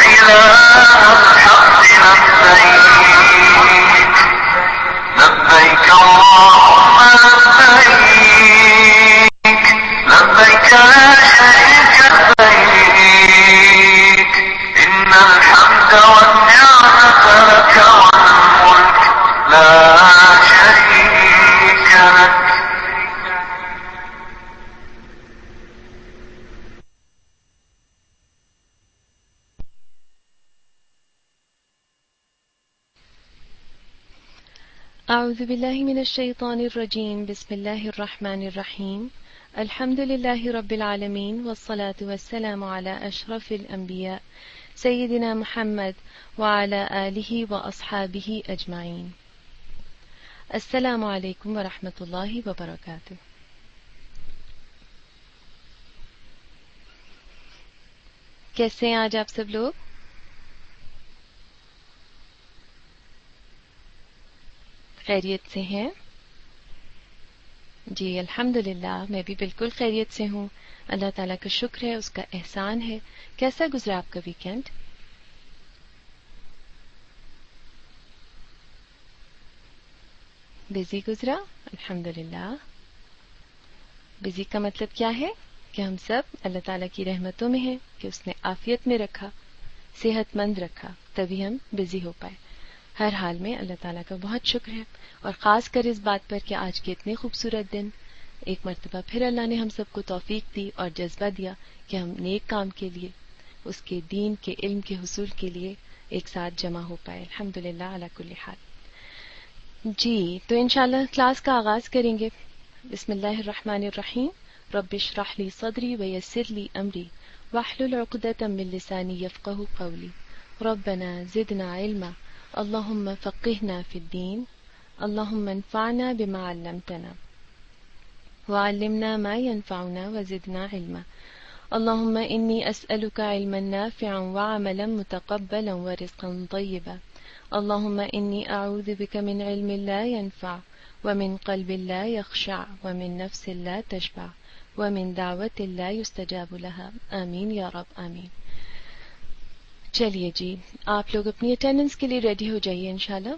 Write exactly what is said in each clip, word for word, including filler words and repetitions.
اعوذ باللہ من الشیطان الرجیم بسم اللہ الرحمن الرحیم الحمد للہ رب العالمین والصلاة والسلام علی اشرف الانبیاء سیدنا محمد وعلی آلہ واصحابہ اجمعین. السلام علیکم ورحمۃ اللہ وبرکاتہ. کیسے ہیں آج آپ سب لوگ؟ خیریت سے ہیں؟ جی الحمدللہ میں بھی بالکل خیریت سے ہوں. اللہ تعالیٰ کا شکر ہے، اس کا احسان ہے. کیسا گزرا آپ کا ویکینڈ؟ بزی گزرا؟ الحمدللہ. بزی کا مطلب کیا ہے؟ کہ ہم سب اللہ تعالیٰ کی رحمتوں میں ہیں کہ اس نے عافیت میں رکھا، صحت مند رکھا، تبھی ہم بزی ہو پائے. ہر حال میں اللہ تعالیٰ کا بہت شکر ہے، اور خاص کر اس بات پر کہ آج کے اتنے خوبصورت دن ایک مرتبہ پھر اللہ نے ہم سب کو توفیق دی اور جذبہ دیا کہ ہم نیک کام کے لیے، اس کے دین کے علم کے حصول کے لیے ایک ساتھ جمع ہو پائے. الحمدللہ علی کل حال. جی تو انشاءاللہ کلاس کا آغاز کریں گے. بسم اللہ الرحمن الرحیم. رب اشرح لی صدری ویسر لی امری واحلل عقدۃ من لسانی یفقهوا قولی. ربنا زدنا علما اللہم فقہنا فی الدین. اللہم انفعنا بما علمتنا وعلمنا ما ينفعنا وزدنا علما. اللہم انی اسألک علما نافعا وعملا متقبلا ورزقا طیبا. اللہم انی اعوذ بک من علم لا ينفع ومن قلب لا يخشع ومن نفس لا تشبع ومن دعوت لا يستجاب لها. آمین یا رب آمین. چلیے جی آپ لوگ اپنی اٹینڈنس کے لیے ریڈی ہو جائیے انشاءاللہ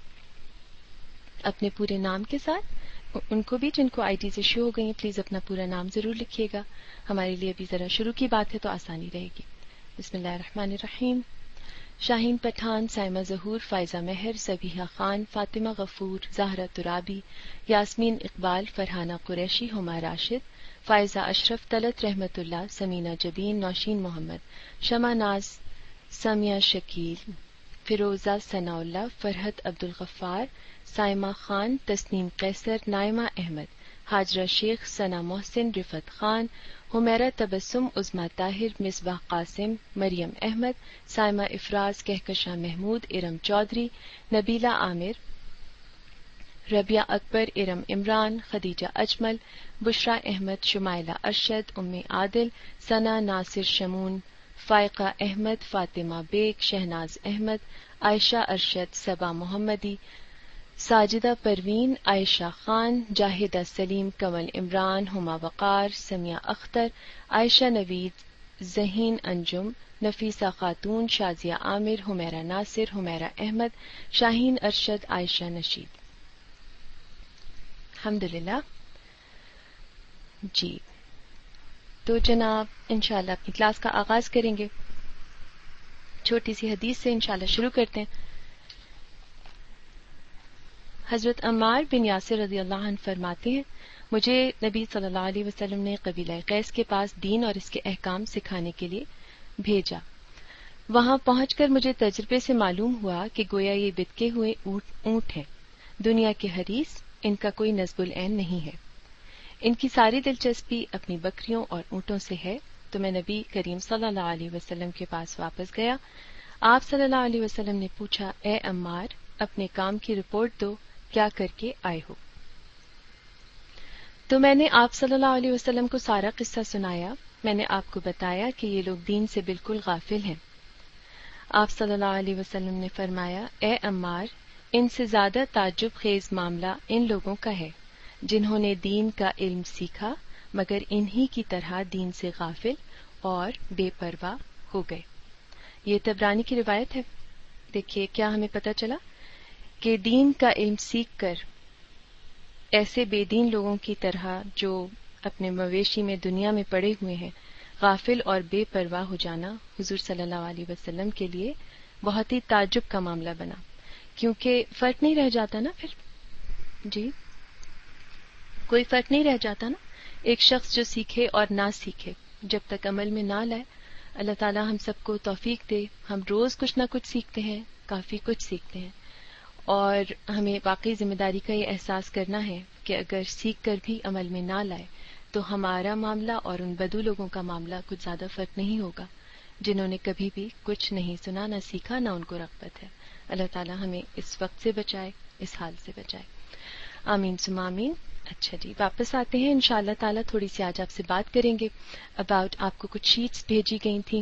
اپنے پورے نام کے ساتھ. ان کو بھی جن کو آئی ٹی سے ایشو ہو گئی ہیں پلیز اپنا پورا نام ضرور لکھیے گا. ہمارے لیے ابھی ذرا شروع کی بات ہے تو آسانی رہے گی. بسم اللہ الرحمن الرحیم. شاہین پٹھان، سائمہ ظہور، فائزہ مہر، سبیحہ خان، فاطمہ غفور، زہرہ ترابی، یاسمین اقبال، فرحانہ قریشی، ہما راشد، فائزہ اشرف، طلعت رحمت اللہ، سمینہ جبین، نوشین محمد، شمع ناز، سمیہ شکیل، فیروزہ ثناء اللہ، فرحت عبدالغفار، سائمہ خان، تسنیم قیصر، نائمہ احمد، حاجرہ شیخ، ثنا محسن، رفت خان، حمیرہ تبسم، عظمیٰ طاہر، مصباح قاسم، مریم احمد، سائمہ افراز، کہکشاں محمود، ارم چودھری، نبیلہ عامر، ربیہ اکبر، ارم عمران، خدیجہ اجمل، بشرا احمد، شمائلہ ارشد، ام عادل، ثنا ناصر شمون، فائقہ احمد، فاطمہ بیگ، شہناز احمد، عائشہ ارشد، صبا محمدی، ساجدہ پروین، عائشہ خان، جاہدہ سلیم، کمل عمران، ہما وقار، سمیہ اختر، عائشہ نوید، ذہین انجم، نفیسہ خاتون، شازیہ عامر، حمیرہ ناصر، حمیرہ احمد، شاہین ارشد، عائشہ نشید. الحمدللہ. جی تو جناب انشاءاللہ اپنی کلاس کا آغاز کریں گے. چھوٹی سی حدیث سے انشاءاللہ شروع کرتے ہیں. حضرت عمار بن یاسر رضی اللہ عنہ فرماتے ہیں مجھے نبی صلی اللہ علیہ وسلم نے قبیلہ قیس کے پاس دین اور اس کے احکام سکھانے کے لیے بھیجا. وہاں پہنچ کر مجھے تجربے سے معلوم ہوا کہ گویا یہ بتکے ہوئے اونٹ ہیں. دنیا کے حریث، ان کا کوئی نصب العین نہیں ہے. ان کی ساری دلچسپی اپنی بکریوں اور اونٹوں سے ہے. تو میں نبی کریم صلی اللہ علیہ وسلم کے پاس واپس گیا. آپ صلی اللہ علیہ وسلم نے پوچھا، اے عمار اپنے کام کی رپورٹ دو، کیا کر کے آئے ہو؟ تو میں نے آپ صلی اللہ علیہ وسلم کو سارا قصہ سنایا. میں نے آپ کو بتایا کہ یہ لوگ دین سے بالکل غافل ہیں. آپ صلی اللہ علیہ وسلم نے فرمایا، اے عمار ان سے زیادہ تعجب خیز معاملہ ان لوگوں کا ہے جنہوں نے دین کا علم سیکھا مگر انہی کی طرح دین سے غافل اور بے پرواہ ہو گئے. یہ تبرانی کی روایت ہے. دیکھیے کیا ہمیں پتہ چلا کہ دین کا علم سیکھ کر ایسے بے دین لوگوں کی طرح جو اپنے مویشی میں دنیا میں پڑے ہوئے ہیں غافل اور بے پرواہ ہو جانا حضور صلی اللہ علیہ وسلم کے لیے بہت ہی تعجب کا معاملہ بنا، کیونکہ فرق نہیں رہ جاتا نا پھر. جی کوئی فرق نہیں رہ جاتا نا. ایک شخص جو سیکھے اور نہ سیکھے، جب تک عمل میں نہ لائے. اللہ تعالی ہم سب کو توفیق دے. ہم روز کچھ نہ کچھ سیکھتے ہیں، کافی کچھ سیکھتے ہیں، اور ہمیں واقعی ذمہ داری کا یہ احساس کرنا ہے کہ اگر سیکھ کر بھی عمل میں نہ لائے تو ہمارا معاملہ اور ان بدو لوگوں کا معاملہ کچھ زیادہ فرق نہیں ہوگا جنہوں نے کبھی بھی کچھ نہیں سنا، نہ سیکھا، نہ ان کو رغبت ہے. اللہ تعالی ہمیں اس وقت سے بچائے، اس حال سے بچائے. آمین ثم آمین. اچھا جی، واپس آتے ہیں. انشاءاللہ تعالی تھوڑی سی آج آپ سے بات کریں گے اباؤٹ، آپ کو کچھ شیٹس بھیجی گئی تھیں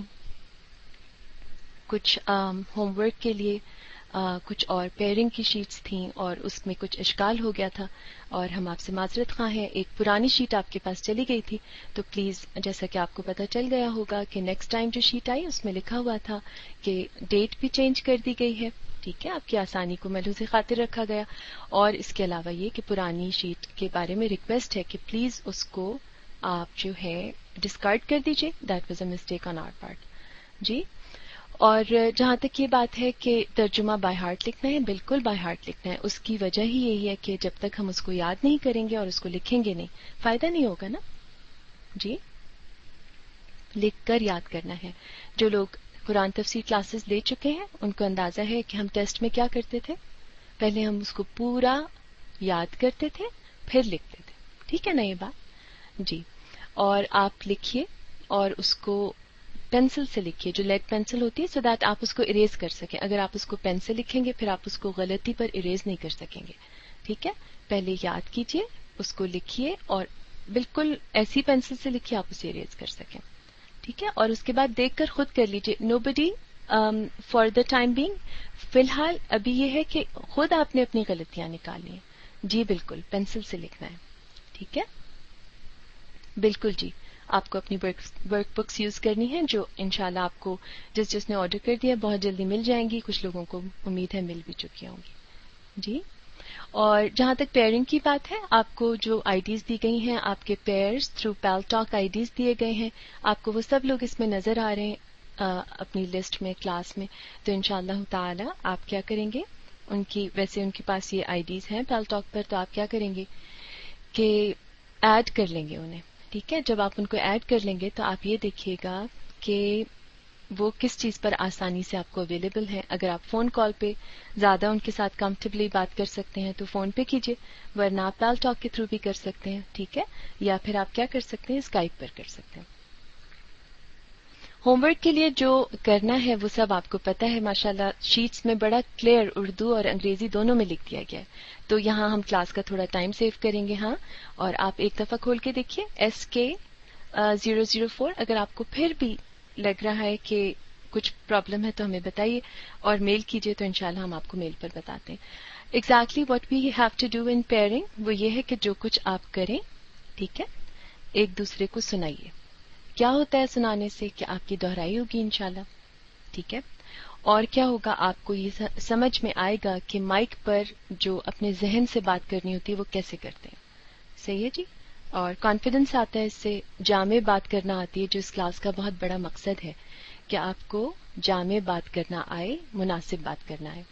کچھ ہوم ورک کے لیے، آ, کچھ اور پیئرنگ کی شیٹس تھیں اور اس میں کچھ اشکال ہو گیا تھا اور ہم آپ سے معذرت خواہ ہیں. ایک پرانی شیٹ آپ کے پاس چلی گئی تھی، تو پلیز جیسا کہ آپ کو پتہ چل گیا ہوگا کہ نیکسٹ ٹائم جو شیٹ آئی اس میں لکھا ہوا تھا کہ ڈیٹ بھی چینج کر دی گئی ہے. ٹھیک ہے، آپ کی آسانی کو ملحوظ خاطر رکھا گیا. اور اس کے علاوہ یہ کہ پرانی شیٹ کے بارے میں ریکویسٹ ہے کہ پلیز اس کو آپ جو ہے ڈسکارڈ کر دیجیے. That was a mistake on our part. جی، اور جہاں تک یہ بات ہے کہ ترجمہ بائی ہارٹ لکھنا ہے، بالکل بائی ہارٹ لکھنا ہے. اس کی وجہ ہی یہی ہے کہ جب تک ہم اس کو یاد نہیں کریں گے اور اس کو لکھیں گے نہیں، فائدہ نہیں ہوگا نا. جی، لکھ کر یاد کرنا ہے. جو لوگ قرآن تفسیر کلاسز لے چکے ہیں ان کو اندازہ ہے کہ ہم ٹیسٹ میں کیا کرتے تھے. پہلے ہم اس کو پورا یاد کرتے تھے پھر لکھتے تھے. ٹھیک ہے نا یہ بات؟ جی، اور آپ لکھیے اور اس کو پینسل سے لکھیے، جو لیڈ پینسل ہوتی ہے، سو دیٹ آپ اس کو اریز کر سکیں. اگر آپ اس کو پین سے لکھیں گے پھر آپ اس کو غلطی پر اریز نہیں کر سکیں گے. ٹھیک ہے، پہلے یاد کیجیے، اس کو لکھیے اور بالکل ایسی پینسل سے لکھیے آپ اسے اریز کر سکیں. ٹھیک ہے، اور اس کے بعد دیکھ کر خود کر لیجیے. Nobody for the time being, فی الحال ابھی یہ ہے کہ خود آپ نے اپنی غلطیاں نکالی ہیں. جی بالکل پینسل سے لکھنا ہے. ٹھیک ہے، بالکل. جی، آپ کو اپنی ورک بکس یوز کرنی ہے جو انشاءاللہ آپ کو جس جس نے آرڈر کر دیا بہت جلدی مل جائیں گی. کچھ لوگوں کو امید ہے مل بھی چکی ہوں گی. جی، اور جہاں تک پیئرنگ کی بات ہے، آپ کو جو آئی ڈیز دی گئی ہیں، آپ کے pairs through Paltalk IDs دیے گئے ہیں. آپ کو وہ سب لوگ اس میں نظر آ رہے ہیں آ, اپنی لسٹ میں، کلاس میں. تو انشاءاللہ تعالی آپ کیا کریں گے، ان کی ویسے ان کے پاس یہ آئی ڈیز ہیں پیل ٹاک پر، تو آپ کیا کریں گے کہ ایڈ کر لیں گے انہیں. ٹھیک ہے، جب آپ ان کو ایڈ کر لیں گے تو آپ یہ دیکھیے گا کہ وہ کس چیز پر آسانی سے آپ کو اویلیبل ہیں. اگر آپ فون کال پہ زیادہ ان کے ساتھ کمفرٹیبلی بات کر سکتے ہیں تو فون پہ کیجیے، ورنہ آپ پیل ٹاک کے تھرو بھی کر سکتے ہیں. ٹھیک ہے، یا پھر آپ کیا کر سکتے ہیں، اسکائپ پر کر سکتے ہیں. ہوم ورک کے لیے جو کرنا ہے وہ سب آپ کو پتہ ہے ماشاءاللہ. شیٹس میں بڑا کلیئر اردو اور انگریزی دونوں میں لکھ دیا گیا ہے. تو یہاں ہم کلاس کا تھوڑا ٹائم سیو کریں گے. ہاں، اور آپ ایک دفعہ کھول کے دیکھیے ایس کے زیرو زیرو فور. اگر آپ کو پھر بھی لگ رہا ہے کہ کچھ پرابلم ہے تو ہمیں بتائیے اور میل کیجیے، تو انشاءاللہ ہم آپ کو میل پر بتاتے ہیں. Exactly what we have to do in pairing, وہ یہ ہے کہ جو کچھ آپ کریں، ٹھیک ہے، ایک دوسرے کو سنائیے. کیا ہوتا ہے سنانے سے کہ آپ کی دہرائی ہوگی انشاءاللہ. ٹھیک ہے، اور کیا ہوگا، آپ کو یہ سمجھ میں آئے گا کہ مائک پر جو اپنے ذہن سے بات کرنی ہوتی ہے وہ کیسے کرتے ہیں. صحیح ہے جی، اور کانفیڈنس آتا ہے اس سے. جامع بات کرنا آتی ہے، جو اس کلاس کا بہت بڑا مقصد ہے کہ آپ کو جامع بات کرنا آئے، مناسب بات کرنا آئے.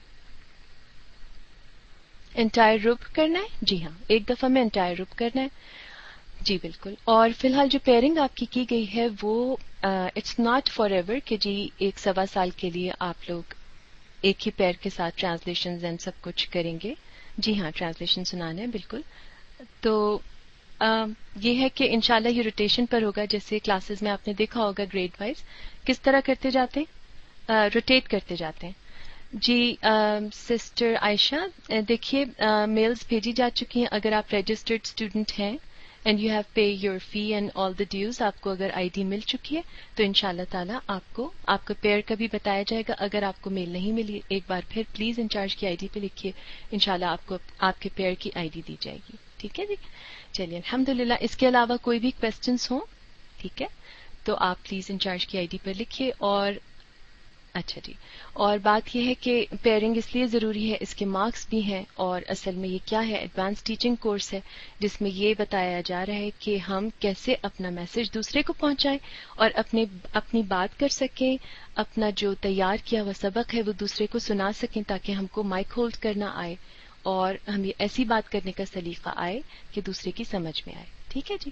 انٹائر روپ کرنا ہے، جی ہاں، ایک دفعہ میں انٹائر روپ کرنا ہے. جی بالکل. اور فی الحال جو پیئرنگ آپ کی کی گئی ہے وہ اٹس ناٹ فار ایور کہ جی ایک سوا سال کے لیے آپ لوگ ایک ہی پیئر کے ساتھ ٹرانسلیشنز اینڈ سب کچھ کریں گے. جی ہاں، ٹرانسلیشن سنانا ہے بالکل. تو uh, یہ ہے کہ انشاءاللہ یہ روٹیشن پر ہوگا. جیسے کلاسز میں آپ نے دیکھا ہوگا گریڈ وائز کس طرح کرتے جاتے ہیں، روٹیٹ uh, کرتے جاتے ہیں. جی سسٹر uh, عائشہ دیکھیے میلز بھیجی جا چکی ہیں. اگر آپ رجسٹرڈ اسٹوڈنٹ ہیں and you have pay your fee and all the dues, آپ کو اگر آئی ڈی مل چکی ہے تو انشاءاللہ تعالیٰ آپ کو آپ کا پیئر کا بھی بتایا جائے گا. اگر آپ کو میل نہیں ملی، ایک بار پھر پلیز انچارج کی آئی ڈی پہ لکھیے، انشاءاللہ آپ کو آپ کے پیئر کی آئی ڈی دی جائے گی. ٹھیک ہے جی، چلیے الحمدللہ. اس کے علاوہ کوئی بھی کویسچنس ہوں، ٹھیک ہے، تو آپ پلیز انچارج کی آئی ڈی پر لکھیے. اور اچھا جی. اور بات یہ ہے کہ پیئرنگ اس لیے ضروری ہے، اس کے مارکس بھی ہیں، اور اصل میں یہ کیا ہے، ایڈوانس ٹیچنگ کورس ہے جس میں یہ بتایا جا رہا ہے کہ ہم کیسے اپنا میسج دوسرے کو پہنچائیں اور اپنے اپنی بات کر سکیں، اپنا جو تیار کیا ہوا سبق ہے وہ دوسرے کو سنا سکیں تاکہ ہم کو مائک ہولڈ کرنا آئے اور ہمیں ایسی بات کرنے کا سلیقہ آئے کہ دوسرے کی سمجھ میں آئے. ٹھیک ہے جی.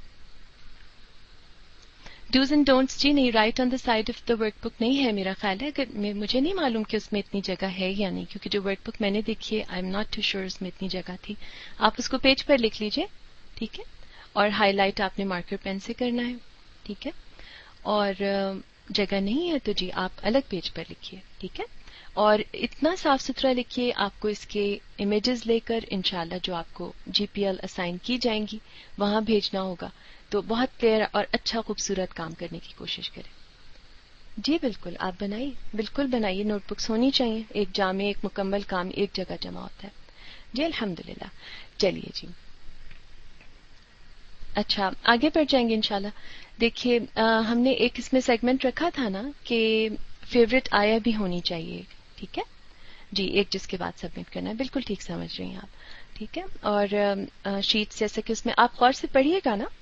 ڈوز اینڈ ڈونٹس جی نہیں، right on the side of the workbook نہیں ہے میرا خیال ہے. اگر مجھے نہیں معلوم کہ اس میں اتنی جگہ ہے یا نہیں، کیونکہ جو ورک بک میں نے دیکھی ہے I am not too sure اس میں اتنی جگہ تھی. آپ اس کو پیج پر لکھ لیجئے. ٹھیک ہے. اور ہائی لائٹ آپ نے مارکر پین سے کرنا ہے. ٹھیک ہے. اور جگہ نہیں ہے تو جی آپ الگ پیج پر لکھیے. ٹھیک ہے. اور اتنا صاف ستھرا لکھیے، آپ کو اس کے امیجز لے کر انشاءاللہ جو آپ کو جی پی ایل اسائن کی جائیں گی وہاں بھیجنا ہوگا، تو بہت کلیئر اور اچھا خوبصورت کام کرنے کی کوشش کریں. جی بالکل آپ بنائیے، بالکل بنائیے. نوٹ بکس ہونی چاہیے، ایک جامع ایک مکمل کام ایک جگہ جمع ہوتا ہے. جی الحمدللہ. چلیے جی اچھا آگے بڑھ جائیں گے انشاءاللہ. دیکھیے ہم نے ایک اس میں سیگمنٹ رکھا تھا نا کہ فیوریٹ آیا بھی ہونی چاہیے. ٹھیک ہے جی، ایک جس کے بعد سبمٹ کرنا ہے. بالکل ٹھیک سمجھ رہی ہیں آپ. ٹھیک ہے. اور شیٹ جیسا کہ اس میں آپ غور سے پڑھیے گا نا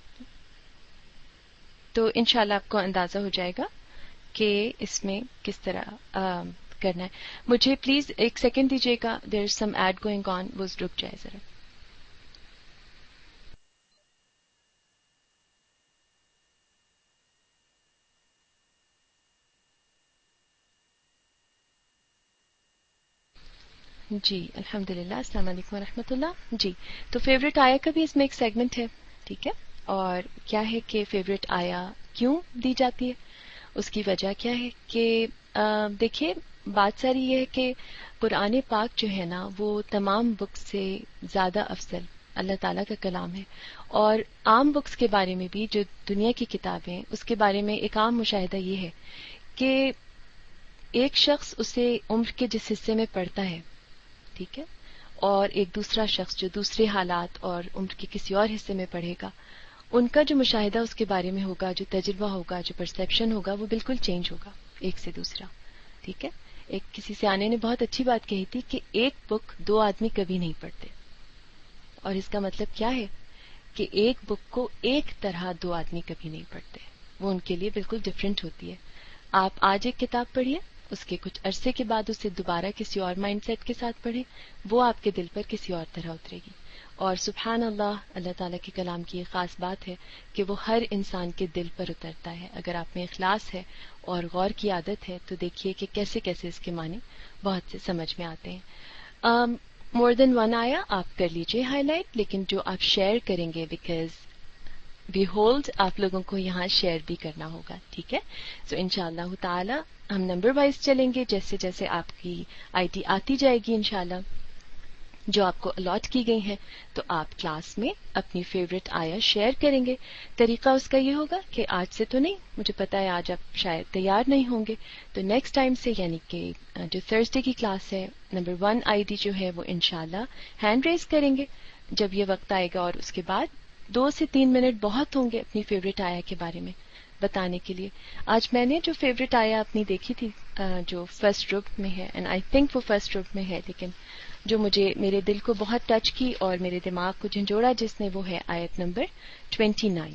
تو انشاءاللہ آپ کو اندازہ ہو جائے گا کہ اس میں کس طرح آ, کرنا ہے. مجھے پلیز ایک سیکنڈ دیجیے گا، دیر از سم ایڈ گوئنگ آن، وہ رک جائے ذرا. جی الحمدللہ. السلام علیکم ورحمۃ اللہ. جی تو فیوریٹ آیا کا بھی اس میں ایک سیگمنٹ ہے. ٹھیک ہے. اور کیا ہے کہ فیوریٹ آیا کیوں دی جاتی ہے، اس کی وجہ کیا ہے کہ دیکھیے بات ساری یہ ہے کہ قرآن پاک جو ہے نا وہ تمام بکس سے زیادہ افضل اللہ تعالیٰ کا کلام ہے. اور عام بکس کے بارے میں بھی جو دنیا کی کتابیں اس کے بارے میں ایک عام مشاہدہ یہ ہے کہ ایک شخص اسے عمر کے جس حصے میں پڑھتا ہے، ٹھیک ہے، اور ایک دوسرا شخص جو دوسرے حالات اور عمر کے کسی اور حصے میں پڑھے گا، ان کا جو مشاہدہ اس کے بارے میں ہوگا، جو تجربہ ہوگا، جو پرسیپشن ہوگا، وہ بالکل چینج ہوگا ایک سے دوسرا. ٹھیک ہے. ایک کسی سیانے نے بہت اچھی بات کہی تھی کہ ایک بک دو آدمی کبھی نہیں پڑھتے، اور اس کا مطلب کیا ہے کہ ایک بک کو ایک طرح دو آدمی کبھی نہیں پڑھتے، وہ ان کے لیے بالکل ڈفرینٹ ہوتی ہے. آپ آج ایک کتاب پڑھیے، اس کے کچھ عرصے کے بعد اسے دوبارہ کسی اور مائنڈ سیٹ کے ساتھ پڑھیں، وہ آپ کے دل پر کسی اور طرح اترے گی. اور سبحان اللہ، اللہ تعالیٰ کے کلام کی یہ خاص بات ہے کہ وہ ہر انسان کے دل پر اترتا ہے. اگر آپ میں اخلاص ہے اور غور کی عادت ہے تو دیکھیے کہ کیسے کیسے اس کے معنی بہت سے سمجھ میں آتے ہیں. مور دین ون آیا آپ کر لیجئے ہائی لائٹ، لیکن جو آپ شیئر کریں گے بیکاز بی ہولڈ آپ لوگوں کو یہاں شیئر بھی کرنا ہوگا. ٹھیک ہے. سو انشاءاللہ تعالی ہم نمبر وائز چلیں گے، جیسے جیسے آپ کی آئی ٹی آتی جائے گی انشاءاللہ جو آپ کو الاٹ کی گئی ہیں، تو آپ کلاس میں اپنی فیوریٹ آیا شیئر کریں گے. طریقہ اس کا یہ ہوگا کہ آج سے تو نہیں، مجھے پتا ہے آج آپ شاید تیار نہیں ہوں گے، تو نیکسٹ ٹائم سے یعنی کہ جو تھرسڈے کی کلاس ہے نمبر ون آئی ڈی جو ہے وہ انشاءاللہ ہینڈ ریز کریں گے جب یہ وقت آئے گا، اور اس کے بعد دو سے تین منٹ بہت ہوں گے اپنی فیوریٹ آیا کے بارے میں بتانے کے لیے. آج میں نے جو فیوریٹ آیا اپنی دیکھی تھی جو فرسٹ گروپ میں ہے، اینڈ آئی تھنک وہ فرسٹ گروپ میں ہے، لیکن جو مجھے میرے دل کو بہت ٹچ کی اور میرے دماغ کو جھنجھوڑا جس نے، وہ ہے آیت نمبر ٹوینٹی نائن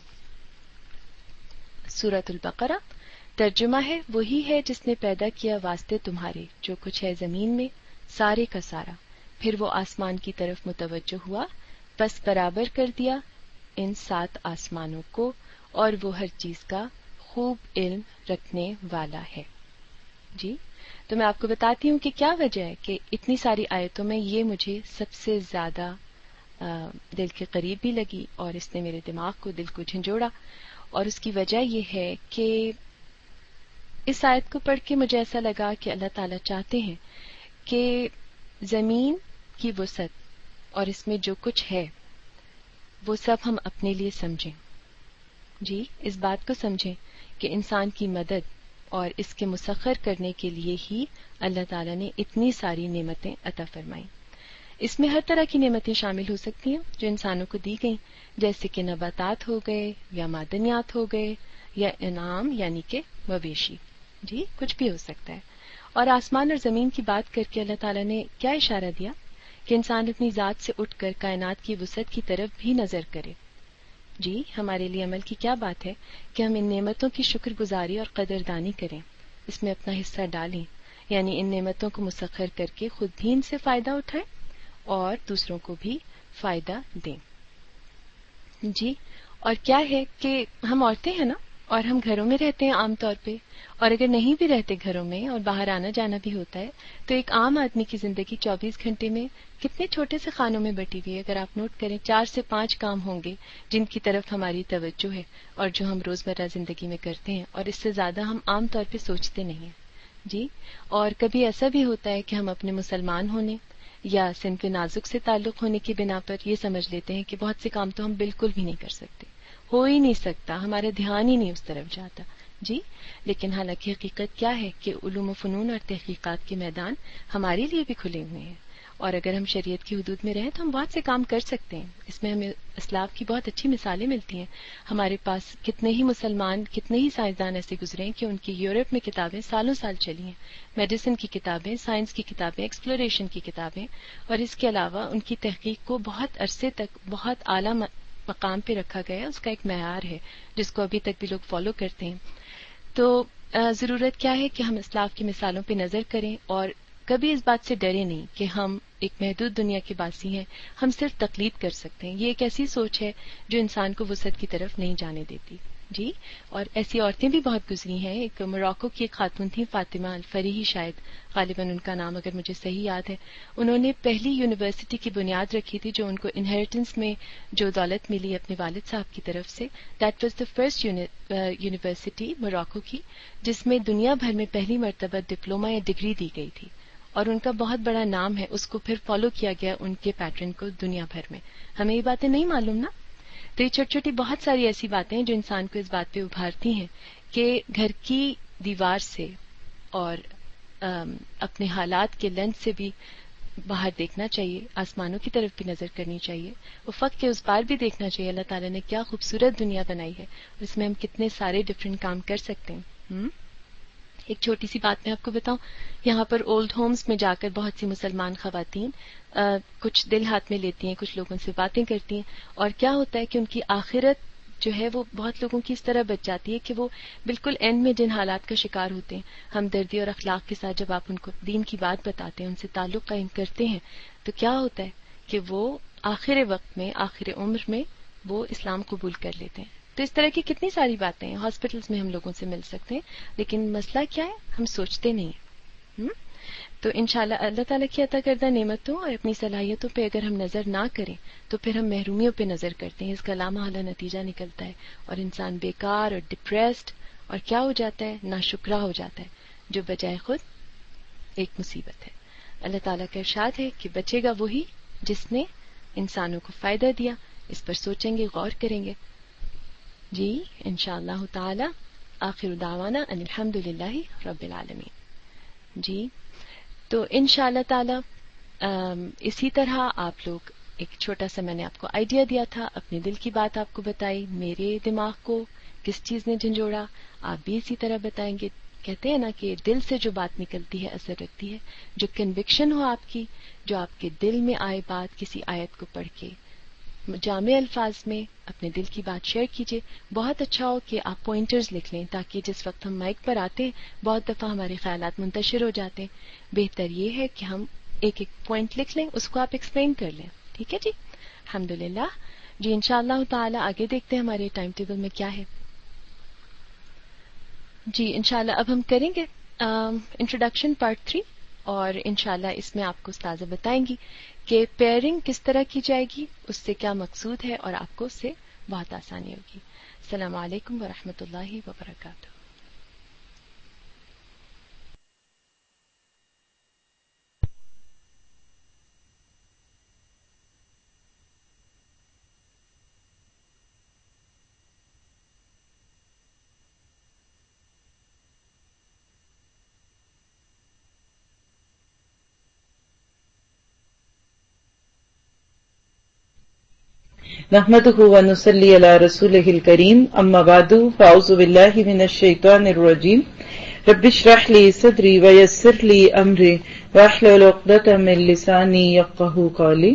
سورۃ البقرہ. ترجمہ ہے وہی ہے جس نے پیدا کیا واسطے تمہارے جو کچھ ہے زمین میں سارے کا سارا، پھر وہ آسمان کی طرف متوجہ ہوا، بس برابر کر دیا ان سات آسمانوں کو، اور وہ ہر چیز کا خوب علم رکھنے والا ہے. جی تو میں آپ کو بتاتی ہوں کہ کیا وجہ ہے کہ اتنی ساری آیتوں میں یہ مجھے سب سے زیادہ دل کے قریب بھی لگی اور اس نے میرے دماغ کو دل کو جھنجھوڑا. اور اس کی وجہ یہ ہے کہ اس آیت کو پڑھ کے مجھے ایسا لگا کہ اللہ تعالیٰ چاہتے ہیں کہ زمین کی وسعت اور اس میں جو کچھ ہے وہ سب ہم اپنے لیے سمجھیں. جی اس بات کو سمجھیں کہ انسان کی مدد اور اس کے مسخر کرنے کے لیے ہی اللہ تعالیٰ نے اتنی ساری نعمتیں عطا فرمائیں. اس میں ہر طرح کی نعمتیں شامل ہو سکتی ہیں جو انسانوں کو دی گئیں، جیسے کہ نباتات ہو گئے یا معدنیات ہو گئے یا انعام یعنی کہ مویشی، جی کچھ بھی ہو سکتا ہے. اور آسمان اور زمین کی بات کر کے اللہ تعالیٰ نے کیا اشارہ دیا کہ انسان اپنی ذات سے اٹھ کر کائنات کی وسعت کی طرف بھی نظر کرے. جی ہمارے لیے عمل کی کیا بات ہے کہ ہم ان نعمتوں کی شکر گزاری اور قدردانی کریں، اس میں اپنا حصہ ڈالیں، یعنی ان نعمتوں کو مسخر کر کے خود بھی ان سے فائدہ اٹھائیں اور دوسروں کو بھی فائدہ دیں. جی اور کیا ہے کہ ہم عورتیں ہیں نا، اور ہم گھروں میں رہتے ہیں عام طور پہ، اور اگر نہیں بھی رہتے گھروں میں اور باہر آنا جانا بھی ہوتا ہے، تو ایک عام آدمی کی زندگی چوبیس گھنٹے میں کتنے چھوٹے سے خانوں میں بٹی ہوئی ہے. اگر آپ نوٹ کریں چار سے پانچ کام ہوں گے جن کی طرف ہماری توجہ ہے اور جو ہم روزمرہ زندگی میں کرتے ہیں، اور اس سے زیادہ ہم عام طور پہ سوچتے نہیں ہیں. جی اور کبھی ایسا بھی ہوتا ہے کہ ہم اپنے مسلمان ہونے یا صنف نازک سے تعلق ہونے کی بنا پر یہ سمجھ لیتے ہیں کہ بہت سے کام تو ہم بالکل بھی نہیں کر سکتے، ہو ہی نہیں سکتا، ہمارا دھیان ہی نہیں اس طرف جاتا. جی لیکن حالانکہ حقیقت کیا ہے کہ علوم و فنون اور تحقیقات کے میدان ہمارے لیے بھی کھلے ہوئے ہیں، اور اگر ہم شریعت کی حدود میں رہیں تو ہم بہت سے کام کر سکتے ہیں. اس میں ہمیں اسلاف کی بہت اچھی مثالیں ملتی ہیں. ہمارے پاس کتنے ہی مسلمان، کتنے ہی سائنسدان ایسے گزرے ہیں کہ ان کی یورپ میں کتابیں سالوں سال چلی ہیں، میڈیسن کی کتابیں، سائنس کی کتابیں، ایکسپلوریشن کی کتابیں، اور اس کے علاوہ ان کی تحقیق کو بہت عرصے تک بہت اعلیٰ مقام پہ رکھا گیا ہے. اس کا ایک معیار ہے جس کو ابھی تک بھی لوگ فالو کرتے ہیں. تو ضرورت کیا ہے کہ ہم اسلاف کی مثالوں پہ نظر کریں اور کبھی اس بات سے ڈرے نہیں کہ ہم ایک محدود دنیا کے باسی ہیں، ہم صرف تقلید کر سکتے ہیں. یہ ایک ایسی سوچ ہے جو انسان کو وسعت کی طرف نہیں جانے دیتی. جی اور ایسی عورتیں بھی بہت گزری ہیں. ایک موراکو کی ایک خاتون تھیں، فاطمہ الفریحی شاید غالباً ان کا نام اگر مجھے صحیح یاد ہے. انہوں نے پہلی یونیورسٹی کی بنیاد رکھی تھی جو ان کو انہیریٹنس میں جو دولت ملی اپنے والد صاحب کی طرف سے. That was the first university Morocco کی جس میں دنیا بھر میں پہلی مرتبہ ڈپلوما یا ڈگری دی گئی تھی، اور ان کا بہت بڑا نام ہے. اس کو پھر فالو کیا گیا ان کے پیٹرن کو دنیا بھر میں. ہمیں یہ باتیں نہیں معلوم نا. تو یہ چھوٹی چھوٹی بہت ساری ایسی باتیں ہیں جو انسان کو اس بات پہ ابھارتی ہیں کہ گھر کی دیوار سے اور اپنے حالات کے لینس سے بھی باہر دیکھنا چاہیے، آسمانوں کی طرف بھی نظر کرنی چاہیے، افق کے اس پار بھی دیکھنا چاہیے. اللہ تعالیٰ نے کیا خوبصورت دنیا بنائی ہے، اس میں ہم کتنے سارے ڈفرینٹ کام کر سکتے ہیں. ایک چھوٹی سی بات میں آپ کو بتاؤں، یہاں پر اولڈ ہومز میں جا کر بہت سی مسلمان خواتین آ, کچھ دل ہاتھ میں لیتی ہیں، کچھ لوگوں سے باتیں کرتی ہیں، اور کیا ہوتا ہے کہ ان کی آخرت جو ہے وہ بہت لوگوں کی اس طرح بچ جاتی ہے کہ وہ بالکل اینڈ میں جن حالات کا شکار ہوتے ہیں، ہمدردی اور اخلاق کے ساتھ جب آپ ان کو دین کی بات بتاتے ہیں، ان سے تعلق قائم کرتے ہیں، تو کیا ہوتا ہے کہ وہ آخر وقت میں، آخر عمر میں وہ اسلام قبول کر لیتے ہیں. تو اس طرح کی کتنی ساری باتیں ہیں. ہاسپٹلس میں ہم لوگوں سے مل سکتے ہیں، لیکن مسئلہ کیا ہے، ہم سوچتے نہیں ہیں. تو انشاءاللہ اللہ تعالیٰ کی عطا کردہ نعمتوں اور اپنی صلاحیتوں پہ اگر ہم نظر نہ کریں تو پھر ہم محرومیوں پہ نظر کرتے ہیں. اس کا لامحالہ نتیجہ نکلتا ہے اور انسان بیکار اور ڈپریسڈ اور کیا ہو جاتا ہے، ناشکرا ہو جاتا ہے، جو بجائے خود ایک مصیبت ہے. اللہ تعالیٰ کا ارشاد ہے کہ بچے گا وہی جس نے انسانوں کو فائدہ دیا. اس پر سوچیں گے، غور کریں گے. جی انشاءاللہ تعالی آخر دعوانا ان الحمد للہ رب العالمین. جی تو انشاءاللہ تعالی اسی طرح آپ لوگ، ایک چھوٹا سا میں نے آپ کو آئیڈیا دیا تھا، اپنے دل کی بات آپ کو بتائی، میرے دماغ کو کس چیز نے جھنجھوڑا آپ بھی اسی طرح بتائیں گے. کہتے ہیں نا کہ دل سے جو بات نکلتی ہے اثر رکھتی ہے. جو کنوکشن ہو آپ کی، جو آپ کے دل میں آئے بات، کسی آیت کو پڑھ کے جامع الفاظ میں اپنے دل کی بات شیئر کیجیے. بہت اچھا ہو کہ آپ پوائنٹرز لکھ لیں تاکہ جس وقت ہم مائک پر آتے ہیں بہت دفعہ ہمارے خیالات منتشر ہو جاتے ہیں. بہتر یہ ہے کہ ہم ایک ایک پوائنٹ لکھ لیں، اس کو آپ ایکسپلین کر لیں. ٹھیک ہے جی، الحمدللہ. جی انشاءاللہ تعالی آگے دیکھتے ہیں ہمارے ٹائم ٹیبل میں کیا ہے. جی انشاءاللہ اب ہم کریں گے انٹروڈکشن پارٹ تھری، اور انشاءاللہ اس میں آپ کو استاذہ بتائیں گی کہ پیئرنگ کس طرح کی جائے گی، اس سے کیا مقصود ہے، اور آپ کو اس سے بہت آسانی ہوگی. السلام علیکم ورحمۃ اللہ وبرکاتہ. نحمده ونصلي على رسوله الكريم اما بعد فاعوذ بالله من الشيطان الرجيم رب اشرح لی صدری ویسر لی امری واحلل عقدۃ من لسانی یفقہوا قولی۔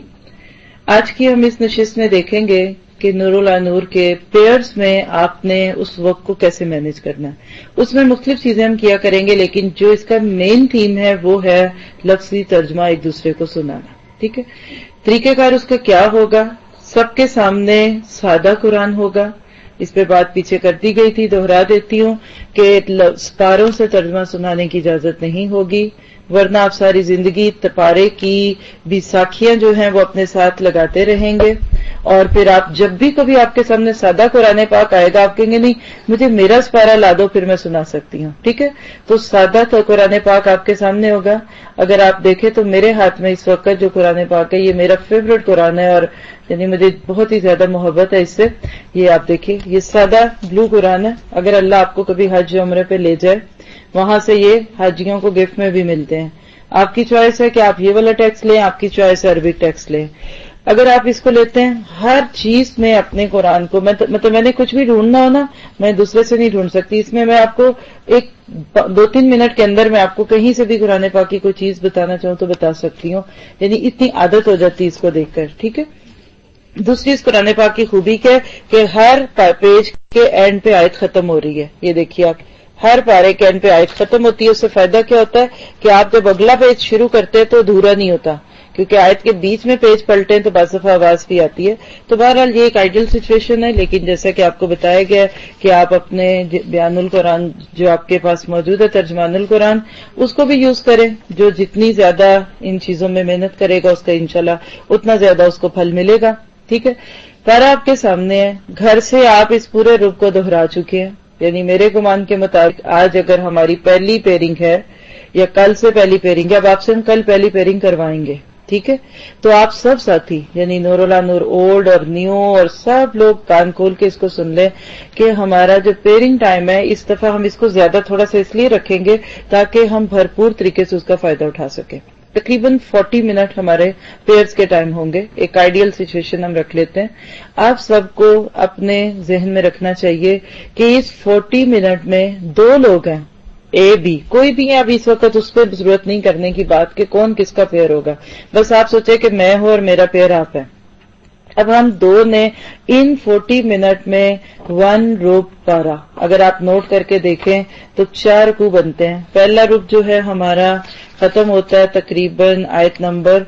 آج کی ہم اس نشست میں دیکھیں گے کہ نور لا نور کے پیئرز میں آپ نے اس وقت کو کیسے مینج کرنا ہے۔ اس میں مختلف چیزیں ہم کیا کریں گے، لیکن جو اس کا مین تھیم ہے وہ ہے لفظی ترجمہ ایک دوسرے کو سنانا، ٹھیک ہے۔ طریقہ کار اس کا کیا ہوگا؟ سب کے سامنے سادہ قرآن ہوگا، اس پہ بات پیچھے کر دی گئی تھی، دوہرا دیتی ہوں کہ پاروں سے ترجمہ سنانے کی اجازت نہیں ہوگی، ورنہ آپ ساری زندگی پارے کی بھی ساکھیاں جو ہیں وہ اپنے ساتھ لگاتے رہیں گے، اور پھر آپ جب بھی کبھی آپ کے سامنے سادہ قرآن پاک آئے گا آپ کہیں گے نہیں مجھے میرا سپارہ لا دو پھر میں سنا سکتی ہوں، ٹھیک ہے۔ تو سادہ تو قرآن پاک آپ کے سامنے ہوگا۔ اگر آپ دیکھیں تو میرے ہاتھ میں اس وقت جو قرآن پاک ہے یہ میرا فیوریٹ قرآن ہے، اور یعنی مجھے بہت ہی زیادہ محبت ہے اس سے۔ یہ آپ دیکھیں یہ سادہ بلو قرآن ہے، اگر اللہ آپ کو کبھی حج عمرے پہ لے جائے وہاں سے یہ حاجیوں کو گفٹ میں بھی ملتے ہیں۔ آپ کی چوائس ہے کہ آپ یہ والا ٹیکسٹ لیں، آپ کی چوائس ہے عربک ٹیکسٹ لیں۔ اگر آپ اس کو لیتے ہیں ہر چیز میں اپنے قرآن کو مطلب میں نے کچھ بھی ڈھونڈنا ہو نا میں دوسرے سے نہیں ڈھونڈ سکتی، اس میں میں آپ کو ایک دو تین منٹ کے اندر میں آپ کو کہیں سے بھی قرآن پاک کی کوئی چیز بتانا چاہوں تو بتا سکتی ہوں، یعنی اتنی عادت ہو جاتی ہے اس کو دیکھ کر، ٹھیک ہے۔ دوسری اس قرآن پاک کی خوبی کیا ہے کہ ہر پیج کے اینڈ پہ آیت ختم ہو رہی ہے، یہ دیکھیے آپ ہر پارے کے اینڈ پہ آیت ختم ہوتی ہے۔ اس سے فائدہ کیا ہوتا ہے کہ آپ جب اگلا پیج شروع کرتے ہیں تو ادھورا نہیں ہوتا، کیونکہ آیت کے بیچ میں پیج پلٹیں تو بعض دفعہ آواز بھی آتی ہے۔ تو بہرحال یہ ایک آئیڈیل سچویشن ہے، لیکن جیسا کہ آپ کو بتایا گیا کہ آپ اپنے بیان القرآن جو آپ کے پاس موجود ہے ترجمان القرآن اس کو بھی یوز کریں، جو جتنی زیادہ ان چیزوں میں محنت کرے گا اس کا انشاءاللہ اتنا زیادہ اس کو پھل ملے گا، ٹھیک ہے۔ پارا آپ کے سامنے ہے، گھر سے آپ اس پورے رب کو دہرا چکے ہیں، یعنی میرے گمان کے مطابق آج اگر ہماری پہلی پیئرنگ ہے یا کل سے پہلی پیئرنگ ہے، اب آپ سے ہم کل پہلی پیئرنگ کروائیں گے، ٹھیک ہے۔ تو آپ سب ساتھی یعنی نور لا نور اولڈ اور نیو اور سب لوگ کان کھول کے اس کو سن لیں کہ ہمارا جو پیئرنگ ٹائم ہے اس دفعہ ہم اس کو زیادہ تھوڑا سا اس لیے رکھیں گے تاکہ ہم بھرپور طریقے سے اس کا فائدہ اٹھا سکیں۔ تقریباً فورٹی منٹ ہمارے پیئرز کے ٹائم ہوں گے، ایک آئیڈیل سچویشن ہم رکھ لیتے ہیں۔ آپ سب کو اپنے ذہن میں رکھنا چاہیے کہ اس فورٹی منٹ میں دو لوگ ہیں، اے بی کوئی بھی ہے، اب اس وقت اس پہ ضرورت نہیں کرنے کی بات کہ کون کس کا پیئر ہوگا، بس آپ سوچیں کہ میں ہوں اور میرا پیئر آپ ہے۔ اب ہم دو نے ان فورٹی منٹ میں ون روپ پارا اگر آپ نوٹ کر کے دیکھیں تو چار رکوع بنتے ہیں۔ پہلا رکوع جو ہے ہمارا ختم ہوتا ہے تقریباً آیت نمبر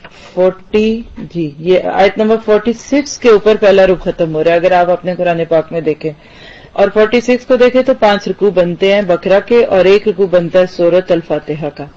فورٹی جی یہ آیت نمبر فورٹی سکس کے اوپر پہلا رکوع ختم ہو رہا ہے اگر آپ اپنے قرآن پاک میں دیکھیں، اور فورٹی سکس کو دیکھیں تو پانچ رکوع بنتے ہیں بقرہ کے اور ایک رکوع بنتا ہے سورۃ الفاتحہ کا۔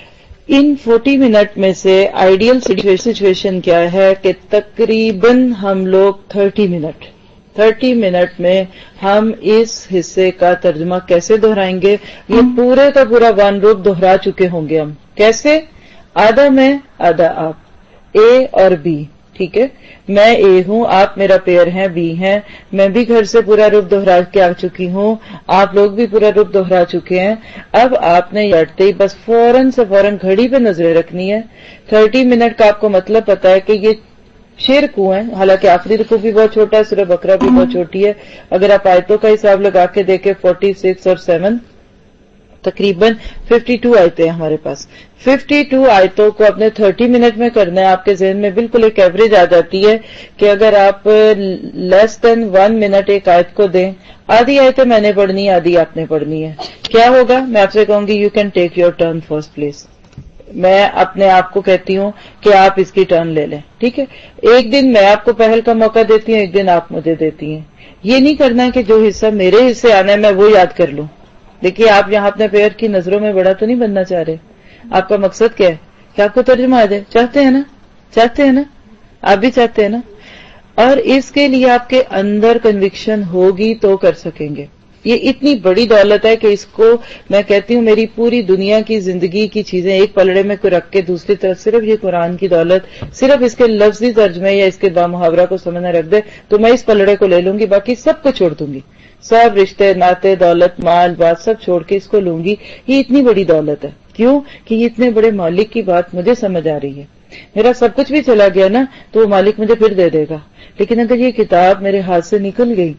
ان فورٹی منٹ میں سے آئیڈیل سچویشن کیا ہے کہ تقریباً ہم لوگ تھرٹی منٹ تھرٹی منٹ میں ہم اس حصے کا ترجمہ کیسے دہرائیں گے؟ یہ پورے کا پورا ون روپ دہرا چکے ہوں گے ہم، کیسے؟ آدھا میں آدھا آپ، اے اور بی، ٹھیک ہے۔ میں اے ہوں، آپ میرا پیئر ہیں، بی ہیں، میں بھی گھر سے پورا روپ دہرا کے آ چکی ہوں، آپ لوگ بھی پورا روپ دہرا چکے ہیں۔ اب آپ نے ہٹتے ہی بس فوراً سے فوراً گھڑی پہ نظریں رکھنی ہے۔ تھرٹی منٹ کا آپ کو مطلب پتا ہے کہ یہ چھ رکوع ہیں، حالانکہ آخری رکوع بھی بہت چھوٹا ہے، سورہ بقرہ بھی بہت چھوٹی ہے۔ اگر آپ آیتوں کا حساب لگا کے دیکھیں فورٹی سکس اور سیون تقریباً ففٹی ٹو آیتیں ہیں ہمارے پاس۔ ففٹی ٹو آیتوں کو اپنے تھرٹی منٹ میں کرنا ہے، آپ کے ذہن میں بالکل ایک ایوریج آ جاتی ہے کہ اگر آپ لیس دین ون منٹ ایک آیت کو دیں، آدھی آیتیں میں نے پڑھنی ہے آدھی آپ نے پڑھنی ہے، کیا ہوگا؟ میں آپ سے کہوں گی you can take your turn first please. میں اپنے آپ کو کہتی ہوں کہ آپ اس کی ٹرن لے لیں، ٹھیک ہے۔ ایک دن میں آپ کو پہل کا موقع دیتی ہوں، ایک دن آپ مجھے دیتی ہیں۔ یہ نہیں کرنا کہ جو حصہ میرے حصے آنا ہے میں وہ یاد کر لوں۔ دیکھیے آپ یہاں اپنے پیئر کی نظروں میں بڑا تو نہیں بننا چاہ رہے، آپ کا مقصد کیا ہے کہ آپ کو ترجمہ آ جائے، چاہتے ہیں نا؟ چاہتے ہیں نا؟ آپ بھی چاہتے ہیں نا؟ اور اس کے لیے آپ کے اندر کنوکشن ہوگی تو کر سکیں گے۔ یہ اتنی بڑی دولت ہے کہ اس کو میں کہتی ہوں میری پوری دنیا کی زندگی کی چیزیں ایک پلڑے میں کو رکھ کے دوسری طرف صرف یہ قرآن کی دولت صرف اس کے لفظی ترجمے یا اس کے بامحاورہ کو سمجھنا رکھ دے تو میں اس پلڑے کو لے لوں گی، باقی سب کو چھوڑ دوں گی، سب رشتے ناطے دولت مال بات سب چھوڑ کے اس کو لوں گی۔ یہ اتنی بڑی دولت ہے، کیوں کہ یہ اتنے بڑے مالک کی بات مجھے سمجھ آ رہی ہے۔ میرا سب کچھ بھی چلا گیا نا تو وہ مالک مجھے پھر دے دے گا، لیکن اگر یہ کتاب میرے ہاتھ سے نکل گئی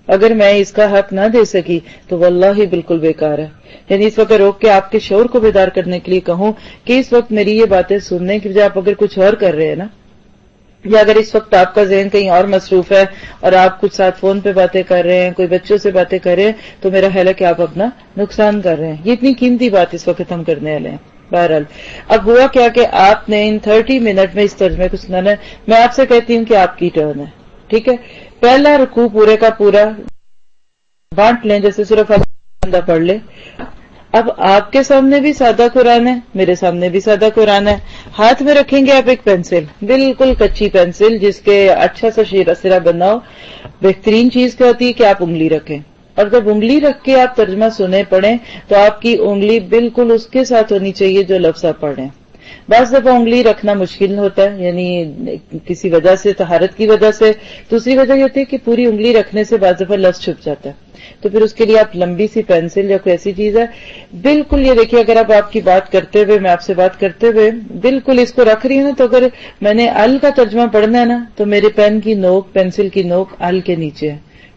اگر میں اس کا حق نہ دے سکی تو واللہ بالکل بیکار ہے. یعنی اس وقت روک کے آپ کے شعور کو بیدار کرنے کے لیے کہوں کہ اس وقت میری یہ باتیں سننے کی بجائے آپ اگر کچھ اور کر رہے ہیں نا، یا اگر اس وقت آپ کا ذہن کہیں اور مصروف ہے اور آپ کچھ ساتھ فون پہ باتیں کر رہے ہیں، کوئی بچوں سے باتیں کر رہے ہیں، تو میرا خیال ہے کہ آپ اپنا نقصان کر رہے ہیں. یہ اتنی قیمتی بات اس وقت ہم کرنے والے ہیں. بہرحال اب ہوا کیا کہ آپ نے ان تھرٹی منٹ میں اس ترجمے کو سنانا ہے. میں آپ سے کہتی ہوں کہ آپ کی ٹرن ہے، ٹھیک ہے. پہلا رکوع پورے کا پورا بانٹ لیں، جیسے سورہ فاتحہ پڑھ لیں. اب آپ کے سامنے بھی سادہ قرآن ہے، میرے سامنے بھی سادہ قرآن ہے. ہاتھ میں رکھیں گے آپ ایک پینسل، بالکل کچی پینسل جس کے اچھا سا شیرہ سرا بنا ہو. بہترین چیز کیا ہوتی ہے کہ آپ انگلی رکھیں، اور جب انگلی رکھ کے آپ ترجمہ سنیں پڑھیں تو آپ کی انگلی بالکل اس کے ساتھ ہونی چاہیے جو لفظ آپ پڑھ رہے ہیں. بعض دفعہ انگلی رکھنا مشکل ہوتا ہے، یعنی کسی وجہ سے، طہارت کی وجہ سے. دوسری وجہ یہ ہوتی ہے کہ پوری انگلی رکھنے سے بعض دفعہ لفظ چھپ جاتا ہے، تو پھر اس کے لیے آپ لمبی سی پینسل یا کوئی ایسی چیز ہے بالکل. یہ دیکھیے اگر آپ آپ کی بات کرتے ہوئے، میں آپ سے بات کرتے ہوئے بالکل اس کو رکھ رہی ہوں نا، تو اگر میں نے ال کا ترجمہ پڑھنا ہے نا تو میرے پین کی نوک، پینسل کی نوک ال کے نیچے ہے.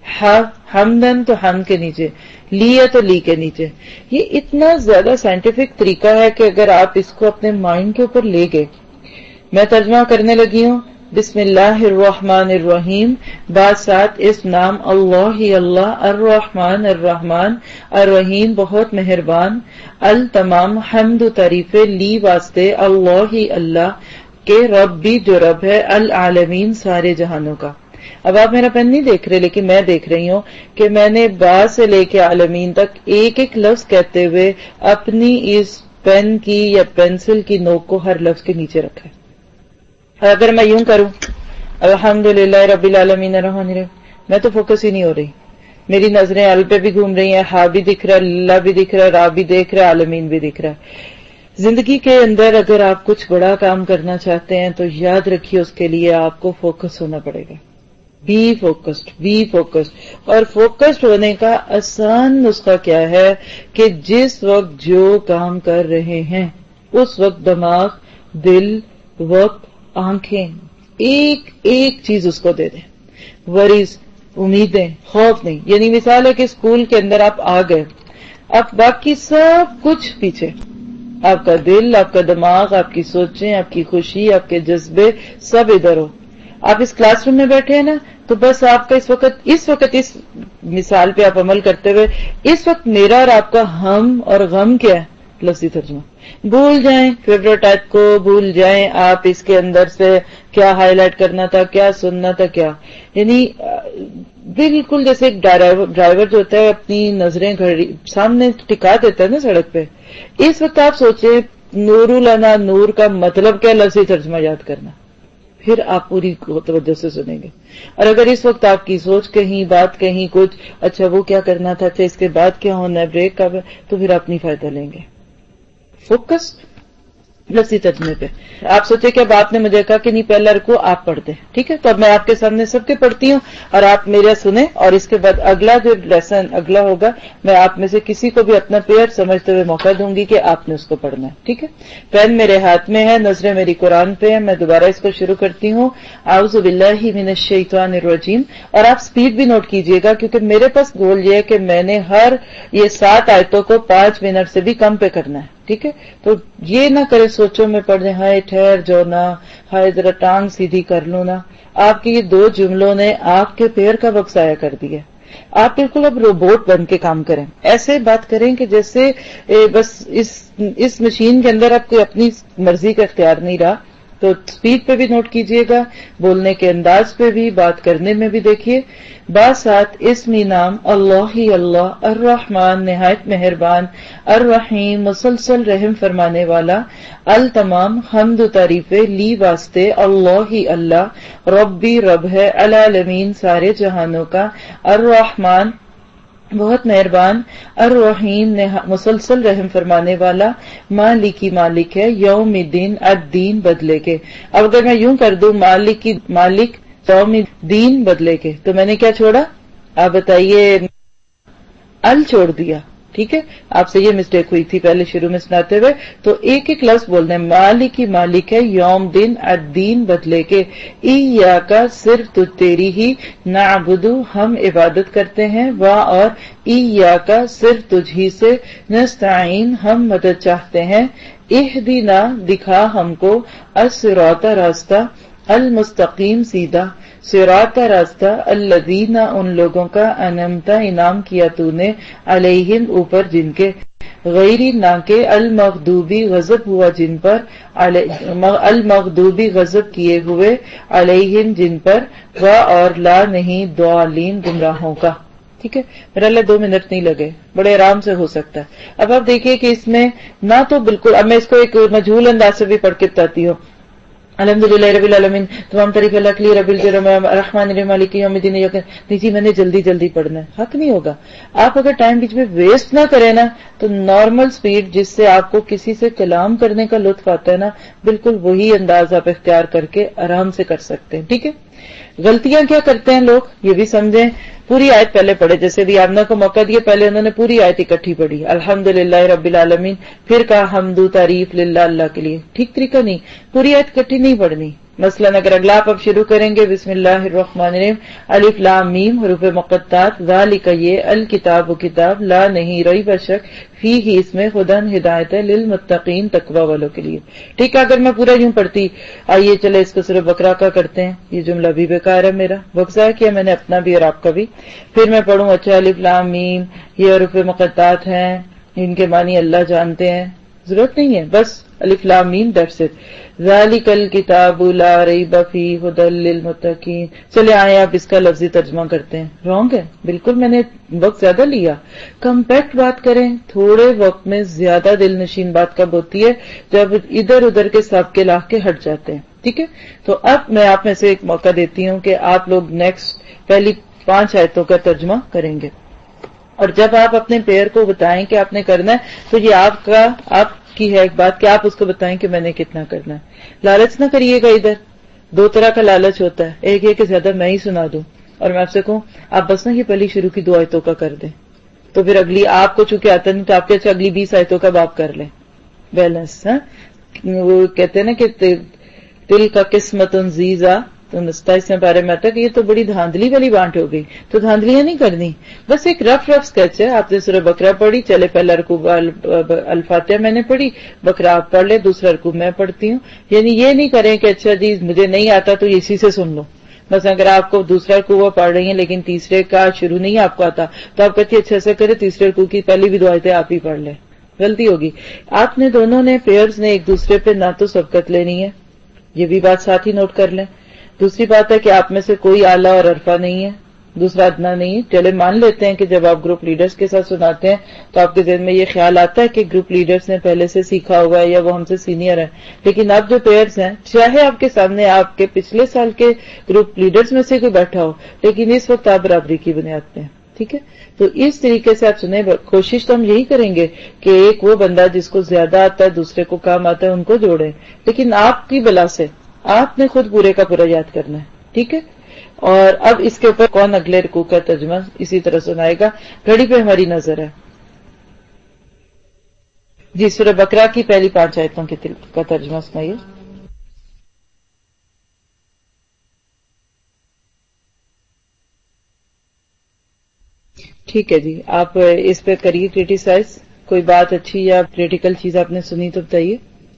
حمدن تو حمد کے نیچے، لی ہے تو لی کے نیچے. یہ اتنا زیادہ سائنٹیفک طریقہ ہے کہ اگر آپ اس کو اپنے مائنڈ کے اوپر لے گئے. میں ترجمہ کرنے لگی ہوں، بسم اللہ الرحمن الرحیم، بعد ساتھ اس نام اللہ ہی اللہ، الرحمن الرحمن، الرحیم بہت مہربان، التمام حمد و تعریف لی واسطے اللہ ہی اللہ کے، ربی جو رب ہے، العالمین سارے جہانوں کا. اب آپ میرا پین نہیں دیکھ رہے لیکن میں دیکھ رہی ہوں کہ میں نے با سے لے کے عالمین تک ایک ایک لفظ کہتے ہوئے اپنی اس پین کی یا پینسل کی نوک کو ہر لفظ کے نیچے رکھا ہے. اور اگر میں یوں کروں الحمدللہ رب العالمین الرحمن الرحیم، میں تو فوکس ہی نہیں ہو رہی. میری نظریں ال پہ بھی گھوم رہی ہیں، ہا بھی دکھ رہا ہے، اللہ بھی دکھ رہا ہے، را بھی دیکھ رہا ہے، عالمین بھی دکھ رہا ہے. زندگی کے اندر اگر آپ کچھ بڑا کام کرنا چاہتے ہیں تو یاد رکھیے اس کے لیے آپ کو فوکس ہونا پڑے گا. Be focused, be focused. اور فوکسڈ ہونے کا آسان نسخہ کیا ہے کہ جس وقت جو کام کر رہے ہیں اس وقت دماغ، دل، وقت، آنکھیں، ایک ایک چیز اس کو دے دیں. وریز، امیدیں، خوف نہیں. یعنی مثال ہے کہ اسکول کے اندر آپ آ گئے، اب باقی سب کچھ پیچھے، آپ کا دل، آپ کا دماغ، آپ کی سوچیں، آپ کی خوشی، آپ کے جذبے سب ادھر ہو. آپ اس کلاس روم میں بیٹھے ہیں نا، تو بس آپ کا اس وقت اس وقت اس مثال پہ آپ عمل کرتے ہوئے اس وقت میرا اور آپ کا ہم اور غم کیا ہے، لفظی ترجمہ. بھول جائیں فیوریٹ آیت کو، بھول جائیں آپ اس کے اندر سے کیا ہائی لائٹ کرنا تھا، کیا سننا تھا، کیا. یعنی بالکل جیسے ایک ڈرائیور جو ہوتا ہے اپنی نظریں گھڑی سامنے ٹکا دیتا ہے نا سڑک پہ، اس وقت آپ سوچیں نور لنا نور کا مطلب کیا، لفظی ترجمہ یاد کرنا، پھر آپ پوری توجہ سے سنیں گے. اور اگر اس وقت آپ کی سوچ کہیں، بات کہیں کچھ، اچھا وہ کیا کرنا تھا، اچھا اس کے بعد کیا ہونا ہے، بریک کب ہے، تو پھر آپ نہیں فائدہ لیں گے. فوکس لفظی ترجمے پہ. آپ سوچے کہ اب آپ نے مجھے کہا کہ نہیں پہلا رکوع آپ پڑھ دیں، ٹھیک ہے، تو اب میں آپ کے سامنے سب کے پڑھتی ہوں اور آپ میرا سنیں، اور اس کے بعد اگلا جو لیسن اگلا ہوگا میں آپ میں سے کسی کو بھی اپنا پیئر سمجھتے ہوئے موقع دوں گی کہ آپ نے اس کو پڑھنا ہے، ٹھیک ہے. پین میرے ہاتھ میں ہے، نظریں میری قرآن پہ ہیں. میں دوبارہ اس کو شروع کرتی ہوں. اعوذ باللہ من الشیطان الرجیم. اور آپ سپیڈ بھی نوٹ کیجئے گا کیونکہ میرے پاس گول یہ ہے کہ میں نے ہر یہ سات آیتوں کو پانچ منٹ سے بھی کم پہ کرنا ہے، ٹھیک ہے. تو یہ نہ کرے سوچو میں پڑھ دیں، ہائے ٹھہر جو نا، ہائے ذرا ٹانگ سیدھی کر لوں نا. آپ کے یہ دو جملوں نے آپ کے پیر کا وقت ضائع کر دیا. آپ بالکل اب روبوٹ بن کے کام کریں، ایسے بات کریں کہ جیسے بس اس اس مشین کے اندر آپ کو اپنی مرضی کا اختیار نہیں رہا. تو سپیڈ پہ بھی نوٹ کیجئے گا، بولنے کے انداز پہ بھی، بات کرنے میں بھی. دیکھیے باسات اسمی نام اللہ ہی اللہ، الرحمن نہایت مہربان، الرحیم مسلسل رحم فرمانے والا، التمام حمد و تعریفیں لی واسطے اللہ ہی اللہ، ربی رب ہے، العالمین سارے جہانوں کا، الرحمن بہت مہربان، الرحیم مسلسل رحم فرمانے والا، مالکی مالک ہے، یوم الدین الدین بدلے کے. اب اگر میں یوں کر دوں مالک کی مالک یوم الدین بدلے کے، تو میں نے کیا چھوڑا آپ بتائیے، ال چھوڑ دیا. ٹھیک ہے، آپ سے یہ مسٹیک ہوئی تھی پہلے شروع میں سناتے ہوئے. تو ایک ایک لفظ بولنا ہے. مالک کی مالک ہے، یوم دن، الدین بدلے کے، ایاکا صرف تو تیری ہی، نعبدو ہم عبادت کرتے ہیں، وا اور ایاکا صرف تجھ ہی سے، نستعین ہم مدد چاہتے ہیں، اہدنا دکھا ہم کو، الصراط راستہ، المستقیم سیدھا، صراط راستہ، الذین ان لوگوں کا، انعمتا انعام کیا تو نے، علیہم اوپر جن کے، غیری نہ کے، المغضوبی غضب ہوا جن پر، المغضوبی غضب کیے ہوئے، علیہم جن پر، و اور لا نہیں، ضالین گمراہوں کا. ٹھیک ہے، میرا اللہ دو منٹ نہیں لگے، بڑے آرام سے ہو سکتا ہے. اب آپ دیکھیے کہ اس میں نہ تو بالکل، اب میں اس کو ایک مجہول انداز سے بھی پڑھ کے بتاتی ہوں. الحمدللہ رب العالمین، تمام تعریف اللہ کے لیے، رب الجرم الرحمن الرحیم مالک یوم الدین. نہیں جی میں نے جلدی جلدی پڑھنا ہے، حق نہیں ہوگا. آپ اگر ٹائم بیچ میں ویسٹ نہ کریں نا تو نارمل سپیڈ جس سے آپ کو کسی سے کلام کرنے کا لطف آتا ہے نا، بالکل وہی انداز آپ اختیار کر کے آرام سے کر سکتے ہیں. ٹھیک ہے، غلطیاں کیا کرتے ہیں لوگ یہ بھی سمجھیں. پوری آیت پہلے پڑھے، جیسے بھی آمنہ کو موقع دیا پہلے انہوں نے پوری آیت اکٹھی پڑھی، الحمدللہ رب العالمین، پھر کہا حمد و تعریف للہ اللہ کے لیے. ٹھیک طریقہ نہیں، پوری آیت اکٹھی نہیں پڑھنی. مثلا اگر اگلا آپ اب شروع کریں گے بسم اللہ الرحمن الرحیم، الف لام میم حروف مقطعات، ذالک یہ، الکتاب و کتاب، لا نہیں ریب شک، فی ہی اس میں، ہدن ہدایت ہے، للمتقین تقوی والوں کے لیے. ٹھیک ہے، اگر میں پورا یوں پڑھتی، آئیے چلے اس کو صرف بقرہ کا کرتے ہیں، یہ جملہ بھی بیکار ہے، میرا وقت ضائع کیا میں نے اپنا بھی اور آپ کا بھی. پھر میں پڑھوں اچھا الف لام میم یہ حروف مقطعات ہیں، ان کے معنی اللہ جانتے ہیں، ضرورت نہیں ہے، بس الف لام میم دیٹس اٹ. ذالک الکتاب لا ریب فیہ ھدی للمتقین. چلے آئے آپ اس کا لفظی ترجمہ کرتے ہیں. رانگ ہے بالکل، میں نے وقت زیادہ لیا. کمپیکٹ بات کریں، تھوڑے وقت میں زیادہ دل نشین بات کب ہوتی ہے؟ جب ادھر ادھر کے سب کے لاہ کے ہٹ جاتے ہیں. ٹھیک ہے، تو اب میں آپ میں سے ایک موقع دیتی ہوں کہ آپ لوگ نیکسٹ پہلی پانچ آیتوں کا ترجمہ کریں گے، اور جب آپ اپنے پیئر کو بتائیں کہ آپ نے کرنا ہے تو یہ آپ کا آپ کی ہے ایک بات کہ آپ اس کو بتائیں کہ میں نے کتنا کرنا ہے. لالچ نہ کریے گا. ادھر دو طرح کا لالچ ہوتا ہے، ایک یہ کہ زیادہ میں ہی سنا دوں، اور میں آپ سے کہوں آپ بس نا یہ پہلی شروع کی دو آیتوں کا کر دیں، تو پھر اگلی آپ کو چونکہ آتا نہیں تو آپ کے اچھا اگلی بیس آیتوں کا باب کر لیں. بیلنس. ہاں وہ کہتے ہیں نا کہ دل کا قسمت زیزا، تو ستائیس میں بارے میں آتا ہے کہ یہ تو بڑی دھاندلی والی بانٹ ہو گئی. تو دھاندلیاں نہیں کرنی، بس ایک رف رف سکیچ ہے. آپ نے سورہ بقرہ پڑھی، چلے پہلا رکوع الفاتحہ میں نے پڑھی، بقرہ آپ پڑھ لے، دوسرا رکوع میں پڑھتی ہوں. یعنی یہ نہیں کریں کہ اچھا جی مجھے نہیں آتا تو اسی سے سن لو. بس اگر آپ کو دوسرا رکوع وہ پڑھ رہی ہیں لیکن تیسرے کا شروع نہیں آپ کو آتا تو آپ کہتی اچھا ایسا کرے تیسرے رکوع کی پہلی بھی دو آیتیں آپ ہی پڑھ لیں. غلطی ہوگی. آپ نے دونوں نے پیئرز نے ایک دوسرے پہ نہ تو سبقت لینی ہے، یہ بھی بات ساتھ ہی نوٹ کر لیں. دوسری بات ہے کہ آپ میں سے کوئی اعلیٰ اور عرفہ نہیں ہے، دوسرا ادنا نہیں ہے. چلے مان لیتے ہیں کہ جب آپ گروپ لیڈرز کے ساتھ سناتے ہیں تو آپ کے ذہن میں یہ خیال آتا ہے کہ گروپ لیڈرز نے پہلے سے سیکھا ہوا ہے یا وہ ہم سے سینئر ہیں، لیکن اب جو پیئرز ہیں چاہے آپ کے سامنے آپ کے پچھلے سال کے گروپ لیڈرز میں سے کوئی بیٹھا ہو، لیکن اس وقت آپ برابری کی بنیاد پہ ہیں. ٹھیک ہے، تو اس طریقے سے آپ سنیں. کوشش تو ہم یہی کریں گے کہ ایک وہ بندہ جس کو زیادہ آتا ہے دوسرے کو کام آتا ہے ان کو جوڑیں، لیکن آپ کی بلا سے آپ نے خود پورے کا پورا یاد کرنا ہے. ٹھیک ہے، اور اب اس کے اوپر کون اگلے رکوع کا ترجمہ اسی طرح سنائے گا؟ گھڑی پہ ہماری نظر ہے جی. سورہ بقرہ کی پہلی پانچ آیتوں کا ترجمہ سنائیے. ٹھیک ہے جی، آپ اس پہ کریے کریٹیسائز. کوئی بات اچھی یا کریٹیکل چیز آپ نے سنی تو بتائیے.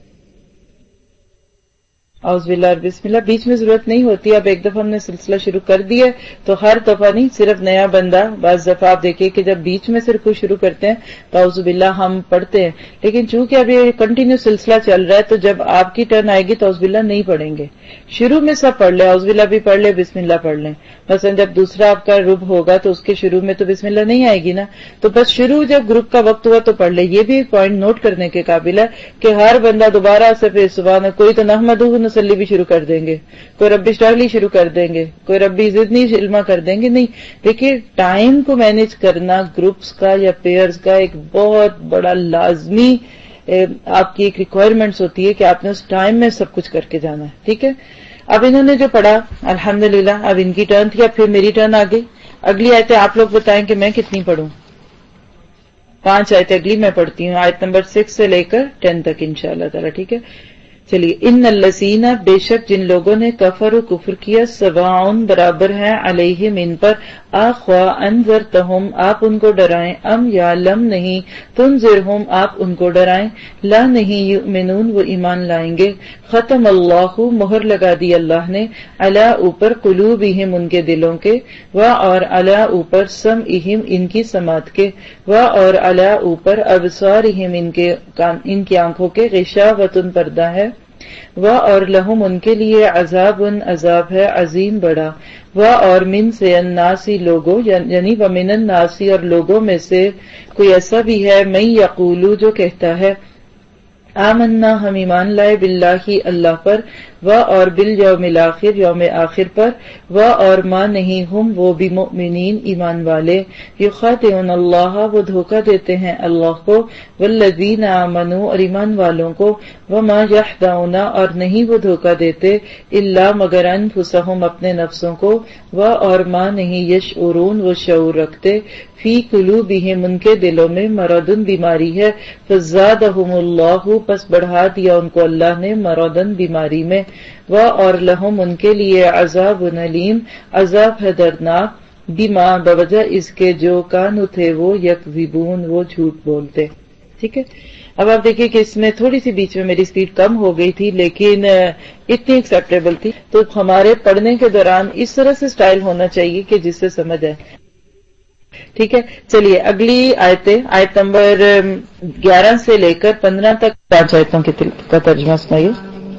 اعوذ باللہ اور بسم اللہ. بیچ میں ضرورت نہیں ہوتی. اب ایک دفعہ ہم نے سلسلہ شروع کر دیا تو ہر دفعہ نہیں، صرف نیا بندہ. بعض دفعہ آپ دیکھیے کہ جب بیچ میں سے کوئی شروع کرتے ہیں تو اعوذ باللہ ہم پڑھتے ہیں، لیکن چونکہ اب یہ کنٹینیو سلسلہ چل رہا ہے تو جب آپ کی ٹرن آئے گی تو اعوذ باللہ نہیں پڑھیں گے. شروع میں سب پڑھ لیں، اعوذ باللہ بھی پڑھ لیں، بسم اللہ پڑھ لیں. مثلا جب دوسرا آپ کا رب ہوگا تو اس کے شروع میں تو بسم اللہ نہیں آئے گی نا، تو بس شروع جب گروپ کا وقت ہوا تو پڑھ لیں. یہ بھی ایک پوائنٹ نوٹ کرنے کے قابل ہے کہ ہر بندہ دوبارہ سے پھر سبحان، کوئی تو نحمدہ نصلی بھی شروع کر دیں گے، کوئی ربی اشرح لی شروع کر دیں گے، کوئی ربی زدنی علما کر دیں گے. نہیں، دیکھیے ٹائم کو مینج کرنا گروپس کا یا پیئرز کا ایک بہت بڑا لازمی آپ کی ایک ریکوائرمنٹس ہوتی ہے کہ آپ نے اس ٹائم میں سب کچھ کر کے جانا ہے. ٹھیک ہے، اب انہوں نے جو پڑھا الحمدللہ، اب ان کی ٹرن تھی، اب پھر میری ٹرن آ گئی. اگلی آیتیں آپ لوگ بتائیں کہ میں کتنی پڑھوں. پانچ آیت اگلی میں پڑھتی ہوں، آیت نمبر سکس سے لے کر ٹین تک انشاءاللہ تعالی، ٹھیک ہے؟ چلیے، ان الذین بے شک جن لوگوں نے کفر و کفر کیا، سواء برابر ہے، علیہم ان پر، آخوا انذرتہم آپ ان کو ڈرائیں، ام یا لم نہیں، تنذرہم آپ ان کو ڈرائیں، لا نہیں یؤمنون وہ ایمان لائیں گے، ختم اللہ مہر لگا دی اللہ نے، علی اوپر قلوبہم ان کے دلوں کے، و اور علی اوپر سمعہم ان کی سماعت کے، و اور علی اوپر ابصارہم ان کے ان کی آنکھوں کے، غشاوۃ پردہ ہے، و اور لہم ان کے لیے عذاب عذاب ہے عظیم بڑا، و اور من سے الناسی لوگوں یعنی و من الناسی اور لوگوں میں سے کوئی ایسا بھی ہے، من یقولو جو کہتا ہے، آمنا ہم ایمان لائے باللہ اللہ پر، و اور بالیوم الاخر یوم آخر پر، و اور ما نہیں ہم وہ بھی مؤمنین ایمان والے، یخادعون اللہ وہ دھوکہ دیتے ہیں اللہ کو، والذین آمنوا اور ایمان والوں کو، وما یخدعون اور نہیں وہ دھوکہ دیتے الا مگر انفسہم اپنے نفسوں کو، و اور ما نہیں یشعرون وہ شعور رکھتے، فی قلوبہم ان کے دلوں میں مرض بیماری ہے، فزادہم اللہ پس بڑھا دیا ان کو اللہ نے مرضن بیماری میں، و اور لہم ان کے لیے عذاب علیم عذاب ہے دردناک، بما بوجہ اس کے جو کانو تھے وہ یکذبون وہ جھوٹ بولتے، ٹھیک ہے؟ اب آپ دیکھیں کہ اس میں تھوڑی سی بیچ میں میری سپیڈ کم ہو گئی تھی لیکن اتنی ایکسیپٹیبل تھی، تو ہمارے پڑھنے کے دوران اس طرح سے سٹائل ہونا چاہیے کہ جس سے سمجھ آئے، ٹھیک ہے؟ چلیے اگلی آیتیں، آیت نمبر گیارہ سے لے کر پندرہ تک پانچ آیتوں کا ترجمہ سنائیے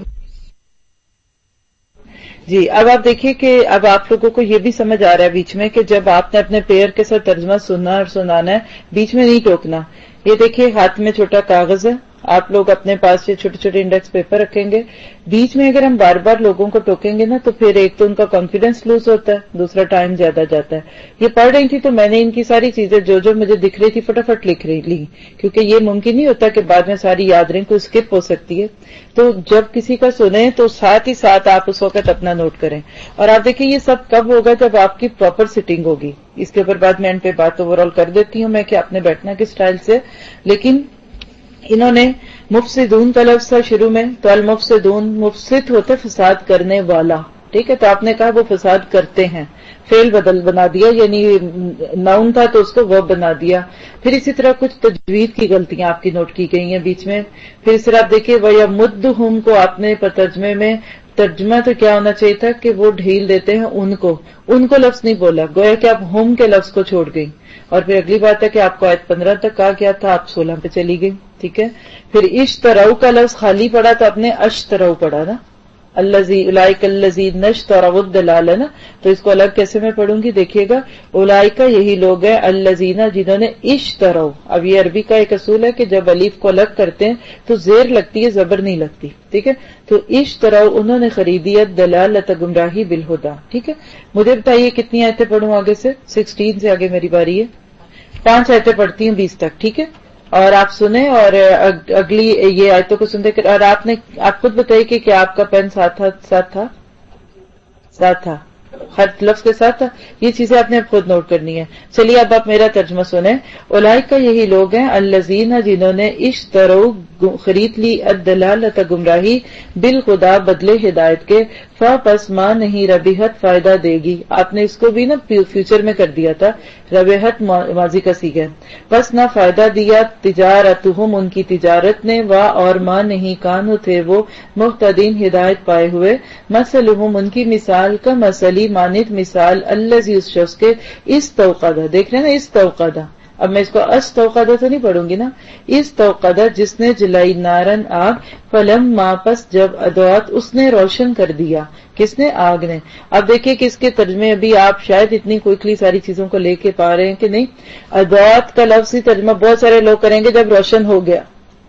جی۔ اب آپ دیکھیے کہ اب آپ لوگوں کو یہ بھی سمجھ آ رہا ہے بیچ میں کہ جب آپ نے اپنے پیئر کے ساتھ ترجمہ سننا اور سنانا ہے بیچ میں نہیں ٹوکنا۔ یہ دیکھیے ہاتھ میں چھوٹا کاغذ ہے، آپ لوگ اپنے پاس یہ چھوٹے چھوٹے انڈیکس پیپر رکھیں گے، بیچ میں اگر ہم بار بار لوگوں کو ٹوکیں گے نا تو پھر ایک تو ان کا کانفیڈینس لوز ہوتا ہے، دوسرا ٹائم زیادہ جاتا ہے۔ یہ پڑھ رہی تھی تو میں نے ان کی ساری چیزیں جو جو مجھے دکھ رہی تھی فٹافٹ لکھ رہی لی، کیونکہ یہ ممکن نہیں ہوتا کہ بعد میں ساری یاد رہیں، کوئی اسکپ ہو سکتی ہے۔ تو جب کسی کا سنیں تو ساتھ ہی ساتھ آپ اس وقت اپنا نوٹ کریں، اور آپ دیکھیں یہ سب کب ہوگا جب آپ کی پراپر سٹنگ ہوگی۔ اس کے اوپر بعد میں اینڈ پہ بات اوور آل کر دیتی ہوں میں کہ آپ نے بیٹھنا کس سٹائل سے، لیکن انہوں نے مفسدون کا لفظ تھا شروع میں، تو المفسدون مفسد ہوتے فساد کرنے والا، ٹھیک ہے؟ تو آپ نے کہا وہ فساد کرتے ہیں، فعل بدل بنا دیا، یعنی ناؤن تھا تو اس کو ورب بنا دیا۔ پھر اسی طرح کچھ تجوید کی غلطیاں آپ کی نوٹ کی گئی ہیں بیچ میں۔ پھر اس طرح آپ دیکھیے وَيَمُدُّهُمْ کو آپ نے ترجمے میں ترجمہ تو کیا ہونا چاہیے تھا کہ وہ ڈھیل دیتے ہیں ان کو، ان کو لفظ نہیں بولا، گویا کہ آپ ہم کے لفظ کو چھوڑ گئی۔ اور پھر اگلی بات ہے کہ آپ کو آیت پندرہ تک کہا گیا تھا، آپ سولہ پہ چلی گئی، ٹھیک ہے؟ پھر اشتروا کا لفظ خالی پڑا تو آپ نے اشتروا پڑھا نا، الذی اولئک الذین اشتروا الضلالہ نا، تو اس کو الگ کیسے میں پڑھوں گی دیکھیے گا، اولئک یہی لوگ ہیں، الذین جنہوں نے اشتروا۔ اب یہ عربی کا ایک اصول ہے کہ جب الف کو الگ کرتے ہیں تو زیر لگتی ہے، زبر نہیں لگتی، ٹھیک ہے؟ تو اشتروا انہوں نے خریدی الضلالۃ گمراہی بالہدیٰ، ٹھیک ہے؟ مجھے بتائیے کتنی آیتیں پڑھوں آگے سے؟ سکسٹین سے آگے میری باری ہے، پانچ آیتیں پڑھتی ہوں بیس تک، ٹھیک ہے؟ اور آپ سنیں اور اگلی یہ آیتوں کو سنتے کر، اور آپ نے آپ خود بتائیے کہ کیا آپ کا پین ساتھ تھا ساتھ تھا ساتھ تھا ہر لفظ کے ساتھ تھا؟ یہ چیزیں آپ نے خود نوٹ کرنی ہے۔ چلیے اب آپ میرا ترجمہ سنیں۔ اولئک یہی لوگ ہیں الذین جنہوں نے اشتروا خرید لی الضلالۃ گمراہی بالہدیٰ بدلے ہدایت کے، فپس ما نہیں ربحت فائدہ دے گی۔ آپ نے اس کو بھی نا فیوچر میں کر دیا تھا، ربحت ماضی کا صیغہ ہے، بس نہ فائدہ دیا تجارتہم ان کی تجارت نے، وا اور ما نہیں کانو تھے وہ مہتدین ہدایت پائے ہوئے، مثلہم ان کی مثال کا مثلی مانند مثال الذی اس شخص کے استوقدہ، دیکھ رہے ہیں نا استوقدہ، اب میں اس کو استوقدہ تو نہیں پڑھوں گی نا، استوقدہ جس نے جلائی نارن آگ، فلم پس جب ادوات اس نے روشن کر دیا، کس نے؟ آگ نے۔ اب دیکھیے کہ اس کے ترجمے ابھی آپ شاید اتنی کوئکلی ساری چیزوں کو لے کے پا رہے ہیں کہ نہیں۔ ادوات کا لفظی ترجمہ بہت سارے لوگ کریں گے جب روشن ہو گیا،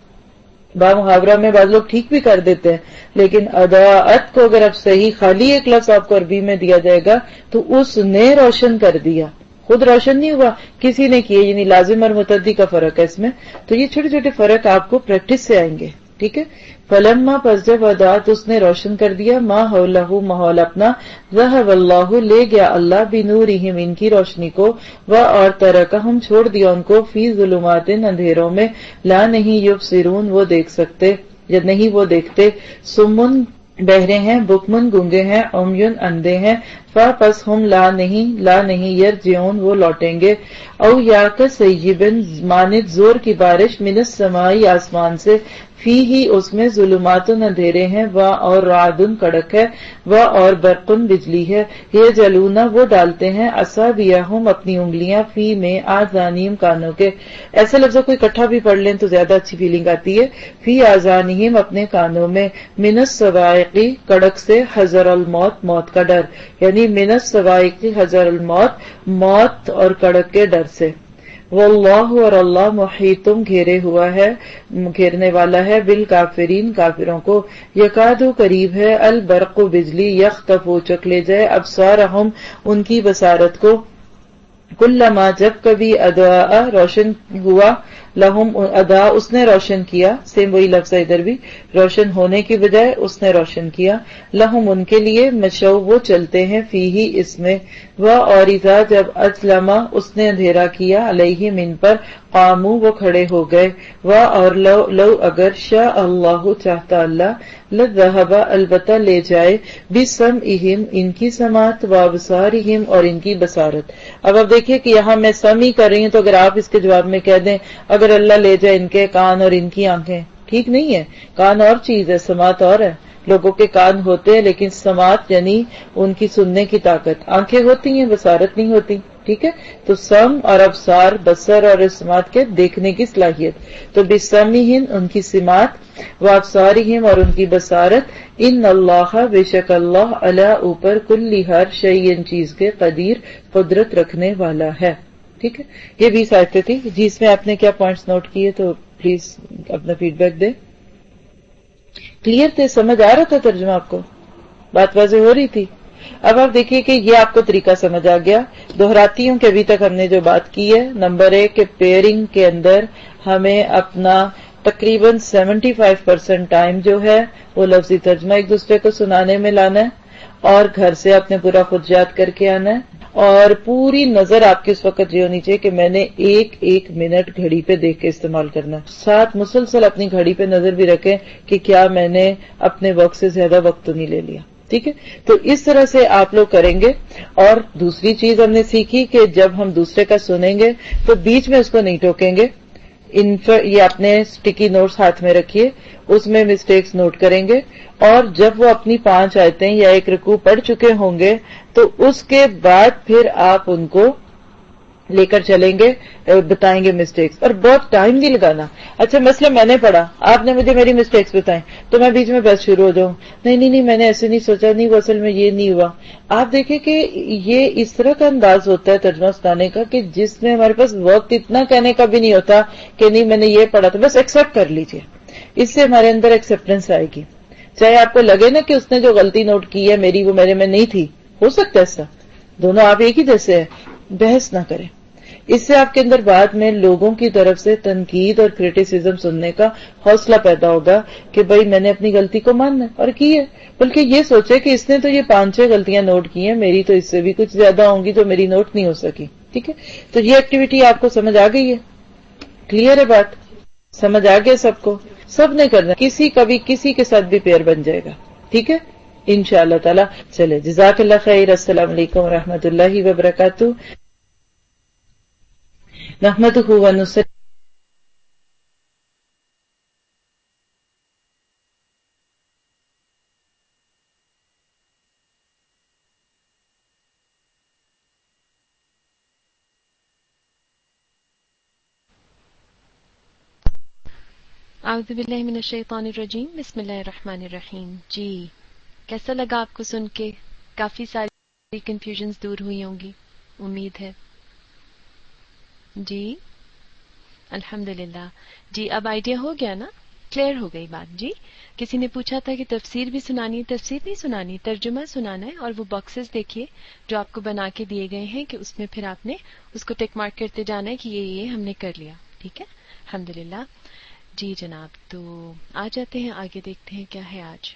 با محاورہ میں بعض لوگ ٹھیک بھی کر دیتے ہیں، لیکن ادوات کو اگر اب صحیح خالی ایک لفظ آپ کو عربی میں دیا جائے گا تو اس نے روشن کر دیا، خود روشن نہیں ہوا، کسی نے کیے، یعنی لازم اور متعدی کا فرق ہے اس میں۔ تو یہ چھوٹے چھوٹے فرق آپ کو پریکٹس سے آئیں گے، ٹھیک ہے. فلما پس جب وداعت اس نے روشن کر دیا ما حولہ ماحول اپنا ذہب اللہ لے گیا اللہ بنورہم ان کی روشنی کو و اور ترکہم چھوڑ دیا ان کو فی ظلمات اندھیروں میں لا نہیں یبصرون وہ دیکھ سکتے یا نہیں وہ دیکھتے سمن بہرے ہیں بکمن گنگے ہیں عمیون اندھے ہیں فا پس ہم لا نہیں لا نہیں یرجعون وہ لوٹیں گے او یا کسیبن مانت زور کی بارش من السمائی آسمان سے فی ہی اس میں ظلمات اندھیرے ہیں و اور رعدن کڑک ہے و اور برقن بجلی ہے یہ جلونا وہ ڈالتے ہیں اصابعہم اپنی انگلیاں فی میں آذانہم کانوں کے. ایسے لفظوں کو اکٹھا بھی پڑھ لیں تو زیادہ اچھی فیلنگ آتی ہے. فی آذانہم اپنے کانوں میں من الصواعقی کڑک سے حذر الموت موت کا ڈر یعنی من الصواعقی حذر الموت موت اور کڑک کے ڈر سے. واللہ اور اللہ محیطم گھیرے ہوا ہے گھیرنے والا ہے بالکافرین کافروں کو. یکادو قریب ہے البرق بجلی یخطف چک لے جائے ابصارہم ان کی بصارت کو کلما جب کبھی اضاء روشن ہوا لہم ادا اس نے روشن کیا سیم وہی لفظ ہے ادھر بھی روشن ہونے کی بجائے اس نے روشن کیا لہم ان کے لیے مشو وہ چلتے ہیں فی ہی اس میں و اور اذا جب اظلما اس نے اندھیرا کیا علیہم ان پر قامو وہ کھڑے ہو گئے و اور لو لو اگر شاء اللہ چاہتا اللہ لذہب البتہ لے جائے بسمعہم ان کی سماعت و ابصارہم اور ان کی بصارت. اب اب دیکھیے کہ یہاں میں سمی کر رہی ہوں تو اگر آپ اس کے جواب میں کہہ دیں اگر اللہ لے جائے ان کے کان اور ان کی آنکھیں ٹھیک نہیں ہے. کان اور چیز ہے سماعت اور ہے. لوگوں کے کان ہوتے ہیں لیکن سماعت یعنی ان کی سننے کی طاقت آنکھیں ہوتی ہیں بصارت نہیں ہوتی. ٹھیک ہے تو سم اور ابصار بصر اور سماعت کے دیکھنے کی صلاحیت. تو بسمعہم ان کی سماعت و ابصارہم اور ان کی بصارت ان اللہ بے شک اللہ علی اوپر کل ہر شیء چیز کے قدیر قدرت رکھنے والا ہے. ٹھیک ہے یہ بیس آیتیں تھی جی اس میں آپ نے کیا پوائنٹس نوٹ کیے تو پلیز اپنا فیڈ بیک دیں. کلیئر تھے سمجھ آ رہا تھا ترجمہ آپ کو بات واضح ہو رہی تھی. اب آپ دیکھیے کہ یہ آپ کو طریقہ سمجھ آ گیا. دہراتی ہوں کہ ابھی تک ہم نے جو بات کی ہے نمبر ایک کہ پیئرنگ کے اندر ہمیں اپنا تقریباً سیونٹی فائیو پرسینٹ ٹائم جو ہے وہ لفظی ترجمہ ایک دوسرے کو سنانے میں لانا ہے اور گھر سے اپنے پورا خود یاد کر کے آنا ہے اور پوری نظر آپ کی اس وقت یہ ہونی چاہیے کہ میں نے ایک ایک منٹ گھڑی پہ دیکھ کے استعمال کرنا ہے. ساتھ مسلسل اپنی گھڑی پہ نظر بھی رکھیں کہ کیا میں نے اپنے وقت سے زیادہ وقت تو نہیں لے لیا. ٹھیک ہے تو اس طرح سے آپ لوگ کریں گے. اور دوسری چیز ہم نے سیکھی کہ جب ہم دوسرے کا سنیں گے تو بیچ میں اس کو نہیں ٹوکیں گے. یہ اپنے اسٹکی نوٹس ہاتھ میں رکھیے اس میں مسٹیکس نوٹ کریں گے اور جب وہ اپنی پانچ آیتیں یا ایک رکوع پڑھ چکے ہوں گے تو اس کے بعد پھر آپ ان کو لے کر چلیں گے بتائیں گے مسٹیکس اور بہت ٹائم نہیں لگانا. اچھا مثلا میں نے پڑھا آپ نے مجھے میری مسٹیکس بتائیں تو میں بیچ میں بس شروع ہو جاؤں نہیں نہیں نہیں میں نے ایسے نہیں سوچا نہیں وہ اصل میں یہ نہیں ہوا. آپ دیکھیں کہ یہ اس طرح کا انداز ہوتا ہے ترجمہ سنانے کا کہ جس میں ہمارے پاس وقت اتنا کہنے کا بھی نہیں ہوتا کہ نہیں میں نے یہ پڑھا تھا بس ایکسپٹ کر لیجئے. اس سے ہمارے اندر ایکسپٹینس آئے گی. چاہے آپ کو لگے نا کہ اس نے جو غلطی نوٹ کی ہے میری وہ میرے میں نہیں تھی ہو سکتا ہے ایسا دونوں آپ ایک ہی جیسے ہیں بحث نہ کریں. اس سے آپ کے اندر بعد میں لوگوں کی طرف سے تنقید اور کریٹیسزم سننے کا حوصلہ پیدا ہوگا کہ بھائی میں نے اپنی غلطی کو ماننا اور کی ہے بلکہ یہ سوچے کہ اس نے تو یہ پانچ چھ غلطیاں نوٹ کی ہیں میری تو اس سے بھی کچھ زیادہ ہوں گی جو میری نوٹ نہیں ہو سکی. ٹھیک ہے تو یہ ایکٹیویٹی آپ کو سمجھ آ گئی ہے کلیئر ہے بات سمجھ آ گیا سب کو سب نے کرنا کسی کبھی کسی کے ساتھ بھی پیئر بن جائے گا. ٹھیک ہے انشاءاللہ تعالی. چلے جزاک اللہ خیر. السلام علیکم ورحمۃ اللہ وبرکاتہ. نحمدہ ونصلی اعوذ باللہ من الشیطان الرجیم بسم اللہ الرحمن الرحیم. جی کیسا لگا آپ کو سن کے؟ کافی ساری کنفیوژنز دور ہوئی ہوں گی امید ہے. جی الحمدللہ. جی اب آئیڈیا ہو گیا نا کلیئر ہو گئی بات. جی کسی نے پوچھا تھا کہ تفسیر بھی سنانی تفسیر نہیں سنانی ترجمہ سنانا ہے اور وہ باکسز دیکھیے جو آپ کو بنا کے دیے گئے ہیں کہ اس میں پھر آپ نے اس کو ٹک مارک کرتے جانا ہے کہ یہ یہ ہم نے کر لیا. ٹھیک ہے الحمدللہ. جی جناب، تو آ جاتے ہیں آگے، دیکھتے ہیں کیا ہے آج.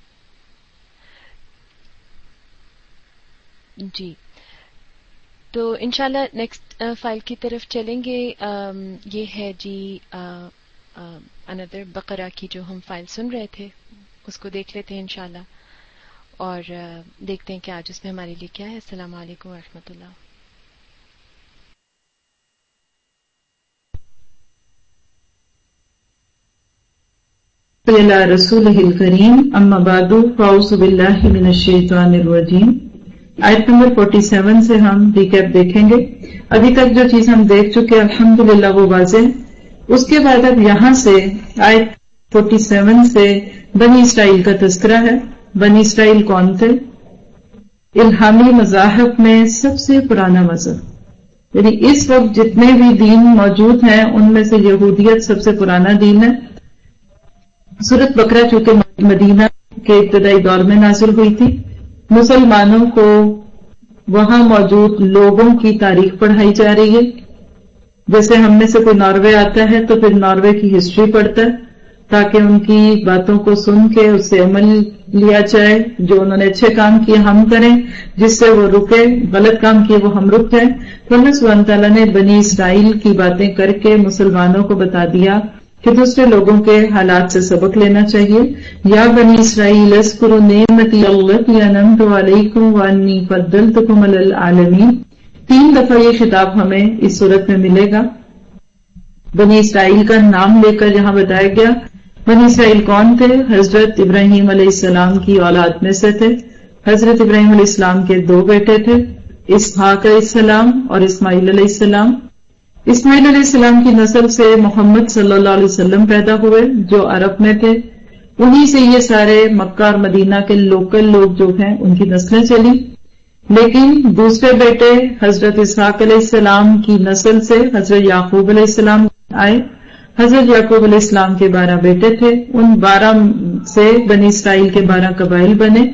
جی تو انشاءاللہ نیکسٹ فائل کی طرف چلیں گے. یہ ہے جی اندر بقرہ کی جو ہم فائل سن رہے تھے، اس کو دیکھ لیتے ہیں انشاءاللہ، اور دیکھتے ہیں کہ آج اس میں ہمارے لیے کیا ہے. السلام علیکم ورحمۃ اللہ. إلى رسوله الكريم أما بعد فأعوذ بالله من الشيطان الرجيم. آیت نمبر سینتالیس سے ہم ریکیپ دیکھیں گے. ابھی تک جو چیز ہم دیکھ چکے الحمدللہ وہ واضح. اس کے بعد اب یہاں سے آیت سینتالیس سے بنی اسرائیل کا تذکرہ ہے. بنی اسرائیل کون تھے؟ الہامی مذاہب میں سب سے پرانا مذہب، یعنی اس وقت جتنے بھی دین موجود ہیں ان میں سے یہودیت سب سے پرانا دین ہے. سورۃ بقرہ چونکہ مدینہ کے ابتدائی دور میں نازل ہوئی تھی، مسلمانوں کو وہاں موجود لوگوں کی تاریخ پڑھائی جا رہی ہے. جیسے ہم میں سے کوئی ناروے آتا ہے تو پھر ناروے کی ہسٹری پڑھتا ہے تاکہ ان کی باتوں کو سن کے اس سے عمل لیا جائے. جو انہوں نے اچھے کام کیے ہم کریں، جس سے وہ رکے، غلط کام کیے وہ ہم رک جائیں. تو اللہ سبحانہ تعالیٰ نے بنی اسرائیل کی باتیں کر کے مسلمانوں کو بتا دیا کہ دوسرے لوگوں کے حالات سے سبق لینا چاہیے. یا بنی اسرائیل اذکروا نعمتی التی انعمت علیکم وانی فضلتکم علی العالمین. تین دفعہ یہ خطاب ہمیں اس صورت میں ملے گا. بنی اسرائیل کا نام لے کر یہاں بتایا گیا. بنی اسرائیل کون تھے؟ حضرت ابراہیم علیہ السلام کی اولاد میں سے تھے. حضرت ابراہیم علیہ السلام کے دو بیٹے تھے، اسحاق علیہ السلام اور اسماعیل علیہ السلام. اسماعیل علیہ السلام کی نسل سے محمد صلی اللہ علیہ وسلم پیدا ہوئے جو عرب میں تھے. انہی سے یہ سارے مکہ اور مدینہ کے لوکل لوگ جو ہیں ان کی نسلیں چلی. لیکن دوسرے بیٹے حضرت اسحاق علیہ السلام کی نسل سے حضرت یعقوب علیہ السلام آئے. حضرت یعقوب علیہ السلام کے بارہ بیٹے تھے. ان بارہ سے بنی اسرائیل کے بارہ قبائل بنے.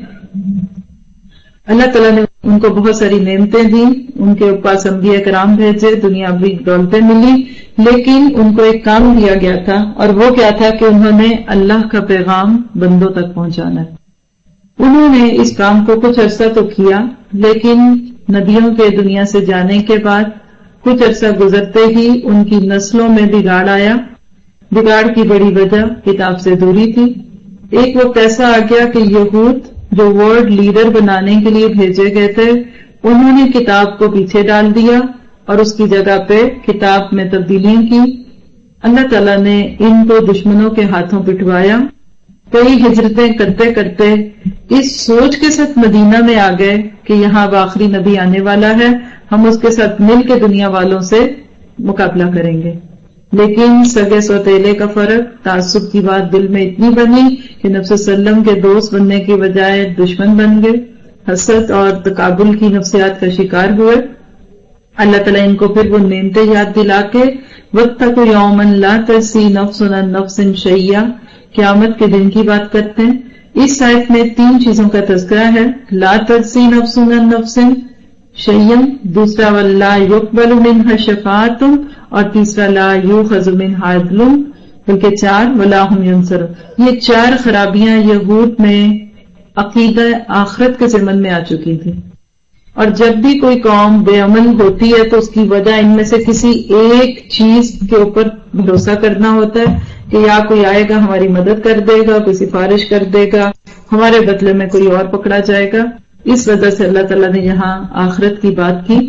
اللہ تعالیٰ نے ان کو بہت ساری نعمتیں دی، ان کے پاس انبیاء کرام بھیجے، دنیاوی دولتیں ملی، لیکن ان کو ایک کام دیا گیا تھا، اور وہ کیا تھا کہ انہوں نے اللہ کا پیغام بندوں تک پہنچانا ہے. انہوں نے اس کام کو کچھ عرصہ تو کیا، لیکن نبیوں کے دنیا سے جانے کے بعد کچھ عرصہ گزرتے ہی ان کی نسلوں میں بگاڑ آیا. بگاڑ کی بڑی وجہ کتاب سے دوری تھی. ایک وقت ایسا آ گیا کہ یہود جو ورلڈ لیڈر بنانے کے لیے بھیجے گئے تھے، انہوں نے کتاب کو پیچھے ڈال دیا اور اس کی جگہ پہ کتاب میں تبدیلیاں کی. اللہ تعالیٰ نے ان کو دشمنوں کے ہاتھوں پٹوایا. کئی ہجرتیں کرتے کرتے اس سوچ کے ساتھ مدینہ میں آ گئے کہ یہاں اب آخری نبی آنے والا ہے، ہم اس کے ساتھ مل کے دنیا والوں سے مقابلہ کریں گے. لیکن سگے سوتیلے کا فرق، تعصب کی بات دل میں اتنی بنی کہ نبی صلی اللہ علیہ وسلم کے دوست بننے کی بجائے دشمن بن گئے. حسد اور تقابل کی نفسیات کا شکار ہوئے. اللہ تعالیٰ ان کو پھر وہ نعمتیں یاد دلا کے واتقوا یوما لا تجزی نفس عن نفس شیئا، قیامت کے دن کی بات کرتے ہیں. اس آیت میں تین چیزوں کا تذکرہ ہے. لا تجزی نفس عن نفس شیئا، دوسرا ولا یقبل منها شفاعۃ، اور تیسرا لا یؤخذ منها عدل، بلکہ چار ولا هم ینصرون. یہ چار خرابیاں یہود میں عقیدہ آخرت کے ضمن میں آ چکی تھی. اور جب بھی کوئی قوم بے عمل ہوتی ہے تو اس کی وجہ ان میں سے کسی ایک چیز کے اوپر بھروسہ کرنا ہوتا ہے کہ یا کوئی آئے گا ہماری مدد کر دے گا، کوئی سفارش کر دے گا، ہمارے بدلے میں کوئی اور پکڑا جائے گا. اس وجہ سے اللہ تعالیٰ نے یہاں آخرت کی بات کی.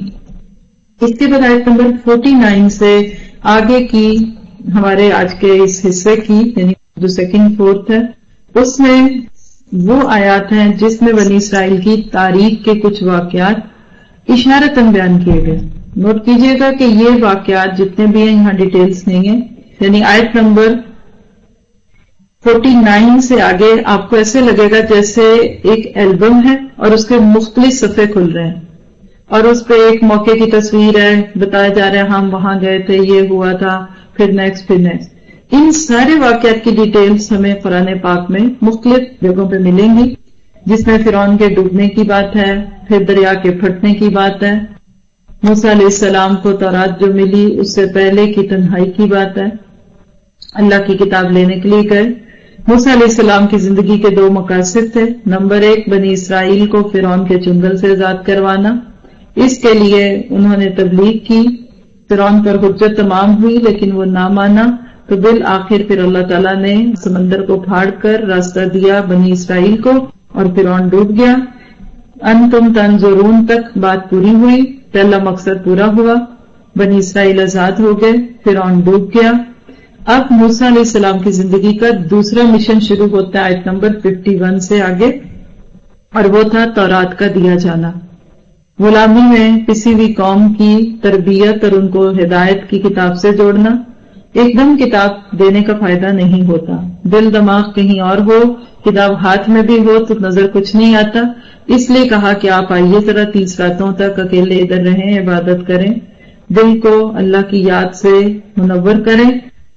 اس کے بعد آیت نمبر انچاس سے آگے کی ہمارے آج کے اس حصے کی، یعنی جو سیکنڈ فورتھ ہے، اس میں وہ آیات ہیں جس میں بنی اسرائیل کی تاریخ کے کچھ واقعات اشارتاً بیان کیے گئے. نوٹ کیجئے گا کہ یہ واقعات جتنے بھی ہیں یہاں ڈیٹیلز نہیں ہیں. یعنی آیت نمبر انچاس سے آگے آپ کو ایسے لگے گا جیسے ایک البم ہے اور اس کے مختلف صفحے کھل رہے ہیں، اور اس پہ ایک موقع کی تصویر ہے، بتایا جا رہا ہے ہم وہاں گئے تھے، یہ ہوا تھا، پھر نیکسٹ پھر نیکسٹ. ان سارے واقعات کی ڈیٹیلز ہمیں قرآن پاک میں مختلف جگہوں پہ ملیں گی، جس میں فرعون کے ڈوبنے کی بات ہے، پھر دریا کے پھٹنے کی بات ہے، موسیٰ علیہ السلام کو تورات جو ملی اس سے پہلے کی تنہائی کی بات ہے، اللہ کی کتاب لینے کے لیے گئے۔ موسیٰ علیہ السلام کی زندگی کے دو مقاصد تھے۔ نمبر ایک، بنی اسرائیل کو فرعون کے چنگل سے آزاد کروانا، اس کے لیے انہوں نے تبلیغ کی، فرعون پر حجت تمام ہوئی لیکن وہ نہ مانا، تو بالآخر پھر اللہ تعالیٰ نے سمندر کو پھاڑ کر راستہ دیا بنی اسرائیل کو اور فرعون ڈوب گیا۔ انتم تنظرون تک بات پوری ہوئی، پہلا مقصد پورا ہوا، بنی اسرائیل آزاد ہو گئے، فرعون ڈوب گیا۔ اب موسیٰ علیہ السلام کی زندگی کا دوسرا مشن شروع ہوتا ہے آیت نمبر اکیاون سے آگے، اور وہ تھا تورات کا دیا جانا۔ غلامی میں پسی ہوئی قوم کی تربیت اور ان کو ہدایت کی کتاب سے جوڑنا۔ ایک دم کتاب دینے کا فائدہ نہیں ہوتا، دل دماغ کہیں اور ہو، کتاب ہاتھ میں بھی ہو تو نظر کچھ نہیں آتا۔ اس لیے کہا کہ آپ آئیے ذرا تیس راتوں تک اکیلے ادھر رہیں، عبادت کریں، دل کو اللہ کی یاد سے منور کریں۔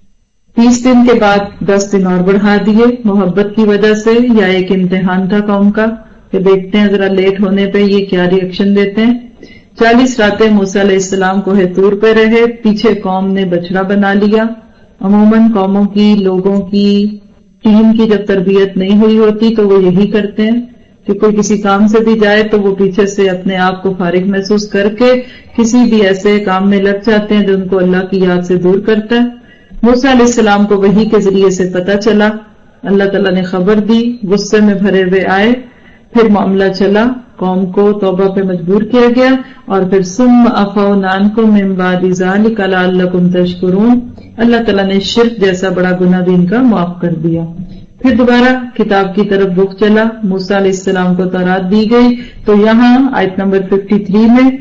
تیس دن کے بعد دس دن اور بڑھا دیے محبت کی وجہ سے، یا ایک امتحان تھا قوم کا کہ دیکھتے ہیں ذرا لیٹ ہونے پہ یہ کیا ری ایکشن دیتے ہیں۔ چالیس راتیں موسیٰ علیہ السلام کوہ طور پہ رہے، پیچھے قوم نے بچڑا بنا لیا۔ عموماً قوموں کی، لوگوں کی، ٹیم کی جب تربیت نہیں ہوئی ہوتی تو وہ یہی کرتے ہیں کہ کوئی کسی کام سے بھی جائے تو وہ پیچھے سے اپنے آپ کو فارغ محسوس کر کے کسی بھی ایسے کام میں لگ جاتے ہیں جو ان کو اللہ کی یاد سے دور کرتا ہے۔ موسیٰ علیہ السلام کو وحی کے ذریعے سے پتہ چلا، اللہ تعالیٰ نے خبر دی، غصے میں بھرے ہوئے آئے، پھر معاملہ چلا، قوم کو توبہ پہ مجبور کیا گیا، اور پھر ثم عفونا عنکم من بعد ذلک لعلکم تشکرون، اللہ تعالیٰ نے شرک جیسا بڑا گناہ بھی ان کا معاف کر دیا۔ پھر دوبارہ کتاب کی طرف رخ چلا، موسیٰ علیہ السلام کو تورات دی گئی، تو یہاں آیت نمبر ترپن میں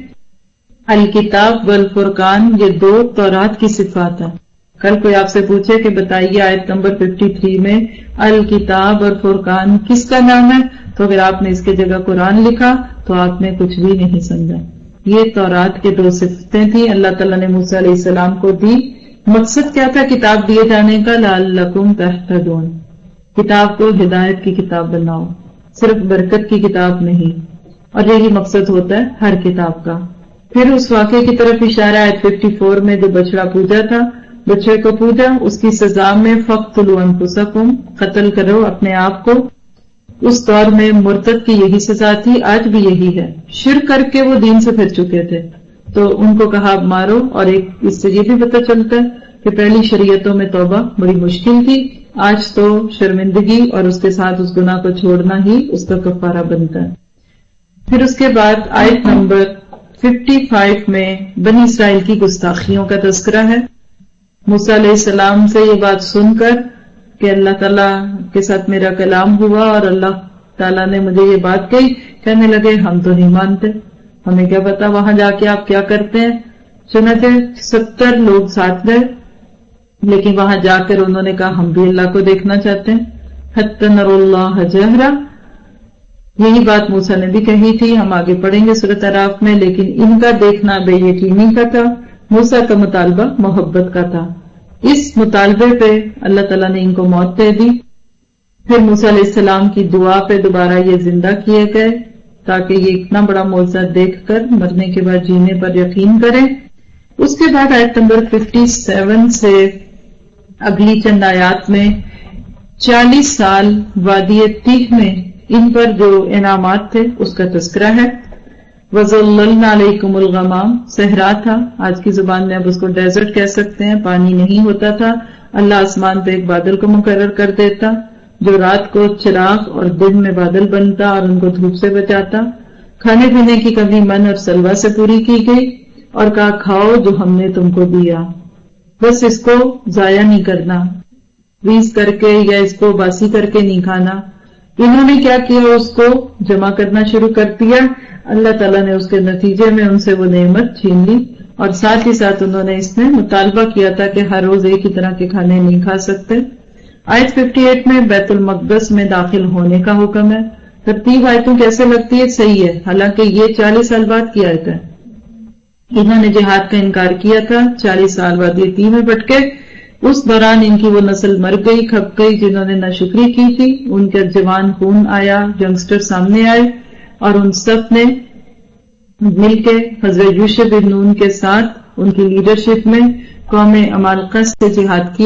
الکتاب والفرقان، یہ دو تورات کی صفات ہیں۔ کل کوئی آپ سے پوچھے کہ بتائیے آیت نمبر ترپن میں الکتاب اور فرقان کس کا نام ہے، تو اگر آپ نے اس کی جگہ قرآن لکھا تو آپ نے کچھ بھی نہیں سمجھا۔ یہ تورات کے دو صفتیں تھیں اللہ تعالیٰ نے موسیٰ علیہ السلام کو دی۔ مقصد کیا تھا کتاب دیے جانے کا؟ لعلکم تہتدون، کتاب کو ہدایت کی کتاب بناؤ، صرف برکت کی کتاب نہیں، اور یہی مقصد ہوتا ہے ہر کتاب کا۔ پھر اس واقعے کی طرف اشارہ آیت چون میں جو بچڑا پوجا تھا، بچے کو پوجا، اس کی سزا میں فقتلوا انفسکم، قتل کرو اپنے آپ کو۔ اس دور میں مرتد کی یہی سزا تھی، آج بھی یہی ہے۔ شرک کر کے وہ دین سے پھر چکے تھے تو ان کو کہا مارو، اور ایک اس سے یہ بھی پتہ چلتا ہے کہ پہلی شریعتوں میں توبہ بڑی مشکل تھی، آج تو شرمندگی اور اس کے ساتھ اس گناہ کو چھوڑنا ہی اس کا کفارہ بنتا ہے۔ پھر اس کے بعد آیت نمبر پچپن میں بنی اسرائیل کی گستاخیوں کا تذکرہ ہے۔ موسیٰ علیہ السلام سے یہ بات سن کر کہ اللہ تعالیٰ کے ساتھ میرا کلام ہوا اور اللہ تعالیٰ نے مجھے یہ بات کہی، کہنے لگے ہم تو نہیں مانتے، ہمیں کیا پتا وہاں جا کے آپ کیا کرتے ہیں۔ چنانچہ ستر لوگ ساتھ گئے، لیکن وہاں جا کر انہوں نے کہا ہم بھی اللہ کو دیکھنا چاہتے ہیں، حتی نروا اللہ جہرا۔ یہی بات موسیٰ نے بھی کہی تھی، ہم آگے پڑھیں گے سورۃ اعراف میں، لیکن ان کا دیکھنا بے یقینی کا تھا، موسیٰ کا مطالبہ محبت کا تھا۔ اس مطالبے پہ اللہ تعالیٰ نے ان کو موت دے دی۔ پھر موسیٰ علیہ السلام کی دعا پہ دوبارہ یہ زندہ کیے گئے تاکہ یہ اتنا بڑا معجزہ دیکھ کر مرنے کے بعد جینے پر یقین کریں۔ اس کے بعد آیت نمبر سچاون سے اگلی چند آیات میں چالیس سال وادی تیہ میں ان پر جو انعامات تھے اس کا تذکرہ ہے۔ وَظَلَّلْنَا عَلَيْكُمُ الْغَمَامَ، صحرا تھا، آج کی زبان میں اب اس کو ڈیزرٹ کہہ سکتے ہیں، پانی نہیں ہوتا تھا، اللہ آسمان پہ ایک بادل کو مقرر کر دیتا جو رات کو چراغ اور دن میں بادل بنتا اور ان کو دھوپ سے بچاتا۔ کھانے پینے کی کمی من اور سلوہ سے پوری کی گئی اور کہا کھاؤ جو ہم نے تم کو دیا، بس اس کو ضائع نہیں کرنا، ویز کر کے یا اس کو باسی کر کے نہیں کھانا۔ انہوں نے کیا کیا؟ اس کو جمع کرنا شروع کر دیا۔ اللہ تعالیٰ نے اس کے نتیجے میں ان سے وہ نعمت چھین لی، اور ساتھ ہی ساتھ انہوں نے اس میں مطالبہ کیا تھا کہ ہر روز ایک ہی طرح کے کھانے نہیں کھا سکتے۔ آیت اٹھاون میں بیت المقدس میں داخل ہونے کا حکم ہے۔ ترتیب آیتوں کیسے لگتی ہے؟ صحیح ہے، حالانکہ یہ چالیس سال بعد کی آیت ہے۔ انہوں نے جہاد کا انکار کیا تھا، چالیس سال بعد یہ تیہ میں بھٹکے، اس دوران ان کی وہ نسل مر گئی، کھپ گئی جنہوں نے ناشکری کی تھی، ان کے جوان خون آیا، ینگسٹر سامنے آئے، اور ان سب نے مل کے حضرت یوشع بن نون کے ساتھ ان کی لیڈرشپ میں قوم عمالقہ سے جہاد کیا۔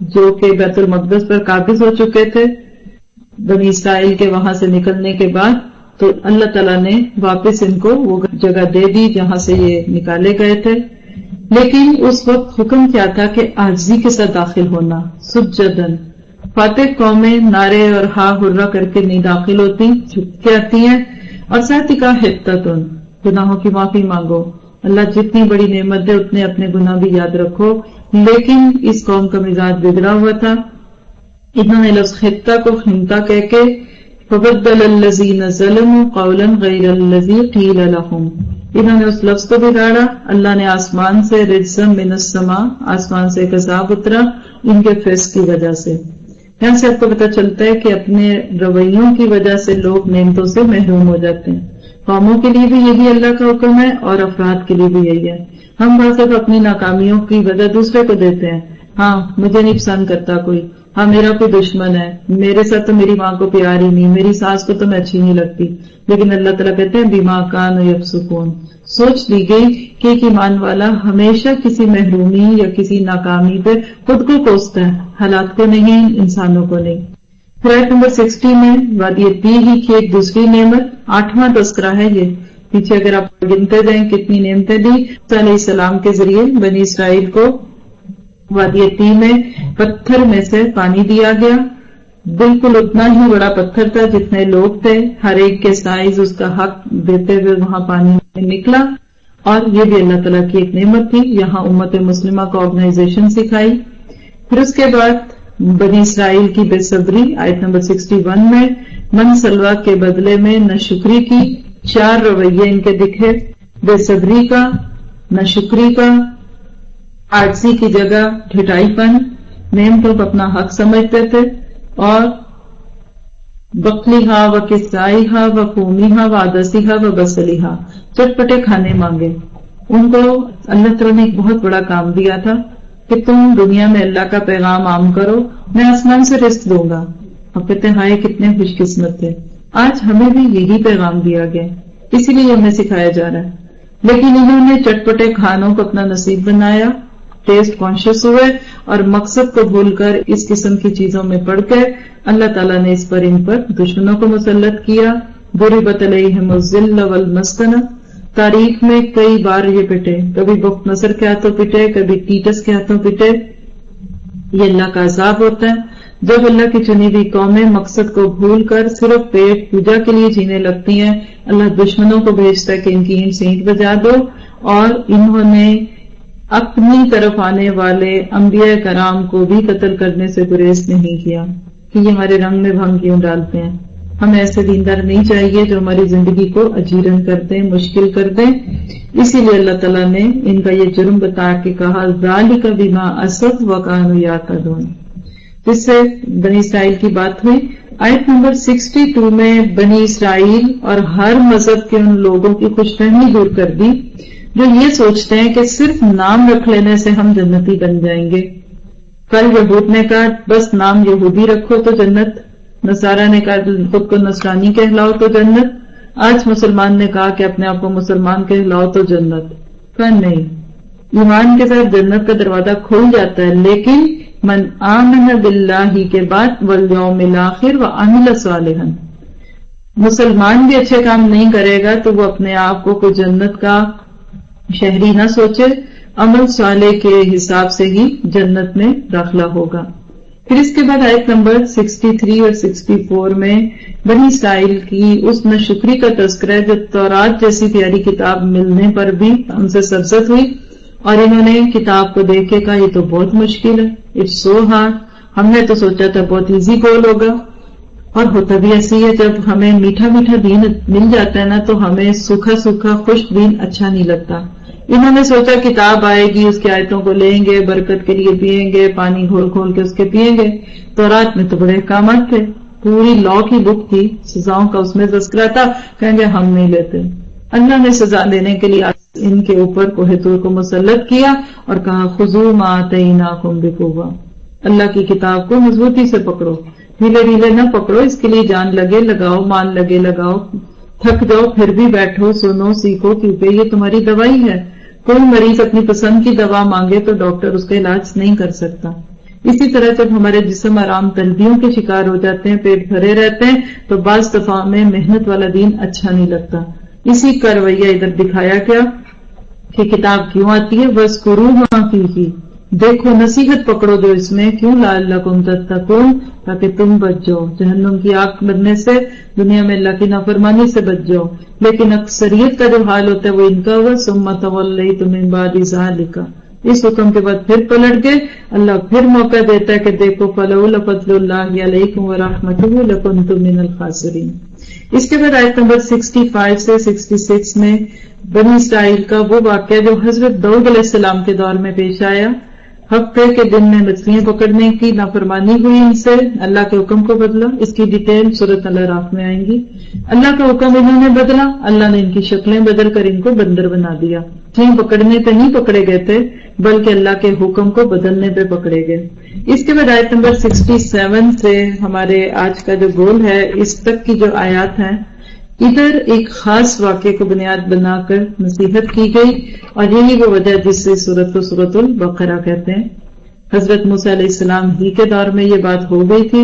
جو کہ بیت المقدس پر قابض ہو چکے تھے بنی اسرائیل کے وہاں سے نکلنے کے بعد، تو اللہ تعالیٰ نے واپس ان کو وہ جگہ دے دی جہاں سے یہ نکالے گئے تھے. لیکن اس وقت حکم کیا تھا کہ عاجزی کے ساتھ داخل ہونا، سجدن. فاتح قومیں نعرے اور ہا ہرا کر کے نہیں داخل ہوتی، جھک کے آتی ہیں. اور ساتھ ہی کہا حتتن، گناہوں کی معافی مانگو، اللہ جتنی بڑی نعمت دے اتنے اپنے گناہ بھی یاد رکھو. لیکن اس قوم کا مزاج بگڑا ہوا تھا، انہوں نے لفظ خطہ کو خنتا کہہ کے فبدل الذین ظلموا قولا غیر الذی قیل لهم، انہوں نے اس لفظ کو بگاڑا. اللہ نے آسمان سے رجزا من السماء، آسمان سے ایک عذاب اترا ان کے فیض کی وجہ سے. یہاں سے آپ کو پتہ چلتا ہے کہ اپنے رویوں کی وجہ سے لوگ نعمتوں سے محروم ہو جاتے ہیں. قوموں کے لیے بھی یہی اللہ کا حکم ہے اور افراد کے لیے بھی یہی ہے. ہم بعض دفعہ اپنی ناکامیوں کی وجہ دوسرے کو دیتے ہیں. ہاں مجھے نہیں پسند کرتا کوئی، ہاں میرا کوئی دشمن ہے، میرے ساتھ تو میری ماں کو پیار ہی نہیں، میری ساس کو تو میں اچھی نہیں لگتی. لیکن اللہ تعالیٰ کہتے ہیں بما کانوا یفسقون، سوچ لی گئی کہ ایک ایمان والا ہمیشہ کسی محرومی یا کسی ناکامی پہ خود کو کوستا ہے، حالات کو نہیں، انسانوں کو نہیں. پھر آیت نمبر سکسٹی میں وادی تیہ کی ایک دوسری نعمت، آٹھواں تذکرہ ہے یہ. پیچھے اگر آپ گنتے جائیں کتنی نعمتیں دی علیہ السلام کے ذریعے بنی اسرائیل کو. وادی تیہ میں پتھر میں سے پانی دیا گیا، بالکل اتنا ہی بڑا پتھر تھا جتنے لوگ تھے، ہر ایک کے سائز اس کا حق دیتے ہوئے وہاں پانی نکلا. اور یہ بھی اللہ تعالیٰ کی ایک نعمت تھی. یہاں امت مسلمہ کو آرگنائزیشن سکھائی. پھر اس کے بعد بنی اسرائیل کی بے صبری، آیت نمبر سکسٹی ون میں من سلوا کے بدلے میں نہ شکری کی. چار رویے ان کے دکھے، بے صبری کا، نہ شکری کا، عاجزی کی جگہ ڈھٹائی پن، نعمتوں کو اپنا حق سمجھتے تھے. اور بقلیہا و کسائیہا و قومیہا و عدسیہا و بصلیہا، چٹپٹے کھانے مانگے. ان کو اللہ تعالیٰ نے ایک بہت بڑا کام دیا تھا کہ تم دنیا میں اللہ کا پیغام عام کرو، میں آسمان سے رزق دوں گا. اور کہتے ہیں ہائے کتنے خوش قسمت تھے. آج ہمیں بھی یہی پیغام دیا گیا، اسی لیے ہمیں سکھایا جا رہا ہے. لیکن انہوں نے چٹپٹے کھانوں کو اپنا نصیب بنایا، ٹیسٹ کانشیس ہوئے اور مقصد کو بھول کر اس قسم کی چیزوں میں پڑ گئے. اللہ تعالیٰ نے اس پر ان پر دشمنوں کو مسلط کیا. ضربت علیہم الذل والمسکنہ، تاریخ میں کئی بار یہ پٹے، کبھی بخت نصر کے ہاتھوں پٹے، کبھی ٹیٹس کے ہاتھوں پٹے. یہ اللہ کا عذاب ہوتا ہے جب اللہ کی چنی ہوئی قومیں مقصد کو بھول کر صرف پیٹ پوجا کے لیے جینے لگتی ہیں. اللہ دشمنوں کو بھیجتا ہے کہ ان کی اینٹ سینٹ بجا دو. اور انہوں نے اپنی طرف آنے والے انبیاء کرام کو بھی قتل کرنے سے گریز نہیں کیا کہ یہ ہمارے رنگ میں بھنگ کیوں ڈالتے ہیں. ہمیں ایسے دیندار نہیں چاہیے جو ہماری زندگی کو اجیرن کر دیں، مشکل کر دیں. اسی لیے اللہ تعالیٰ نے ان کا یہ جرم بتا کے کہا ذالک بما عصوا وکانوا یعتدون، جس سے بنی اسرائیل کی بات ہوئی. آیت نمبر سکسٹی ٹو میں بنی اسرائیل اور ہر مذہب کے ان لوگوں کی خوش فہمی دور کر دی جو یہ سوچتے ہیں کہ صرف نام رکھ لینے سے ہم جنتی بن جائیں گے. کل یہود نے کہا بس نام یہودی رکھو تو جنت، نصارہ نے کہا خود کو نصرانی کہلاؤ تو جنت، آج مسلمان نے کہا کہ اپنے آپ کو مسلمان کہلاؤ تو جنت. کہا نہیں، ایمان کے ساتھ جنت کا دروازہ کھل جاتا ہے، لیکن من آمن باللہ کے بعد والیوم الاخر وعمل صالحا. مسلمان بھی اچھے کام نہیں کرے گا تو وہ اپنے آپ کو کوئی جنت کا شہری نہ سوچے، عمل صالح کے حساب سے ہی جنت میں داخلہ ہوگا. پھر اس کے بعد آیت نمبر سکسٹی تھری اور سکسٹی فور میں بنی اسرائیل کی اس ناشکری کا تذکرہ ہے جو تورات جیسی پیاری کتاب ملنے پر بھی ان سے سرزد ہوئی. اور انہوں نے کتاب کو دیکھ کے کہا یہ تو بہت مشکل ہے، اٹس سو ہارڈ. ہم نے تو سوچا تھا بہت ایزی گول ہوگا. اور ہوتا بھی ایسی ہے، جب ہمیں میٹھا میٹھا دین مل جاتا ہے نا تو ہمیں سوکھا سوکھا خشک دین اچھا نہیں لگتا. انہوں نے سوچا کتاب آئے گی، اس کی آیتوں کو لیں گے، برکت کے لیے پیئیں گے، پانی گھول کھول کے اس کے پیئیں گے. تورات میں تو بڑے احکامات تھے، پوری لا کی بک تھی، سزاؤں کا اس میں تذکرہ تھا. کہیں گے ہم نہیں لیتے. اللہ نے سزا دینے کے لیے ان کے اوپر کوہ طور کو مسلط کیا اور کہا خذوا ما آتیناکم بقوۃ، اللہ کی کتاب کو مضبوطی سے پکڑو، ڈھیلے ڈھیلے نہ پکڑو. اس کے لیے جان لگے لگاؤ، مان لگے لگاؤ، تھک جاؤ پھر بھی بیٹھو، سنو، سیکھو، کیونکہ یہ تمہاری دوائی ہے. کوئی مریض اپنی پسند کی دوا مانگے تو ڈاکٹر اس کا علاج نہیں کر سکتا. اسی طرح جب ہمارے جسم آرام طلبیوں کے شکار ہو جاتے ہیں، پیٹ بھرے رہتے ہیں، تو بعض دفعہ میں محنت والا دین اچھا نہیں لگتا. اسی کا رویہ ادھر دکھایا گیا کہ کتاب کیوں آتی ہے، وَاذْكُرُوا مَا فِيهِ، دیکھو نصیحت پکڑو جو اس میں، کیوں لعلکم تتقون، تاکہ تم بچ جاؤ جہنم کی آگ بننے سے، دنیا میں اللہ کی نافرمانی سے بچ جاؤ. لیکن اکثریت کا جو حال ہوتا ہے وہ ان کا ہوا ثم تولیتم من بعد ذلک، اس حکم کے بعد پھر پلٹ گئے. اللہ پھر موقع دیتا ہے کہ دیکھو فلولا فضل اللہ علیکم ورحمتہ لکنتم من الخاسرین. اس کے بعد آیت نمبر پچاس سے چھیاسٹھ میں بنی اسرائیل کا وہ واقعہ جو حضرت داؤد علیہ السلام کے دور میں پیش آیا. ہفتے کے دن میں مچھلیاں پکڑنے کی نافرمانی ہوئی ان سے، اللہ کے حکم کو بدلا. اس کی ڈیٹیل سورۃ الاعراف میں آئیں گی. اللہ کا حکم انہوں نے بدلا، اللہ نے ان کی شکلیں بدل کر ان کو بندر بنا دیا. مچھلیاں پکڑنے پہ نہیں پکڑے گئے تھے بلکہ اللہ کے حکم کو بدلنے پہ پکڑے گئے. اس کے بعد آیت نمبر سڑسٹھ سے ہمارے آج کا جو گول ہے اس تک کی جو آیات ہیں، ادھر ایک خاص واقعے کو بنیاد بنا کر نصیحت کی گئی، اور یہی وہ وجہ جس سے سورت کو سورت البقرہ کہتے ہیں. حضرت موسیٰ علیہ السلام ہی کے دور میں یہ بات ہو گئی تھی.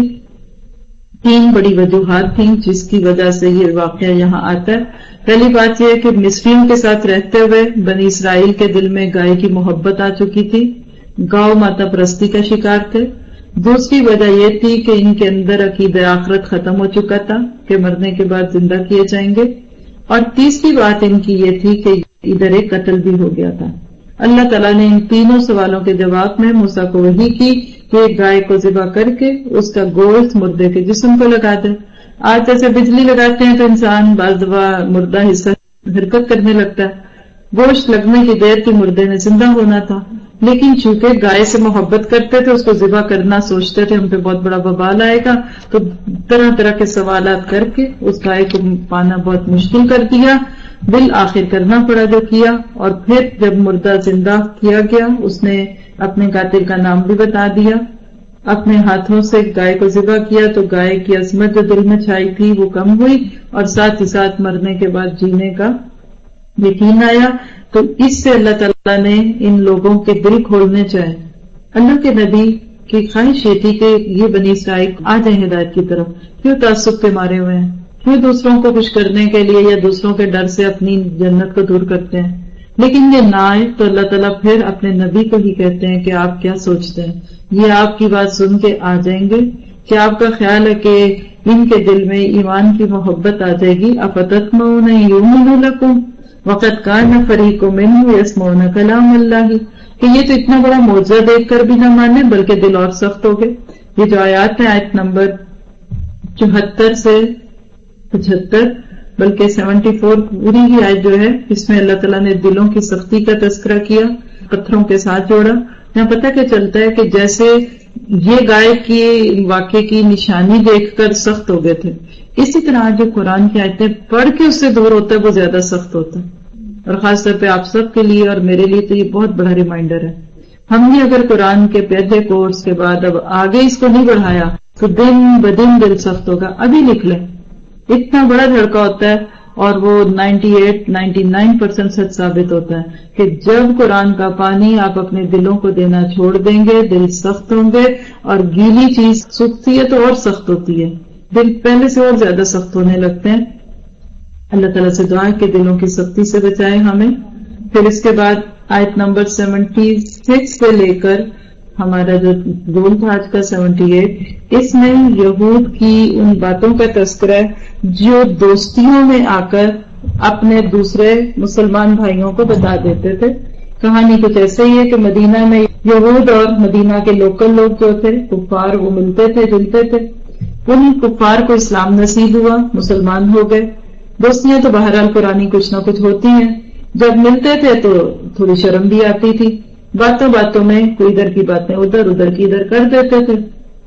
تین بڑی وجوہات تھیں جس کی وجہ سے یہ واقعہ یہاں آتا ہے. پہلی بات یہ ہے کہ مصریوں کے ساتھ رہتے ہوئے بنی اسرائیل کے دل میں گائے کی محبت آ چکی تھی، گاؤ ماتا پرستی کا شکار تھے. دوسری وجہ یہ تھی کہ ان کے اندر عقیدہ آخرت ختم ہو چکا تھا کہ مرنے کے بعد زندہ کیے جائیں گے. اور تیسری بات ان کی یہ تھی کہ ادھر ایک قتل بھی ہو گیا تھا. اللہ تعالیٰ نے ان تینوں سوالوں کے جواب میں موسیٰ کو وحی کی کہ ایک گائے کو ذبح کر کے اس کا گوشت مردے کے جسم کو لگا دے. آج جیسے بجلی لگاتے ہیں تو انسان بعض دفعہ مردہ حصہ حرکت کرنے لگتا ہے. گوشت لگنے کی دیر کی مردے نے زندہ ہونا تھا، لیکن چونکہ گائے سے محبت کرتے تھے، اس کو ذبح کرنا سوچتے تھے ہم پہ بہت بڑا وبال آئے گا، تو طرح طرح کے سوالات کر کے اس گائے کو پانا بہت مشکل کر دیا. بالآخر کرنا پڑا جو کیا. اور پھر جب مردہ زندہ کیا گیا اس نے اپنے قاتل کا نام بھی بتا دیا. اپنے ہاتھوں سے گائے کو ذبح کیا تو گائے کی عظمت جو دل میں چھائی تھی وہ کم ہوئی، اور ساتھ ہی ساتھ مرنے کے بعد جینے کا یقین آیا. تو اس سے اللہ تعالیٰ نے ان لوگوں کے دل کھولنے چاہے. اللہ کے نبی کی خواہش یہ تھی کہ یہ بنی اسرائیل آ جائیں ہدایت کی طرف. کیوں تعصب پہ مارے ہوئے ہیں، کیوں دوسروں کو خوش کرنے کے لیے یا دوسروں کے ڈر سے اپنی جنت کو دور کرتے ہیں. لیکن یہ نہ آئے تو اللہ تعالیٰ پھر اپنے نبی کو ہی کہتے ہیں کہ آپ کیا سوچتے ہیں، یہ آپ کی بات سن کے آ جائیں گے. کیا آپ کا خیال ہے کہ ان کے دل میں ایمان کی محبت آ جائے گی؟ افتطمعون ان یؤمنوا لکم وقد کان فریق منہم یسمعون کلام اللہ، کہ یہ تو اتنا بڑا معجزہ دیکھ کر بھی نہ مانے بلکہ دل اور سخت ہو گئے. یہ جو آیات ہیں آیت نمبر چوہتر سے پچہتر بلکہ سیونٹی فور پوری ہی آیت جو ہے اس میں اللہ تعالیٰ نے دلوں کی سختی کا تذکرہ کیا، پتھروں کے ساتھ جوڑا. یہاں پتہ کیا چلتا ہے کہ جیسے یہ گائے کی واقعے کی نشانی دیکھ کر سخت ہو گئے تھے، اسی طرح جو قرآن کی آیتیں پڑھ کے اس سے دور ہوتا ہے وہ زیادہ سخت ہوتا ہے. اور خاص طور پہ آپ سب کے لیے اور میرے لیے تو یہ بہت بڑا ریمائنڈر ہے. ہم بھی اگر قرآن کے پہلے کورس کے بعد اب آگے اس کو نہیں بڑھایا تو دن بدن دل سخت ہوگا. ابھی لکھ لیں، اتنا بڑا دھڑکا ہوتا ہے اور وہ ninety eight ninety nine percent سچ ثابت ہوتا ہے کہ جب قرآن کا پانی آپ اپنے دلوں کو دینا چھوڑ دیں گے دل سخت ہوں گے. اور گیلی چیز سوکھتی ہے تو اور سخت ہوتی ہے، دل پہلے سے اور زیادہ سخت ہونے لگتے ہیں. اللہ تعالیٰ سے دعا ہے کہ دلوں کی سختی سے بچائے ہمیں. پھر اس کے بعد آیت نمبر سیونٹی سکس سے لے کر ہمارا جو گول تھا آج کا سیونٹی ایٹ، اس میں یہود کی ان باتوں کا تذکرہ ہے جو دوستیوں میں آ کر اپنے دوسرے مسلمان بھائیوں کو بتا دیتے تھے. کہانی کچھ ایسے ہی ہے کہ مدینہ میں یہود اور مدینہ کے لوکل لوگ جو تھے کفار وہ ملتے تھے جلتے تھے. ان کفار کو اسلام نصیب ہوا، مسلمان ہو گئے. دوستیاں تو بہرحال پرانی کچھ نہ کچھ ہوتی ہیں. جب ملتے تھے تو تھوڑی شرم بھی آتی تھی، باتوں باتوں میں کوئی ادھر کی باتیں ادھر ادھر کی ادھر کر دیتے تھے.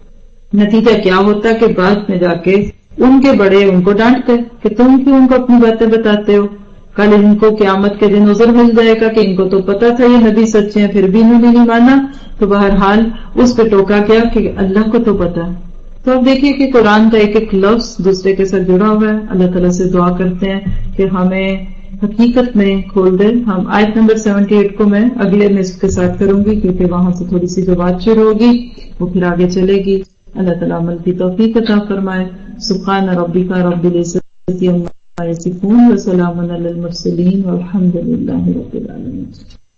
نتیجہ کیا ہوتا کہ بعد میں جا کے ان کے بڑے ان کو ڈانٹتے کہ تم کیوں ان کو اپنی باتیں بتاتے ہو، کل ان کو قیامت کے دن عذر مل جائے گا کہ ان کو تو پتا تھا یہ نبی سچے ہیں پھر بھی انہوں نے نہیں مانا. تو بہرحال اس پہ ٹوکا کیا کہ اللہ کو تو پتا ہے. تو اب دیکھیے کہ قرآن کا ایک ایک لفظ دوسرے کے ساتھ جڑا ہوا ہے. اللہ تعالیٰ سے دعا کرتے ہیں کہ ہمیں حقیقت میں کھول دے. ہم آیت نمبر سیونٹی ایٹ کو میں اگلے میں اس کے ساتھ کروں گی کیونکہ وہاں سے تھوڑی سی جو بات شروع ہوگی. وہ پھر آگے چلے گی. اللہ تعالیٰ عمل کی توفیق عطا فرمائے. سبحان ربک رب العزت عما یصفون وسلام علی المرسلین والحمد للہ رب العالمین.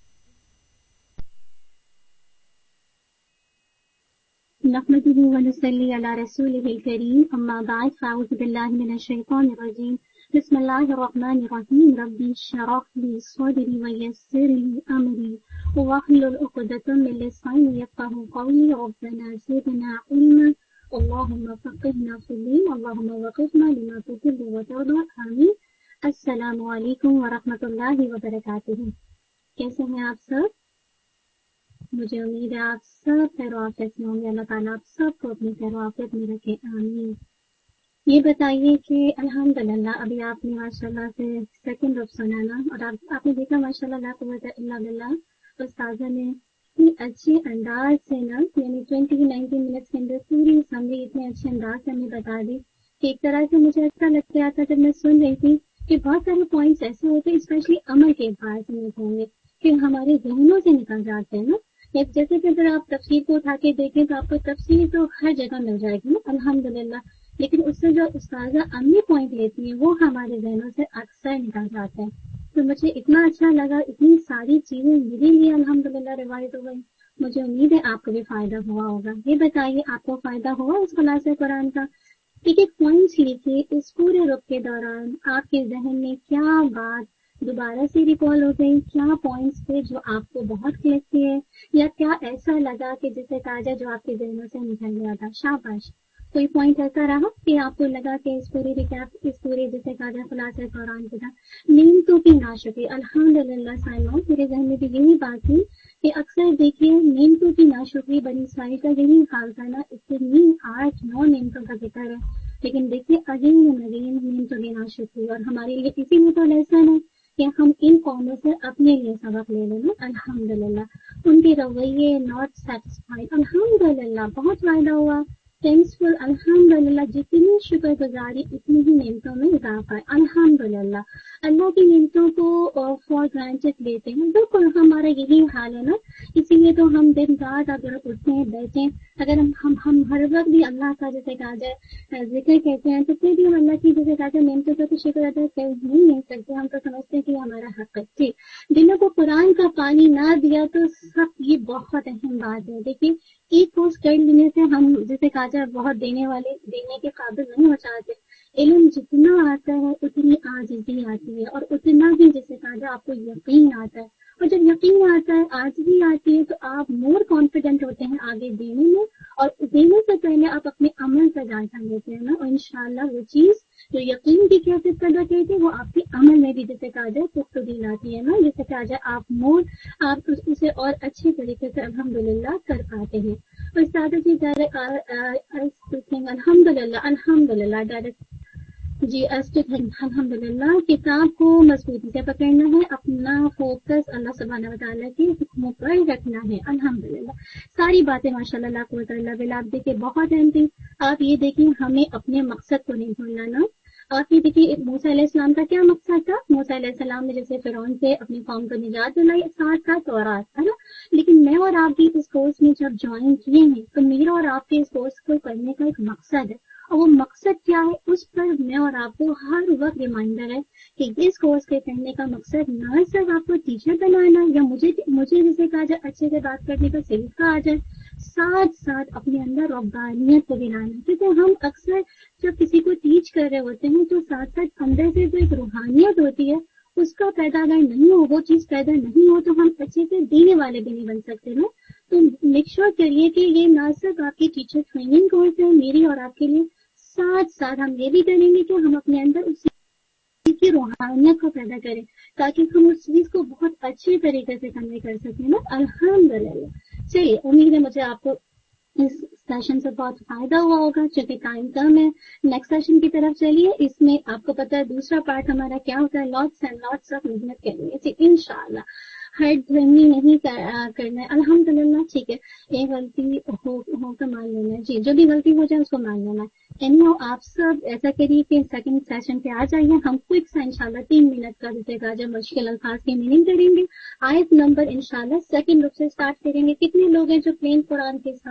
نحمده ونصلي على رسوله الكريم أما بعد فأعوذ بالله من الشيطان الرجيم. بسم الله الرحمن الرحيم. ربي اشرح لي صدري ويسر لي أمري واحلل عقدة من لساني يفقهوا قولي. ربنا زدنا علما اللهم فقهنا في الدين اللهم وفقنا لما تحب وترضى آمين. السلام علیکم ورحمۃ اللہ وبرکاتہ. کیسے ہیں آپ سب؟ مجھے امید ہے آپ سب خیر و عافیت میں ہوں گے. اللہ تعالیٰ آپ سب کو اپنی خیر و عافیت میں رکھے آمین. یہ بتائیے کہ الحمدللہ ابھی آپ نے ماشاء اللہ سے سیکنڈ رف سنا نا، اور آپ نے دیکھا ماشاء اللہ لا قوت الا باللہ استاذہ نے اتنی اچھے انداز سے نا، یعنی ٹوینٹی نائنٹین منٹس کے اندر پوری سمری اتنے اچھے انداز سے ہمیں بتا دی کہ ایک طرح سے مجھے ایسا لگ رہا تھا جب میں سن رہی تھی کہ بہت سارے پوائنٹس ایسے ہوتے ہیں اسپیشلی عمل کے اعتبار سے نہیں ہوں گے کہ ہمارے ذہنوں سے نکل جاتے ہیں نا. جیسے کہ اگر آپ تفسیر کو اٹھا کے دیکھیں تو آپ کو تفسیر تو ہر جگہ مل جائے گی نا الحمدللہ، لیکن اس سے جو استاذہ عملی پوائنٹ لیتی ہیں وہ ہمارے ذہنوں سے اکثر نکل جاتے ہیں. تو مجھے اتنا اچھا لگا، اتنی ساری چیزیں میرے لیے الحمدللہ روایت ہو گئی. مجھے امید ہے آپ کو بھی فائدہ ہوا ہوگا. یہ بتائیے آپ کو فائدہ ہوا اس خلاصہ قرآن کا؟ ایک ایک پوائنٹس لکھیے. اس پورے رخ کے دوران آپ کے ذہن میں کیا بات دوبارہ سے ریکال ہو گئی، کیا پوائنٹس تھے جو آپ کو بہت کلک کیے، یا کیا ایسا لگا کہ جسے تاجا جو آپ کے ذہنوں سے نکل گیا تھا. شاباش. کوئی پوائنٹ ایسا رہا کہ آپ کو لگا کہ اس پورے ریکیپ اس پورے جسے تاجا خلاصہ قرآن کے تھا نیمتوں کی ناشکری. الحمدللہ سائمہ میرے ذہن میں بھی یہی بات تھی کہ اکثر دیکھیے نیمتوں کی ناشکری بنی اسرائیل کا یہی حال تھا نا. اتنی آٹھ نو نیمتوں کا ذکر ہے، لیکن دیکھیے اگین اگین نیمتوں کی ناشکری. اور ہمارے لیے اسی میں تو لیسن ہے کہ ہم ان قوموں سے اپنے لیے سبق لے لیں نا الحمدللہ. ان کے رویے ناٹ سیٹسفائڈ الحمدللہ بہت فائدہ ہوا. تھینکسفل الحمدللہ. جتنی شکر گزاری اتنی ہی نعمتوں میں اضافہ ہے الحمدللہ. اللہ کی نعمتوں کو فار گرانٹیڈ لیتے ہیں. بالکل ہمارا یہی حال ہے نا. اسی لیے تو ہم دن رات اگر اٹھیں بیٹھیں اگر ہم ہم ہم ہر وقت بھی اللہ کا جیسے کہا جائے ذکر کہتے ہیں تو پھر بھی ہم اللہ کی جیسے کہا جائے نعمتوں کا تو شکر ادا کر نہیں نہیں سکتے. ہم تو سمجھتے ہیں کہ ہمارا حق ہے. ٹھیک، دنوں کو قرآن کا پانی نہ دیا تو سب یہ بہت اہم بات ہے. دیکھیے ایک کورس کر لینے سے ہم جیسے کہا جائے بہت دینے والے دینے کے قابل نہیں ہو جاتے. علم جتنا آتا ہے اتنی عاجزی آتی ہے، اور اتنا ہی جیسے کہا جائے آپ کو یقین آتا ہے. اور جب یقین آتا ہے عاجزی آتی ہے تو آپ مور کانفیڈنٹ ہوتے ہیں آگے دینے میں، اور دینے سے پہلے آپ اپنے عمل کا جائزہ لیتے ہیں نا. اور انشاءاللہ وہ چیز جو یقین کی کیفیت پیدا کرتی ہے وہ آپ کے عمل میں بھی جیسے کہا جائے پختگی لاتی ہے نا. جیسے کہا جائے آپ مور آپ اسے اور اچھے طریقے سے الحمدللہ کر پاتے ہیں. اور سادہ جی الحمد للہ الحمد للہ ڈائریکٹ جی الحمد للہ. کتاب کو مضبوطی سے پکڑنا ہے، اپنا فوکس اللہ سبحانہ و تعالیٰ کے حکموں پر رکھنا ہے الحمد للہ. ساری باتیں ماشاء اللہ لا قوت الا باللہ آپ دیکھیں بہت اہم تھی. آپ یہ دیکھیں ہمیں اپنے مقصد کو نہیں بھولنا نا. آپ یہ دیکھیے موسیٰ علیہ السلام کا کیا مقصد تھا. موسیٰ علیہ السلام نے جیسے فرعون سے اپنی قوم کو نجات دلائی، ساتھ ساتھ تورات ہے نا. لیکن میں اور آپ بھی اس کورس میں جب جوائن کیے ہیں تو میرا اور آپ کے اس کورس کو کرنے کا ایک مقصد ہے، اور وہ مقصد کیا ہے اس پر میں اور آپ کو ہر وقت ریمائنڈر ہے کہ اس کورس کے کرنے کا مقصد نہ صرف آپ کو ٹیچر بنانا یا مجھے مجھے جیسے کہا جائے اچھے سے بات کرنے کا سلیقہ آ جائے، ساتھ ساتھ اپنے اندر ربانیت کو بھی لانا. کیونکہ ہم اکثر جب کسی کو ٹیچ کر رہے ہوتے ہیں تو ساتھ ساتھ اندر سے جو ایک روحانیت ہوتی ہے اس کا پیدا اگر نہیں ہو، وہ چیز پیدا نہیں ہو تو ہم اچھے سے دینے والے بھی نہیں بن سکتے نا. تو میک شیور کریے کہ یہ نہ صرف آپ کی ٹیچر ٹریننگ کورس ہے میری اور آپ کے لیے، ساتھ ساتھ ہم یہ بھی کریں گے کہ ہم اپنے اندر اس کی روحانیت کو پیدا کریں تاکہ ہم اس چیز کو بہت اچھے طریقے سے کنوے کر سکیں نا الحمدللہ. چلیے امید ہے مجھے آپ کو اس سیشن سے بہت فائدہ ہوا ہوگا. چونکہ ٹائم کم ہے، نیکسٹ سیشن کی طرف چلیے. اس میں آپ کو پتا ہے دوسرا پارٹ ہمارا کیا ہوتا ہے، لاٹس اینڈ لاٹس آف محنت کرنی ہے انشاءاللہ. ہر دھرمی نہیں کرنا ہے الحمدللہ. ٹھیک ہے، ایک غلطی ہو ہو تو مان لینا ہے. جی جو بھی غلطی ہو جائے اس کو مان لینا ہے. اینی ہاؤ آپ سب ایسا کریے کہ سیکنڈ سیشن پہ آ جائیے. ہم کوئک سا انشاءاللہ تین منٹ کا جیسے کہا جائے مشکل الفاظ کی میننگ کریں گے. آیت نمبر انشاءاللہ سیکنڈ رخ سے اسٹارٹ کریں گے. کتنے لوگ ہیں جو پلین قرآن کے ساتھ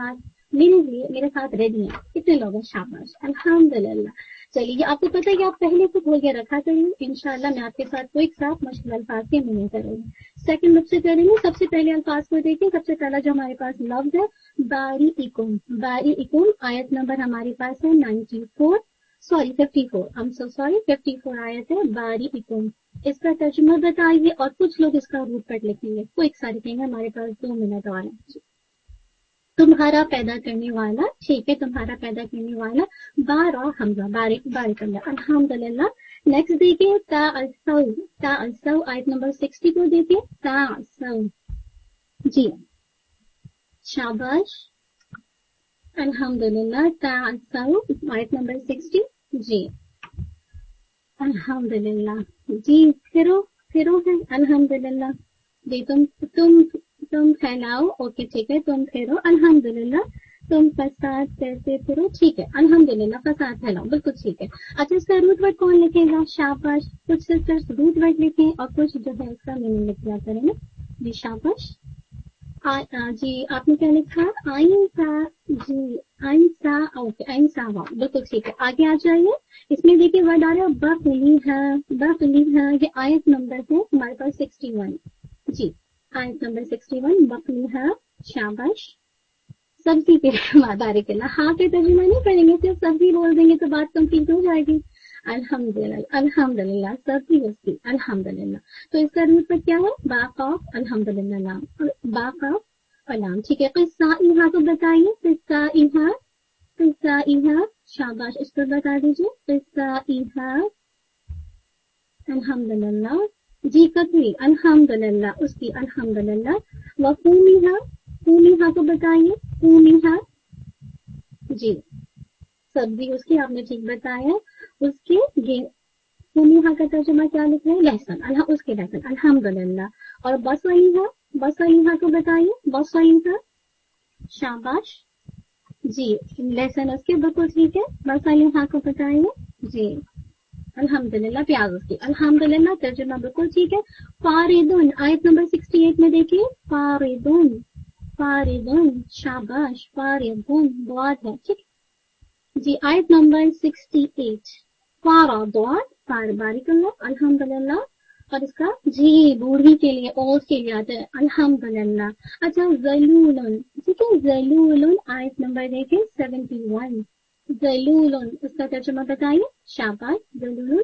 میرے لیے میرے ساتھ ریڈی ہیں کتنے لوگ ہیں؟ شاباش الحمدللہ. چلیے آپ کو پتہ ہے کہ آپ پہلے سے کھول کے رکھا کریں. انشاءاللہ میں آپ کے ساتھ کوئی ساتھ مشکل الفاظ کے نہیں کروں گی. سیکنڈ لفظ سے کریں گے. سب سے پہلے الفاظ کو دیکھیں. سب سے پہلا جو ہمارے پاس لفظ ہے باری اکم. باری اکم آیت نمبر ہمارے پاس ہے ninety four sorry fifty four ہم سو سوری ففٹی فور آیت ہے باری اکم. اس کا ترجمہ بتائیے اور کچھ لوگ اس کا روٹ پٹ لکھیں گے. کوئی سارے کہیں گے ہمارے پاس دو منٹ اور ہیں. تمہارا پیدا کرنے والا. ٹھیک ہے تمہارا پیدا کرنے والا. بارہ حمزہ بارک بارک اللہ الحمدللہ. نیکسٹ دیکھیں تا السو. تا السو آیت نمبر سکسٹی کو دیکھیں. تا السو جی شاباش الحمدللہ. تا السو آیت نمبر سکسٹی جی الحمدللہ. جی پھرو پھرو ہے الحمدللہ. جی تم تم تم پھیلاؤ. اوکے ٹھیک ہے تم پھیرو الحمدللہ. تم فساد کرتے پھرو. ٹھیک ہے الحمدللہ فساد پھیلاؤ بالکل ٹھیک ہے. اچھا اس کا روٹ ورڈ کون لکھے گا؟ شاباش. کچھ سسٹرس روٹ ورڈ لکھیں اور کچھ جو ہے اس کا میننگ لکھ دیا کریں گے. جی شاباش. جی آپ نے کیا لکھا؟ آئین سا. جی آئین سا. اوکے آئین سا ہوا بالکل ٹھیک ہے. آگے آ جائیے. اس میں دیکھیے ورڈ آ رہا ہے بقلی ہے. بقلی ہے یہ آیت نمبر ہے ہمارے پاس سکسٹی ون. جی آیت نمبر سکسٹی ون بقلی ہے. شاباش. سبزی کے بارے کے اللہ. ہاں کے ترجمہ نہیں کریں گے صرف سبزی بول دیں گے تو بات کمپلیٹ ہو جائے گی. الحمدللہ الحمدللہ سبزی وسطی الحمدللہ. تو اس کا روٹ پر کیا ہے؟ باقاف الحمدللہ نام باقاف علام. ٹھیک ہے. قصہ ایہا کو بتائیے. قصہ ایہا. قصہ ایہا. شاباش اس پر بتا دیجیے. قصہ ایہا الحمدللہ. جی کتوی الحمدللہ اس کی الحمدللہ. وقومیہا. قومیہا کو بتائیے. قومیہا جی سبزی اس کی آپ نے ٹھیک بتایا. اس کے قومیہا کا ترجمہ کیا لکھ رہے ہیں؟ لہسن. اللہ اس کے لہسن الحمدللہ. اور بصلیہا. بصلیہا کو بتائیے. بصلیہا شاباش. جی لہسن اس کے بالکل ٹھیک ہے. بصلیہا کو بتائیے. جی الحمدللہ پیاز اس کی الحمدللہ. ترجمہ بالکل ٹھیک ہے. فاردن آیت نمبر سکسٹی ایٹ میں دیکھیے. فاردن فاردن شاباش. فاردن بہت ہے ٹھیک. جی آیت نمبر سکسٹی ایٹ. فارا دعات فار بارک اللہ الحمدللہ. اور اس کا جی بوڑھی کے لیے اوس کے لیے آتا ہے الحمدللہ. اچھا ذلولن. ٹھیک ہے ذلولن آیت نمبر دیکھیں سیونٹی ون. ذلولن اس کا ترجمہ بتائیے. شاباش. ذلولن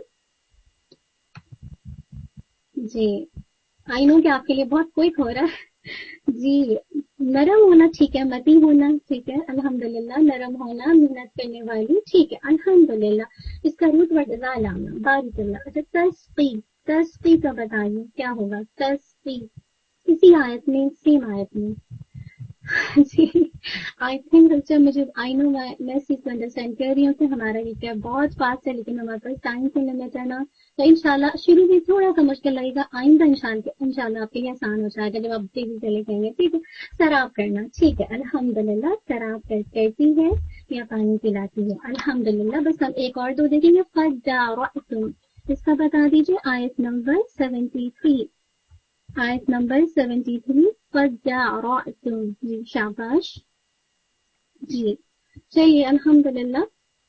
جی آئی نو کہ آپ کے لیے بہت کوئک ہو رہا ہے. جی نرم ہونا ٹھیک ہے. متی ہونا ٹھیک ہے الحمدللہ. نرم ہونا محنت کرنے والی ٹھیک ہے الحمدللہ. اس کا روٹ ورڈ ظالم بارک اللہ. اچھا تسقی. تسقی کا بتائیے کیا ہوگا؟ تسقی اسی آیت میں سیم آیت میں. جی آئی تھنک بچہ مجھے آئی نو میں میں اس چیز کو انڈرسٹینڈ کر رہی ہوں کہ ہمارا یہ کیا بہت فاسٹ ہے لیکن ہمارے پاس ٹائم سے لمٹ ہے نا. تو انشاءاللہ شروع بھی تھوڑا سا مشکل لگے گا. آئندہ انشاءاللہ آپ کے لیے آسان ہو جائے گا جب آپ تیزی سے لکھیں گے. ٹھیک ہے. سراب کرنا ٹھیک ہے الحمدللہ. سراب کرتی ہے یا پانی پلاتی ہے الحمدللہ. بس ہم ایک اور دو دیکھیں گے. فجارتم اس کا بتا دیجیے. آیت نمبر سیونٹی تھری. آیت نمبر سیونٹی تھری. فجارتم جی شاباش. جی چلیے الحمدللہ.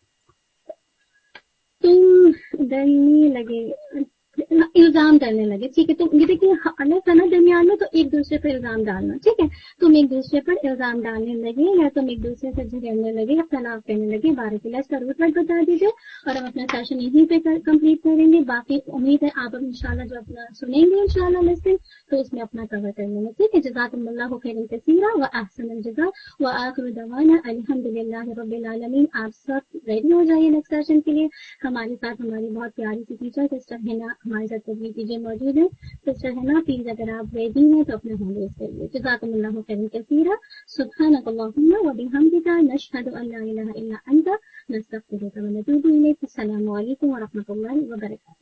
تم ڈرنے لگے الزام ڈالنے لگے. ٹھیک ہے. تو یہ دیکھیے اللہ تعالیٰ درمیان میں تو ایک دوسرے پر الزام ڈالنا. ٹھیک ہے. تم ایک دوسرے پر الزام ڈالنے لگے یا تم ایک دوسرے سے جھگڑنے لگے یا اختلاف کرنے لگے. بارک اللہ. اس کا روٹ ورڈ بتا دیجیے اور ہم اپنا سیشن یہیں پہ کمپلیٹ کریں گے. باقی امید ہے آپ انشاءاللہ جو اپنا سنیں گے انشاءاللہ لیسن تو اس میں اپنا کور کر لیں گے. ٹھیک ہے. جزاکم اللہ خیرا کثیرا واحسن الجزاء وآخر دعوانا الحمدللہ رب العالمین. آپ سب ریڈی ہو جائیے نیکسٹ سیشن کے لیے. ہمارے ساتھ ہماری بہت پیاری سی ٹیچر سسٹر ہینا ہمارے ساتھ تبلیغ کیجیے موجود ہے. سسٹر ہینا پلیز اگر آپ ریڈی ہیں تو اپنا ہینڈ ریز کریے. جزاکم اللہ خیرا کثیرا. سبحانک اللہم وبحمدک نشہد ان لا الہ الا انت نستغفرک ونتوب الیک. السلام علیکم ورحمۃ اللہ وبرکاتہ.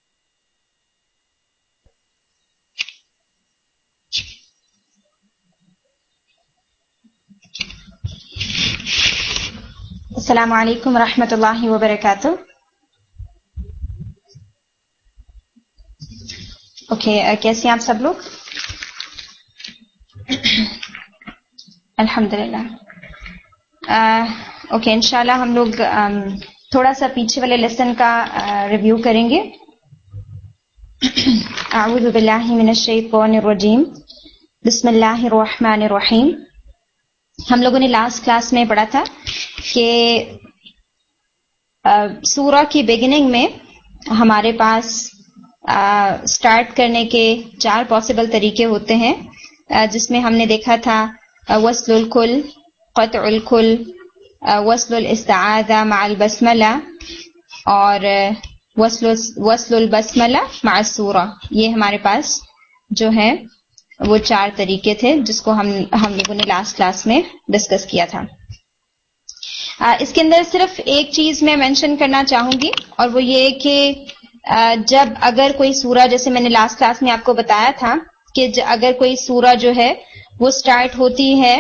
السلام علیکم ورحمۃ اللہ وبرکاتہ. اوکے okay, کیسے ہیں آپ سب لوگ؟ الحمدللہ. اوکے انشاءاللہ ہم لوگ تھوڑا سا پیچھے والے لیسن کا ریویو کریں گے. اعوذ باللہ من الشیطان الرجیم بسم اللہ الرحمن الرحیم. ہم لوگوں نے لاسٹ کلاس میں پڑھا تھا کہ سورہ کی بگننگ میں ہمارے پاس اسٹارٹ کرنے کے چار پاسبل طریقے ہوتے ہیں، جس میں ہم نے دیکھا تھا وصل الکل، قطع الکل، وصل الاستعاذہ مع البسملہ اور وصل وصل البسملہ مع السورہ. یہ ہمارے پاس جو ہے وہ چار طریقے تھے جس کو ہم ہم لوگوں نے لاسٹ کلاس میں ڈسکس کیا تھا. اس کے اندر صرف ایک چیز میں مینشن کرنا چاہوں گی، اور وہ یہ کہ جب اگر کوئی سورہ، جیسے میں نے لاسٹ کلاس میں آپ کو بتایا تھا کہ اگر کوئی سورہ جو ہے وہ سٹارٹ ہوتی ہے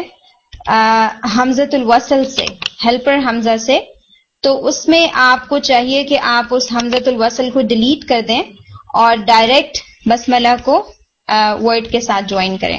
حمزۃ الوصل سے، ہیلپر حمزہ سے، تو اس میں آپ کو چاہیے کہ آپ اس حمزۃ الوصل کو ڈیلیٹ کر دیں اور ڈائریکٹ بسملہ کو ورڈ کے ساتھ جوائن کریں.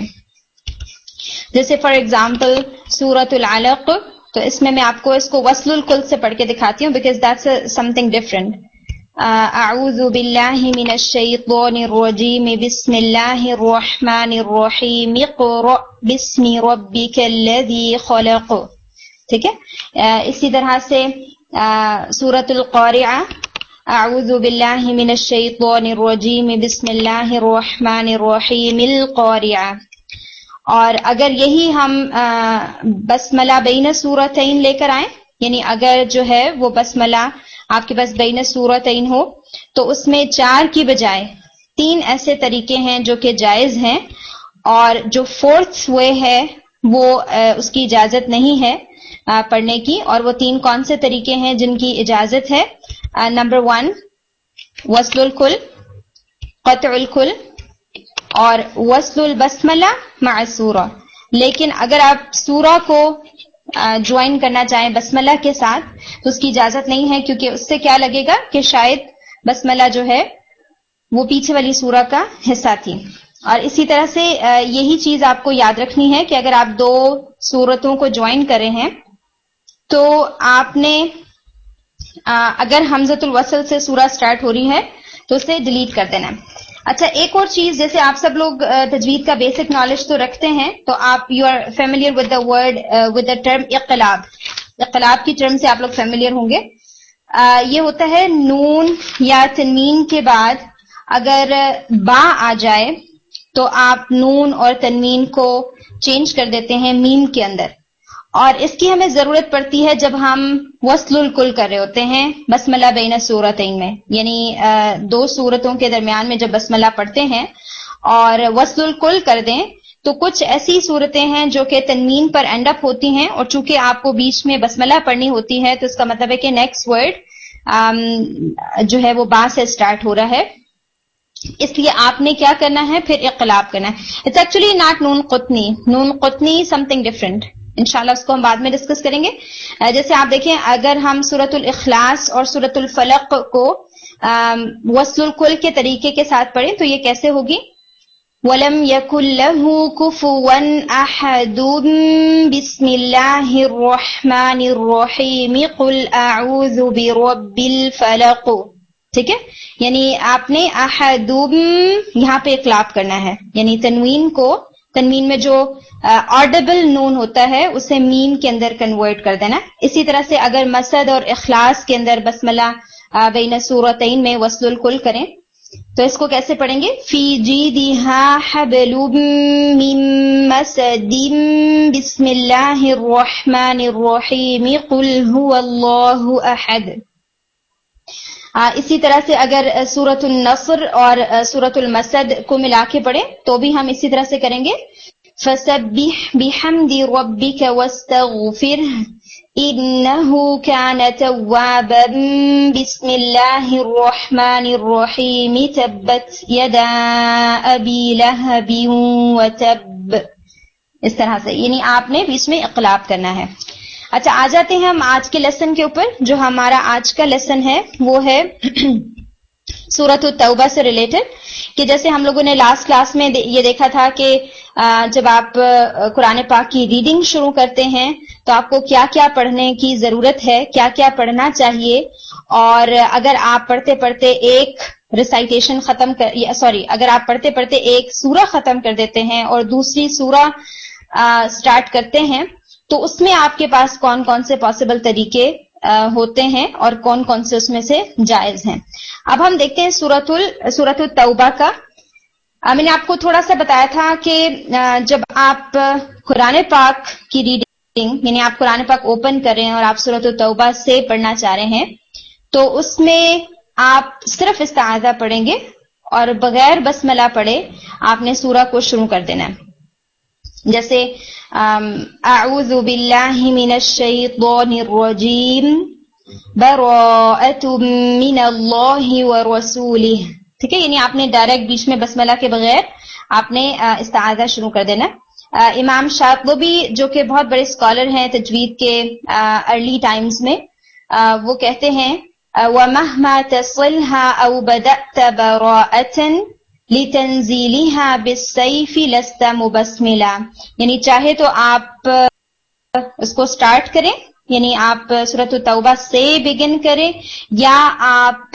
جیسے فار ایگزامپل سورۃ العلق، تو اس میں میں آپ کو اس کو وصل الکل سے پڑھ کے دکھاتی ہوں because that's something different. اعوذ باللہ من الشیطان الرجیم بسم اللہ الرحمن الرحیم اقرأ باسم ربک الذی خلق. ٹھیک ہے. اسی طرح سے سورۃ القارعہ، اعوذ باللہ من الشیطان الرجیم بسم اللہ الرحمن الرحیم القارعہ. اور اگر یہی ہم بسملہ بین سورتین لے کر آئیں، یعنی اگر جو ہے وہ بسملہ آپ کے پاس بین سورتین ہو، تو اس میں چار کی بجائے تین ایسے طریقے ہیں جو کہ جائز ہیں، اور جو فورتھ وے ہے وہ اس کی اجازت نہیں ہے پڑھنے کی. اور وہ تین کون سے طریقے ہیں جن کی اجازت ہے؟ نمبر ون وصل الکل، قطع الکل اور وصل البسملہ مع سورہ. لیکن اگر آپ سورہ کو جوائن کرنا چاہیں بسملہ کے ساتھ تو اس کی اجازت نہیں ہے، کیونکہ اس سے کیا لگے گا کہ شاید بسملہ جو ہے وہ پیچھے والی سورہ کا حصہ تھی. اور اسی طرح سے یہی چیز آپ کو یاد رکھنی ہے کہ اگر آپ دو سورتوں کو جوائن کر رہے ہیں تو آپ نے اگر حمزۃ الوصل سے سورہ سٹارٹ ہو رہی ہے تو اسے ڈیلیٹ کر دینا. اچھا ایک اور چیز، جیسے آپ سب لوگ تجوید کا بیسک نالج تو رکھتے ہیں، تو آپ you are familiar with the word with the term اقلاب. اقلاب کی ٹرم سے آپ لوگ فیملیئر ہوں گے. یہ ہوتا ہے نون یا تنوین کے بعد اگر با آ جائے تو آپ نون اور تنوین کو چینج کر دیتے ہیں میم کے اندر. اور اس کی ہمیں ضرورت پڑتی ہے جب ہم وصل الکل کر رہے ہوتے ہیں بسملہ بین سورتین میں، یعنی دو سورتوں کے درمیان میں جب بسملہ پڑھتے ہیں اور وصل الکل کر دیں تو کچھ ایسی صورتیں ہیں جو کہ تنوین پر اینڈ اپ ہوتی ہیں، اور چونکہ آپ کو بیچ میں بسملہ پڑھنی ہوتی ہے تو اس کا مطلب ہے کہ نیکسٹ ورڈ جو ہے وہ با سے سٹارٹ ہو رہا ہے. اس لیے آپ نے کیا کرنا ہے؟ پھر اقلاب کرنا ہے. اٹس ایکچولی ناٹ نون قطنی، نون قطنی سم تھنگ ڈفرنٹ. انشاءاللہ اس کو ہم بعد میں ڈسکس کریں گے. جیسے آپ دیکھیں اگر ہم سورۃ الاخلاص اور سورۃ الفلق کو وصل الکل کے طریقے کے ساتھ پڑھیں تو یہ کیسے ہوگی؟ وَلَمْ يَكُنْ لَهُ كُفُوًا أَحَدٌ بِسْمِ اللَّهِ الرَّحْمَنِ الرَّحِيمِ قُلْ أَعُوذُ بِرَبِّ الْفَلَقِ. ٹھیک ہے، یعنی آپ نے احدوم یہاں پہ اقلاب کرنا ہے، یعنی تنوین کو، تنوین میں جو آڈیبل نون ہوتا ہے اسے میم کے اندر کنورٹ کر دینا. اسی طرح سے اگر مسد اور اخلاص کے اندر بسملہ بین سورتین میں وصل الکل کریں تو اس کو کیسے پڑھیں گے؟ فی جیدہا حبل من مسد بسم اللہ الرحمن الرحیم قل هو اللہ احد. اسی طرح سے اگر سورۃ النصر اور سورۃ المسد کو ملا کے پڑھیں تو بھی ہم اسی طرح سے کریں گے. فسبح بحمد ربک واستغفرہ انہ کان توابا بسم اللہ الرحمن الرحیم تبت یدا ابی لہب وتب. اس طرح سے یعنی آپ نے بیچ میں اقلاب کرنا ہے. اچھا آ جاتے ہیں ہم آج کے لیسن کے اوپر. جو ہمارا آج کا لیسن ہے وہ ہے सूरत तौबा से रिलेटेड, कि जैसे हम लोगों ने लास्ट क्लास में ये देखा था कि जब आप कुरान पाक की रीडिंग शुरू करते हैं तो आपको क्या क्या पढ़ने की जरूरत है, क्या क्या पढ़ना चाहिए, और अगर आप पढ़ते पढ़ते एक रिसाइटेशन खत्म कर सॉरी अगर आप पढ़ते पढ़ते एक सूरा खत्म कर देते हैं और दूसरी सूरा स्टार्ट करते हैं तो उसमें आपके पास कौन कौन से पॉसिबल तरीके Uh, होते हैं और कौन कौन से उसमें से जायज हैं। अब हम देखते हैं सूरतुल सूरतुल तौबा का। uh, मैंने आपको थोड़ा सा बताया था कि uh, जब आप कुरान पाक की रीडिंग यानी आप कुरान पाक ओपन कर रहे हैं और आप सूरतुल तौबा से पढ़ना चाह रहे हैं तो उसमें आप सिर्फ इस्ताज़ा पढ़ेंगे और बगैर बसमला पढ़े आपने सूरा को शुरू कर देना है। जैसे अऊज़ु बिल्लाहि मिनश शैतानिर रजीम बराअतुम मिनल्लाहि व रसूलिही, ठीक है, यानी आपने डायरेक्ट बीच में बसमला के बगैर आपने इस्ताज़ा शुरू कर देना। आ, इमाम शातिबी जो कि बहुत बड़े स्कॉलर हैं तजवीद के अर्ली टाइम्स में, आ, वो कहते हैं व महमा तसलहा औ बदअत बराअतन लितंजीलिहा बिस्सैफि लस्ता मुबस्मिला, यानी चाहे तो आप उसको स्टार्ट करें यानी आप सूरत तौबा से बिगिन करें या आप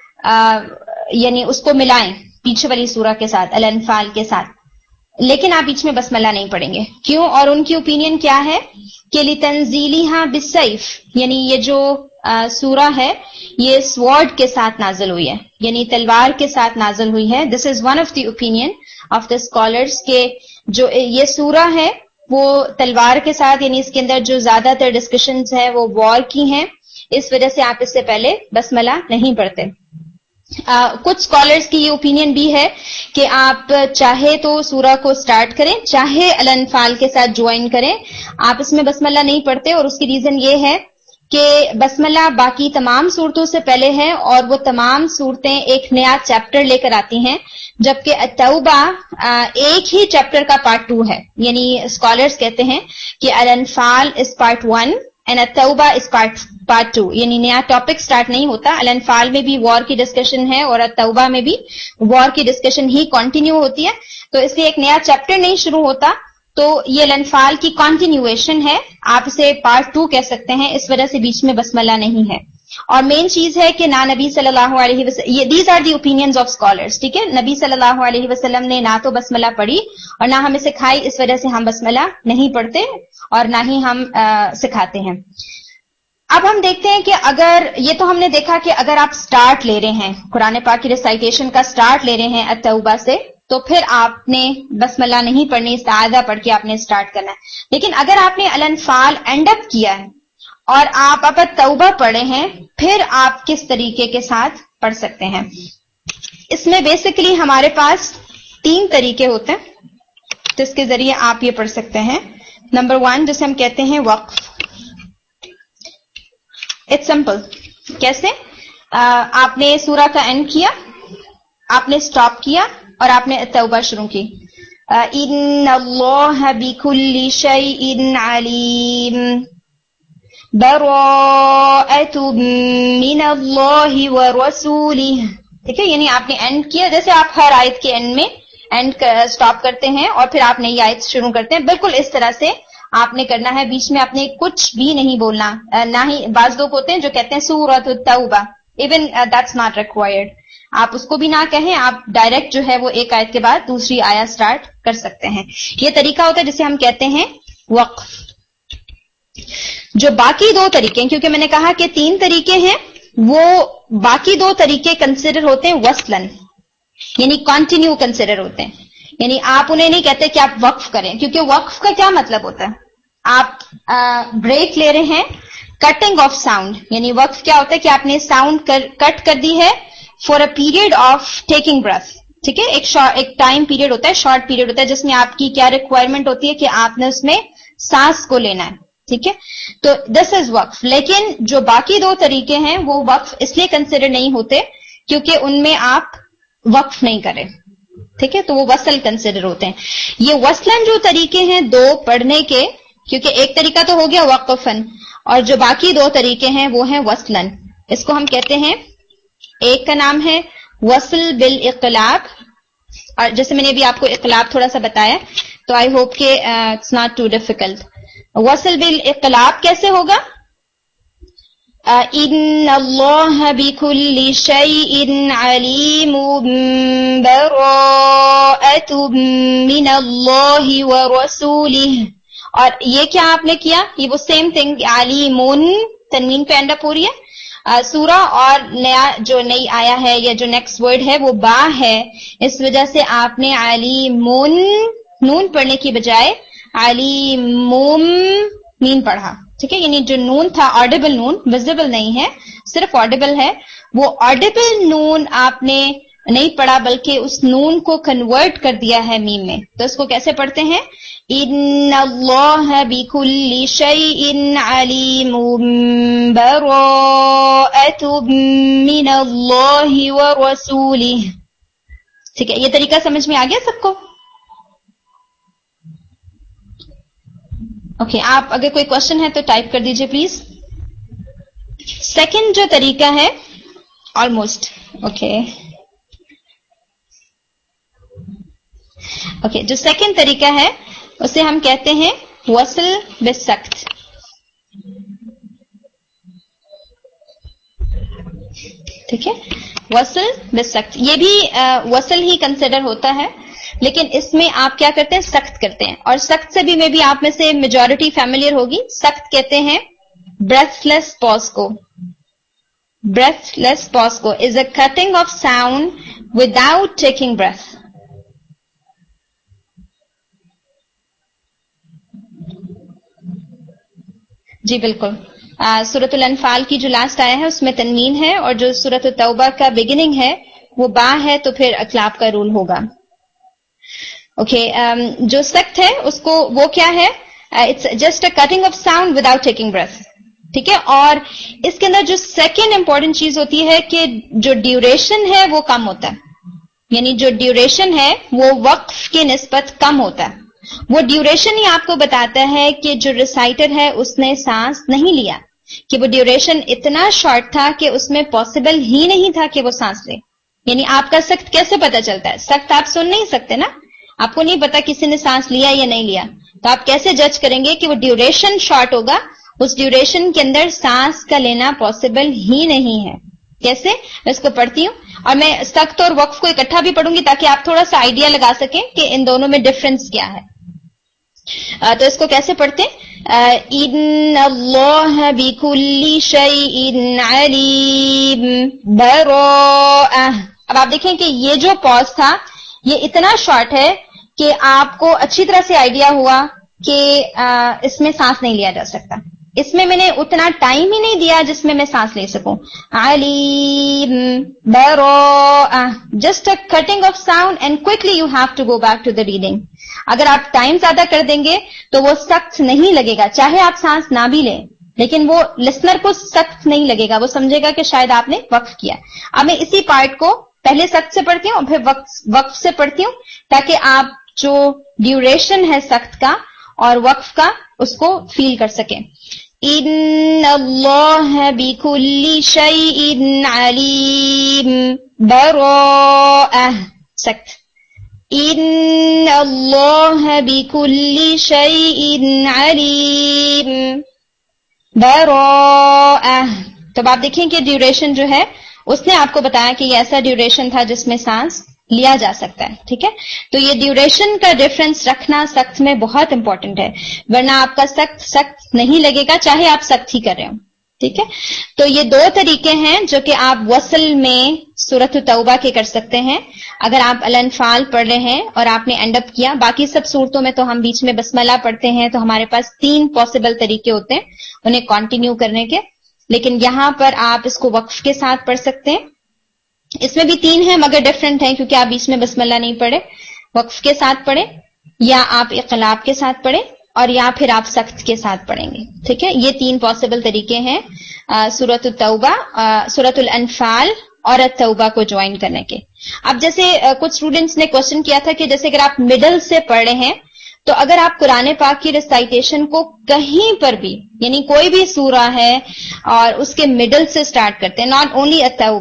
यानी उसको मिलाएं पीछे वाली सूरा के साथ अल अनफाल के साथ, लेकिन आप बीच में बसमला नहीं पढ़ेंगे। क्यों? और उनकी ओपिनियन क्या है कि लितंजीलिहा बिस्सैफ, यानी ये जो आ, सूरा है ये स्वॉर्ड के साथ नाजिल हुई है, यानी तलवार के साथ नाजिल हुई है। This is one of the opinion of the scholars के जो ये सूरा है वो तलवार के साथ, यानी इसके अंदर जो ज्यादातर डिस्कशंस है वो वॉर की हैं, इस वजह से आप इससे पहले बसमला नहीं पढ़ते। आ, कुछ स्कॉलर्स की ये ओपिनियन भी है कि आप चाहे तो सूरा को स्टार्ट करें चाहे अल अनफाल के साथ ज्वाइन करें, आप इसमें बसमला नहीं पढ़ते। और उसकी रीजन ये है कि बसमला बाकी तमाम सूरतों से पहले है और वो तमाम सूरतें एक नया चैप्टर लेकर आती हैं, जबकि तौबा एक ही चैप्टर का पार्ट टू है। यानी स्कॉलर्स कहते हैं कि अल अनफाल इज पार्ट वन एंड तौबा इज पार्ट पार्ट टू, यानी नया टॉपिक स्टार्ट नहीं होता। अल अनफाल में भी वॉर की डिस्कशन है और तौबा में भी वॉर की डिस्कशन ही कंटिन्यू होती है, तो इसलिए एक नया चैप्टर नहीं शुरू होता। तो ये अल अनफाल की कंटिन्यूएशन है, आप इसे पार्ट टू कह सकते हैं, इस वजह से बीच में बसमला नहीं है। और मेन चीज है कि ना नबी सल्लल्लाहु अलैहि वसल्लम, ये these are the opinions of scholars, ठीक है, नबी सल्लल्लाहु अलैहि वसल्लम ने ना तो बसमला पढ़ी और ना हमें सिखाई, इस वजह से हम बसमला नहीं पढ़ते और ना ही हम आ, सिखाते हैं। अब हम देखते हैं कि अगर ये तो हमने देखा कि अगर आप स्टार्ट ले रहे हैं कुरान पाक की रिसाइटेशन का स्टार्ट ले रहे हैं अत-तौबा से, तो फिर आपने बसमला नहीं पढ़नी, इस्ताज़ा पढ़ के आपने स्टार्ट करना है। लेकिन अगर आपने अल अनफाल एंड अप किया है और आप अब तौबा पढ़े हैं, फिर आप किस तरीके के साथ पढ़ सकते हैं? इसमें बेसिकली हमारे पास तीन तरीके होते हैं जिसके जरिए आप ये पढ़ सकते हैं। नंबर वन, जिसे हम कहते हैं वक्फ। It's simple. कैसे? आ, आपने सूरा का एंड किया, आपने स्टॉप किया और आपने तौबा शुरू की। इन्नल्लाह बिकुल्लि शैइन अलीम बराअतुम मिनल्लाहि व रसूलिही, ठीक है, यानी आपने एंड किया, जैसे आप हर आयत के एंड में एंड स्टॉप करते हैं और फिर आप नई आयत शुरू करते हैं, बिल्कुल इस तरह से आपने करना है। बीच में आपने कुछ भी नहीं बोलना, ना ही बाज लोग होते हैं जो कहते हैं सूरतुत तौबा, इवन दैट्स नॉट रिक्वायर्ड, आप उसको भी ना कहें, आप डायरेक्ट जो है वो एक आयत के बाद दूसरी आयत स्टार्ट कर सकते हैं। ये तरीका होता है जिसे हम कहते हैं वक्फ। जो बाकी दो तरीके, क्योंकि मैंने कहा कि तीन तरीके हैं, वो बाकी दो तरीके कंसिडर होते हैं वसलन, यानी कंटिन्यू कंसिडर होते हैं, यानी आप उन्हें नहीं कहते कि आप वक्फ करें, क्योंकि वक्फ का क्या मतलब होता है? आप आ, ब्रेक ले रहे हैं, कटिंग ऑफ साउंड, यानी वक्फ क्या होता है कि आपने साउंड कर, कट कर दी है for a period of taking breath, ठीक है, एक शॉर्ट एक टाइम पीरियड होता है, शॉर्ट पीरियड होता है, जिसमें आपकी क्या रिक्वायरमेंट होती है कि आपने उसमें सांस को लेना है, ठीक है, तो दिस इज वक्फ। लेकिन जो बाकी दो तरीके हैं वो वक्फ इसलिए कंसिडर नहीं होते क्योंकि उनमें आप वक्फ नहीं करें, ठीक है, तो वो वसल कंसिडर होते हैं। ये वसलन जो तरीके हैं दो पढ़ने के, क्योंकि एक तरीका तो हो गया वक्फन और जो बाकी दो तरीके हैं वो हैं वसलन। इसको हम कहते हैं, एक का नाम है وصل بالاقلاب, اور جیسے میں نے بھی آپ کو اقلاب تھوڑا سا بتایا, تو آئی ہوپ کہ اٹس ناٹ ٹو ڈیفیکلٹ. وصل بالاقلاب کیسے ہوگا؟ ان اللہ بکل شیء علیم براءۃ من اللہ ورسولہ. اور یہ کیا آپ نے کیا؟ یہ وہ سیم تھنگ, علیمون تنوین پہ اینڈ اپ ہو رہی ہے سورہ, اور نیا جو نئی آیا ہے یا جو نیکسٹ ورڈ ہے وہ با ہے, اس وجہ سے آپ نے علیمون نون پڑھنے کی بجائے علیموم مین پڑھا. ٹھیک ہے, یعنی جو نون تھا آڈیبل نون, ویزیبل نہیں ہے, صرف آڈیبل ہے, وہ آڈیبل نون آپ نے نہیں پڑھا بلکہ اس نون کو کنورٹ کر دیا ہے میم میں. تو اس کو کیسے پڑھتے ہیں؟ ان اللہ بکل شیء علیم براءۃ من اللہ ورسولہ. ٹھیک ہے, یہ طریقہ سمجھ میں آ گیا سب کو؟ اوکے okay, آپ اگر کوئی کوشچن ہے تو ٹائپ کر دیجئے پلیز. سیکنڈ جو طریقہ ہے آلموسٹ اوکے اوکے جو سیکنڈ طریقہ ہے اسے ہم کہتے ہیں وصل بالسکت. ٹھیک ہے, وصل بالسکت, یہ بھی وصل ہی کنسیڈر ہوتا ہے, لیکن اس میں آپ کیا کرتے ہیں؟ سخت کرتے ہیں. اور سخت سے بھی میں بھی آپ میں سے میجورٹی فیملیئر ہوگی. سخت کہتے ہیں بریتھ لیس پاز کو. بریتھ لیس پاز کو is a cutting off sound without taking breath. جی بالکل, سورۃ الانفال کی جو لاسٹ آیا ہے اس میں تنوین ہے, اور جو سورۃ التوبہ کا بگننگ ہے وہ با ہے, تو پھر اقلاب کا رول ہوگا. اوکے okay, um, جو سخت ہے اس کو وہ کیا ہے؟ It's just a cutting off sound without taking breath. ٹھیک ہے, اور اس کے اندر جو سیکنڈ امپورٹنٹ چیز ہوتی ہے کہ جو ڈیوریشن ہے وہ کم ہوتا ہے, یعنی جو ڈیوریشن ہے وہ وقف کی نسبت کم ہوتا ہے. وہ ڈیوریشن ہی آپ کو بتاتا ہے کہ جو ریسائٹر ہے اس نے سانس نہیں لیا, کہ وہ ڈیوریشن اتنا شارٹ تھا کہ اس میں پاسبل ہی نہیں تھا کہ وہ سانس لے. یعنی آپ کا سخت کیسے پتا چلتا ہے؟ سخت آپ سن نہیں سکتے نا, آپ کو نہیں پتا کسی نے سانس لیا یا نہیں لیا, تو آپ کیسے جج کریں گے کہ وہ ڈیوریشن شارٹ ہوگا؟ اس ڈیوریشن کے اندر سانس کا لینا پاسبل ہی نہیں ہے. کیسے؟ میں اس کو پڑھتی ہوں, اور میں سخت اور وقف کو اکٹھا بھی پڑھوں گی تاکہ آپ تھوڑا سا آئیڈیا لگا سکیں کہ ان دونوں میں ڈفرنس کیا ہے. آ, تو اس کو کیسے پڑھتے ہیں؟ ان اللہ بکل شیء علیم براءہ. اب آپ دیکھیں کہ یہ جو پاز تھا یہ اتنا شارٹ ہے کہ آپ کو اچھی طرح سے آئیڈیا ہوا کہ آ, اس میں سانس نہیں لیا جا سکتا. اس میں میں نے اتنا ٹائم ہی نہیں دیا جس میں میں سانس لے سکوں. علیم براءہ, just a cutting off sound and quickly you have to go back to the reading. اگر آپ ٹائم زیادہ کر دیں گے تو وہ سخت نہیں لگے گا, چاہے آپ سانس نہ بھی لیں, لیکن وہ لسنر کو سخت نہیں لگے گا, وہ سمجھے گا کہ شاید آپ نے وقف کیا. اب میں اسی پارٹ کو پہلے سخت سے پڑھتی ہوں اور پھر وقف وقف سے پڑھتی ہوں تاکہ آپ جو ڈیوریشن ہے سخت کا اور وقف کا اس کو فیل کر سکیں. ان اللہ بکل شیء علیم براءہ. سخت. ان اللہ بکل شیء علیم براءہ. تو آپ دیکھیں کہ ڈیوریشن جو ہے اس نے آپ کو بتایا کہ یہ ایسا ڈیوریشن تھا جس میں سانس لیا جا سکتا ہے. ٹھیک ہے, تو یہ ڈیوریشن کا ڈفرنس رکھنا سخت میں بہت امپورٹنٹ ہے, ورنہ آپ کا سخت سخت نہیں لگے گا چاہے آپ سخت ہی کر رہے ہو. ٹھیک ہے, تو یہ دو طریقے ہیں جو کہ آپ وصل میں سورۃ التوبہ کے کر سکتے ہیں. اگر آپ الانفال پڑھ رہے ہیں اور آپ نے اینڈ اپ کیا, باقی سب صورتوں میں تو ہم بیچ میں بسملہ پڑھتے ہیں, تو ہمارے پاس تین پاسبل طریقے ہوتے ہیں انہیں کنٹینیو کرنے کے, لیکن یہاں پر آپ اس کو وقف کے ساتھ پڑھ سکتے ہیں. اس میں بھی تین ہیں مگر ڈفرنٹ ہیں کیونکہ آپ بیچ میں بسم اللہ نہیں پڑھے. وقف کے ساتھ پڑھیں, یا آپ اقلاب کے ساتھ پڑھیں, اور یا پھر آپ سخت کے ساتھ پڑھیں گے. ٹھیک ہے, یہ تین پاسبل طریقے ہیں سورۃ التوبہ, سورۃ الانفال اور التوبہ کو جوائن کرنے کے. اب جیسے کچھ اسٹوڈینٹس نے کوشچن کیا تھا کہ جیسے اگر آپ مڈل سے پڑھ رہے ہیں تو اگر آپ قرآن پاک کی ریسائٹیشن کو کہیں پر بھی, یعنی کوئی بھی سورہ ہے اور اس کے مڈل سے سٹارٹ کرتے ہیں, ناٹ اونلی التوبہ,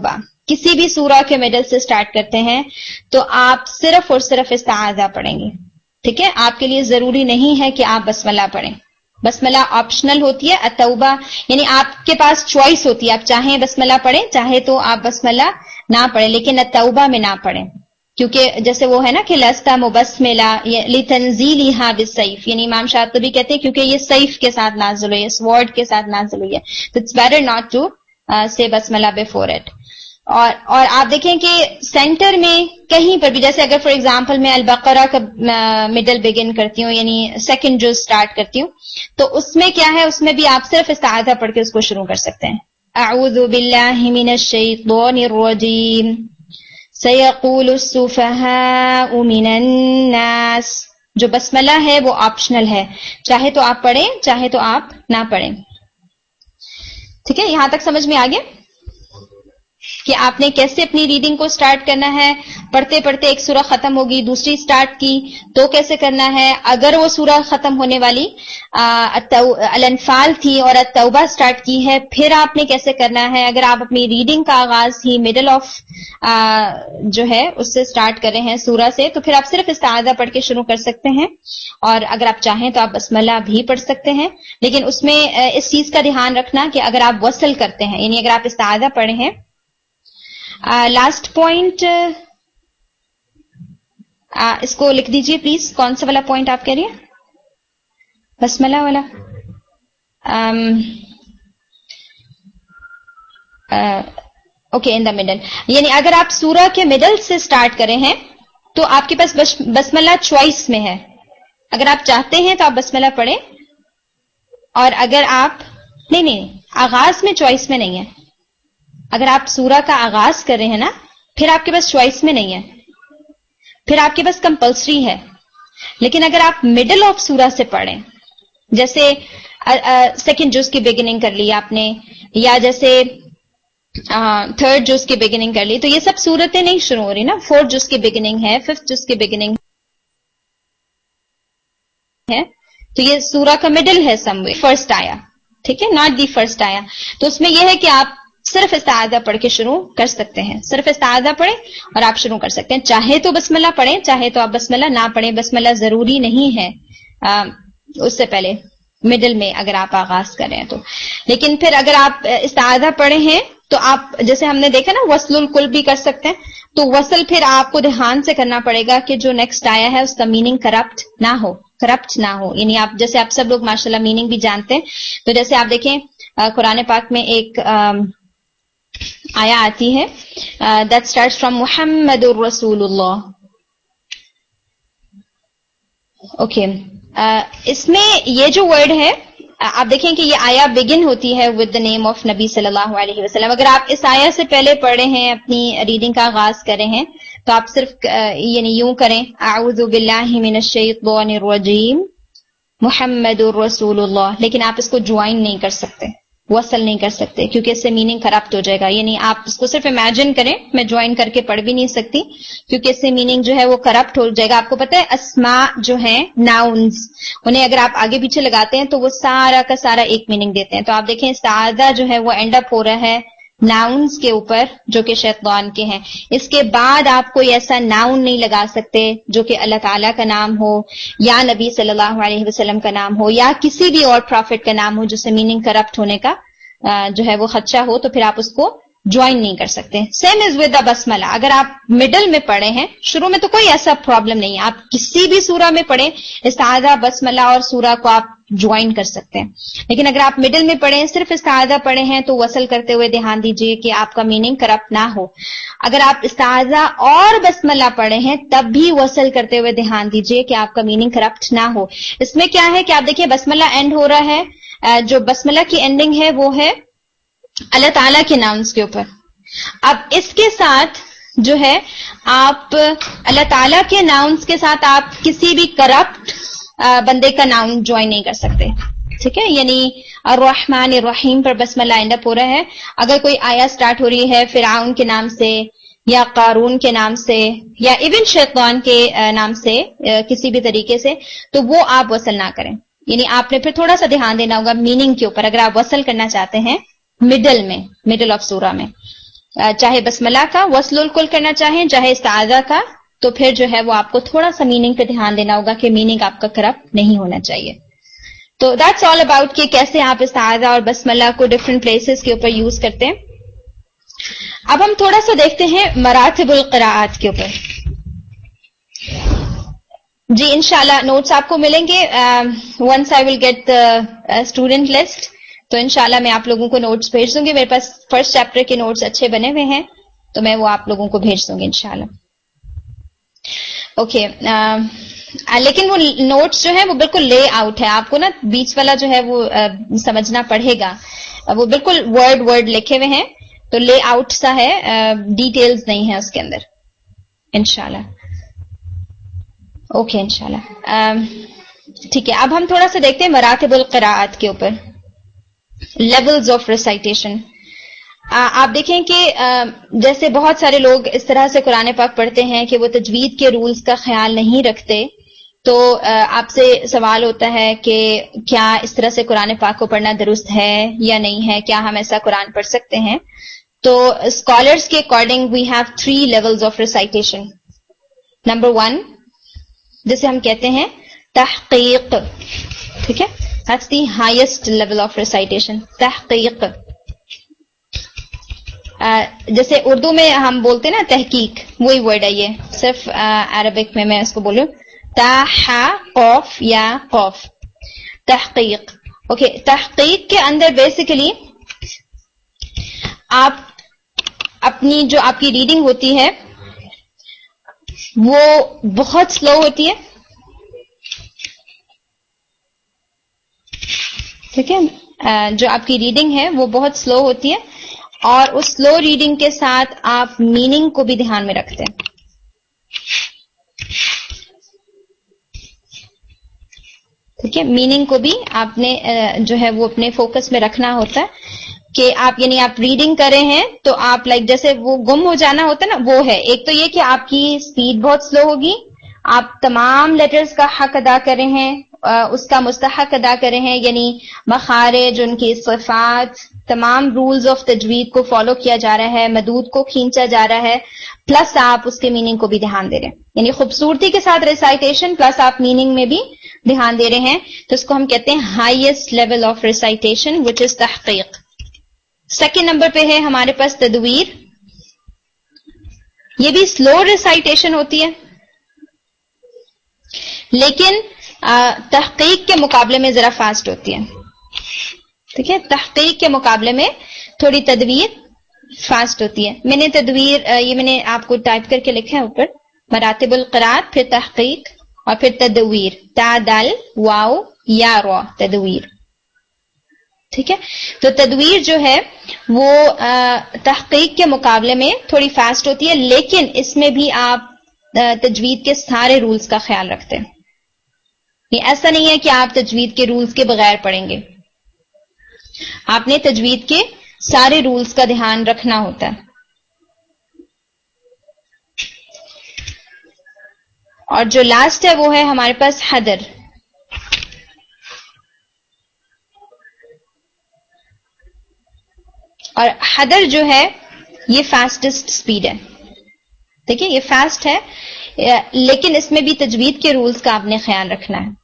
کسی بھی سورہ کے مڈل سے سٹارٹ کرتے ہیں تو آپ صرف اور صرف استعاذہ پڑھیں گے. ٹھیک ہے, آپ کے لیے ضروری نہیں ہے کہ آپ بسملہ پڑھیں. بسملہ آپشنل ہوتی ہے. التوبہ یعنی آپ کے پاس چوائس ہوتی ہے, آپ چاہیں بسملہ پڑھیں, چاہے تو آپ بسملہ نہ پڑھیں, لیکن التوبہ میں نہ پڑھیں, کیونکہ جیسے وہ ہے نا کہ لستا مبسملہ لتنزیلھا بالسیف, یعنی امام شاطبی کہتے ہیں کیونکہ یہ سیف کے ساتھ نازل ہوئی ہے, سوارڈ کے ساتھ نازل ہوئی ہے, تو اٹس بیٹر ناٹ ٹو سے بسملہ بفور اٹ. اور اور آپ دیکھیں کہ سینٹر میں کہیں پر بھی, جیسے اگر فار ایگزامپل میں البقرہ کا مڈل بگن کرتی ہوں, یعنی سیکنڈ جو سٹارٹ کرتی ہوں, تو اس میں کیا ہے, اس میں بھی آپ صرف استعاذہ پڑھ کے اس کو شروع کر سکتے ہیں. اعوذ باللہ من الشیطان الرجیم سیقول السفہاء من الناس. جو بسملہ ہے وہ آپشنل ہے, چاہے تو آپ پڑھیں چاہے تو آپ نہ پڑھیں. ٹھیک ہے, یہاں تک سمجھ میں آ گیا کہ آپ نے کیسے اپنی ریڈنگ کو سٹارٹ کرنا ہے. پڑھتے پڑھتے ایک سورہ ختم ہوگی, دوسری سٹارٹ کی تو کیسے کرنا ہے. اگر وہ سورہ ختم ہونے والی الانفال تھی اور التوبہ سٹارٹ کی ہے, پھر آپ نے کیسے کرنا ہے. اگر آپ اپنی ریڈنگ کا آغاز ہی مڈل آف جو ہے اس سے سٹارٹ کر رہے ہیں سورہ سے, تو پھر آپ صرف استعاذہ پڑھ کے شروع کر سکتے ہیں. اور اگر آپ چاہیں تو آپ بسملہ بھی پڑھ سکتے ہیں, لیکن اس میں اس چیز کا دھیان رکھنا کہ اگر آپ وصل کرتے ہیں, یعنی اگر آپ استعاذہ پڑھے ہیں. Last uh, point uh, uh, اس کو لکھ دیجئے پلیز, کون سا والا پوائنٹ آپ کہہ رہی ہیں, بسملہ والا. اوکے, ان دا مڈل, یعنی اگر آپ سورہ کے مڈل سے سٹارٹ کرے ہیں تو آپ کے پاس بس, بسملہ چوائس میں ہے. اگر آپ چاہتے ہیں تو آپ بسملہ پڑھیں, اور اگر آپ نہیں نہیں آغاز میں چوائس میں نہیں ہے. اگر آپ سورہ کا آغاز کر رہے ہیں نا, پھر آپ کے پاس چوائس میں نہیں ہے, پھر آپ کے پاس کمپلسری ہے. لیکن اگر آپ مڈل آف سورہ سے پڑھیں, جیسے سیکنڈ جز کی بگننگ کر لی آپ نے, یا جیسے تھرڈ جز کی بگننگ کر لی, تو یہ سب صورتیں نہیں شروع ہو رہی نا. فورتھ جز کی بگننگ ہے, ففتھ جز کی بگننگ ہے, تو یہ سورہ کا مڈل ہے, سم وے فرسٹ آیا. ٹھیک ہے, ناٹ دی فرسٹ آیا. تو اس میں یہ ہے کہ آپ صرف استعاذہ پڑھ کے شروع کر سکتے ہیں. صرف استعاذہ پڑھیں اور آپ شروع کر سکتے ہیں. چاہے تو بسملہ پڑھیں, چاہے تو آپ بسملہ نہ پڑھیں. بسملہ ضروری نہیں ہے آ, اس سے پہلے مڈل میں اگر آپ آغاز کر رہے ہیں تو. لیکن پھر اگر آپ استعاذہ پڑھے ہیں تو آپ جیسے ہم نے دیکھا نا وصل الکل بھی کر سکتے ہیں. تو وصل پھر آپ کو دھیان سے کرنا پڑے گا کہ جو نیکسٹ آیا ہے اس کا میننگ کرپٹ نہ ہو, کرپٹ نہ ہو. یعنی آپ جیسے آپ سب لوگ ماشاءاللہ میننگ بھی جانتے ہیں, تو جیسے آپ دیکھیں قرآن پاک میں ایک آ, آیا آتی ہے دیٹ اسٹارٹس فرام محمد الرسول اللہ. اوکے, اس میں یہ جو ورڈ ہے آپ دیکھیں کہ یہ آیا بگن ہوتی ہے ود دا نیم آف نبی صلی اللہ علیہ وسلم. اگر آپ اس آیا سے پہلے پڑھ رہے ہیں, اپنی ریڈنگ کا آغاز کر رہے ہیں, تو آپ صرف یعنی یوں کریں, اعوذ باللہ من الشیطان الرجیم محمد الرسول اللہ. لیکن آپ اس کو جوائن نہیں کر سکتے, وصل نہیں کر سکتے, کیونکہ اس سے میننگ کرپٹ ہو جائے گا. یعنی آپ اس کو صرف امیجن کریں, میں جوائن کر کے پڑھ بھی نہیں سکتی کیونکہ اس سے میننگ جو ہے وہ کرپٹ ہو جائے گا. آپ کو پتہ ہے اسماء جو ہیں ناؤنز, انہیں اگر آپ آگے پیچھے لگاتے ہیں تو وہ سارا کا سارا ایک میننگ دیتے ہیں. تو آپ دیکھیں استعاذہ جو ہے وہ اینڈ اپ ہو رہا ہے ناؤنز کے اوپر جو کہ شیطان کے ہیں. اس کے بعد آپ کوئی ایسا ناؤن نہیں لگا سکتے جو کہ اللہ تعالیٰ کا نام ہو, یا نبی صلی اللہ علیہ وسلم کا نام ہو, یا کسی بھی اور پروفٹ کا نام ہو جس سے میننگ کرپٹ ہونے کا جو ہے وہ خدشہ ہو, تو پھر آپ اس کو جوائن نہیں کر سکتے. سیم از ود دا بسملہ. اگر آپ مڈل میں پڑھے ہیں, شروع میں تو کوئی ایسا پرابلم نہیں ہے, آپ کسی بھی سورہ میں پڑھیں, استعاذہ بسملہ اور سورہ کو آپ جوائن کر سکتے ہیں. لیکن اگر آپ مڈل میں پڑھیں, صرف استعاذہ پڑھے ہیں, تو وصل کرتے ہوئے دھیان دیجئے کہ آپ کا میننگ کرپٹ نہ ہو. اگر آپ استعاذہ اور بسملہ پڑھے ہیں تب بھی وصل کرتے ہوئے دھیان دیجئے کہ آپ کا میننگ کرپٹ نہ ہو. اس میں کیا ہے کہ آپ دیکھیے بسملہ اینڈ ہو رہا ہے, جو بسملہ کی اینڈنگ ہے وہ ہے اللہ تعالیٰ کے نامز کے اوپر. اب اس کے ساتھ جو ہے آپ اللہ تعالیٰ کے ناؤنز کے ساتھ آپ کسی بھی کرپٹ بندے کا ناؤن جوائن نہیں کر سکتے. ٹھیک ہے, یعنی الرحمن الرحیم پر بسملہ اینڈ اپ ہو رہا ہے. اگر کوئی آیا سٹارٹ ہو رہی ہے فرعون کے نام سے, یا قارون کے نام سے, یا ایون شیطان کے نام سے کسی بھی طریقے سے, تو وہ آپ وصل نہ کریں. یعنی آپ نے پھر تھوڑا سا دھیان دینا ہوگا میننگ کے اوپر, اگر آپ وصل کرنا چاہتے ہیں مڈل میں, مڈل آف سورہ میں. چاہے بسملہ کا وصل الکل کرنا چاہیں چاہے استعاذہ کا, تو پھر جو ہے وہ آپ کو تھوڑا سا میننگ پہ دھیان دینا ہوگا کہ میننگ آپ کا کرپٹ نہیں ہونا چاہیے. تو دیٹس آل اباؤٹ کہ کیسے آپ استعاذہ اور بسملہ کو ڈفرینٹ پلیسز کے اوپر یوز کرتے ہیں. اب ہم تھوڑا سا دیکھتے ہیں مراتب القراءات کے اوپر. جی انشاءاللہ نوٹس آپ کو ملیں گے once I will get the student list, تو انشاءاللہ میں آپ لوگوں کو نوٹس بھیج دوں گی. میرے پاس فرسٹ چیپٹر کے نوٹس اچھے بنے ہوئے ہیں تو میں وہ آپ لوگوں کو بھیج دوں گی انشاءاللہ. اوکے okay, لیکن وہ نوٹس جو ہے وہ بالکل لے آؤٹ ہے, آپ کو نا بیچ والا جو ہے وہ سمجھنا پڑے گا, وہ بالکل ورڈ ورڈ لکھے ہوئے ہیں تو لے آؤٹ سا ہے, ڈیٹیلز نہیں ہے اس کے اندر انشاءاللہ. اوکے انشاءاللہ ٹھیک ہے. اب ہم تھوڑا سا دیکھتے ہیں مراتب القراءات کے اوپر, لیولز آف ریسائٹیشن. آپ دیکھیں کہ جیسے بہت سارے لوگ اس طرح سے قرآن پاک پڑھتے ہیں کہ وہ تجوید کے رولز کا خیال نہیں رکھتے, تو آپ سے سوال ہوتا ہے کہ کیا اس طرح سے قرآن پاک کو پڑھنا درست ہے یا نہیں ہے, کیا ہم ایسا قرآن پڑھ سکتے ہیں. تو اسکالرس کے according we have three levels of recitation. Number one جسے ہم کہتے ہیں تحقیق, ٹھیک ہے, that's the highest level of recitation, تحقیق. جیسے اردو میں ہم بولتے ہیں نا تحقیق, وہی ورڈ ہے یہ, صرف عربک میں میں اس کو بولوں تا ہا قوف یا قوف, تحقیق. اوکے okay, تحقیق کے اندر بیسیکلی آپ اپنی جو آپ کی ریڈنگ ہوتی ہے وہ بہت سلو ہوتی ہے, ٹھیک ہے, جو آپ کی ریڈنگ ہے وہ بہت سلو ہوتی ہے, اور اس سلو ریڈنگ کے ساتھ آپ میننگ کو بھی دھیان میں رکھتے ہیں. ٹھیک ہے, میننگ کو بھی آپ نے جو ہے وہ اپنے فوکس میں رکھنا ہوتا ہے کہ آپ یعنی آپ ریڈنگ کر رہے ہیں تو آپ لائک جیسے وہ گم ہو جانا ہوتا ہے نا, وہ ہے. ایک تو یہ کہ آپ کی سپیڈ بہت سلو ہوگی, آپ تمام لیٹرز کا حق ادا کر رہے ہیں, اس کا مستحق ادا کر رہے ہیں, یعنی مخارج, ان کی صفات, تمام رولز آف تجوید کو فالو کیا جا رہا ہے, مدود کو کھینچا جا رہا ہے, پلس آپ اس کے میننگ کو بھی دھیان دے رہے ہیں. یعنی خوبصورتی کے ساتھ ریسائٹیشن پلس آپ میننگ میں بھی دھیان دے رہے ہیں, تو اس کو ہم کہتے ہیں highest level of recitation which is تحقیق. سیکنڈ نمبر پہ ہے ہمارے پاس تدویر. یہ بھی سلو ریسائٹیشن ہوتی ہے, لیکن تحقیق کے مقابلے میں ذرا فاسٹ ہوتی ہے. ٹھیک ہے, تحقیق کے مقابلے میں تھوڑی تدویر فاسٹ ہوتی ہے. میں نے تدویر یہ میں نے آپ کو ٹائپ کر کے لکھا ہے اوپر, مراتب القراءات, پھر تحقیق اور پھر تدویر, تا دال واو یا را, تدویر. ٹھیک ہے, تو تدویر جو ہے وہ تحقیق کے مقابلے میں تھوڑی فاسٹ ہوتی ہے, لیکن اس میں بھی آپ تجوید کے سارے رولز کا خیال رکھتے ہیں. یہ ایسا نہیں ہے کہ آپ تجوید کے رولز کے بغیر پڑھیں گے, آپ نے تجوید کے سارے رولز کا دھیان رکھنا ہوتا ہے. اور جو لاسٹ ہے وہ ہے ہمارے پاس حدر. اور حدر جو ہے یہ فاسٹسٹ سپیڈ ہے. دیکھیں یہ فاسٹ ہے, لیکن اس میں بھی تجوید کے رولز کا آپ نے خیال رکھنا ہے.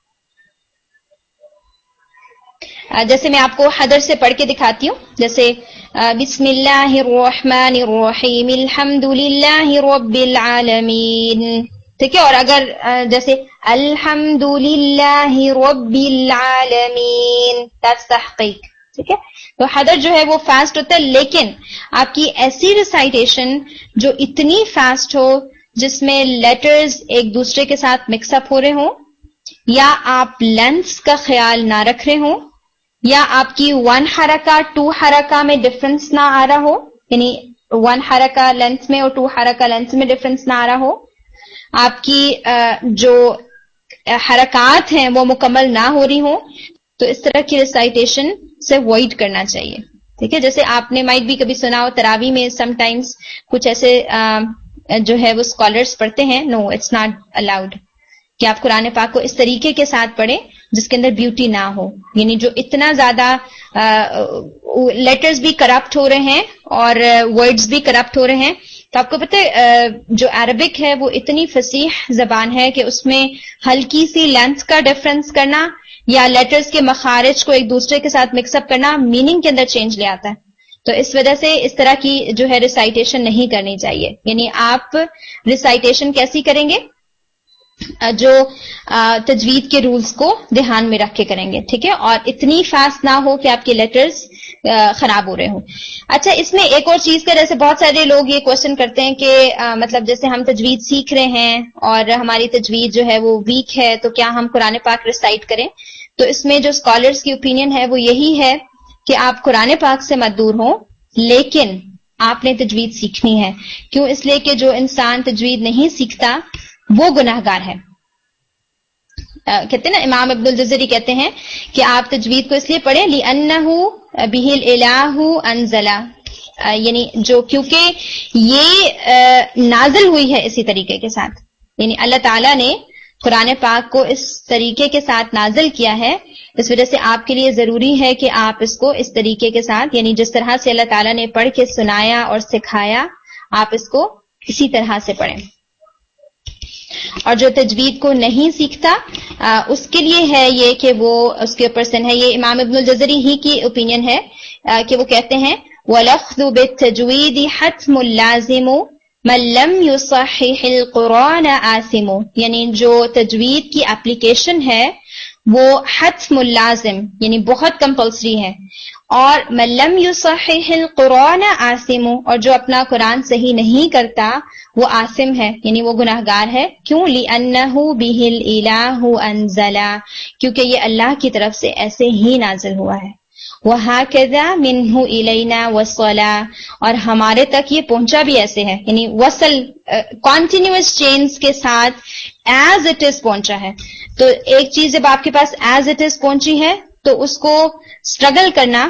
جیسے میں آپ کو حدر سے پڑھ کے دکھاتی ہوں, جیسے بسم اللہ الرحمن الرحیم الحمد للہ رب العالمین. ٹھیک ہے, اور اگر جیسے الحمد للہ رب العالمین, that's تحقیق. ٹھیک ہے, تو حدر جو ہے وہ فاسٹ ہوتا ہے, لیکن آپ کی ایسی ریسائٹیشن جو اتنی فاسٹ ہو جس میں لیٹرز ایک دوسرے کے ساتھ مکس اپ ہو رہے ہوں, یا آپ لینتھس کا خیال نہ رکھ رہے ہوں, یا آپ کی ون حرکہ ٹو حرکہ میں ڈفرنس نہ آ رہا ہو, یعنی ون حرکہ لینتھ میں اور ٹو حرکہ لینتھ میں ڈفرنس نہ آ رہا ہو, آپ کی جو حرکات ہیں وہ مکمل نہ ہو رہی ہوں, تو اس طرح کی ریسائٹیشن سے وائڈ کرنا چاہیے. ٹھیک ہے, جیسے آپ نے مائٹ بھی کبھی سنا ہو تراوی میں سم ٹائمز کچھ ایسے جو ہے وہ اسکالرس پڑھتے ہیں, نو اٹس ناٹ الاؤڈ کہ آپ قرآن پاک کو اس طریقے کے ساتھ پڑھیں جس کے اندر بیوٹی نہ ہو، یعنی جو اتنا زیادہ لیٹرز بھی کرپٹ ہو رہے ہیں اور ورڈز بھی کرپٹ ہو رہے ہیں. تو آپ کو پتہ ہے جو عربک ہے وہ اتنی فصیح زبان ہے کہ اس میں ہلکی سی لینتھ کا ڈفرنس کرنا یا لیٹرز کے مخارج کو ایک دوسرے کے ساتھ مکس اپ کرنا میننگ کے اندر چینج لے آتا ہے. تو اس وجہ سے اس طرح کی جو ہے ریسائٹیشن نہیں کرنی چاہیے. یعنی آپ ریسائٹیشن کیسی کریں گے؟ جو تجوید کے رولز کو دھیان میں رکھ کے کریں گے، ٹھیک ہے، اور اتنی فاسٹ نہ ہو کہ آپ کے لیٹرز خراب ہو رہے ہوں. اچھا، اس میں ایک اور چیز کا، جیسے بہت سارے لوگ یہ کوشچن کرتے ہیں کہ آ, مطلب جیسے ہم تجوید سیکھ رہے ہیں اور ہماری تجوید جو ہے وہ ویک ہے، تو کیا ہم قرآن پاک ریسائٹ کریں؟ تو اس میں جو اسکالرز کی اوپینین ہے وہ یہی ہے کہ آپ قرآن پاک سے مت دور ہوں، لیکن آپ نے تجوید سیکھنی ہے. کیوں؟ اس لیے کہ جو انسان تجوید نہیں سیکھتا وہ گناہ گار ہے. کہتے ہیں نا، امام ابن الجزری کہتے ہیں کہ آپ تجوید کو اس لیے پڑھیں لِأَنَّهُ بِهِ الْإِلَٰهُ أَنزَلَ، یعنی جو کیونکہ یہ نازل ہوئی ہے اسی طریقے کے ساتھ، یعنی اللہ تعالیٰ نے قرآن پاک کو اس طریقے کے ساتھ نازل کیا ہے. اس وجہ سے آپ کے لیے ضروری ہے کہ آپ اس کو اس طریقے کے ساتھ، یعنی جس طرح سے اللہ تعالیٰ نے پڑھ کے سنایا اور سکھایا، آپ اس کو اسی طرح سے پڑھیں. اور جو تجوید کو نہیں سیکھتا آ, اس کے لیے ہے یہ کہ وہ اس کے اوپر سن ہے. یہ امام ابن الجزری ہی کی اوپینین ہے آ, کہ وہ کہتے ہیں وَلَخْذُ بِالتَّجْوِيدِ حَتْمٌ لَازِمُ مَن لَّمْ يُصَحِّحِ الْقُرْآنَ آثِمُ، یعنی جو تجوید کی اپلیکیشن ہے وہ حتم لازم یعنی بہت کمپلسری ہے، اور من لم یصحح القرآن آثم، اور جو اپنا قرآن صحیح نہیں کرتا وہ آثم ہے، یعنی وہ گناہ گار ہے. کیوں؟ لأنہ بہ الإلہ انزل، کیونکہ یہ اللہ کی طرف سے ایسے ہی نازل ہوا ہے. وَهَكَذَا مِنْهُ إِلَيْنَا وَصَلَا، اور ہمارے تک یہ پہنچا بھی ایسے ہے، یعنی وصل کنٹینیوس چینز کے ساتھ ایز اٹ از پہنچا ہے. تو ایک چیز جب آپ کے پاس ایز اٹ از پہنچی ہے تو اس کو اسٹرگل کرنا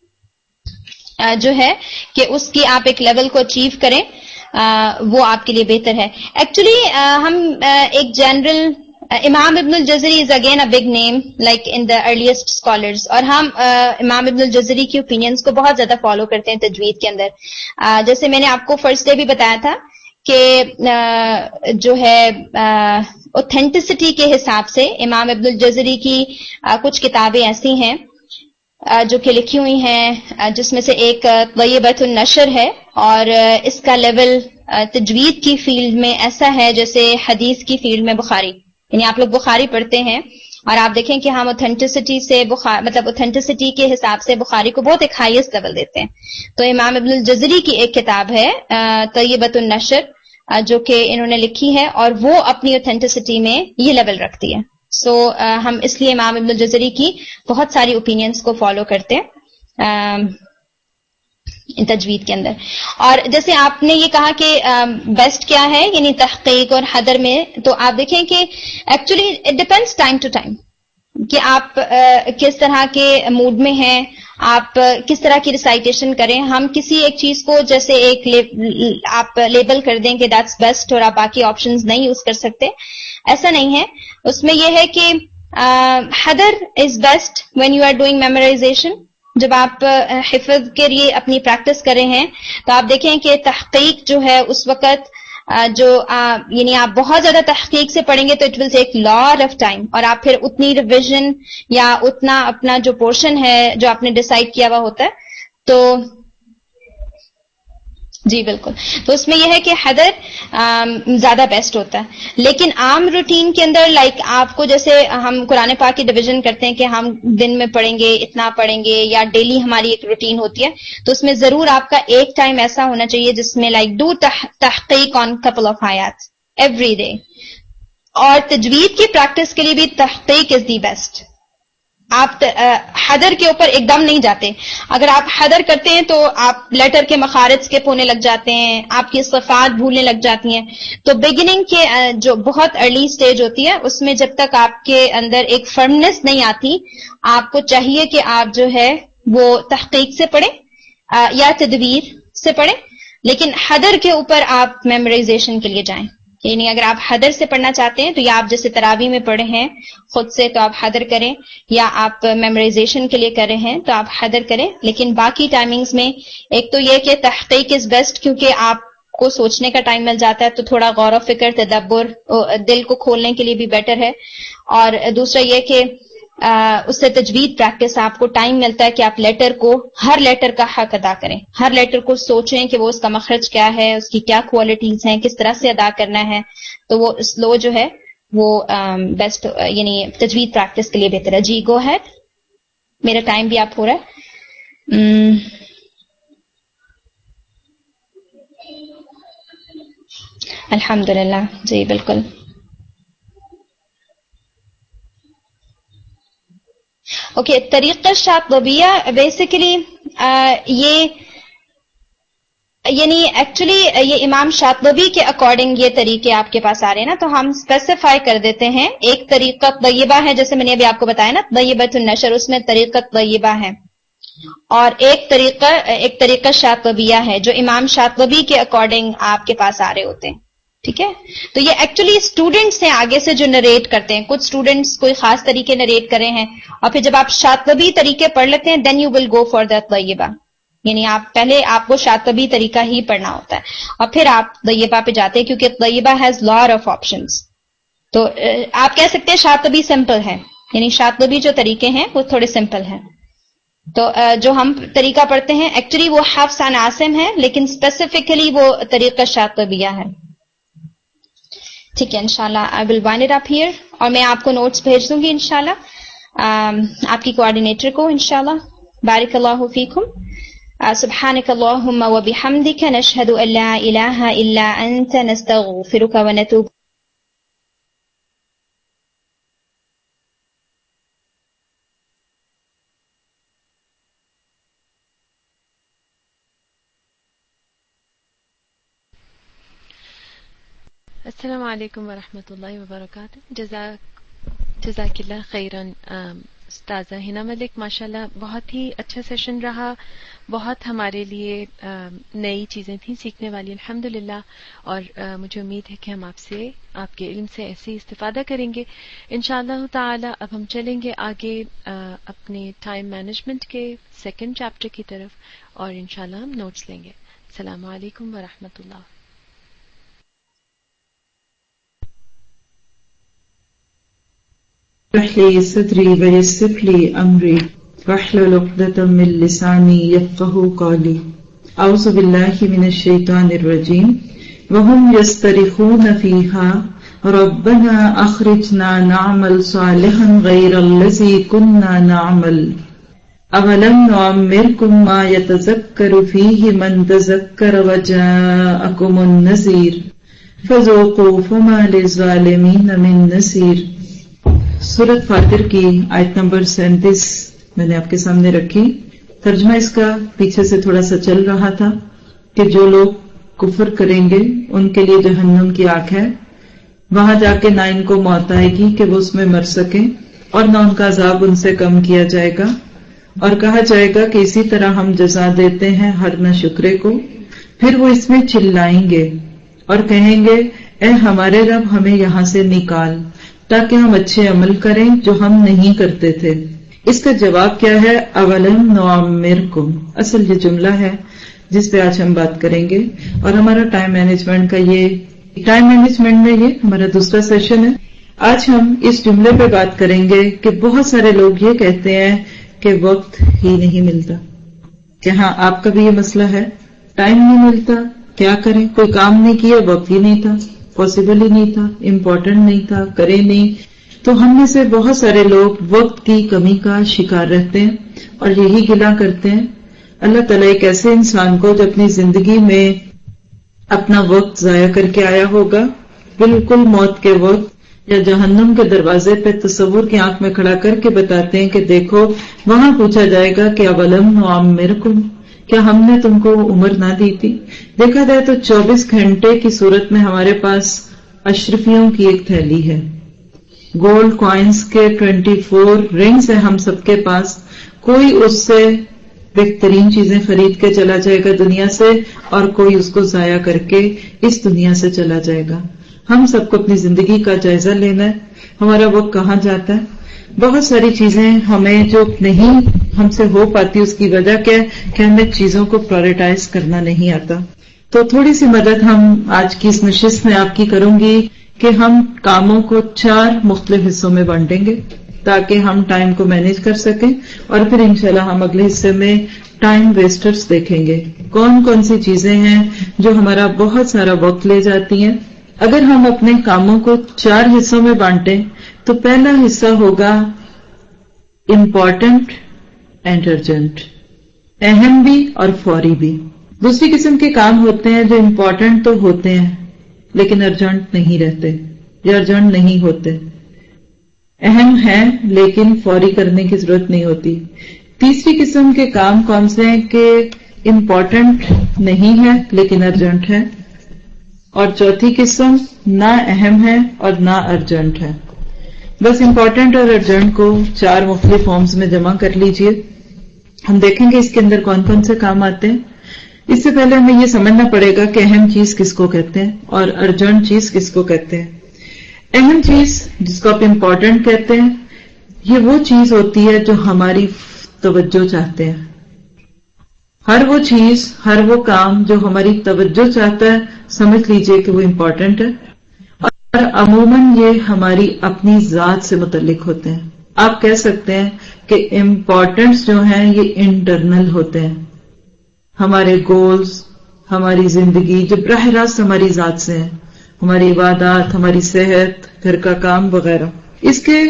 جو ہے کہ اس کی آپ ایک لیول کو اچیو کریں، وہ آپ کے لیے بہتر ہے. ایکچولی ہم ایک جنرل امام ابن الجزری is again a big name like in the earliest scholars, اور ہم امام ابن الجزری کی اوپینینس کو بہت زیادہ فالو کرتے ہیں تجوید کے اندر. جیسے میں نے آپ کو فرسٹ ڈے بھی بتایا تھا کہ جو ہے اوتھینٹسٹی کے حساب سے امام ابن الجزری کی کچھ کتابیں ایسی ہیں جو کہ لکھی ہوئی ہیں، جس میں سے ایک طیبۃ النشر ہے، اور اس کا لیول تجوید کی فیلڈ میں ایسا ہے جیسے حدیث کی فیلڈ میں بخاری. یعنی آپ لوگ بخاری پڑھتے ہیں اور آپ دیکھیں کہ ہم اوتھینٹسٹی سے بخاری مطلب اوتھینٹسٹی کے حساب سے بخاری کو بہت ایک ہائیسٹ لیول دیتے ہیں. تو امام ابن الجزری کی ایک کتاب ہے طیبۃ النشر جو کہ انہوں نے لکھی ہے، اور وہ اپنی اوتھینٹسٹی میں یہ لیول رکھتی ہے. سو so, uh, ہم اس لیے امام ابن الجزری کی بہت ساری اوپینینس کو فالو کرتے ہیں uh, تجوید کے اندر. اور جیسے آپ نے یہ کہا کہ بیسٹ uh, کیا ہے یعنی تحقیق اور حدر میں، تو آپ دیکھیں کہ actually it depends time to time کہ آپ uh, کس طرح کے موڈ میں ہیں، آپ کس طرح کی ریسائٹیشن کریں. ہم کسی ایک چیز کو جیسے ایک آپ لیبل کر دیں کہ دیٹس بیسٹ اور آپ باقی آپشنز نہیں یوز کر سکتے، ایسا نہیں ہے. اس میں یہ ہے کہ حدر is best when you are doing memorization. جب آپ حفظ کے لیے اپنی پریکٹس کر رہے ہیں تو آپ دیکھیں کہ تحقیق جو ہے اس وقت جو یعنی آپ بہت زیادہ تحقیق سے پڑھیں گے تو it will take lot of time, اور آپ پھر اتنی ریویژن یا اتنا اپنا جو پورشن ہے جو آپ نے ڈیسائیڈ کیا ہوا ہوتا ہے. تو جی بالکل، تو اس میں یہ ہے کہ حدر زیادہ بیسٹ ہوتا ہے. لیکن عام روٹین کے اندر لائک آپ کو جیسے ہم قرآن پاک کی ڈویژن کرتے ہیں کہ ہم دن میں پڑھیں گے اتنا پڑھیں گے، یا ڈیلی ہماری ایک روٹین ہوتی ہے، تو اس میں ضرور آپ کا ایک ٹائم ایسا ہونا چاہیے جس میں لائک ڈو تحقیق آن کپل آف آیات ایوری ڈے. اور تجوید کی پریکٹس کے لیے بھی تحقیق از دی بیسٹ. آپ حدر کے اوپر ایک دم نہیں جاتے. اگر آپ حدر کرتے ہیں تو آپ لیٹر کے مخارج اسکپ ہونے لگ جاتے ہیں، آپ کی صفات بھولنے لگ جاتی ہیں. تو بگننگ کے جو بہت ارلی سٹیج ہوتی ہے اس میں جب تک آپ کے اندر ایک فرمنس نہیں آتی، آپ کو چاہیے کہ آپ جو ہے وہ تحقیق سے پڑھیں یا تدویر سے پڑھیں، لیکن حدر کے اوپر آپ میمورائزیشن کے لیے جائیں. یعنی اگر آپ حدر سے پڑھنا چاہتے ہیں تو یا آپ جیسے تراویح میں پڑھے ہیں خود سے تو آپ حدر کریں، یا آپ میمورائزیشن کے لیے کر رہے ہیں تو آپ حدر کریں. لیکن باقی ٹائمنگز میں ایک تو یہ کہ تحقیق از بیسٹ، کیونکہ آپ کو سوچنے کا ٹائم مل جاتا ہے، تو تھوڑا غور و فکر، تدبر دل کو کھولنے کے لیے بھی بیٹر ہے. اور دوسرا یہ کہ اس سے تجوید پریکٹس، آپ کو ٹائم ملتا ہے کہ آپ لیٹر کو، ہر لیٹر کا حق ادا کریں، ہر لیٹر کو سوچیں کہ وہ اس کا مخرج کیا ہے، اس کی کیا کوالٹیز ہیں، کس طرح سے ادا کرنا ہے. تو وہ سلو جو ہے وہ بیسٹ، یعنی تجوید پریکٹس کے لیے بہتر ہے. جی گو ہیڈ، میرا ٹائم بھی آپ ہو رہا ہے. الحمدللہ، جی بالکل. اوکے okay, طریقہ شاطبیہ بیسیکلی یہ یعنی ایکچولی یہ امام شاطبی کے اکارڈنگ یہ طریقے آپ کے پاس آ رہے ہیں نا، تو ہم اسپیسیفائی کر دیتے ہیں. ایک طریقہ طیبہ ہے، جیسے میں نے ابھی آپ کو بتایا نا طیبۃ النشر، اس میں طریقہ طیبہ ہے. اور ایک طریقہ ایک طریقہ شاطبیہ ہے جو امام شاطبی کے اکارڈنگ آپ کے پاس آ رہے ہوتے ہیں. ٹھیک ہے، تو یہ ایکچولی اسٹوڈنٹس ہیں آگے سے جو نریٹ کرتے ہیں. کچھ اسٹوڈنٹس کوئی خاص طریقے نریٹ کرے ہیں، اور پھر جب آپ شاطبی طریقے پڑھ لیتے ہیں then you will go for the طیبہ. یعنی آپ پہلے آپ کو شاطبی طریقہ ہی پڑھنا ہوتا ہے اور پھر آپ طیبہ پہ جاتے ہیں، کیونکہ Tayyibah has lot of options. تو آپ کہہ سکتے ہیں شاطبی سمپل ہے، یعنی شاطبی جو طریقے ہیں وہ تھوڑے سمپل ہیں. تو جو ہم طریقہ پڑھتے ہیں ایکچولی وہ حفص عن عاصم ہے، لیکن اسپیسیفکلی وہ طریقہ شاطبیہ ہے. ٹھیک ہے، انشاءاللہ آئی ول وائنڈ اٹ اپ ہیئر، اور میں آپ کو نوٹس بھیج دوں گی انشاءاللہ آپ کی کوآرڈینیٹر کو انشاءاللہ. بارک اللہ فیکم. سبحانک اللہم وبحمدک، نشہد ان لا الہ الا انت، نستغفرک ونتوب. السلام علیکم ورحمۃ اللہ وبرکاتہ. جزاک جزاک اللہ خیرن استاذہ ہنا ملک، ماشاءاللہ بہت ہی اچھا سیشن رہا، بہت ہمارے لیے نئی چیزیں تھیں سیکھنے والی الحمدللہ. اور مجھے امید ہے کہ ہم آپ سے، آپ کے علم سے ایسے ہی استفادہ کریں گے انشاءاللہ تعالی. اب ہم چلیں گے آگے اپنے ٹائم مینجمنٹ کے سیکنڈ چیپٹر کی طرف، اور انشاءاللہ ہم نوٹس لیں گے. السلام علیکم ورحمۃ اللہ. اشرح لي صدري ويسر لي أمري واحلل عقدة من لساني يفقهوا قولي. أعوذ بالله من الشيطان الرجيم. وهم يصطرخون فيها ربنا أخرجنا نعمل صالحا غير الذي كنا نعمل أولم نعمركم ما يتذكر فيه من تذكر وجاءكم النذير فذوقوا فما للظالمين من نصير. سورۃ فاطر کی آیت نمبر سینتیس میں نے آپ کے سامنے رکھی. ترجمہ اس کا پیچھے سے تھوڑا سا چل رہا تھا کہ جو لوگ کفر کریں گے ان کے لیے جہنم کی آگ ہے، وہاں جا کے نہ ان کو موت آئے گی کہ وہ اس میں مر سکیں، اور نہ ان کا عذاب ان سے کم کیا جائے گا، اور کہا جائے گا کہ اسی طرح ہم جزا دیتے ہیں ہر نہ شکرے کو. پھر وہ اس میں چلائیں گے اور کہیں گے اے ہمارے رب ہمیں یہاں سے نکال تاکہ ہم اچھے عمل کریں جو ہم نہیں کرتے تھے. اس کا جواب کیا ہے؟ اولم نعمرکم. اصل یہ جملہ ہے جس پہ آج ہم بات کریں گے، اور ہمارا ٹائم مینجمنٹ کا یہ ٹائم مینجمنٹ میں یہ ہمارا دوسرا سیشن ہے. آج ہم اس جملے پہ بات کریں گے کہ بہت سارے لوگ یہ کہتے ہیں کہ وقت ہی نہیں ملتا. کہ ہاں آپ کا بھی یہ مسئلہ ہے، ٹائم نہیں ملتا، کیا کریں، کوئی کام نہیں کیا، وقت ہی نہیں تھا، پاسبل ہی نہیں تھا، امپورٹنٹ نہیں تھا، کرے نہیں. تو ہم میں سے بہت سارے لوگ وقت کی کمی کا شکار رہتے ہیں اور یہی گلہ کرتے ہیں. اللہ تعالیٰ ایک ایسے انسان کو جو اپنی زندگی میں اپنا وقت ضائع کر کے آیا ہوگا، بالکل موت کے وقت یا جہنم کے دروازے پہ تصور کی آنکھ میں کھڑا کر کے بتاتے ہیں کہ دیکھو وہاں پوچھا جائے گا کہ اولم نعمرکم، کیا ہم نے تم کو عمر نہ دی تھی؟ دیکھا جائے تو چوبیس گھنٹے کی صورت میں ہمارے پاس اشرفیوں کی ایک تھیلی ہے، گولڈ کوائنز کے ٹوینٹی فور رنگز ہیں ہم سب کے پاس. کوئی اس سے بہترین چیزیں خرید کے چلا جائے گا دنیا سے، اور کوئی اس کو ضائع کر کے اس دنیا سے چلا جائے گا. ہم سب کو اپنی زندگی کا جائزہ لینا ہے، ہمارا وقت کہاں جاتا ہے. بہت ساری چیزیں ہمیں جو نہیں ہم سے ہو پاتی، اس کی وجہ کیا ہے کہ ہمیں چیزوں کو پرائورٹائز کرنا نہیں آتا. تو تھوڑی سی مدد ہم آج کی اس نشست میں آپ کی کروں گی کہ ہم کاموں کو چار مختلف حصوں میں بانٹیں گے تاکہ ہم ٹائم کو مینیج کر سکیں، اور پھر انشاءاللہ ہم اگلے حصے میں ٹائم ویسٹرز دیکھیں گے، کون کون سی چیزیں ہیں جو ہمارا بہت سارا وقت لے جاتی ہیں. اگر ہم اپنے کاموں کو چار حصوں میں بانٹیں تو پہلا حصہ ہوگا امپورٹنٹ اینڈ ارجنٹ، اہم بھی اور فوری بھی. دوسری قسم کے کام ہوتے ہیں جو امپورٹنٹ تو ہوتے ہیں لیکن ارجنٹ نہیں رہتے یا ارجنٹ نہیں ہوتے، اہم ہیں لیکن فوری کرنے کی ضرورت نہیں ہوتی. تیسری قسم کے کام کون سے ہیں کہ امپورٹنٹ نہیں ہے لیکن ارجنٹ ہے. اور چوتھی قسم نہ اہم ہے اور نہ ارجنٹ ہے. بس امپورٹنٹ اور ارجنٹ کو چار مختلف فارمز میں جمع کر لیجئے. ہم دیکھیں گے اس کے اندر کون کون سے کام آتے ہیں. اس سے پہلے ہمیں یہ سمجھنا پڑے گا کہ اہم چیز کس کو کہتے ہیں اور ارجنٹ چیز کس کو کہتے ہیں. اہم چیز جس کو آپ امپورٹنٹ کہتے ہیں، یہ وہ چیز ہوتی ہے جو ہماری توجہ چاہتے ہیں. ہر وہ چیز، ہر وہ کام جو ہماری توجہ چاہتا ہے، سمجھ لیجئے کہ وہ امپورٹنٹ ہے. اور عموماً یہ ہماری اپنی ذات سے متعلق ہوتے ہیں. آپ کہہ سکتے ہیں کہ امپورٹنٹس جو ہیں یہ انٹرنل ہوتے ہیں، ہمارے گولز، ہماری زندگی جو براہ راست ہماری ذات سے ہیں، ہماری عبادات، ہماری صحت، گھر کا کام وغیرہ. اس کے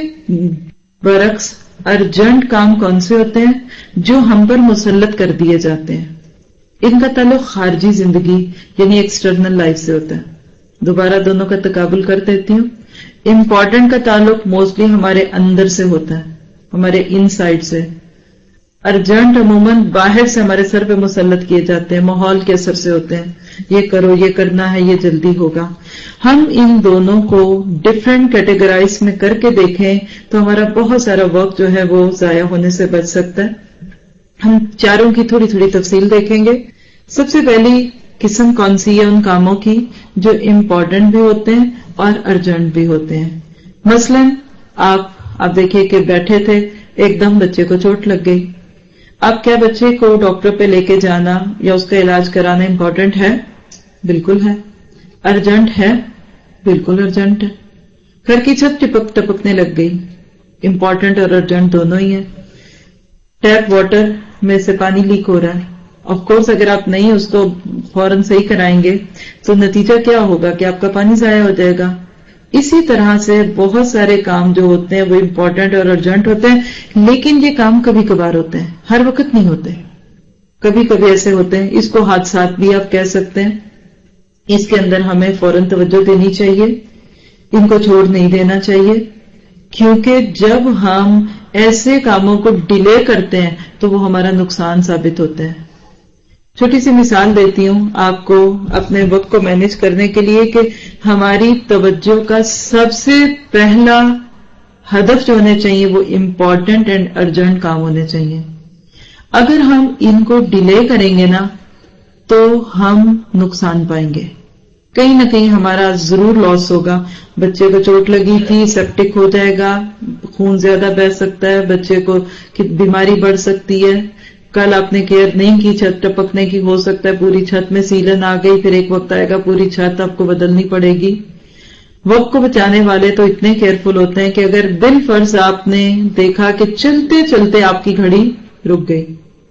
برعکس ارجنٹ کام کون سے ہوتے ہیں؟ جو ہم پر مسلط کر دیے جاتے ہیں. ان کا تعلق خارجی زندگی یعنی ایکسٹرنل لائف سے ہوتا ہے. دوبارہ دونوں کا تقابل کر دیتی ہوں. امپورٹنٹ کا تعلق موسٹلی ہمارے اندر سے ہوتا ہے، ہمارے ان سائڈ سے. ارجنٹ عموماً باہر سے ہمارے سر پہ مسلط کیے جاتے ہیں، ماحول کے اثر سے ہوتے ہیں. یہ کرو، یہ کرنا ہے، یہ جلدی ہوگا. ہم ان دونوں کو ڈفرینٹ کیٹیگرائز میں کر کے دیکھیں تو ہمارا بہت سارا وقت جو ہے وہ ضائع ہونے سے بچ سکتا ہے. ہم چاروں کی تھوڑی تھوڑی تفصیل دیکھیں گے. سب سے پہلی قسم کون سی ہے ان کاموں کی جو امپورٹنٹ بھی ہوتے ہیں اور ارجنٹ بھی ہوتے ہیں. مثلا آپ آپ دیکھیے کہ بیٹھے تھے، ایک دم بچے کو چوٹ لگ گئی. اب کیا بچے کو ڈاکٹر پہ لے کے جانا یا اس کا علاج کرانا امپورٹنٹ ہے؟ بالکل ہے. ارجنٹ ہے؟ بالکل ارجنٹ ہے. گھر کی چھت ٹپک ٹپکنے لگ گئی، امپورٹنٹ اور ارجنٹ دونوں ہی ہیں. ٹیپ واٹر میں سے پانی لیک ہو رہا ہے، آف کورس اگر آپ نہیں اس کو فوراً صحیح کرائیں گے تو نتیجہ کیا ہوگا کہ آپ کا پانی ضائع ہو جائے گا. اسی طرح سے بہت سارے کام جو ہوتے ہیں وہ امپورٹنٹ اور ارجنٹ ہوتے ہیں، لیکن یہ کام کبھی کبھار ہوتے ہیں، ہر وقت نہیں ہوتے. کبھی کبھی ایسے ہوتے ہیں، اس کو حادثات بھی آپ کہہ سکتے ہیں. اس کے اندر ہمیں فوراً توجہ دینی چاہیے، ان کو چھوڑ نہیں دینا چاہیے، کیونکہ جب ہم ایسے کاموں کو ڈیلے کرتے ہیں تو وہ ہمارا نقصان ثابت ہوتے ہیں. چھوٹی سی مثال دیتی ہوں آپ کو اپنے وقت کو مینج کرنے کے لیے کہ ہماری توجہ کا سب سے پہلا ہدف جو ہونے چاہیے وہ امپورٹنٹ اینڈ ارجنٹ کام ہونے چاہیے. اگر ہم ان کو ڈیلے کریں گے نا تو ہم نقصان پائیں گے، کہیں نہ کہیں ہمارا ضرور لاس ہوگا. بچے کو چوٹ لگی تھی، سیپٹک ہو جائے گا، خون زیادہ بہہ سکتا ہے، بچے کو بیماری بڑھ سکتی ہے. کل آپ نے کیئر نہیں کی، چھت ٹپکنے کی، ہو سکتا ہے پوری چھت میں سیلن آ گئی، پھر ایک وقت آئے گا پوری چھت آپ کو بدلنی پڑے گی. وقت کو بچانے والے تو اتنے کیئرفل ہوتے ہیں کہ اگر بالفرض آپ نے دیکھا کہ چلتے چلتے آپ کی گھڑی رک گئی،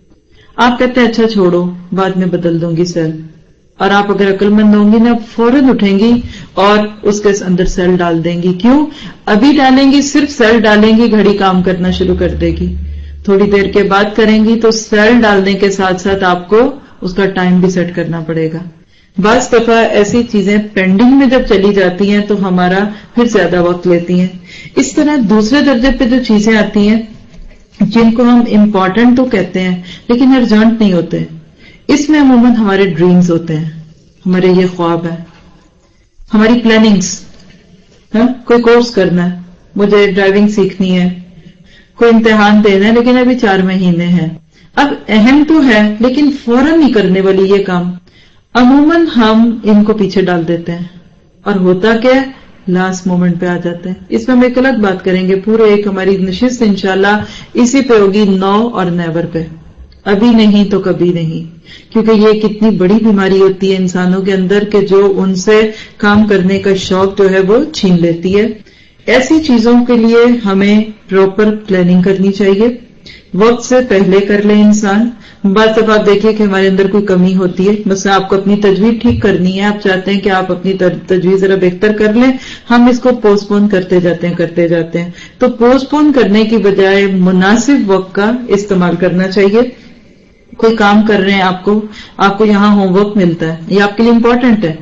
آپ کہتے ہیں اچھا چھوڑو بعد میں بدل دوں گی سیل، اور آپ اگر عقل مند ہوں گی نا فوراً اٹھیں گی اور اس کے اندر سیل ڈال دیں گی. کیوں؟ ابھی ڈالیں گی، صرف سیل ڈالیں گی، گھڑی کام کرنا شروع کر دے گی. تھوڑی دیر کے بعد کریں گی تو سیل ڈالنے کے ساتھ ساتھ آپ کو اس کا ٹائم بھی سیٹ کرنا پڑے گا. بعض دفعہ ایسی چیزیں پینڈنگ میں جب چلی جاتی ہیں تو ہمارا پھر زیادہ وقت لیتی ہیں. اس طرح دوسرے درجے پہ جو چیزیں آتی ہیں جن کو ہم امپورٹنٹ تو کہتے ہیں لیکن ارجنٹ نہیں ہوتے، اس میں عموماً ہمارے ڈریمز ہوتے ہیں، ہمارے یہ خواب ہے، ہماری پلاننگز. ہاں کوئی کورس کرنا ہے، مجھے ڈرائیونگ سیکھنی ہے، کوئی امتحان دینا ہے لیکن ابھی چار مہینے ہیں. اب اہم تو ہے لیکن فوراً نہیں کرنے والی یہ کام، عموماً ہم ان کو پیچھے ڈال دیتے ہیں. اور ہوتا کیا ہے لاسٹ مومنٹ پہ آ جاتے ہیں. اس میں ہم ایک الگ بات کریں گے, پورے ایک ہماری نشست انشاءاللہ اسی پہ ہوگی, نو اور نیور پہ, ابھی نہیں تو کبھی نہیں, کیونکہ یہ کتنی بڑی بیماری ہوتی ہے انسانوں کے اندر کہ جو ان سے کام کرنے کا شوق جو ہے وہ چھین لیتی ہے. ایسی چیزوں کے لیے ہمیں پراپر پلاننگ کرنی چاہیے, وقت سے پہلے کر لیں انسان. بعض دفعہ آپ دیکھیے کہ ہمارے اندر کوئی کمی ہوتی ہے, مثلا آپ کو اپنی تجویز ٹھیک کرنی ہے, آپ چاہتے ہیں کہ آپ اپنی تجویز ذرا بہتر کر لیں, ہم اس کو پوسٹ پون کرتے جاتے ہیں کرتے جاتے ہیں. تو پوسٹ پون کرنے کی بجائے مناسب وقت کا استعمال کرنا چاہیے. کوئی کام کر رہے ہیں, آپ کو آپ کو یہاں ہوم ورک ملتا ہے, یہ آپ کے لیے امپورٹنٹ ہے,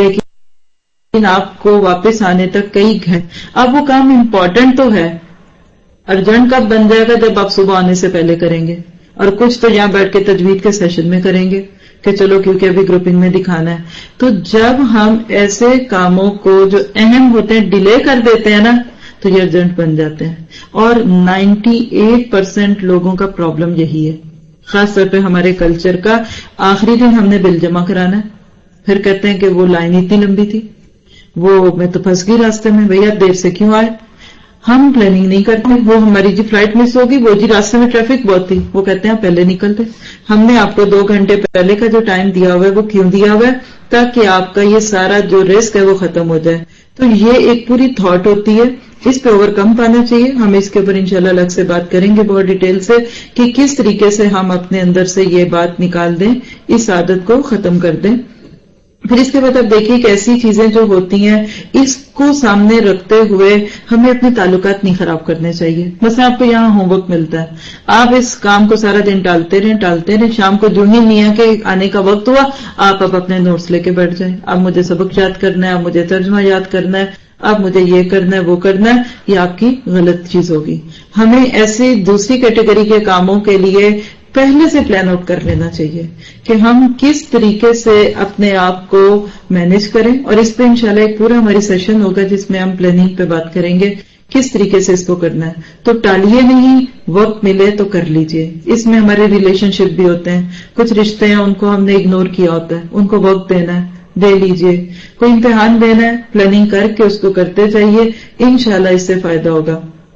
لیکن آپ کو واپس آنے تک کئی گھنٹے, اب وہ کام امپورٹنٹ تو ہے, ارجنٹ کب بن جائے گا جب آپ صبح آنے سے پہلے کریں گے, اور کچھ تو یہاں بیٹھ کے تجوید کے سیشن میں کریں گے کہ چلو کیونکہ ابھی گروپنگ میں دکھانا ہے. تو جب ہم ایسے کاموں کو جو اہم ہوتے ہیں ڈیلے کر دیتے ہیں نا, تو یہ ارجنٹ بن جاتے ہیں. اور نائنٹی ایٹ پرسینٹ لوگوں کا پرابلم یہی ہے, خاص طور پہ ہمارے کلچر کا. آخری دن ہم نے بل جمع کرانا ہے, پھر کہتے ہیں کہ وہ لائن اتنی لمبی تھی, وہ میں تو پھنس گئی راستے میں, بھیا دیر سے کیوں آئے. ہم پلاننگ نہیں کرتے, وہ ہماری جی فلائٹ مس ہوگی, وہ جی راستے میں ٹریفک بہت تھی, وہ کہتے ہیں پہلے نکلتے. ہم نے آپ کو دو گھنٹے پہلے کا جو ٹائم دیا ہوا ہے وہ کیوں دیا ہوا ہے, تاکہ آپ کا یہ سارا جو رسک ہے وہ ختم ہو جائے. تو یہ ایک پوری تھاٹ ہوتی ہے, اس پہ اوور کم پانا چاہیے. ہم اس کے اوپر انشاءاللہ الگ سے بات کریں گے بہت ڈیٹیل سے کہ کس طریقے سے ہم اپنے اندر سے یہ بات نکال دیں, اس عادت کو ختم کر دیں. پھر اس کے بعد آپ دیکھیے کہ ایسی چیزیں جو ہوتی ہیں اس کو سامنے رکھتے ہوئے ہمیں اپنے تعلقات نہیں خراب کرنے چاہیے. مثلا آپ کو یہاں ہوم ورک ملتا ہے, آپ اس کام کو سارا دن ٹالتے رہیں ٹالتے رہیں شام کو جو ہی میاں کے آنے کا وقت ہوا آپ اب اپنے نوٹس لے کے بیٹھ جائیں, اب مجھے سبق یاد کرنا ہے, اب مجھے ترجمہ یاد کرنا ہے, اب مجھے یہ کرنا ہے وہ کرنا ہے. یہ آپ کی غلط چیز ہوگی. ہمیں ایسی دوسری کیٹیگری کے کاموں کے لیے پہلے سے پلان آؤٹ کر لینا چاہیے کہ ہم کس طریقے سے اپنے آپ کو مینج کریں, اور اس پہ انشاءاللہ ایک پورا ہماری سیشن ہوگا جس میں ہم پلاننگ پہ بات کریں گے کس طریقے سے اس کو کرنا ہے. تو ٹالیے نہیں, وقت ملے تو کر لیجئے. اس میں ہمارے ریلیشن شپ بھی ہوتے ہیں, کچھ رشتے ہیں ان کو ہم نے اگنور کیا ہوتا ہے, ان کو وقت دینا ہے, دے لیجئے. کوئی امتحان دینا ہے, پلاننگ کر کے اس کو کرتے جائیے, انشاءاللہ اس سے فائدہ ہوگا.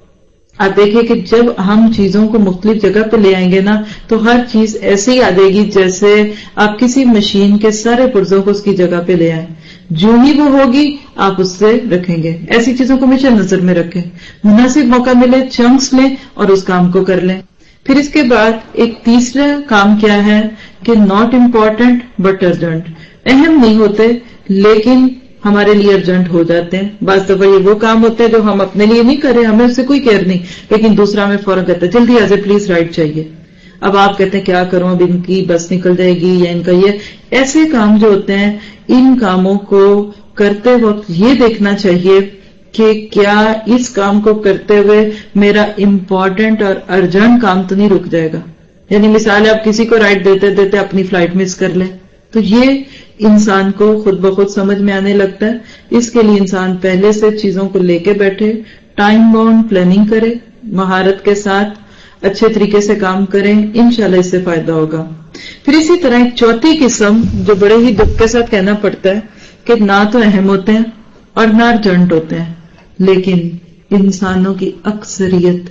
آپ دیکھیں کہ جب ہم چیزوں کو مختلف جگہ پہ لے آئیں گے نا تو ہر چیز ایسے ہی آ جائے گی جیسے آپ کسی مشین کے سارے پرزوں کو اس کی جگہ پہ لے آئیں. جو ہی وہ ہوگی آپ اس سے رکھیں گے. ایسی چیزوں کو ہمیشہ نظر میں رکھیں, مناسب موقع ملے چنکس لیں اور اس کام کو کر لیں. پھر اس کے بعد ایک تیسرا کام کیا ہے کہ ناٹ امپورٹنٹ بٹ ارجنٹ, اہم نہیں ہوتے لیکن ہمارے لیے ارجنٹ ہو جاتے ہیں. بعض دفعہ یہ وہ کام ہوتے ہیں جو ہم اپنے لیے نہیں کر رہے, ہمیں اس سے کوئی کیئر نہیں, لیکن دوسرا ہمیں فوراً کہتا ہے جلدی آ جائے پلیز رائٹ چاہیے. اب آپ کہتے ہیں کیا کروں, اب ان کی بس نکل جائے گی یا ان کا یہ. ایسے کام جو ہوتے ہیں ان کاموں کو کرتے وقت یہ دیکھنا چاہیے کہ کیا اس کام کو کرتے ہوئے میرا امپورٹنٹ اور ارجنٹ کام تو نہیں رک جائے گا. یعنی مثال آپ کسی کو رائٹ دیتے دیتے اپنی فلائٹ مس کر لیں, تو یہ انسان کو خود بخود سمجھ میں آنے لگتا ہے. اس کے لیے انسان پہلے سے چیزوں کو لے کے بیٹھے, ٹائم باؤنڈ پلاننگ کرے, مہارت کے ساتھ اچھے طریقے سے کام کریں, انشاءاللہ اس سے فائدہ ہوگا. پھر اسی طرح ایک چوتھی قسم جو بڑے ہی دکھ کے ساتھ کہنا پڑتا ہے کہ نہ تو اہم ہوتے ہیں اور نہ ارجنٹ ہوتے ہیں, لیکن انسانوں کی اکثریت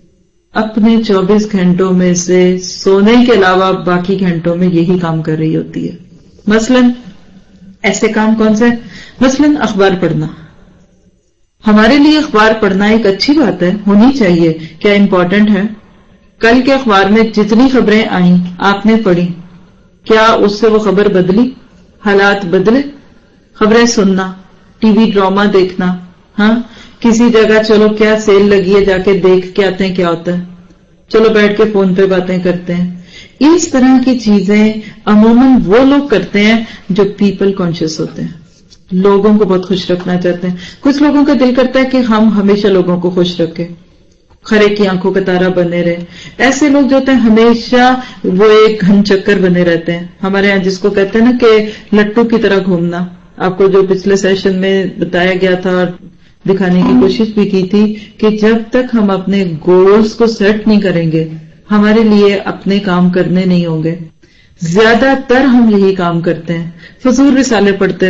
اپنے چوبیس گھنٹوں میں سے سونے کے علاوہ باقی گھنٹوں میں یہی کام کر رہی ہوتی ہے. مثلاً ایسے کام کون سے, مثلاً اخبار پڑھنا. ہمارے لیے اخبار پڑھنا ایک اچھی بات ہے, ہونی چاہیے. کیا امپورٹنٹ ہے؟ کل کے اخبار میں جتنی خبریں آئیں آپ نے پڑھی, کیا اس سے وہ خبر بدلی, حالات بدلے؟ خبریں سننا, ٹی وی ڈرامہ دیکھنا, ہاں کسی جگہ چلو کیا سیل لگی ہے جا کے دیکھ کے آتے ہیں کیا ہوتا ہے, چلو بیٹھ کے فون پہ باتیں کرتے ہیں. اس طرح کی چیزیں عموماً وہ لوگ کرتے ہیں جو پیپل کانشیس ہوتے ہیں, لوگوں کو بہت خوش رکھنا چاہتے ہیں. کچھ لوگوں کا دل کرتا ہے کہ ہم ہمیشہ لوگوں کو خوش رکھیں, کھرے کی آنکھوں کا تارا بنے رہے. ایسے لوگ جو ہوتے ہیں ہمیشہ وہ ایک گھن چکر بنے رہتے ہیں. ہمارے یہاں جس کو کہتے ہیں نا کہ لٹو کی طرح گھومنا, آپ کو جو پچھلے سیشن میں بتایا گیا تھا اور دکھانے کی کوشش بھی کی تھی کہ جب تک ہم اپنے گولز کو سیٹ نہیں کریں گے ہمارے لیے اپنے کام کرنے نہیں ہوں گے. زیادہ تر ہم یہی کام کرتے ہیں, فضول رسالے پڑھتے رہے,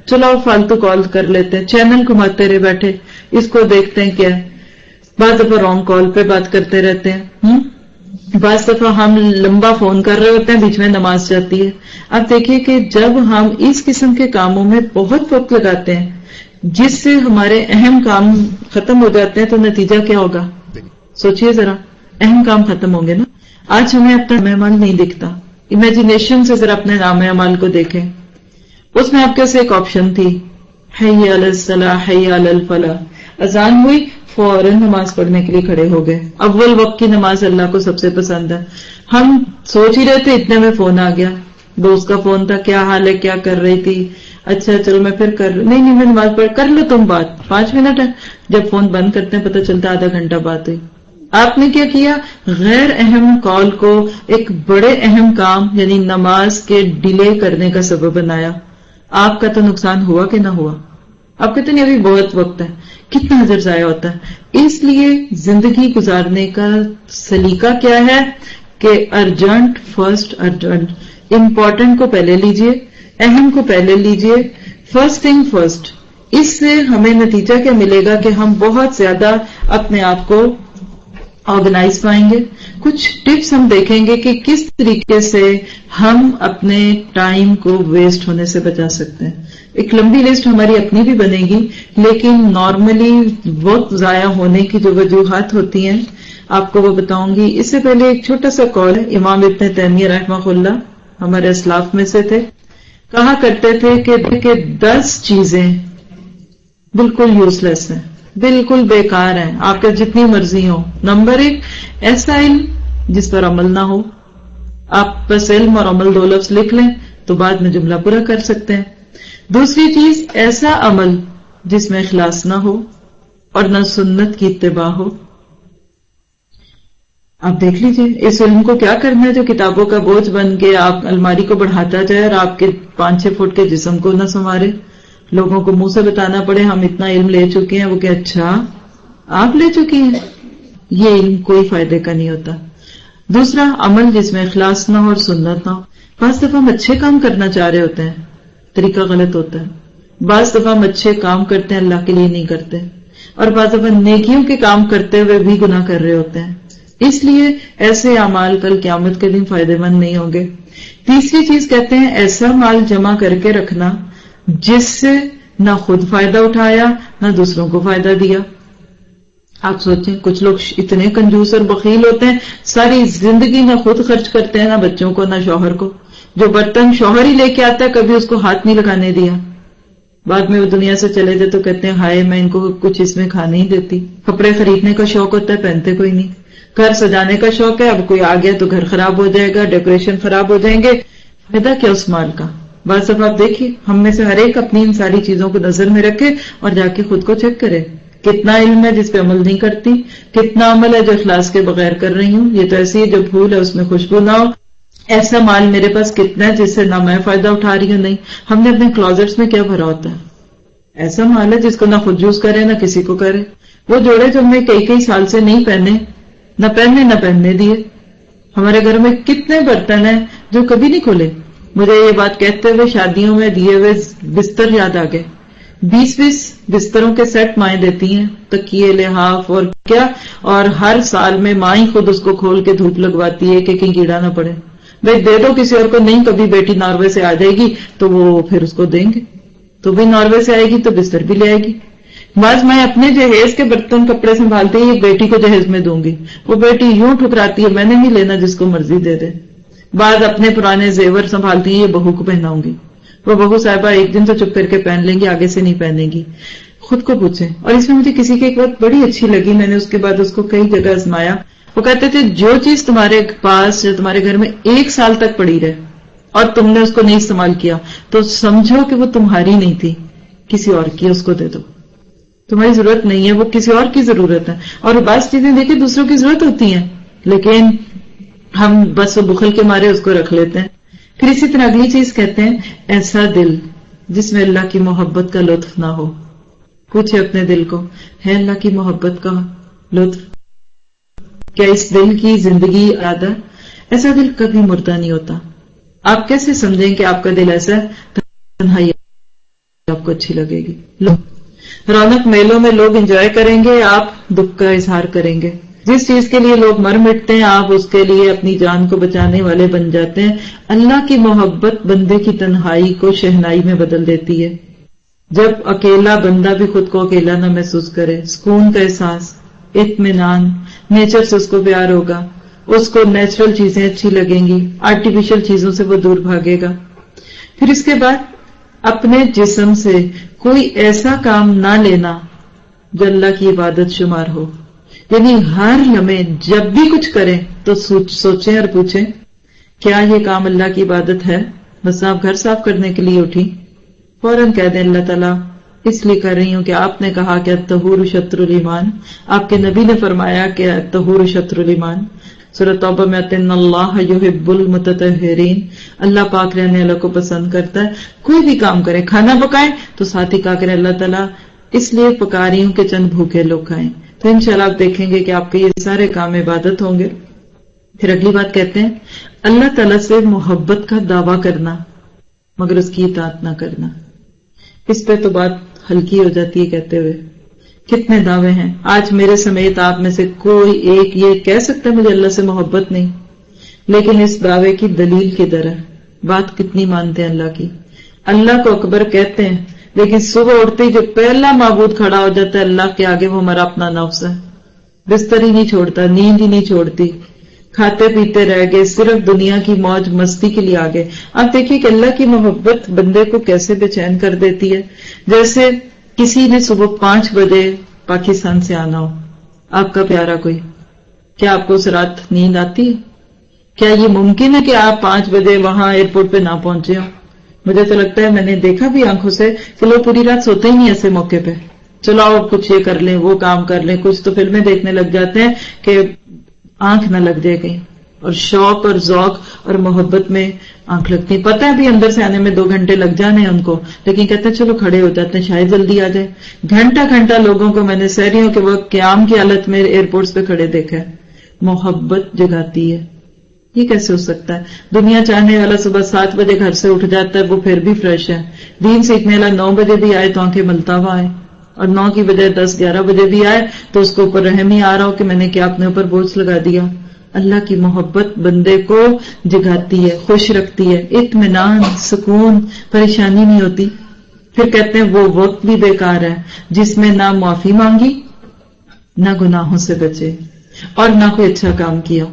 چلو فالتو کال کر لیتے ہیں, چینل گھماتے رہے بیٹھے, اس کو دیکھتے ہیں کیا ہے. بعض دفعہ رانگ کال پہ بات کرتے رہتے ہیں, ہم بعض دفعہ ہم لمبا فون کر رہے ہوتے ہیں, بیچ میں نماز جاتی ہے. اب دیکھیے کہ جب ہم اس قسم کے کاموں میں بہت وقت لگاتے ہیں جس سے ہمارے اہم کام ختم ہو جاتے ہیں, تو نتیجہ کیا ہوگا؟ سوچئے ذرا, اہم کام ختم ہوں گے نا. آج ہمیں اپنا نام اعمال نہیں دکھتا. امیجنیشن سے ذرا اپنے نام اعمال کو دیکھیں. اس میں آپ کے سے ایک آپشن تھی, حی علی الصلاح حی علی الفلاح. اذان ہوئی, فوراً نماز پڑھنے کے لیے کھڑے ہو گئے. اول وقت کی نماز اللہ کو سب سے پسند ہے. ہم سوچ ہی رہے تھے, اتنے میں فون آ گیا. دوست کا فون تھا, کیا حال ہے, کیا کر رہی تھی, اچھا چلو میں پھر کر نہیں نہیں میں نماز پڑھ کر لو تم بات, پانچ منٹ ہے. جب فون بند کرتے ہیں پتہ چلتا آدھا گھنٹہ بات ہوئی. آپ نے کیا کیا؟ غیر اہم کال کو ایک بڑے اہم کام یعنی نماز کے ڈیلے کرنے کا سبب بنایا. آپ کا تو نقصان ہوا کہ نہ ہوا؟ آپ کہتے ہیں ابھی بہت وقت ہے, کتنا اجر ضائع ہوتا ہے. اس لیے زندگی گزارنے کا سلیقہ کیا ہے کہ ارجنٹ فرسٹ, ارجنٹ امپورٹنٹ کو پہلے لیجئے, اہم کو پہلے لیجئے, فرسٹ تھنگ فرسٹ. اس سے ہمیں نتیجہ کیا ملے گا کہ ہم بہت زیادہ اپنے آپ کو آرگنائز پائیں گے. کچھ ٹپس ہم دیکھیں گے کہ کس طریقے سے ہم اپنے ٹائم کو ویسٹ ہونے سے بچا سکتے ہیں. ایک لمبی لسٹ ہماری اپنی بھی بنے گی, لیکن نارملی وقت ضائع ہونے کی جو وجوہات ہوتی ہیں آپ کو وہ بتاؤں گی. اس سے پہلے ایک چھوٹا سا کال ہے. امام ابن تیمیہ رحمہ اللہ ہمارے اسلاف میں سے تھے, کہا کرتے تھے کہ دس چیزیں بالکل یوز لیس ہیں, بالکل بیکار ہیں, آپ کا جتنی مرضی ہو. نمبر ایک, ایسا علم جس پر عمل نہ ہو. آپ بس علم اور عمل دو لفظ لکھ لیں تو بعد میں جملہ پورا کر سکتے ہیں. دوسری چیز, ایسا عمل جس میں اخلاص نہ ہو اور نہ سنت کی اتباع ہو. آپ دیکھ لیجئے اس علم کو کیا کرنا ہے جو کتابوں کا بوجھ بن کے آپ الماری کو بڑھاتا جائے اور آپ کے پانچ چھ فٹ کے جسم کو نہ سنوارے. لوگوں کو منہ سے بتانا پڑے ہم اتنا علم لے چکے ہیں, وہ کہ اچھا آپ لے چکی ہیں. یہ علم کوئی فائدے کا نہیں ہوتا. دوسرا, عمل جس میں اخلاص نہ ہو اور سنت نہ ہو. بعض دفعہ ہم اچھے کام کرنا چاہ رہے ہوتے ہیں, طریقہ غلط ہوتا ہے. بعض دفعہ ہم اچھے کام کرتے ہیں, اللہ کے لیے نہیں کرتے, اور بعض دفعہ نیکیوں کے کام کرتے ہوئے بھی گناہ کر رہے ہوتے ہیں. اس لیے ایسے اعمال کل قیامت کے دن فائدے مند نہیں ہوں گے. تیسری چیز کہتے ہیں ایسا مال جمع کر کے رکھنا جس سے نہ خود فائدہ اٹھایا نہ دوسروں کو فائدہ دیا. آپ سوچیں, کچھ لوگ اتنے کنجوس اور بخیل ہوتے ہیں, ساری زندگی نہ خود خرچ کرتے ہیں, نہ بچوں کو, نہ شوہر کو. جو برتن شوہر ہی لے کے آتا ہے کبھی اس کو ہاتھ نہیں لگانے دیا. بعد میں وہ دنیا سے چلے جائے تو کہتے ہیں ہائے میں ان کو کچھ اس میں کھانے ہی دیتی. کپڑے خریدنے کا شوق ہوتا ہے, پہنتے کوئی نہیں. گھر سجانے کا شوق ہے, اب کوئی آ گیا تو گھر خراب ہو جائے گا, ڈیکوریشن خراب ہو جائیں گے. فائدہ کیا اس مال کا؟ بعض دفعہ آپ دیکھیے ہم میں سے ہر ایک اپنی ان ساری چیزوں کو نظر میں رکھے اور جا کے خود کو چیک کرے. کتنا علم ہے جس پہ عمل نہیں کرتی, کتنا عمل ہے جو اخلاص کے بغیر کر رہی ہوں. یہ تو ایسی ہے جو پھول ہے اس میں خوشبو نہ ہو. ایسا مال میرے پاس کتنا ہے جس سے نہ میں فائدہ اٹھا رہی ہوں. نہیں, ہم نے اپنے کلوزٹس میں کیا بھرا ہوتا ہے؟ ایسا مال ہے جس کو نہ خود یوز کرے نہ کسی کو کرے. وہ جوڑے جو ہم نے کئی کئی سال سے نہیں پہنے, نہ پہننے نہ پہننے دیے. ہمارے گھر میں کتنے برتن ہیں جو کبھی نہیں کھولے. مجھے یہ بات کہتے ہوئے شادیوں میں دیے ہوئے بستر یاد آ گئے. بیس بیس بستروں کے سیٹ مائیں دیتی ہیں, تکیے, لحاف اور کیا, اور ہر سال میں ماں ہی خود اس کو کھول کے دھوپ لگواتی ہے کہ کہیں کیڑا نہ پڑے. بھائی دے دو کسی اور کو. نہیں, کبھی بیٹی ناروے سے آ جائے گی تو وہ پھر اس کو دیں گے, تو بھی ناروے سے آئے گی تو بستر بھی لے آئے گی. بعض میں اپنے جہیز کے برتن کپڑے سنبھالتی ہیں, بیٹی کو جہیز میں دوں گی, وہ بیٹی یوں ٹھکراتی ہے میں نے نہیں لینا, جس کو مرضی دے دے. بعض اپنے پرانے زیور سنبھالتی ہیں, یہ بہو کو پہناؤں گی. وہ بہو صاحبہ ایک دن تو چپ کر کے پہن لیں گی, آگے سے نہیں پہنے گی. خود کو پوچھیں. اور اس میں مجھے کسی کی ایک بات بڑی اچھی لگی, میں نے اس کے بعد اس کو کئی جگہ آزمایا. وہ کہتے تھے جو چیز تمہارے پاس جو تمہارے گھر میں ایک سال تک پڑی رہے اور تم نے اس کو نہیں استعمال کیا تو سمجھو کہ وہ تمہاری نہیں تھی, کسی اور کی, اس کو دے دو. تمہاری ضرورت نہیں ہے, وہ کسی اور کی ضرورت ہے. اور بعض چیزیں دیکھیں دوسروں کی ضرورت ہوتی ہیں لیکن ہم بس بخل کے مارے اس کو رکھ لیتے ہیں. پھر اسی طرح اگلی چیز کہتے ہیں ایسا دل جس میں اللہ کی محبت کا لطف نہ ہو. پوچھے اپنے دل کو, ہے اللہ کی محبت کا لطف؟ کیا اس دل کی زندگی ارادہ؟ ایسا دل کبھی مردہ نہیں ہوتا. آپ کیسے سمجھیں کہ آپ کا دل ایسا ہے؟ تنہائی آپ کو اچھی لگے گی. لو رونق میلوں میں لوگ انجوائے کریں گے, آپ دکھ کا اظہار کریں گے. جس چیز کے لیے لوگ مر مٹتے ہیں آپ اس کے لیے اپنی جان کو بچانے والے بن جاتے ہیں. اللہ کی محبت بندے کی تنہائی کو شہنائی میں بدل دیتی ہے. جب اکیلا بندہ بھی خود کو اکیلا نہ محسوس کرے, سکون کا احساس, اطمینان, نیچر سے اس کو پیار ہوگا, اس کو نیچرل چیزیں اچھی لگیں گی, آرٹیفیشل چیزوں سے وہ دور بھاگے گا. پھر اس کے بعد اپنے جسم سے کوئی ایسا کام نہ لینا جو اللہ کی عبادت شمار ہو. یعنی ہر لمحے جب بھی کچھ کریں تو سوچیں اور پوچھیں کیا یہ کام اللہ کی عبادت ہے. بس آپ گھر صاف کرنے کے لیے اٹھی, فوراً کہہ دیں اللہ تعالیٰ اس لیے کر رہی ہوں کہ آپ نے کہا کہ الطہور شطر الایمان, آپ کے نبی نے فرمایا کہ الطہور شطر الایمان. سورۃ توبہ میں ان اللہ یحب المتطہرین, اللہ پاک رہنے والوں کو پسند کرتا ہے. کوئی بھی کام کریں, کھانا پکائیں تو ساتھ ہی کہا کریں اللہ تعالیٰ اس لیے پکا رہی ہوں کہ چند بھوکے لوگ کھائیں. تو انشاءاللہ آپ دیکھیں گے کہ آپ کے یہ سارے کام عبادت ہوں گے. پھر اگلی بات کہتے ہیں اللہ تعالیٰ سے محبت کا دعویٰ کرنا مگر اس کی اطاعت نہ کرنا. اس پہ تو بات ہلکی ہو جاتی ہے کہتے ہوئے. کتنے دعوے ہیں, آج میرے سمیت آپ میں سے کوئی ایک یہ کہہ سکتا ہے مجھے اللہ سے محبت نہیں, لیکن اس دعوے کی دلیل کدھر ہے؟ بات کتنی مانتے ہیں اللہ کی؟ اللہ کو اکبر کہتے ہیں لیکن صبح اٹھتے ہی جو پہلا معبود کھڑا ہو جاتا ہے اللہ کے آگے وہ ہمارا اپنا نفس ہے. بستر ہی نہیں چھوڑتا, نیند ہی نہیں چھوڑتی, کھاتے پیتے رہ گئے, صرف دنیا کی موج مستی کے لیے آگے. آپ دیکھیے کہ اللہ کی محبت بندے کو کیسے بے چین کر دیتی ہے. جیسے کسی نے صبح پانچ بجے پاکستان سے آنا ہو, آپ کا پیارا کوئی, کیا آپ کو اس رات نیند آتی ہے؟ کیا یہ ممکن ہے کہ آپ پانچ بجے وہاں ایئرپورٹ پہ نہ پہنچے ہوں؟ مجھے تو لگتا ہے میں نے دیکھا بھی آنکھوں سے کہ لوگ پوری رات سوتے ہی نہیں ایسے موقع پہ. چلو آپ کچھ یہ کر لیں, وہ کام کر لیں, کچھ تو فلمیں دیکھنے لگ جاتے ہیں کہ آنکھ نہ لگ جائے کہیں. اور شوق اور ذوق اور محبت میں آنکھ لگتی ہے. پتہ ہے بھی اندر سے آنے میں دو گھنٹے لگ جانے ہیں ان کو, لیکن کہتے ہیں چلو کھڑے ہو جاتے ہیں شاید جلدی آ جائے. گھنٹہ گھنٹہ لوگوں کو میں نے سحریوں کے وقت قیام کی حالت میں ایئرپورٹس پہ کھڑے دیکھا ہے. محبت جگاتی ہے. یہ کیسے ہو سکتا ہے؟ دنیا چاہنے والا صبح سات بجے گھر سے اٹھ جاتا ہے, وہ پھر بھی فریش ہے. دین سیکھنے والا نو بجے بھی آئے تو آنکھیں ملتا ہوا آئے, اور نو کی بجائے دس گیارہ بجے بھی آئے تو اس کو اوپر رحم ہی آ رہا ہو کہ میں نے کیا اپنے اوپر بوجھ لگا دیا. اللہ کی محبت بندے کو جگاتی ہے, خوش رکھتی ہے, اطمینان, سکون, پریشانی نہیں ہوتی. پھر کہتے ہیں وہ وقت بھی بیکار ہے جس میں نہ معافی مانگی, نہ گناہوں سے بچے, اور نہ کوئی اچھا کام کیا.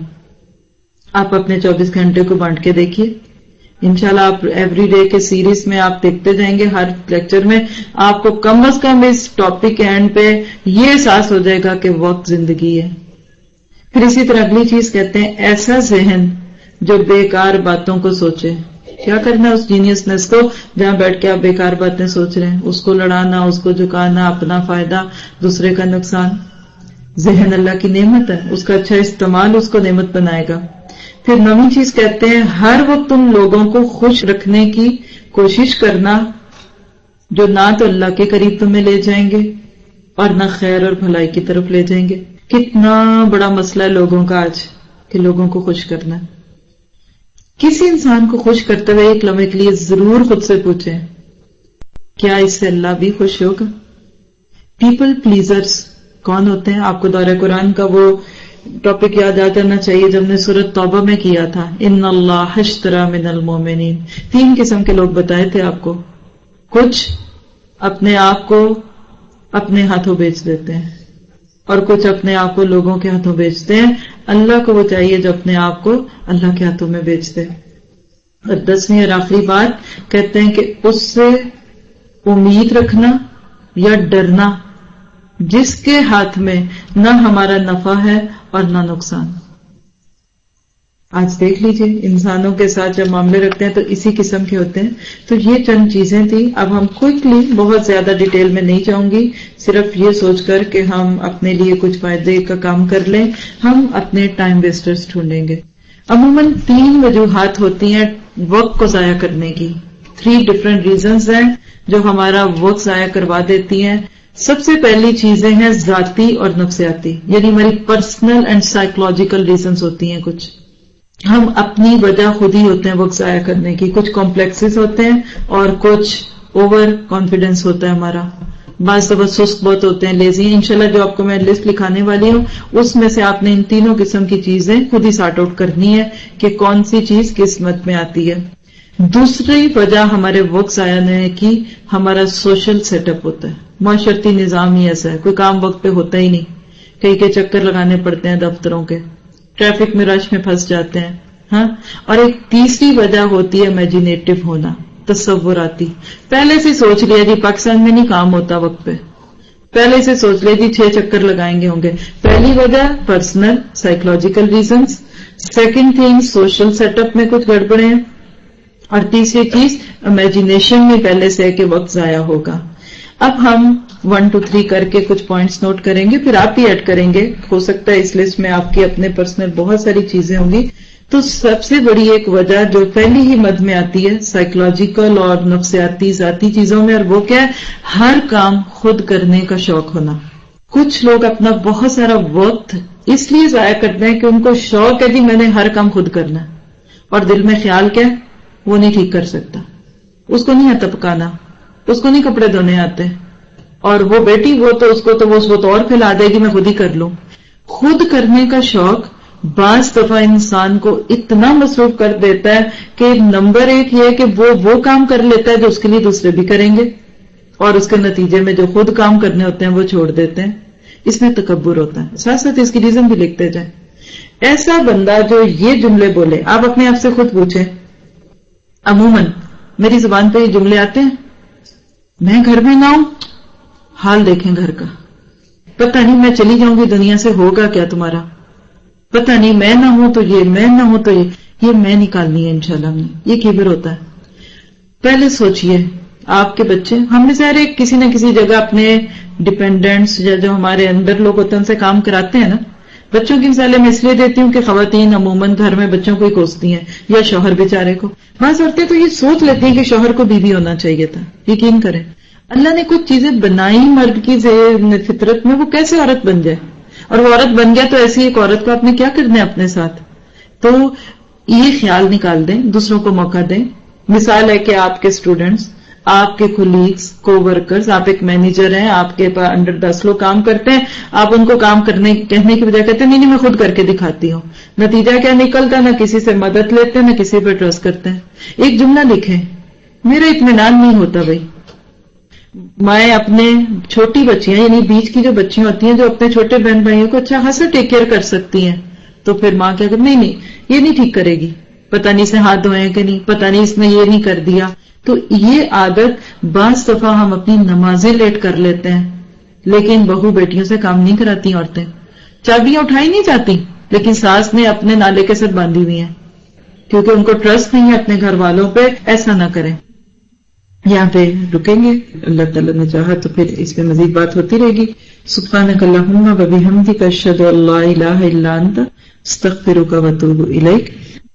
آپ اپنے چوبیس گھنٹے کو بانٹ کے دیکھیے. انشاءاللہ آپ ایوری ڈے کے سیریز میں آپ دیکھتے جائیں گے, ہر لیکچر میں آپ کو کم از کم اس ٹاپک کے اینڈ پہ یہ احساس ہو جائے گا کہ وقت زندگی ہے. پھر اسی طرح اگلی چیز کہتے ہیں ایسا ذہن جو بیکار باتوں کو سوچے. کیا کرنا ہے اس جینیسنس کو جہاں بیٹھ کے آپ بیکار باتیں سوچ رہے ہیں, اس کو لڑانا, اس کو جھکانا, اپنا فائدہ دوسرے کا نقصان. ذہن اللہ کی نعمت ہے, اس کا اچھا استعمال اس کو نعمت بنائے گا. پھر نویں چیز کہتے ہیں ہر وقت ان لوگوں کو خوش رکھنے کی کوشش کرنا جو نہ تو اللہ کے قریب تمہیں لے جائیں گے اور نہ خیر اور بھلائی کی طرف لے جائیں گے. کتنا بڑا مسئلہ ہے لوگوں کا آج کہ لوگوں کو خوش کرنا. کسی انسان کو خوش کرتے ہوئے ایک لمحے کے لیے ضرور خود سے پوچھیں کیا اس سے اللہ بھی خوش ہوگا. پیپل پلیزرز کون ہوتے ہیں؟ آپ کو دورہ قرآن کا وہ ٹاپک یاد آ جانا چاہیے جب نے سورۃ توبہ میں کیا تھا, ان اللہ اشتری من المؤمنین. تین قسم کے لوگ بتائے تھے آپ کو. کچھ اپنے آپ کو اپنے ہاتھوں بیچ دیتے ہیں اور کچھ اپنے آپ کو لوگوں کے ہاتھوں بیچتے ہیں. اللہ کو وہ چاہیے جو اپنے آپ کو اللہ کے ہاتھوں میں بیچ دے. اور دسویں اور آخری بات کہتے ہیں کہ اس سے امید رکھنا یا ڈرنا جس کے ہاتھ میں نہ ہمارا نفع ہے اور نہ نقصان. آج دیکھ لیجئے انسانوں کے ساتھ جب معاملے رکھتے ہیں تو اسی قسم کے ہوتے ہیں. تو یہ چند چیزیں تھی. اب ہم کوئکلی, بہت زیادہ ڈیٹیل میں نہیں جاؤں گی, صرف یہ سوچ کر کہ ہم اپنے لیے کچھ فائدے کا کام کر لیں, ہم اپنے ٹائم ویسٹرز ڈھونڈیں گے. عموماً تین وجوہات ہوتی ہیں وقت کو ضائع کرنے کی. تھری ڈفرینٹ ریزنز ہیں جو ہمارا وقت ضائع کروا دیتی ہیں. سب سے پہلی چیزیں ہیں ذاتی اور نفسیاتی, یعنی ہماری پرسنل اینڈ سائیکولوجیکل ریزنز ہوتی ہیں. کچھ ہم اپنی وجہ خود ہی ہوتے ہیں وقت ضائع کرنے کی. کچھ کمپلیکسز ہوتے ہیں اور کچھ اوور کانفیڈینس ہوتا ہے ہمارا، بعض دفعہ سست بہت ہوتے ہیں، لیزی ہیں. انشاءاللہ جو آپ کو میں لسٹ لکھانے والی ہوں اس میں سے آپ نے ان تینوں قسم کی چیزیں خود ہی سارٹ آؤٹ کرنی ہے کہ کون سی چیز کس مت میں آتی ہے. دوسری وجہ ہمارے وقت ضائع ہونے کی ہمارا سوشل سیٹ اپ ہوتا ہے، معاشرتی نظام ہی ایسا ہے، کوئی کام وقت پہ ہوتا ہی نہیں، کئی کے چکر لگانے پڑتے ہیں دفتروں کے، ٹریفک میں رش میں پھنس جاتے ہیں. ہاں، اور ایک تیسری وجہ ہوتی ہے امیجینیٹو ہونا، تصوراتی. پہلے سے سوچ لیا جی پاکستان میں نہیں کام ہوتا وقت پہ، پہلے سے سوچ لیا جی چھ چکر لگائیں گے ہوں گے. پہلی وجہ personal psychological reasons, second thing social set up میں کچھ گڑبڑے ہیں، اور تیسری چیز امیجینیشن میں پہلے سے ہے کہ وقت ضائع ہوگا. اب ہم ون ٹو تھری کر کے کچھ پوائنٹس نوٹ کریں گے، پھر آپ بھی ایڈ کریں گے. ہو سکتا ہے اس لسٹ میں آپ کی اپنے پرسنل بہت ساری چیزیں ہوں گی. تو سب سے بڑی ایک وجہ جو پہلی ہی مد میں آتی ہے سائیکولوجیکل اور نفسیاتی ذاتی چیزوں میں، اور وہ کیا ہے؟ ہر کام خود کرنے کا شوق ہونا. کچھ لوگ اپنا بہت سارا وقت اس لیے ضائع کرتے ہیں کہ ان کو شوق ہے جی میں نے ہر کام خود کرنا ہے، اور دل میں خیال کیا ہے؟ وہ نہیں ٹھیک کر سکتا، اس کو نہیں آتا پکانا، اس کو نہیں کپڑے دھونے آتے، اور وہ بیٹی وہ تو اس کو تو وہ اس وقت اور پھیلا دے گی میں خود ہی کر لوں. خود کرنے کا شوق بعض دفعہ انسان کو اتنا مصروف کر دیتا ہے کہ نمبر ایک یہ ہے کہ وہ وہ کام کر لیتا ہے جو اس کے لیے دوسرے بھی کریں گے، اور اس کے نتیجے میں جو خود کام کرنے ہوتے ہیں وہ چھوڑ دیتے ہیں. اس میں تکبر ہوتا ہے. ساتھ ساتھ اس کی ریزن بھی لکھتے جائیں. ایسا بندہ جو یہ جملے بولے، آپ اپنے آپ سے خود پوچھیں، عموماً میری زبان پہ یہ جملے آتے ہیں، میں گھر میں نہ ہوں، حال دیکھیں گھر کا، پتہ نہیں میں چلی جاؤں گی دنیا سے ہوگا کیا تمہارا، پتہ نہیں میں نہ ہوں تو یہ، میں نہ ہوں تو یہ یہ میں نکالنی ہے انشاءاللہ. میں یہ کیبر ہوتا ہے. پہلے سوچئے آپ کے بچے، ہم نے ظاہر کسی نہ کسی جگہ اپنے ڈپینڈنٹس یا جو ہمارے اندر لوگ ہوتے ہیں ان سے کام کراتے ہیں نا. بچوں کی مثالیں میں اس لیے دیتی ہوں کہ خواتین عموماً گھر میں بچوں کو ہی کوستی ہیں یا شوہر بیچارے کو. بعض عورتیں تو یہ سوچ لیتی ہیں کہ شوہر کو بیوی ہونا چاہیے تھا. یقین کریں اللہ نے کچھ چیزیں بنائی مرد کی فطرت میں، وہ کیسے عورت بن جائے، اور وہ عورت بن گیا تو ایسی ایک عورت کو آپ نے کیا کرنا ہے اپنے ساتھ. تو یہ خیال نکال دیں، دوسروں کو موقع دیں. مثال ہے کہ آپ کے اسٹوڈنٹس، آپ کے کولیگز، کو ورکرز، آپ ایک مینیجر ہیں، آپ کے پاس انڈر دس لوگ کام کرتے ہیں، آپ ان کو کام کرنے کہنے کی بجائے کہتے ہیں نہیں نہیں میں خود کر کے دکھاتی ہوں. نتیجہ کیا نکلتا ہے؟ نہ کسی سے مدد لیتے ہیں، نہ کسی پہ ٹرسٹ کرتے ہیں. ایک جملہ لکھیں، میرا اطمینان نہیں ہوتا بھائی. میں اپنے چھوٹی بچیاں یعنی بیچ کی جو بچیاں ہوتی ہیں جو اپنے چھوٹے بہن بھائیوں کو اچھا خاصا ٹیک کیئر کر سکتی ہیں، تو پھر ماں کیا کرتی؟ نہیں نہیں یہ نہیں ٹھیک کرے گی، پتہ نہیں سے ہاتھ دھوئے کہ نہیں، پتہ نہیں اس نے یہ نہیں کر دیا. تو یہ عادت بعض دفعہ ہم اپنی نمازیں لیٹ کر لیتے ہیں، لیکن بہو بیٹیوں سے کام نہیں کراتی. عورتیں چابیاں اٹھائی نہیں جاتی، لیکن ساس نے اپنے نالے کے ساتھ باندھی ہوئی ہیں کیونکہ ان کو ٹرسٹ نہیں ہے اپنے گھر والوں پہ. ایسا نہ کریں. یہاں پہ رکیں گے، اللہ تعالیٰ نے چاہا تو پھر اس پہ مزید بات ہوتی رہے گی. سبحانک اللہم و بحمدک اشہد ان لا الہ الا انت استغفرک و اتوب الیک.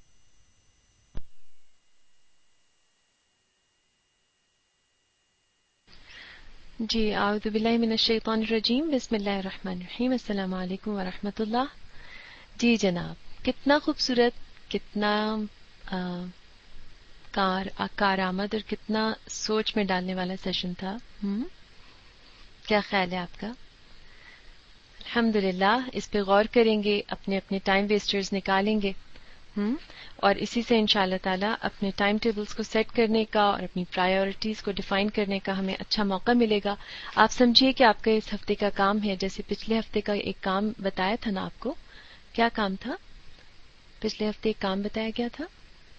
جی اعوذ باللہ من الشیطان الرجیم، بسم اللہ الرحمن الرحیم. السلام علیکم ورحمۃ اللہ. جی جناب، کتنا خوبصورت، کتنا آ, کار کارآمد اور کتنا سوچ میں ڈالنے والا سیشن تھا. ہم؟ کیا خیال ہے آپ کا؟ الحمدللہ اس پہ غور کریں گے، اپنے اپنے ٹائم ویسٹرز نکالیں گے، ہم؟ اور اسی سے انشاءاللہ تعالی اپنے ٹائم ٹیبلز کو سیٹ کرنے کا اور اپنی پرائیورٹیز کو ڈیفائن کرنے کا ہمیں اچھا موقع ملے گا. آپ سمجھیے کہ آپ کا اس ہفتے کا کام ہے، جیسے پچھلے ہفتے کا ایک کام بتایا تھا نا آپ کو. کیا کام تھا؟ پچھلے ہفتے ایک کام بتایا گیا تھا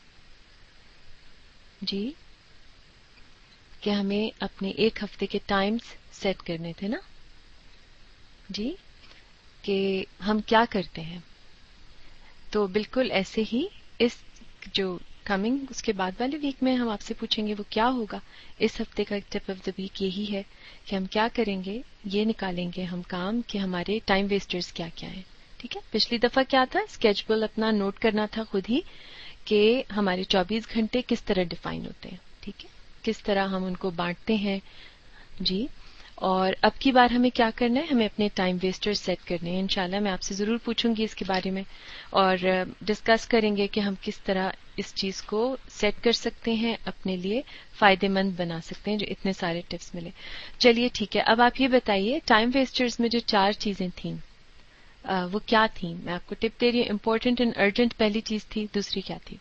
جی، کہ ہمیں اپنے ایک ہفتے کے ٹائمز سیٹ کرنے تھے نا جی، کہ ہم کیا کرتے ہیں. تو بالکل ایسے ہی اس جو کمنگ اس کے بعد والے ویک میں ہم آپ سے پوچھیں گے وہ کیا ہوگا. اس ہفتے کا ٹپ آف دا ویک یہی ہے کہ ہم کیا کریں گے، یہ نکالیں گے ہم کام کہ ہمارے ٹائم ویسٹرز کیا کیا ہیں. ٹھیک ہے، پچھلی دفعہ کیا تھا، اسکیجول اپنا نوٹ کرنا تھا خود ہی کہ ہمارے چوبیس گھنٹے کس طرح ڈیفائن ہوتے ہیں. ٹھیک ہے، کس طرح ہم ان کو بانٹتے ہیں جی. اور اب کی بار ہمیں کیا کرنا ہے, ہمیں اپنے ٹائم ویسٹر سیٹ کرنے ہیں. انشاءاللہ میں آپ سے ضرور پوچھوں گی اس کے بارے میں, اور ڈسکس کریں گے کہ ہم کس طرح اس چیز کو سیٹ کر سکتے ہیں, اپنے لیے فائدے مند بنا سکتے ہیں, جو اتنے سارے ٹپس ملے. چلیے ٹھیک ہے, اب آپ یہ بتائیے ٹائم ویسٹرز میں جو چار چیزیں تھیں آ, وہ کیا تھیں؟ میں آپ کو ٹپ دے رہی ہوں. امپورٹنٹ اینڈ ارجنٹ پہلی چیز تھی, دوسری کیا تھی؟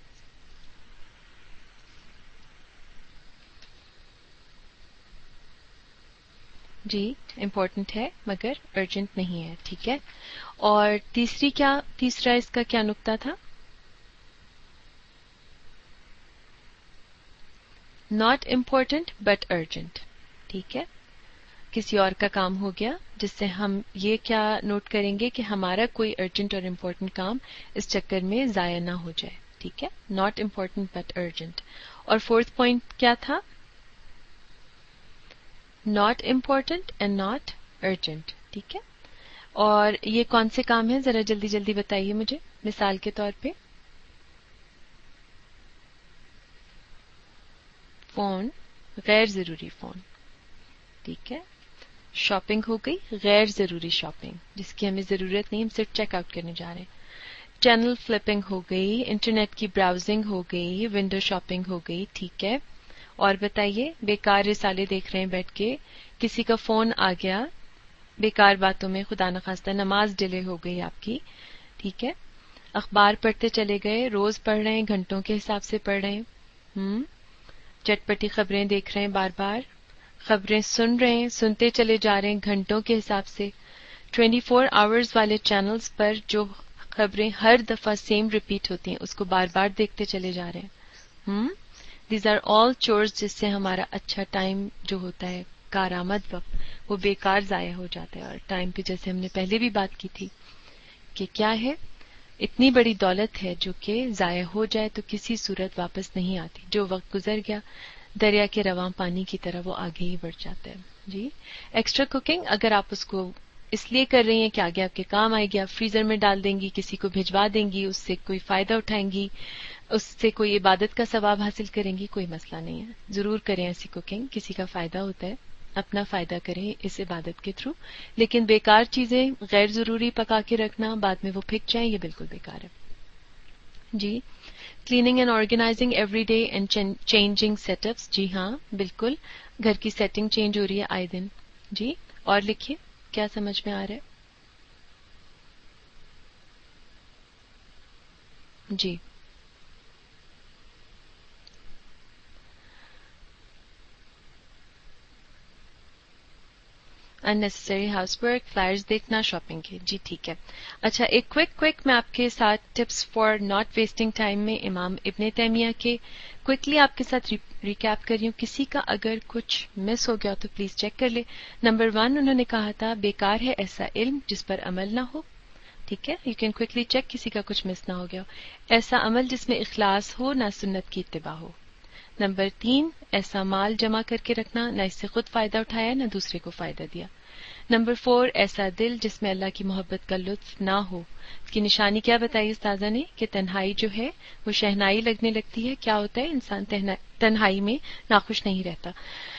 جی امپورٹنٹ ہے مگر ارجنٹ نہیں ہے, ٹھیک ہے. اور تیسری کیا, تیسرا اس کا کیا نقطہ تھا؟ ناٹ امپورٹنٹ بٹ ارجنٹ, ٹھیک ہے. کسی اور کا کام ہو گیا جس سے ہم یہ کیا نوٹ کریں گے کہ ہمارا کوئی ارجنٹ اور امپورٹنٹ کام اس چکر میں ضائع نہ ہو جائے, ٹھیک ہے. Not important but urgent. اور فورتھ پوائنٹ کیا تھا؟ Not important and not urgent, ٹھیک ہے. اور یہ کون سے کام ہیں ذرا جلدی جلدی بتائیے مجھے مثال کے طور پہ. فون, غیر ضروری فون, ٹھیک ہے. شاپنگ ہو گئی, غیر ضروری شاپنگ جس کی ہمیں ضرورت نہیں, ہم صرف چیک آؤٹ کرنے جا رہے ہیں. چینل فلپنگ ہو گئی, انٹرنیٹ کی براؤزنگ ہو گئی, ونڈو شاپنگ ہو گئی, ٹھیک ہے. اور بتائیے بیکار رسالے دیکھ رہے ہیں بیٹھ کے, کسی کا فون آ گیا, بیکار باتوں میں خدا نخواستہ نماز ڈیلے ہو گئی آپ کی, ٹھیک ہے. اخبار پڑھتے چلے گئے, روز پڑھ رہے ہیں, گھنٹوں کے حساب سے پڑھ رہے ہیں, ہم چٹ پٹی خبریں دیکھ رہے ہیں, بار بار خبریں سن رہے ہیں, سنتے چلے جا رہے ہیں گھنٹوں کے حساب سے. ٹوینٹی فور آورز والے چینلز پر جو خبریں ہر دفعہ سیم ریپیٹ ہوتی ہیں اس کو بار بار دیکھتے چلے جا رہے ہیں. ہم دیز آر آل چورز جس سے ہمارا اچھا ٹائم جو ہوتا ہے, کارآمد وقت, وہ بیکار ضائع ہو جاتا ہے. اور ٹائم پہ جیسے ہم نے پہلے بھی بات کی تھی کہ کیا ہے, اتنی بڑی دولت ہے جو کہ ضائع ہو جائے تو کسی صورت واپس نہیں آتی. جو وقت گزر گیا دریا کے رواں پانی کی طرح وہ آگے ہی بڑھ جاتا ہے. جی ایکسٹرا کوکنگ اگر آپ اس کو اس لیے کر رہی ہیں کہ آگے آپ کے کام آئے گی, آپ فریزر میں ڈال دیں گی, کسی کو بھجوا دیں گی, اس سے کوئی فائدہ اٹھائیں گی, اس سے کوئی عبادت کا ثواب حاصل کریں گی, کوئی مسئلہ نہیں ہے, ضرور کریں ایسی کوکنگ, کسی کا فائدہ ہوتا ہے, اپنا فائدہ کریں اس عبادت کے تھرو. لیکن بیکار چیزیں غیر ضروری پکا کے رکھنا, بعد میں وہ پھک جائیں, یہ بالکل بیکار ہے. جی cleaning and organizing every day and changing set ups, جی ہاں بالکل, گھر کی سیٹنگ چینج ہو رہی ہے آئے دن. جی اور لکھیے کیا سمجھ میں آ رہا ہے. جی unnecessary ہاؤس ورک, فلائرز دیکھنا, شاپنگ کی, جی ٹھیک ہے. اچھا ایک کوئک کوئک میں آپ کے ساتھ tips for not wasting time میں امام ابن تیمیہ کے کوئکلی آپ کے ساتھ ریکیپ کر رہی ہوں. کسی کا اگر کچھ مس ہو گیا تو پلیز چیک کر لے. نمبر ون انہوں نے کہا تھا بیکار ہے ایسا علم جس پر عمل نہ ہو, ٹھیک ہے. یو کین کوئکلی چیک کسی کا کچھ مس نہ ہو گیا. ایسا عمل جس میں اخلاص ہو, نہ سنت کی اتباع ہو. نمبر تین ایسا مال جمع کر کے رکھنا نہ اس سے خود فائدہ اٹھایا نہ دوسرے کو فائدہ دیا. نمبر فور ایسا دل جس میں اللہ کی محبت کا لطف نہ ہو. اس کی نشانی کیا بتائی استاذہ نے کہ تنہائی جو ہے وہ شہنائی لگنے لگتی ہے. کیا ہوتا ہے, انسان تنہائی میں ناخوش نہیں رہتا.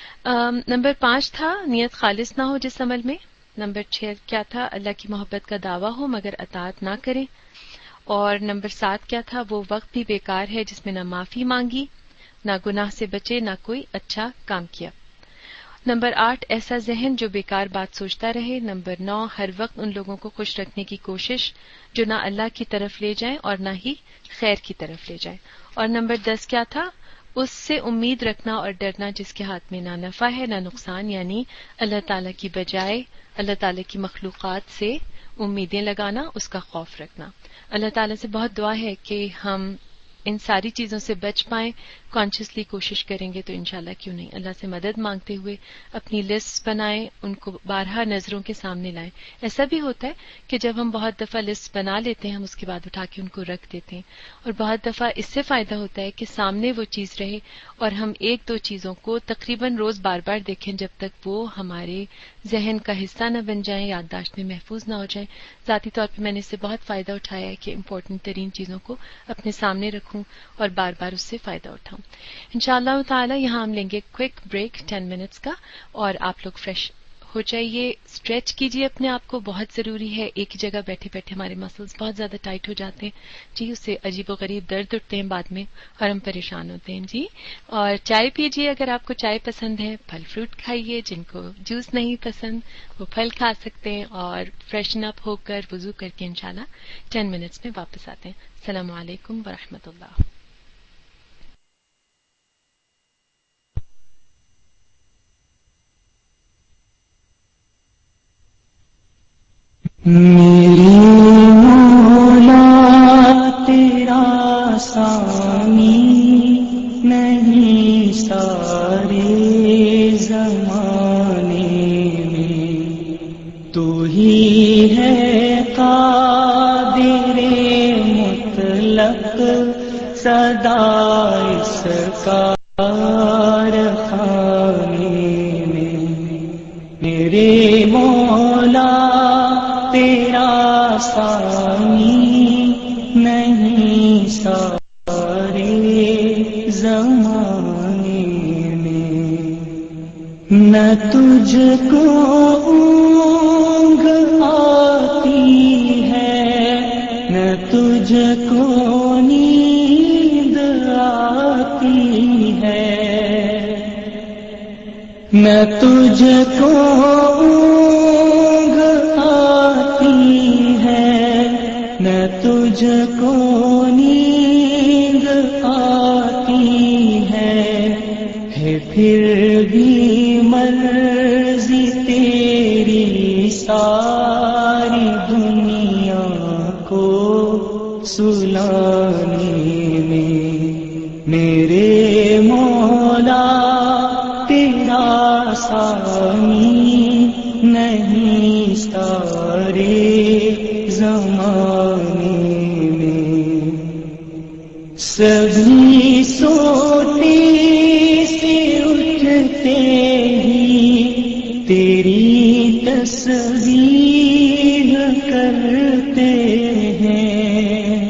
نمبر پانچ تھا نیت خالص نہ ہو جس عمل میں. نمبر چھ کیا تھا, اللہ کی محبت کا دعویٰ ہو مگر اطاعت نہ کریں. اور نمبر سات کیا تھا, وہ وقت بھی بیکار ہے جس میں نہ معافی مانگی, نہ گناہ سے بچے, نہ کوئی اچھا کام کیا. نمبر آٹھ ایسا ذہن جو بیکار بات سوچتا رہے. نمبر نو ہر وقت ان لوگوں کو خوش رکھنے کی کوشش جو نہ اللہ کی طرف لے جائیں اور نہ ہی خیر کی طرف لے جائیں. اور نمبر دس کیا تھا, اس سے امید رکھنا اور ڈرنا جس کے ہاتھ میں نہ نفع ہے نہ نقصان, یعنی اللہ تعالیٰ کی بجائے اللہ تعالیٰ کی مخلوقات سے امیدیں لگانا, اس کا خوف رکھنا. اللہ تعالیٰ سے بہت دعا ہے کہ ہم ان ساری چیزوں سے بچ پائیں, کانشیسلی کوشش کریں گے تو انشاءاللہ کیوں نہیں. اللہ سے مدد مانگتے ہوئے اپنی لسٹ بنائیں, ان کو بارہا نظروں کے سامنے لائیں. ایسا بھی ہوتا ہے کہ جب ہم بہت دفعہ لسٹ بنا لیتے ہیں ہم اس کے بعد اٹھا کے ان کو رکھ دیتے ہیں, اور بہت دفعہ اس سے فائدہ ہوتا ہے کہ سامنے وہ چیز رہے اور ہم ایک دو چیزوں کو تقریباً روز بار بار دیکھیں جب تک وہ ہمارے ذہن کا حصہ نہ بن جائیں, یادداشت میں محفوظ نہ ہو جائیں. ذاتی طور پہ میں نے اس سے بہت فائدہ اٹھایا ہے کہ امپورٹنٹ ترین چیزوں کو اپنے سامنے رکھوں اور بار بار اس سے فائدہ اٹھاؤں. انشاءاللہ تعالی یہاں ہم لیں گے کوئک بریک ٹین منٹس کا, اور آپ لوگ فریش ہو جائیے، اسٹریچ کیجیے اپنے آپ کو، بہت ضروری ہے. ایک ہی جگہ بیٹھے بیٹھے ہمارے مسلز بہت زیادہ ٹائٹ ہو جاتے ہیں جی، اس سے عجیب و غریب درد اٹھتے ہیں بعد میں اور ہم پریشان ہوتے ہیں جی. اور چائے پیجیے اگر آپ کو چائے پسند ہے. پھل فروٹ کھائیے، جن کو جوس نہیں پسند وہ پھل کھا سکتے ہیں. اور فریشن اپ ہو کر وضو کر کے انشاءاللہ ٹین منٹس میں واپس آتے ہیں. السلام علیکم ورحمۃ اللہ. میری مولا تیرا سامی نہیں سارے زمانے میں، تو ہی ہے قادر مطلق سدا اس کارخانے میں. میرے مولا تیرا سامی نہیں سارے زمانے میں، نہ تجھ کو اونگ آتی ہے نہ تجھ کو نیند آتی ہے، نہ تجھ کو نہ تجھ کو نیند آتی ہے، ہے پھر بھی مرضی تیری ساری دنیا کو سلانے میں. میرے مولا تیرا سامی نہیں سارے زمانے میں. سبھی سوتے سے اٹھتے ہی تیری تصویر کرتے ہیں،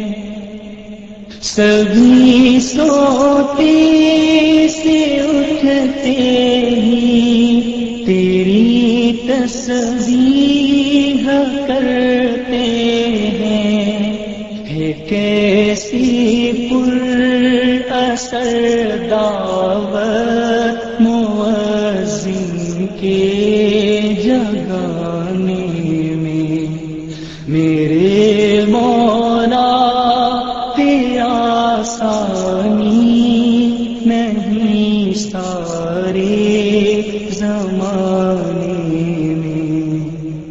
سبھی سوتے سے اٹھتے ہی تیری تصویر کرتے ہیں. ہے کیسی پر اثر دعوت مؤذن کے جگانے میں. میرے مولا تیرا ثانی نہیں سارے زمانے میں.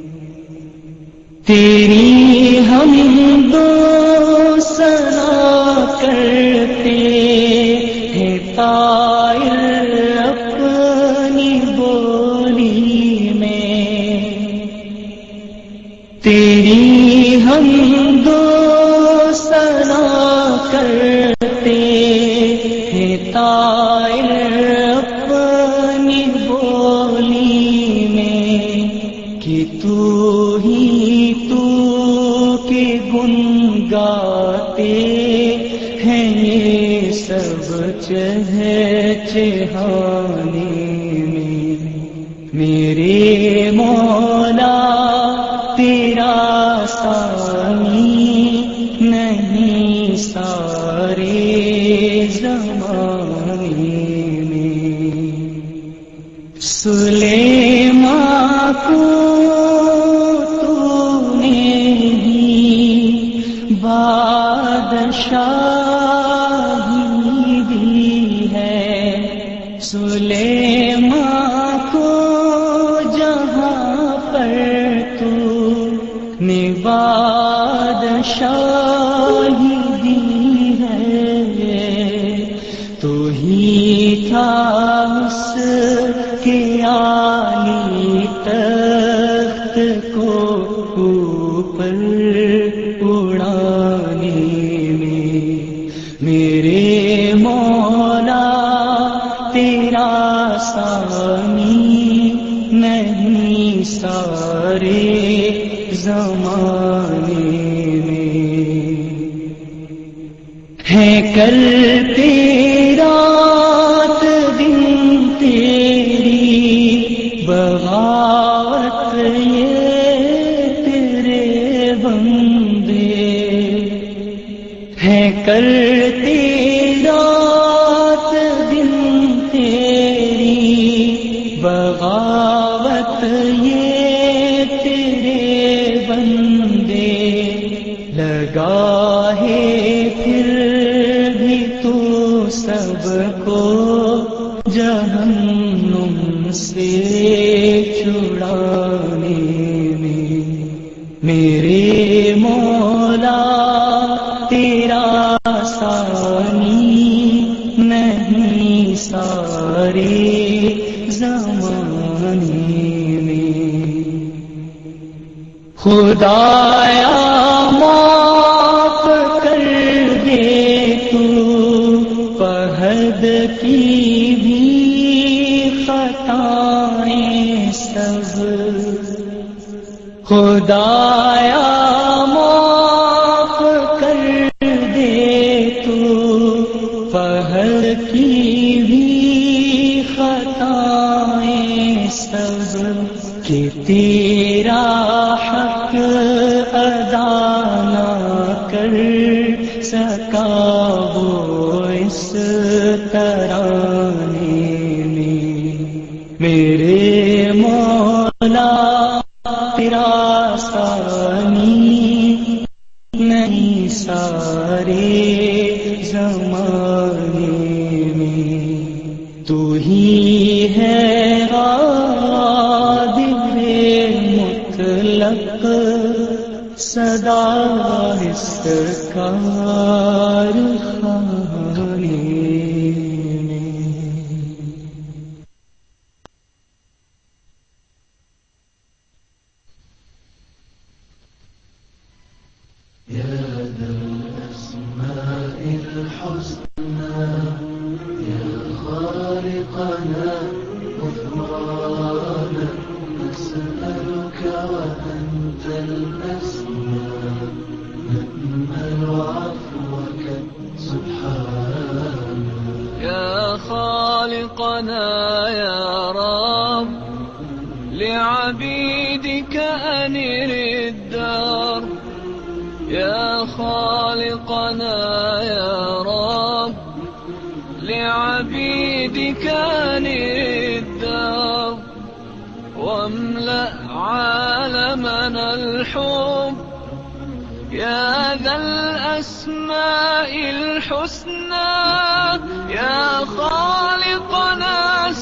تیری ہم دو سنا کرتے ہیں طائر اپنی بولی میں، تیری ہم دو سنا کرتے ہیں طائر اپنی بولی میں، کہ تو ہی تو کے گن گاتے ہیں یہ سب چہچہانے میں. میرے مولا تیرا ثانی نہیں سارے زمانے میں. سلیمان کو تو نے ہی بادشاہی دی ہے، سلیمان کو جہاں پر تو نے بادشاہی دی ہے، تو ہی تھا اس کے عالی تخت کو اوپر اڑانے میں. میرے مولا تیرا ثانی نہیں سارے زمانے میں. ہے کرتے رات دن تیری بغاوت करती रात दिन तेरी बगावत ये तेरे बंदे लगा है फिर भी तू सबको जहन्नुम से छुड़ाने में मेरे मौला तेरा सानी नहीं सारे ज़माने में। खुदाया माफ कर दे तू फहद की भी खताएं सब खुदाया माफ कर दे तू फहद की भी खताएं सब कि तेरा हक अदा ना कर सका वो इस तराने में मेरे मौला तेरा सानी नहीं सारे ज़माने में तू ही है गादिर मुतलक सदा इस कारखाने में। يا ذا الأسماء الحسنى يا خالقنا غفرانا نسألك وأنت الأسمى نأمل عفوك سبحانك يا خالقنا يا رب لعبيدك أنر الدار يا خالقنا يا رب لعبيدك أنر الدار واملأ عالمنا الحب يا ذا الأسماء الحسنى يا خالقنا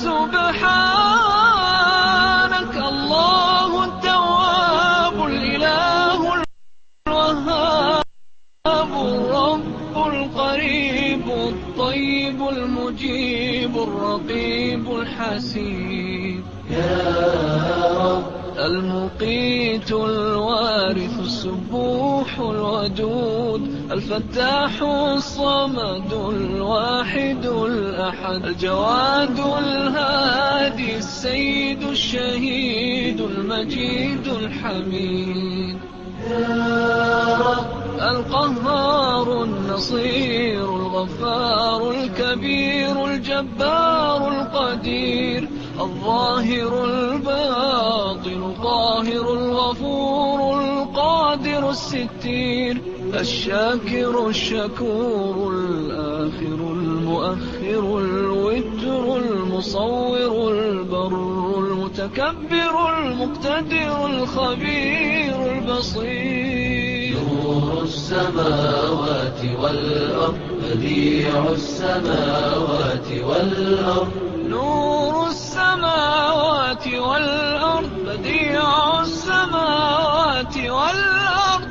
سبحانك الله التواب الإله الوهاب الرب القريب الطيب المجيب الرقيب الحسيب يا رب المقيت الوارث السبوح الودود الفتاح الصمد الواحد الأحد الجواد الهادي السيد الشهيد المجيد الحميد يا رب القهار النصير الغفار الكبير الجبار القدير الظاهر الباطن الطاهر الغفور القادر الستير الشاكر الشكور الآخر المؤخر الوتر المصور البر المتكبر المقتدر الخبير البصير نور السماوات والأرض بديع السماوات والأرض نور السماوات والأرض بديع السماوات والأرض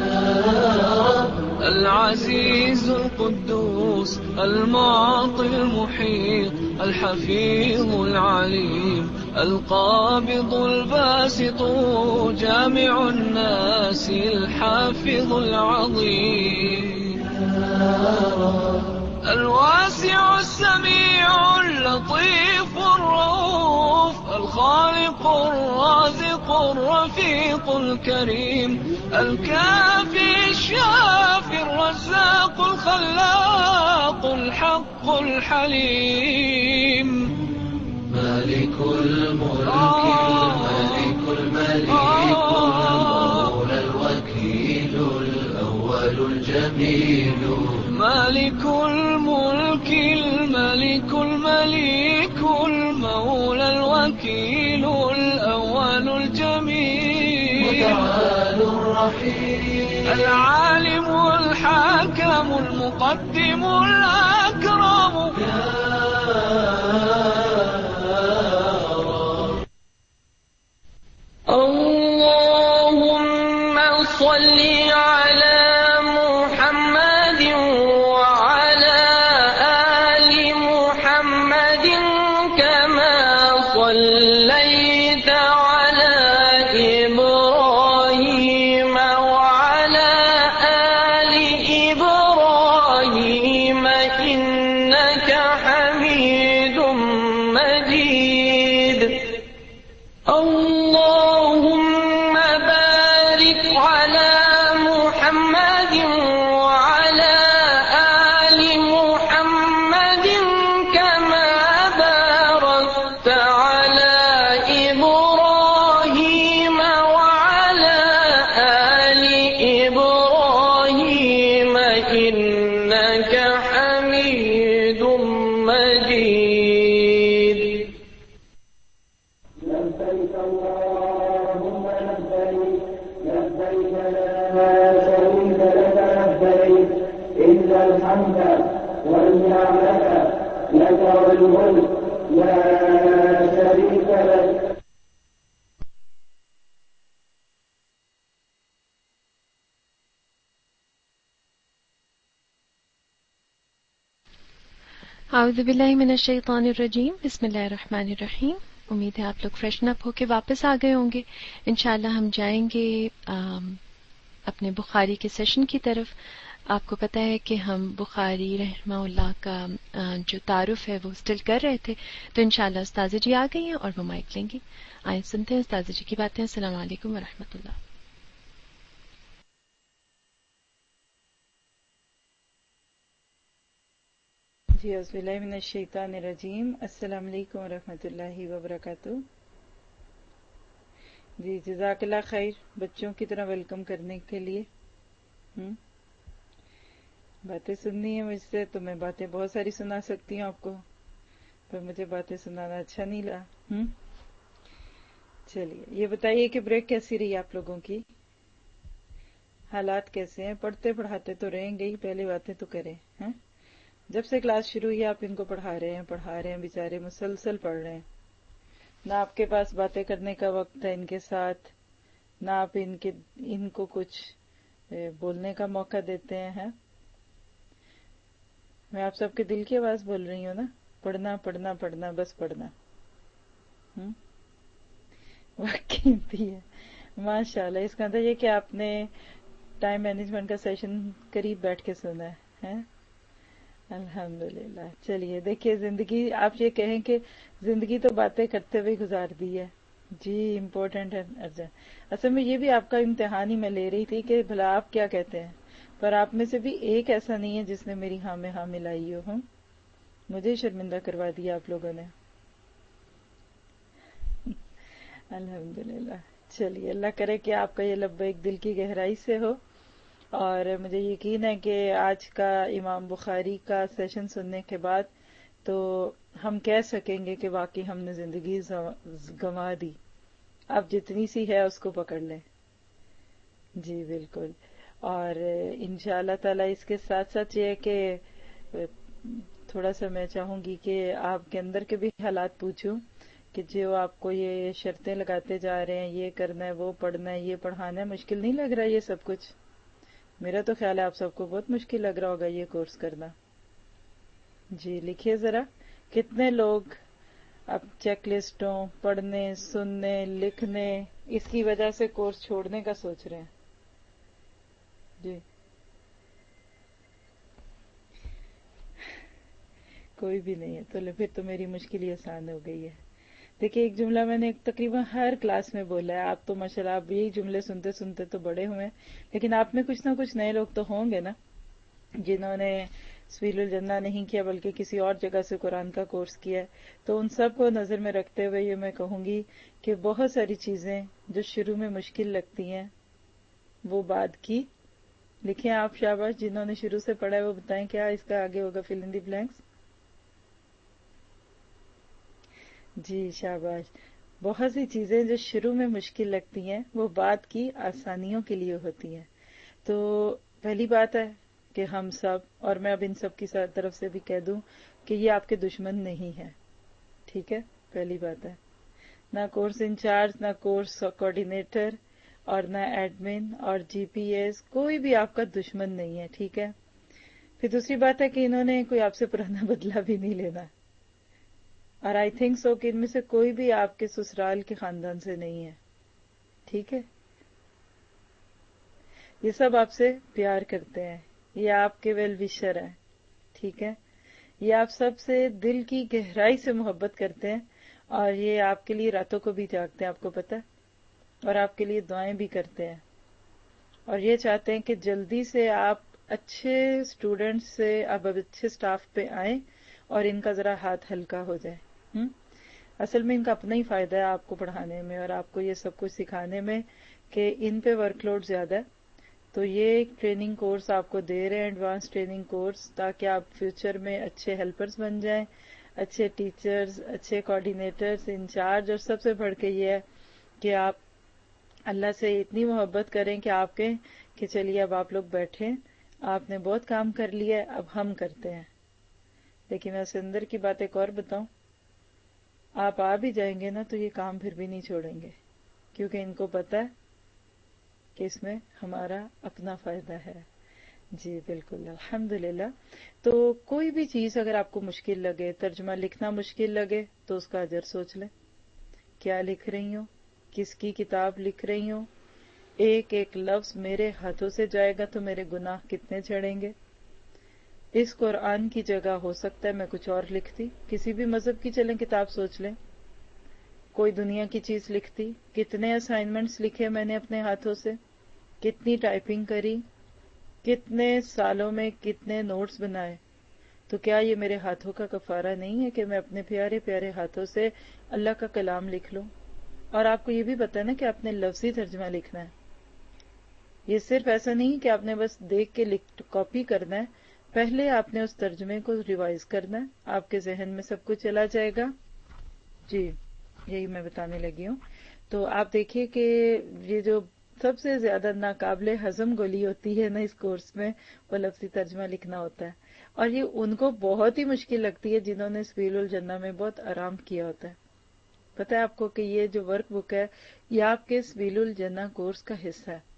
العزيز القدوس المعطي المحيط الحفيظ العليم القابض الباسط جامع الناس الحافظ العظيم الواسع السميع اللطيف الرؤوف الخالق الرازق الرفيق الكريم الكافي الشافي الرزاق الخلاق الحق الحليم مالك الملك الملك المليك المولى الوكيل الأول الأول الجميل مالك الملك الملك المليك المولى الوكيل الأول الجميل متعال الرحيم العالم الحاكم المقدم الأكرم اللهم صل على محمد وعلى آل محمد كما صليت على إبراهيم وعلى آل إبراهيم إنك حميد مجيد اللهم بارك على محمد وعلى آل محمد كما باركت على إبراهيم وعلى آل إبراهيم إنك حميد مجيد لبيك اللهم لبيك لبيك لا شريك لك لبيك إن الحمد والنعمة لك والملك لا شريك لك. اعوذ باللہ من الشیطان الرجیم بسم اللہ الرحمن الرحیم. امید ہے آپ لوگ فریشن اپ ہو کے واپس آ گئے ہوں گے. انشاءاللہ ہم جائیں گے اپنے بخاری کے سیشن کی طرف. آپ کو پتہ ہے کہ ہم بخاری رحمہ اللہ کا جو تعارف ہے وہ اسٹل کر رہے تھے، تو انشاءاللہ استاذہ جی آ گئی ہیں اور وہ مائک لیں گی. آئیں سنتے ہیں استاذہ جی کی باتیں. السلام علیکم ورحمۃ اللہ. جی اعوذ باللہ من الشیطان الرجیم. السلام علیکم ورحمۃ اللہ وبرکاتہ. جی جزاک اللہ خیر بچوں کی طرح ویلکم کرنے کے لیے. ہم باتیں سننی ہے مجھ سے تو میں باتیں بہت ساری سنا سکتی ہوں آپ کو، پر مجھے باتیں سنانا اچھا نہیں لگا. ہم چلیے یہ بتائیے کہ بریک کیسی رہی آپ لوگوں کی؟ حالات کیسے ہیں؟ پڑھتے پڑھاتے تو رہیں گے ہی، پہلے باتیں تو کریں. ہیں جب سے کلاس شروع ہوئی آپ ان کو پڑھا رہے ہیں پڑھا رہے ہیں بیچارے مسلسل پڑھ رہے ہیں. نہ آپ کے پاس باتیں کرنے کا وقت ہے ان کے ساتھ، نہ آپ ان کے ان کو کچھ بولنے کا موقع دیتے ہیں. میں آپ سب کے دل کی آواز بول رہی ہوں نا، پڑھنا پڑھنا پڑھنا بس پڑھنا. واقعی ہے ماشاء اللہ. اس کا مطلب یہ کہ آپ نے ٹائم مینجمنٹ کا سیشن قریب بیٹھ کے سنا ہے. الحمدللہ. چلیے دیکھیے زندگی، آپ یہ کہیں کہ زندگی تو باتیں کرتے ہوئے گزار دی ہے. جی امپورٹنٹ ہے ارجن. اصل میں یہ بھی آپ کا امتحان ہی میں لے رہی تھی کہ بھلا آپ کیا کہتے ہیں، پر آپ میں سے بھی ایک ایسا نہیں ہے جس نے میری ہاں میں ہاں ملائی ہو. ہوں مجھے شرمندہ کروا دیا آپ لوگوں نے. الحمدللہ. چلیے اللہ کرے کہ آپ کا یہ لبیک دل کی گہرائی سے ہو. اور مجھے یقین ہے کہ آج کا امام بخاری کا سیشن سننے کے بعد تو ہم کہہ سکیں گے کہ واقعی ہم نے زندگی گنوا دی. اب جتنی سی ہے اس کو پکڑ لیں. جی بالکل. اور انشاءاللہ تعالی اس کے ساتھ ساتھ یہ ہے کہ تھوڑا سا میں چاہوں گی کہ آپ کے اندر کے بھی حالات پوچھوں کہ جو آپ کو یہ شرطیں لگاتے جا رہے ہیں، یہ کرنا ہے، وہ پڑھنا ہے، یہ پڑھانا ہے، مشکل نہیں لگ رہا یہ سب کچھ؟ میرا تو خیال ہے آپ سب کو بہت مشکل لگ رہا ہوگا یہ کورس کرنا. جی لکھیے ذرا کتنے لوگ اب چیک لسٹوں پڑھنے سننے لکھنے اس کی وجہ سے کورس چھوڑنے کا سوچ رہے ہیں. جی کوئی بھی نہیں ہے تو پھر تو میری مشکل ہی آسان ہو گئی ہے. دیکھیے ایک جملہ میں نے تقریباً ہر کلاس میں بولا ہے. آپ تو ماشاءاللہ آپ یہی جملے سنتے سنتے تو بڑے ہوئے ہیں، لیکن آپ میں کچھ نہ کچھ نئے لوگ تو ہوں گے نا جنہوں نے سبیل الجنہ نہیں کیا بلکہ کسی اور جگہ سے قرآن کا کورس کیا ہے. تو ان سب کو نظر میں رکھتے ہوئے یہ میں کہوں گی کہ بہت ساری چیزیں جو شروع میں مشکل لگتی ہیں وہ بعد کی لکھیں آپ شاباش. جنہوں نے شروع سے پڑھا ہے وہ بتائیں کیا اس کا آگے ہوگا فل ان دی بلینکس. جی شاباش. بہت سی چیزیں جو شروع میں مشکل لگتی ہیں وہ بعد کی آسانیوں کے لیے ہوتی ہیں. تو پہلی بات ہے کہ ہم سب، اور میں اب ان سب کی طرف سے بھی کہہ دوں کہ یہ آپ کے دشمن نہیں ہے. ٹھیک ہے، پہلی بات ہے. نہ کورس انچارج، نہ کورس کوآرڈینیٹر، اور نہ ایڈمن اور جی پی ایس، کوئی بھی آپ کا دشمن نہیں ہے. ٹھیک ہے. پھر دوسری بات ہے کہ انہوں نے کوئی آپ سے پرانا بدلہ بھی نہیں لینا، اور آئی تھنک سو کہ ان میں سے کوئی بھی آپ کے سسرال کے خاندان سے نہیں ہے. ٹھیک ہے. یہ سب آپ سے پیار کرتے ہیں، یہ آپ کے ویل وشر ہیں. ٹھیک ہے. یہ آپ سب سے دل کی گہرائی سے محبت کرتے ہیں، اور یہ آپ کے لیے راتوں کو بھی جاگتے ہیں، آپ کو پتہ ہے، اور آپ کے لیے دعائیں بھی کرتے ہیں، اور یہ چاہتے ہیں کہ جلدی سے آپ اچھے اسٹوڈنٹ سے اب اچھے سٹاف پہ آئیں اور ان کا ذرا ہاتھ ہلکا ہو جائے. ہم؟ اصل میں ان کا اپنا ہی فائدہ ہے آپ کو پڑھانے میں اور آپ کو یہ سب کچھ سکھانے میں کہ ان پہ ورک لوڈ زیادہ ہے. تو یہ ایک ٹریننگ کورس آپ کو دے رہے ہیں، ایڈوانس ٹریننگ کورس، تاکہ آپ فیوچر میں اچھے ہیلپرز بن جائیں، اچھے ٹیچرز، اچھے کوآرڈینیٹرز، انچارج، اور سب سے بڑھ کے یہ ہے کہ آپ اللہ سے اتنی محبت کریں کہ آپ کہیں کہ چلیے اب آپ لوگ بیٹھیں، آپ نے بہت کام کر لیا، اب ہم کرتے ہیں. لیکن میں سے اندر کی بات ایک اور بتاؤں، آپ آ بھی جائیں گے نا تو یہ کام پھر بھی نہیں چھوڑیں گے، کیونکہ ان کو پتہ ہے کہ اس میں ہمارا اپنا فائدہ ہے. جی بالکل، الحمدللہ. تو کوئی بھی چیز اگر آپ کو مشکل لگے، ترجمہ لکھنا مشکل لگے، تو اس کا اجر سوچ لیں. کیا لکھ رہی ہوں، کس کی کتاب لکھ رہی ہوں، ایک ایک لفظ میرے ہاتھوں سے جائے گا تو میرے گناہ کتنے چڑھیں گے. اس قرآن کی جگہ ہو سکتا ہے میں کچھ اور لکھتی، کسی بھی مذہب کی چلیں کتاب سوچ لیں، کوئی دنیا کی چیز لکھتی. کتنے اسائنمنٹس لکھے میں نے اپنے ہاتھوں سے، کتنی ٹائپنگ کری، کتنے سالوں میں کتنے نوٹس بنائے. تو کیا یہ میرے ہاتھوں کا کفارہ نہیں ہے کہ میں اپنے پیارے پیارے ہاتھوں سے اللہ کا کلام لکھ لوں. اور آپ کو یہ بھی پتا ہے نا کہ آپ نے لفظی ترجمہ لکھنا ہے. یہ صرف ایسا نہیں کہ آپ نے بس دیکھ کے کاپی کرنا ہے، پہلے آپ نے اس ترجمے کو ریوائز کرنا ہے، آپ کے ذہن میں سب کچھ چلا جائے گا. جی یہی میں بتانے لگی ہوں. تو آپ دیکھیے کہ یہ جو سب سے زیادہ ناقابل ہضم گولی ہوتی ہے نا اس کورس میں، وہ لفظی ترجمہ لکھنا ہوتا ہے. اور یہ ان کو بہت ہی مشکل لگتی ہے جنہوں نے سبیل الجنہ میں بہت آرام کیا ہوتا ہے. پتہ ہے آپ کو کہ یہ جو ورک بک ہے یہ آپ کے سبیل الجنہ کورس کا حصہ ہے.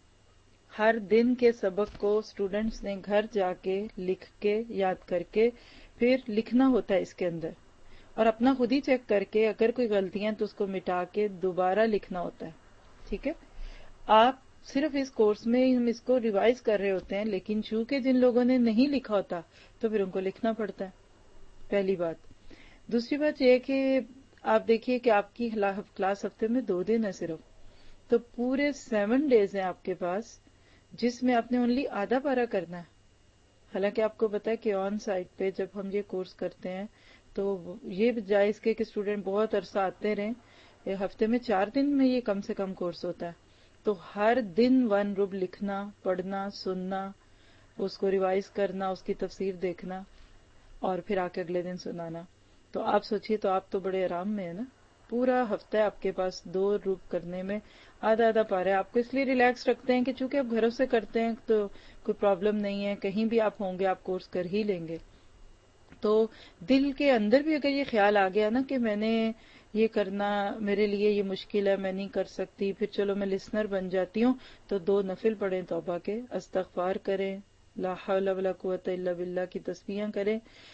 ہر دن کے سبق کو اسٹوڈنٹس نے گھر جا کے لکھ کے یاد کر کے پھر لکھنا ہوتا ہے اس کے اندر، اور اپنا خود ہی چیک کر کے اگر کوئی غلطیاں تو اس کو مٹا کے دوبارہ لکھنا ہوتا ہے. ٹھیک ہے. آپ صرف اس کورس میں ہم اس کو ریوائز کر رہے ہوتے ہیں، لیکن چونکہ جن لوگوں نے نہیں لکھا ہوتا تو پھر ان کو لکھنا پڑتا ہے. پہلی بات. دوسری بات یہ کہ آپ دیکھیے کہ آپ کی کلاس ہفتے میں دو دن ہے صرف، تو پورے سیون ڈیز ہیں آپ کے پاس جس میں آپ نے اونلی آدھا پارا کرنا ہے. حالانکہ آپ کو پتا ہے کہ آن سائٹ پہ جب ہم یہ کورس کرتے ہیں تو یہ جائز کے کہ اسٹوڈنٹ بہت عرصہ آتے رہیں، ہفتے میں چار دن میں یہ کم سے کم کورس ہوتا ہے. تو ہر دن ون رب لکھنا، پڑھنا، سننا، اس کو ریوائز کرنا، اس کی تفسیر دیکھنا، اور پھر آ کے اگلے دن سنانا. تو آپ سوچئے تو آپ تو بڑے آرام میں ہیں نا. پورا ہفتہ آپ کے پاس دو روپ کرنے میں آدھا آدھا پا رہے ہیں. آپ کو اس لیے ریلیکس رکھتے ہیں کہ چونکہ آپ گھروں سے کرتے ہیں تو کوئی پرابلم نہیں ہے، کہیں بھی آپ ہوں گے آپ کورس کر ہی لیں گے. تو دل کے اندر بھی اگر یہ خیال آ گیا نا کہ میں نے یہ کرنا، میرے لیے یہ مشکل ہے، میں نہیں کر سکتی، پھر چلو میں لسنر بن جاتی ہوں، تو دو نفل پڑھیں توبہ کے، استغفار کریں، لا حول ولا قوت الا باللہ کی تسبیحاں کریں.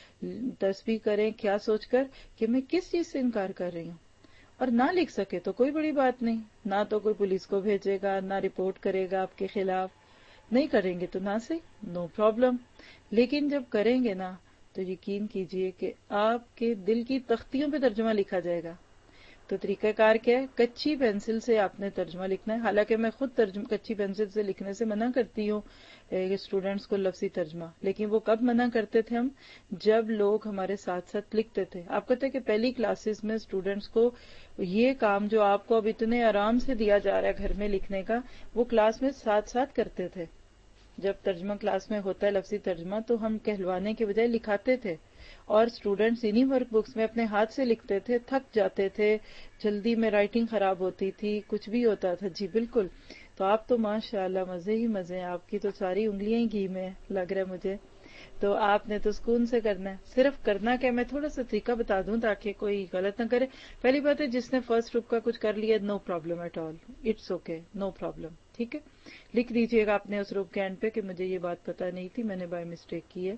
تسبیح کریں کیا سوچ کر کہ میں کس چیز سے انکار کر رہی ہوں. اور نہ لکھ سکے تو کوئی بڑی بات نہیں، نہ تو کوئی پولیس کو بھیجے گا، نہ رپورٹ کرے گا آپ کے خلاف. نہیں کریں گے تو نہ صحیح، نو پرابلم. لیکن جب کریں گے نا تو یقین کیجئے کہ آپ کے دل کی تختیوں پہ ترجمہ لکھا جائے گا. تو طریقہ کار کیا ہے؟ کچی پینسل سے آپ نے ترجمہ لکھنا ہے. حالانکہ میں خود ترجمہ کچی پینسل سے لکھنے سے منع کرتی ہوں اسٹوڈینٹس کو لفظی ترجمہ. لیکن وہ کب منع کرتے تھے ہم؟ جب لوگ ہمارے ساتھ ساتھ لکھتے تھے. آپ کہتے ہیں کہ پہلی کلاسز میں اسٹوڈینٹس کو یہ کام جو آپ کو اب اتنے آرام سے دیا جا رہا ہے گھر میں لکھنے کا، وہ کلاس میں ساتھ ساتھ کرتے تھے. جب ترجمہ کلاس میں ہوتا ہے لفظی ترجمہ تو ہم کہلوانے کے بجائے لکھاتے تھے، اور اسٹوڈینٹس انہی ورک بکس میں اپنے ہاتھ سے لکھتے تھے، تھک جاتے تھے، جلدی میں رائٹنگ خراب ہوتی تھی، کچھ بھی ہوتا تھا. جی بالکل. تو آپ تو ماشاءاللہ مزے ہی مزے ہیں، آپ کی تو ساری انگلیاں ہی گھی میں لگ رہا ہے مجھے. تو آپ نے تو سکون سے کرنا ہے. صرف کرنا کیا، میں تھوڑا سا طریقہ بتا دوں تاکہ کوئی غلط نہ کرے. پہلی بات ہے جس نے فرسٹ گروپ کا کچھ کر لیا، no problem at all, it's okay, no problem. ٹھیک ہے، لکھ دیجیے گا اپنے اس گروپ کے اینڈ پہ کہ مجھے یہ بات پتا نہیں تھی، میں نے بائی مسٹیک کی ہے.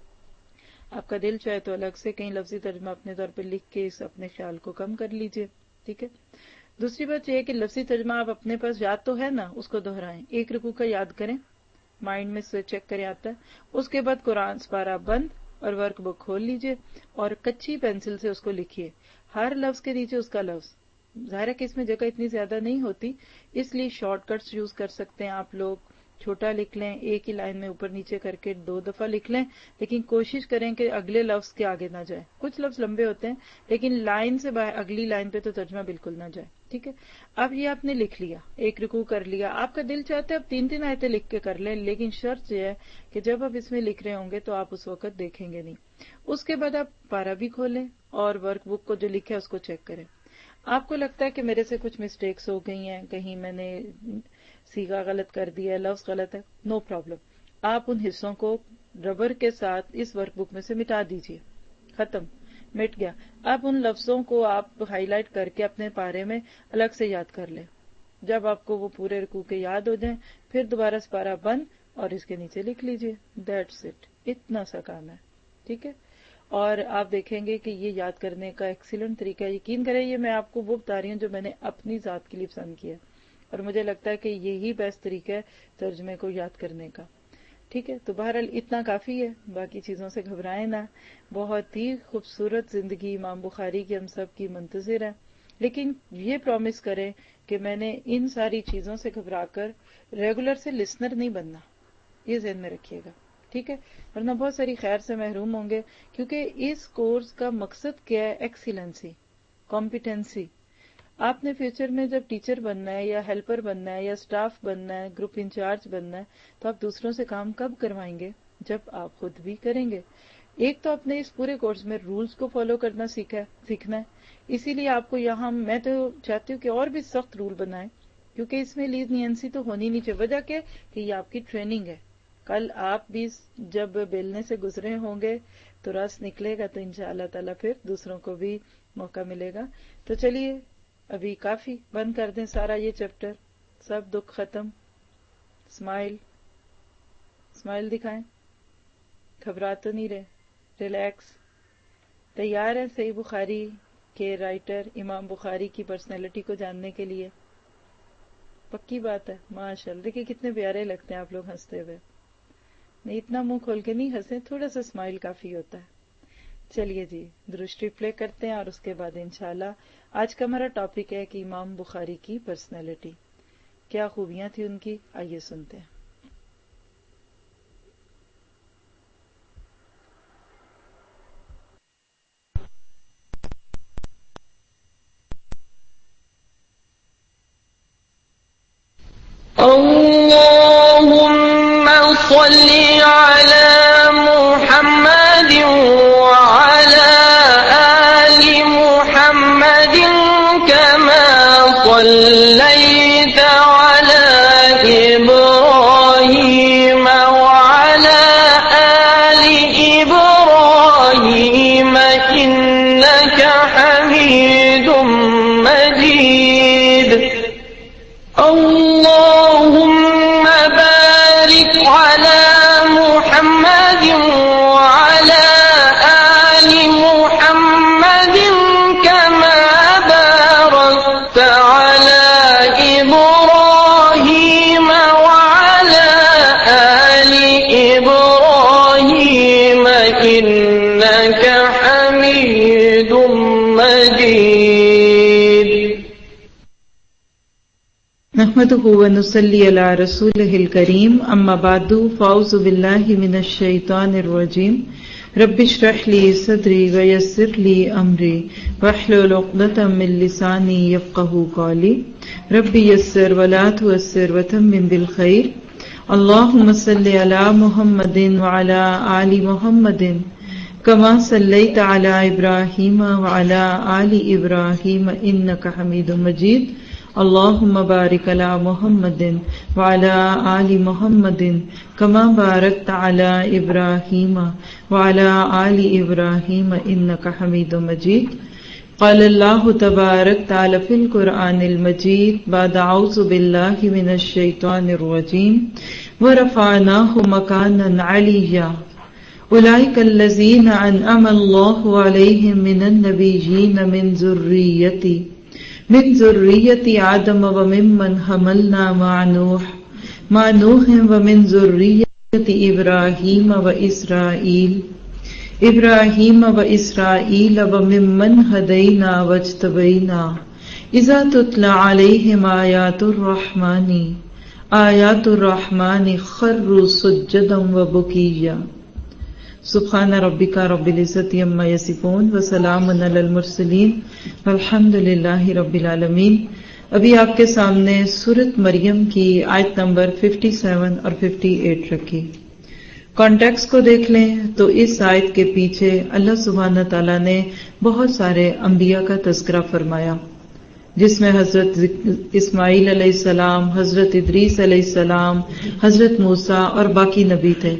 آپ کا دل چاہے تو الگ سے کہیں لفظی ترجمہ اپنے طور پہ لکھ کے اس اپنے خیال کو کم کر لیجیے. ٹھیک ہے. دوسری بات یہ ہے کہ لفظی ترجمہ آپ اپنے پاس یاد تو ہے نا، اس کو دہرائیں. ایک رکوع کا یاد کریں، مائنڈ میں سے چیک کریں آتا ہے. اس کے بعد قرآن سپارہ بند اور ورک بک کھول لیجئے اور کچی پینسل سے اس کو لکھیے. ہر لفظ کے نیچے اس کا لفظ. ظاہر ہے کہ اس میں جگہ اتنی زیادہ نہیں ہوتی، اس لیے شارٹ کٹس یوز کر سکتے ہیں آپ لوگ. چھوٹا لکھ لیں، ایک ہی لائن میں اوپر نیچے کر کے دو دفعہ لکھ لیں، لیکن کوشش کریں کہ اگلے لفظ کے آگے نہ جائے. کچھ لفظ لمبے ہوتے ہیں لیکن لائن سے اگلی لائن پہ تو ترجمہ بالکل نہ جائے. ٹھیک ہے. اب یہ آپ نے لکھ لیا، ایک رکوع کر لیا. آپ کا دل چاہتا ہے اب تین تین آیتیں لکھ کے کر لیں، لیکن شرط یہ ہے کہ جب آپ اس میں لکھ رہے ہوں گے تو آپ اس وقت دیکھیں گے نہیں. اس کے بعد آپ پارا بھی کھولیں اور ورک بک کو جو لکھا ہے اس کو چیک کریں. آپ کو لگتا ہے کہ میرے سے کچھ مسٹیکس ہو گئی ہیں، کہیں میں نے سیگا غلط کر دیا ہے، لفظ غلط ہے، نو پرابلم. آپ ان حصوں کو ربر کے ساتھ اس ورک بک میں سے مٹا دیجیے. ختم، مٹ گیا. اب ان لفظوں کو آپ ہائی لائٹ کر کے اپنے پارے میں الگ سے یاد کر لیں. جب آپ کو وہ پورے رکوع کے یاد ہو جائیں پھر دوبارہ سپارہ بند اور اس کے نیچے لکھ لیجیے. That's it. اتنا سا کام ہے. ٹھیک ہے. اور آپ دیکھیں گے کہ یہ یاد کرنے کا ایکسیلنٹ طریقہ ہے. یقین کریں یہ میں آپ کو وہ بتا رہی ہوں جو میں نے اپنی ذات کے لیے پسند کیا اور مجھے لگتا ہے کہ یہی بیسٹ طریقہ ہے ترجمے کو یاد کرنے کا. ٹھیک ہے. تو بہرحال اتنا کافی ہے، باقی چیزوں سے گھبرائیں نہ. بہت ہی خوبصورت زندگی امام بخاری کی ہم سب کی منتظر ہے، لیکن یہ پرومس کریں کہ میں نے ان ساری چیزوں سے گھبرا کر ریگولر سے لسنر نہیں بننا. یہ ذہن میں رکھیے گا. ٹھیک ہے. ورنہ بہت ساری خیر سے محروم ہوں گے، کیونکہ اس کورس کا مقصد کیا ہے؟ Excellency, competency. آپ نے فیوچر میں جب ٹیچر بننا ہے یا ہیلپر بننا ہے یا سٹاف بننا ہے، گروپ انچارج بننا ہے، تو آپ دوسروں سے کام کب کروائیں گے؟ جب آپ خود بھی کریں گے. ایک تو آپ نے اس پورے کورس میں رولز کو فالو کرنا سیکھا سیکھنا ہے. اسی لیے آپ کو یہاں میں تو چاہتی ہوں کہ اور بھی سخت رول بنائیں، کیونکہ اس میں لینینسی تو ہونی نہیں چاہیے. وجہ کیا کہ یہ آپ کی ٹریننگ ہے. کل آپ بھی جب بیلنے سے گزرے ہوں گے تو رس نکلے گا، تو انشاءاللہ تعالیٰ پھر دوسروں کو بھی موقع ملے گا. تو چلیے ابھی کافی، بند کر دیں سارا یہ چیپٹر. سب دکھ ختم. اسمائل اسمائل دکھائیں. گھبرا تو نہیں رہے، ریلیکس. تیار ہیں صحیح بخاری کے رائٹر امام بخاری کی پرسنالٹی کو جاننے کے لیے؟ پکی بات ہے. ماشاءاللہ. دیکھیں کتنے پیارے لگتے ہیں آپ لوگ ہنستے ہوئے. نہیں اتنا منہ کھول کے نہیں ہنسیں، تھوڑا سا اسمائل کافی ہوتا ہے. چلیے جی درشٹی پلے کرتے ہیں اور اس کے بعد انشاءاللہ آج کا ہمارا ٹاپک ہے کہ امام بخاری کی پرسنالٹی، کیا خوبیاں تھیں ان کی. آئیے سنتے ہیں. اللهم صل على محمد وعلى آل محمد كما صليت على إبراهيم وعلى آل إبراهيم إنك حميد مجيد. اللهم بارك على محمد وعلى آل محمد كما باركت على إبراهيم وعلى آل إبراهيم إنك حميد مجيد. نحمده ونصلي على رسوله الكريم. اما بعد فاعوذ بالله من الشيطان الرجيم. رب اشرح لي صدري ويسر لي امري واحلل عقدة من لساني يفقهوا قولي. رب يسر ولا تعسر وتمم بالخير. اللهم صل على محمد وعلى آل محمد كما صليت على إبراهيم وعلى آل إبراهيم إنك حميد مجيد اللهم بارك على محمد وعلى آل محمد كما باركت على إبراهيم وعلى آل إبراهيم إنك حميد مجيد قال الله تبارك تعالى في القرآن المجيد بعد أعوذ بالله من الشيطان الرجيم ورفعناه مكانا عليا أولئك الذين أنعم الله عليهم من النبيين من ذريتي من ذرية آدم وممن حملنا مع نوح مع نوح ومن ذرية إبراهيم وإسرائيل إبراهيم وإسرائيل وممن هدينا واجتبينا إذا تتلى عليهم آيات الرحمن آيات الرحمن خروا سجدا وبكيا سبحان ربك رب العزة عما يصفون وسلام على المرسلين والحمد لله رب العالمين. ابھی آپ کے سامنے سورۃ مریم کی آیت نمبر سچاون اور اٹھاون رکھی. کانٹیکسٹ کو دیکھ لیں تو اس آیت کے پیچھے اللہ سبحانہ تعالیٰ نے بہت سارے انبیاء کا تذکرہ فرمایا، جس میں حضرت اسماعیل علیہ السلام، حضرت ادریس علیہ السلام، حضرت موسیٰ اور باقی نبی تھے.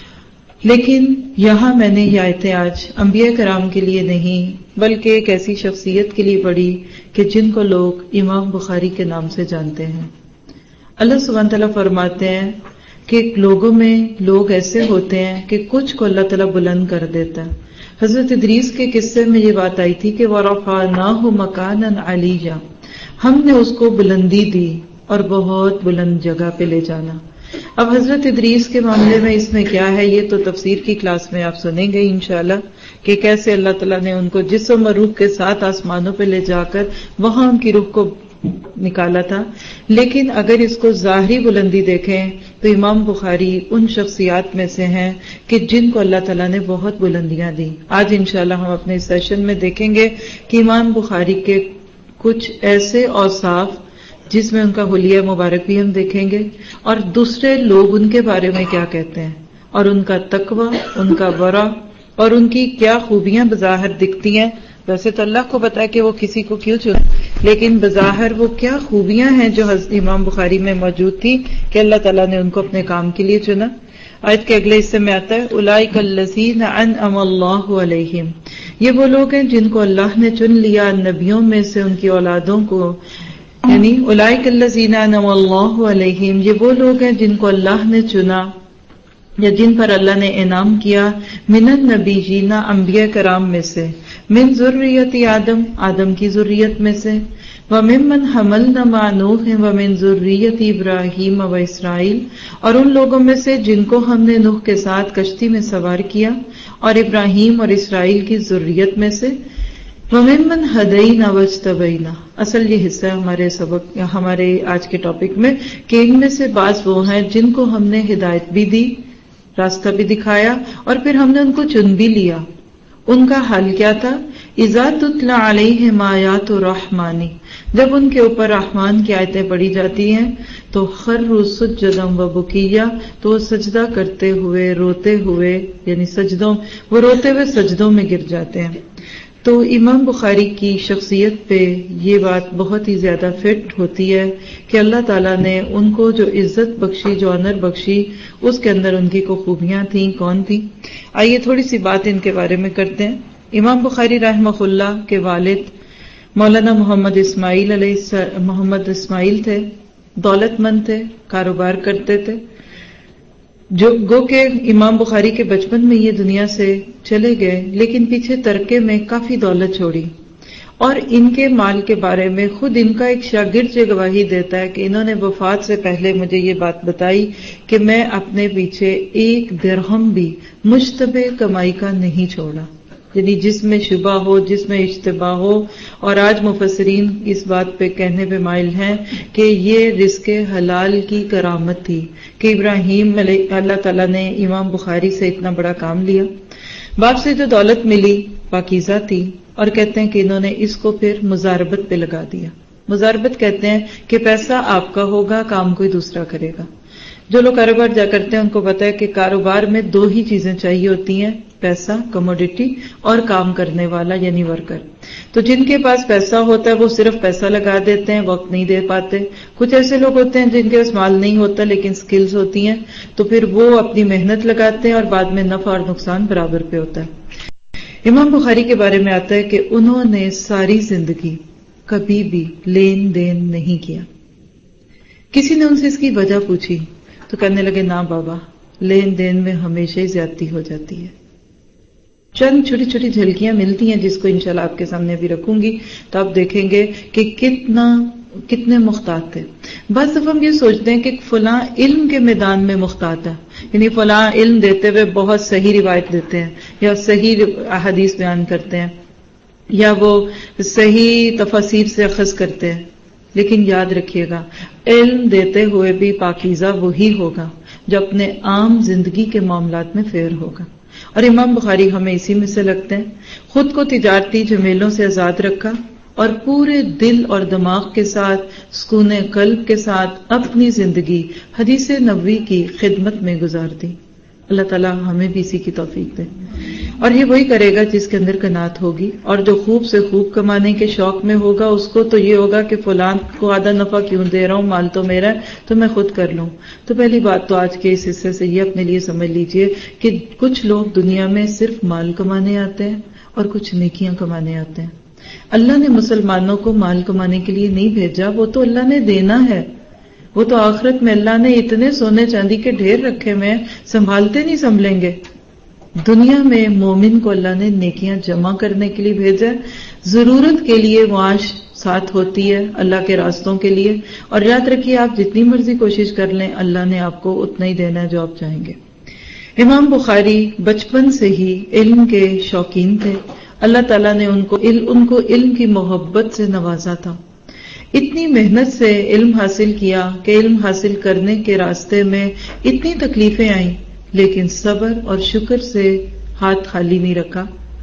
لیکن یہاں میں نے یہ آیتیں آج انبیاء کرام کے لیے نہیں بلکہ ایک ایسی شخصیت کے لیے پڑھی کہ جن کو لوگ امام بخاری کے نام سے جانتے ہیں. اللہ سبحانہ تعالیٰ فرماتے ہیں کہ لوگوں میں لوگ ایسے ہوتے ہیں کہ کچھ کو اللہ تعالیٰ بلند کر دیتا ہے. حضرت ادریس کے قصے میں یہ بات آئی تھی کہ وَرَفَعْنَاهُ مَكَانًا عَلِيًّا، ہم نے اس کو بلندی دی اور بہت بلند جگہ پہ لے جانا. اب حضرت ادریس کے معاملے میں اس میں کیا ہے، یہ تو تفسیر کی کلاس میں آپ سنیں گے انشاءاللہ کہ کیسے اللہ تعالیٰ نے ان کو جسم اور روح کے ساتھ آسمانوں پہ لے جا کر وہاں ان کی روح کو نکالا تھا. لیکن اگر اس کو ظاہری بلندی دیکھیں تو امام بخاری ان شخصیات میں سے ہیں کہ جن کو اللہ تعالیٰ نے بہت بلندیاں دی. آج انشاءاللہ ہم اپنے سیشن میں دیکھیں گے کہ امام بخاری کے کچھ ایسے اوصاف جس میں ان کا حلیہ مبارک بھی ہم دیکھیں گے اور دوسرے لوگ ان کے بارے میں کیا کہتے ہیں اور ان کا تقوی، ان کا ورع اور ان کی کیا خوبیاں بظاہر دکھتی ہیں. ویسے تو اللہ کو پتا ہے کہ وہ کسی کو کیوں چنا، لیکن بظاہر وہ کیا خوبیاں ہیں جو امام بخاری میں موجود تھی کہ اللہ تعالیٰ نے ان کو اپنے کام کے لیے چنا. آیت کے اگلے حصے میں آتا ہے اولئک الذین انعم اللہ علیہم، یہ وہ لوگ ہیں جن کو اللہ نے چن لیا نبیوں میں سے ان کی اولادوں کو. یعنی اولئک الذین انعم اللہ علیہم، یہ وہ لوگ ہیں جن کو اللہ نے چنا یا جن پر اللہ نے انعام کیا، من النبیین، انبیاء کرام میں سے، من ذریت آدم، آدم کی ذریت میں سے، وممن حملنا مع نوح ومن ذریت ابراہیم و اسرائیل، اور ان لوگوں میں سے جن کو ہم نے نوح کے ساتھ کشتی میں سوار کیا اور ابراہیم اور اسرائیل کی ذریت میں سے، وممن ہدینا واجتبینا. اصل یہ حصہ ہے ہمارے سبق ہمارے آج کے ٹاپک میں کہ ان میں سے بعض وہ ہیں جن کو ہم نے ہدایت بھی دی، راستہ بھی دکھایا اور پھر ہم نے ان کو چن بھی لیا. ان کا حال کیا تھا؟ اذا تتلی علیہم آیات الرحمن، جب ان کے اوپر رحمان کی آیتیں پڑھی جاتی ہیں تو خروا سجدا وبکیا، تو وہ سجدہ کرتے ہوئے روتے ہوئے، یعنی سجدوں وہ روتے ہوئے سجدوں میں گر جاتے ہیں. تو امام بخاری کی شخصیت پہ یہ بات بہت ہی زیادہ فٹ ہوتی ہے کہ اللہ تعالیٰ نے ان کو جو عزت بخشی، جو آنر بخشی، اس کے اندر ان کی کو خوبیاں تھیں. کون تھیں؟ آئیے تھوڑی سی بات ان کے بارے میں کرتے ہیں. امام بخاری رحمہ اللہ کے والد مولانا محمد اسماعیل علیہ محمد اسماعیل تھے، دولت مند تھے، کاروبار کرتے تھے، جو گو کہ امام بخاری کے بچپن میں یہ دنیا سے چلے گئے، لیکن پیچھے ترکے میں کافی دولت چھوڑی. اور ان کے مال کے بارے میں خود ان کا ایک شاگرد یہ گواہی دیتا ہے کہ انہوں نے وفات سے پہلے مجھے یہ بات بتائی کہ میں اپنے پیچھے ایک درہم بھی مشتبہ کمائی کا نہیں چھوڑا، یعنی جس میں شبہ ہو، جس میں اشتباہ ہو. اور آج مفسرین اس بات پہ کہنے پہ مائل ہیں کہ یہ رزق حلال کی کرامت تھی کہ ابراہیم اللہ تعالیٰ نے امام بخاری سے اتنا بڑا کام لیا. باپ سے جو دولت ملی پاکیزہ تھی، اور کہتے ہیں کہ انہوں نے اس کو پھر مزاربت پہ لگا دیا. مزاربت کہتے ہیں کہ پیسہ آپ کا ہوگا، کام کوئی دوسرا کرے گا. جو لوگ کاروبار جا کرتے ہیں ان کو پتا ہے کہ کاروبار میں دو ہی چیزیں چاہیے ہوتی ہیں، پیسہ کموڈیٹی اور کام کرنے والا یعنی ورکر. تو جن کے پاس پیسہ ہوتا ہے وہ صرف پیسہ لگا دیتے ہیں، وقت نہیں دے پاتے. کچھ ایسے لوگ ہوتے ہیں جن کے پاس مال نہیں ہوتا لیکن سکلز ہوتی ہیں، تو پھر وہ اپنی محنت لگاتے ہیں اور بعد میں نفع اور نقصان برابر پہ ہوتا ہے. امام بخاری کے بارے میں آتا ہے کہ انہوں نے ساری زندگی کبھی بھی لین دین نہیں کیا. کسی نے ان سے اس کی وجہ پوچھی تو کہنے لگے نا بابا، لین دین میں ہمیشہ ہی زیادتی ہو جاتی ہے. چند چھوٹی چھوٹی جھلکیاں ملتی ہیں جس کو انشاءاللہ آپ کے سامنے بھی رکھوں گی تو آپ دیکھیں گے کہ کتنا کتنے محتاط تھے. بعض دفعہ ہم یہ سوچتے ہیں کہ فلاں علم کے میدان میں محتاط ہے، یعنی فلاں علم دیتے ہوئے بہت صحیح روایت دیتے ہیں یا صحیح احادیث بیان کرتے ہیں یا وہ صحیح تفاسیر سے اخذ کرتے ہیں. لیکن یاد رکھیے گا، علم دیتے ہوئے بھی پاکیزہ وہی ہوگا جو اپنے عام زندگی کے معاملات میں فیر ہوگا. اور امام بخاری ہمیں اسی میں سے لگتے ہیں. خود کو تجارتی جھمیلوں سے آزاد رکھا اور پورے دل اور دماغ کے ساتھ، سکون قلب کے ساتھ اپنی زندگی حدیث نبوی کی خدمت میں گزار دی. اللہ تعالیٰ ہمیں بھی اسی کی توفیق دے. اور یہ وہی کرے گا جس کے اندر قناعت ہوگی، اور جو خوب سے خوب کمانے کے شوق میں ہوگا اس کو تو یہ ہوگا کہ فلان کو آدھا نفع کیوں دے رہا ہوں، مال تو میرا ہے تو میں خود کر لوں. تو پہلی بات تو آج کے اس حصے سے یہ اپنے لیے سمجھ لیجئے کہ کچھ لوگ دنیا میں صرف مال کمانے آتے ہیں اور کچھ نیکیاں کمانے آتے ہیں. اللہ نے مسلمانوں کو مال کمانے کے لیے نہیں بھیجا، وہ تو اللہ نے دینا ہے. وہ تو آخرت میں اللہ نے اتنے سونے چاندی کے ڈھیر رکھے میں سنبھالتے نہیں سنبھلیں گے. دنیا میں مومن کو اللہ نے نیکیاں جمع کرنے کے لیے بھیجا، ضرورت کے لیے معاش ساتھ ہوتی ہے اللہ کے راستوں کے لیے. اور یاد رکھیے آپ جتنی مرضی کوشش کر لیں اللہ نے آپ کو اتنا ہی دینا ہے جو آپ چاہیں گے. امام بخاری بچپن سے ہی علم کے شوقین تھے. اللہ تعالیٰ نے ان کو ان کو علم کی محبت سے نوازا تھا. اتنی محنت سے علم حاصل کیا کہ علم حاصل کرنے کے راستے میں اتنی تکلیفیں آئیں لیکن صبر اور شکر سے ہاتھ خالی نہیں رکھا.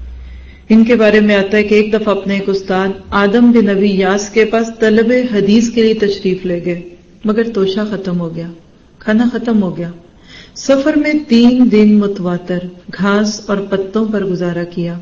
ان کے بارے میں آتا ہے کہ ایک دفعہ اپنے ایک استاد آدم بن نبی یاس کے پاس طلب حدیث کے لیے تشریف لے گئے، مگر توشہ ختم ہو گیا، کھانا ختم ہو گیا. سفر میں تین دن متواتر گھاس اور پتوں پر گزارا کیا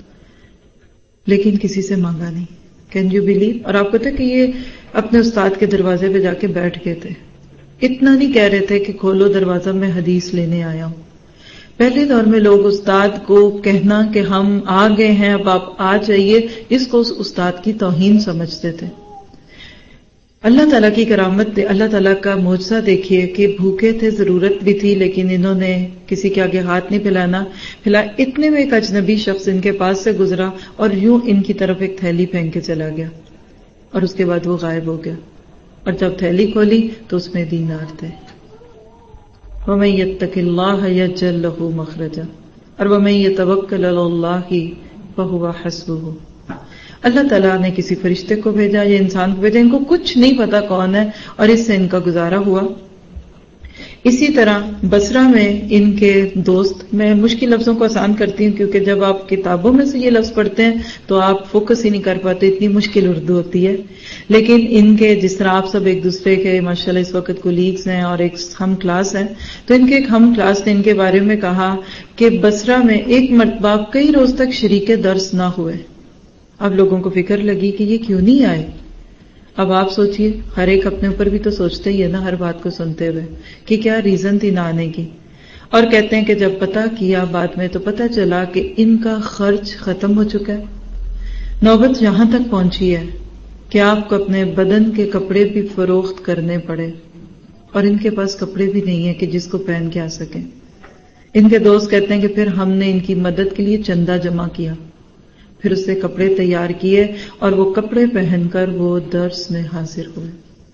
لیکن کسی سے مانگا نہیں. Can you believe? اور آپ کو پتا کہ یہ اپنے استاد کے دروازے پہ جا کے بیٹھ گئے تھے. اتنا نہیں کہہ رہے تھے کہ کھولو دروازہ میں حدیث لینے آیا ہوں. پہلے دور میں لوگ استاد کو کہنا کہ ہم آ گئے ہیں اب آپ آ جائیے، اس کو اس استاد کی توہین سمجھتے تھے. اللہ تعالیٰ کی کرامت دے، اللہ تعالیٰ کا معجزہ دیکھیے کہ بھوکے تھے، ضرورت بھی تھی لیکن انہوں نے کسی کے آگے ہاتھ نہیں پھیلانا پھیلا. اتنے میں ایک اجنبی شخص ان کے پاس سے گزرا اور یوں ان کی طرف ایک تھیلی پھینک کے چلا گیا اور اس کے بعد وہ غائب ہو گیا. اور جب تھیلی کھولی تو اس میں دینار تھے. وَمَن يَتَّقِ اللَّهَ يَجْعَل لَّهُ مَخْرَجًا اور وَمَن يَتَوَكَّلْ عَلَى اللَّهِ فَهُوَ حَسْبُهُ. اللہ تعالیٰ نے کسی فرشتے کو بھیجا یا انسان کو بھیجا، ان کو کچھ نہیں پتا کون ہے اور اس سے ان کا گزارا ہوا. اسی طرح بصرہ میں ان کے دوست، میں مشکل لفظوں کو آسان کرتی ہوں کیونکہ جب آپ کتابوں میں سے یہ لفظ پڑھتے ہیں تو آپ فوکس ہی نہیں کر پاتے، اتنی مشکل اردو ہوتی ہے. لیکن ان کے جس طرح آپ سب ایک دوسرے کے ماشاءاللہ اس وقت کولیگز ہیں اور ایک ہم کلاس ہیں، تو ان کے ایک ہم کلاس نے ان کے بارے میں کہا کہ بصرہ میں ایک مرتبہ کئی روز تک شریک درس نہ ہوئے. اب لوگوں کو فکر لگی کہ یہ کیوں نہیں آئے. اب آپ سوچئے، ہر ایک اپنے اوپر بھی تو سوچتے ہی ہے نا ہر بات کو سنتے ہوئے کہ کیا ریزن تھی نہ آنے کی. اور کہتے ہیں کہ جب پتہ کیا بعد میں تو پتہ چلا کہ ان کا خرچ ختم ہو چکا ہے. نوبت یہاں تک پہنچی ہے کہ آپ کو اپنے بدن کے کپڑے بھی فروخت کرنے پڑے اور ان کے پاس کپڑے بھی نہیں ہیں کہ جس کو پہن کے آ سکیں. ان کے دوست کہتے ہیں کہ پھر ہم نے ان کی مدد کے لیے چندہ جمع کیا، پھر اس سے کپڑے تیار کیے اور وہ کپڑے پہن کر وہ درس میں حاضر ہوئے.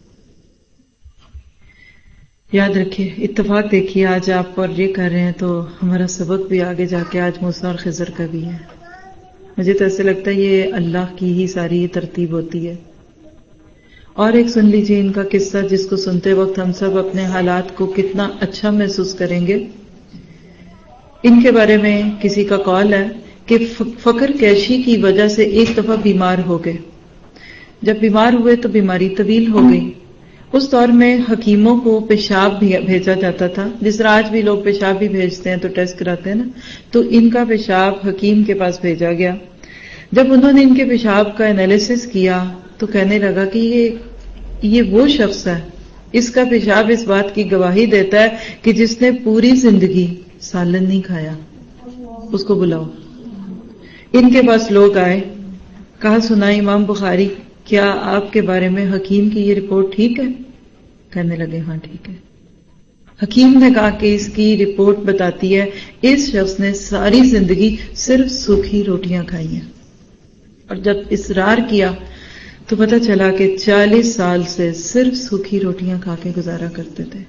یاد رکھیے، اتفاق دیکھیے آج آپ اور یہ کر رہے ہیں تو ہمارا سبق بھی آگے جا کے آج موسیٰ اور خضر کا بھی ہے. مجھے تو ایسے لگتا ہے یہ اللہ کی ہی ساری یہ ترتیب ہوتی ہے. اور ایک سن لیجیے ان کا قصہ جس کو سنتے وقت ہم سب اپنے حالات کو کتنا اچھا محسوس کریں گے. ان کے بارے میں کسی کا قول ہے کہ فقر کیشی کی وجہ سے ایک دفعہ بیمار ہو گئے. جب بیمار ہوئے تو بیماری طویل ہو گئی اس دور میں حکیموں کو پیشاب بھی بھیجا جاتا تھا، جس طرح آج بھی لوگ پیشاب بھی بھیجتے ہیں تو ٹیسٹ کراتے ہیں نا، تو ان کا پیشاب حکیم کے پاس بھیجا گیا. جب انہوں نے ان کے پیشاب کا انالیسس کیا تو کہنے لگا کہ یہ یہ وہ شخص ہے، اس کا پیشاب اس بات کی گواہی دیتا ہے کہ جس نے پوری زندگی سالن نہیں کھایا، اس کو بلاؤ. ان کے پاس لوگ آئے، کہا سنا امام بخاری، کیا آپ کے بارے میں حکیم کی یہ رپورٹ ٹھیک ہے؟ کہنے لگے ہاں ٹھیک ہے. حکیم نے کہا کہ اس کی رپورٹ بتاتی ہے اس شخص نے ساری زندگی صرف سوکھی روٹیاں کھائی ہیں. اور جب اصرار کیا تو پتہ چلا کہ چالیس سال سے صرف سوکھی روٹیاں کھا کے گزارا کرتے تھے.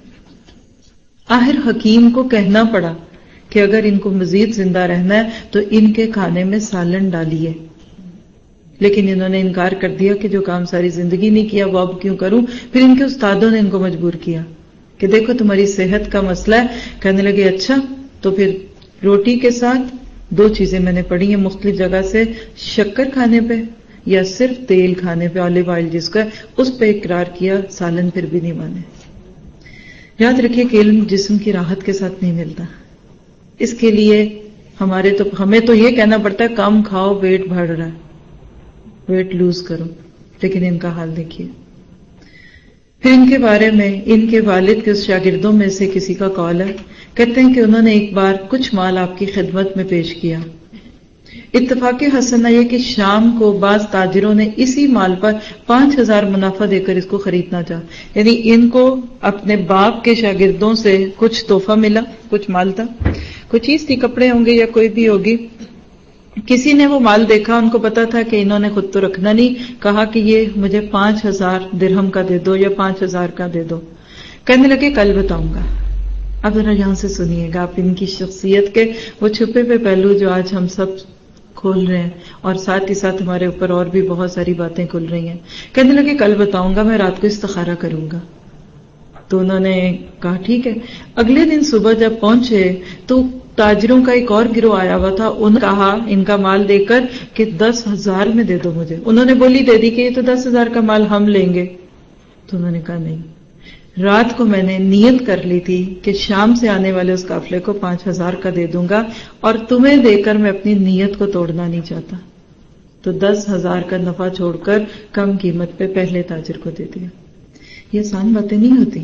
آخر حکیم کو کہنا پڑا کہ اگر ان کو مزید زندہ رہنا ہے تو ان کے کھانے میں سالن ڈالیے، لیکن انہوں نے انکار کر دیا کہ جو کام ساری زندگی نہیں کیا وہ اب کیوں کروں. پھر ان کے استادوں نے ان کو مجبور کیا کہ دیکھو تمہاری صحت کا مسئلہ ہے. کہنے لگے اچھا، تو پھر روٹی کے ساتھ دو چیزیں میں نے پڑھی ہیں مختلف جگہ سے، شکر کھانے پہ یا صرف تیل کھانے پہ، آلیو آئل جس کا، اس پہ اقرار کیا، سالن پھر بھی نہیں مانے. یاد رکھیے کہ علم جسم کی راحت کے ساتھ نہیں ملتا. اس کے لیے ہمارے تو ہمیں تو یہ کہنا پڑتا ہے کم کھاؤ، ویٹ بڑھ رہا ہے، ویٹ لوز کرو، لیکن ان کا حال دیکھیے. پھر ان کے بارے میں ان کے والد کے شاگردوں میں سے کسی کا قول ہے، کہتے ہیں کہ انہوں نے ایک بار کچھ مال آپ کی خدمت میں پیش کیا. اتفاق حسنہ یہ کہ شام کو بعض تاجروں نے اسی مال پر پانچ ہزار منافع دے کر اس کو خریدنا چاہا. یعنی ان کو اپنے باپ کے شاگردوں سے کچھ تحفہ ملا، کچھ مال تھا، کوئی چیز تھی، کپڑے ہوں گے یا کوئی بھی ہوگی. کسی نے وہ مال دیکھا، ان کو پتا تھا کہ انہوں نے خود تو رکھنا نہیں، کہا کہ یہ مجھے پانچ ہزار درہم کا دے دو یا پانچ ہزار کا دے دو. کہنے لگے کل بتاؤں گا. اب ذرا یہاں سے سنیے گا، آپ ان کی شخصیت کے وہ چھپے پہ پہلو جو آج ہم سب کھول رہے ہیں، اور ساتھ ہی ساتھ ہمارے اوپر اور بھی بہت ساری باتیں کھل رہی ہیں. کہنے لگے کل بتاؤں گا، میں رات کو استخارہ کروں گا. تو انہوں نے کہا ٹھیک ہے. اگلے دن صبح جب پہنچے تو تاجروں کا ایک اور گروہ آیا ہوا تھا. انہوں نے کہا ان کا مال دے کر کہ دس ہزار میں دے دو مجھے. انہوں نے بولی دے دی کہ یہ تو دس ہزار کا مال ہم لیں گے. تو انہوں نے کہا نہیں، رات کو میں نے نیت کر لی تھی کہ شام سے آنے والے اس قافلے کو پانچ ہزار کا دے دوں گا، اور تمہیں دے کر میں اپنی نیت کو توڑنا نہیں چاہتا. تو دس ہزار کا نفع چھوڑ کر کم قیمت پہ پہلے تاجر کو دے دیا. یہ آسان باتیں نہیں ہوتی.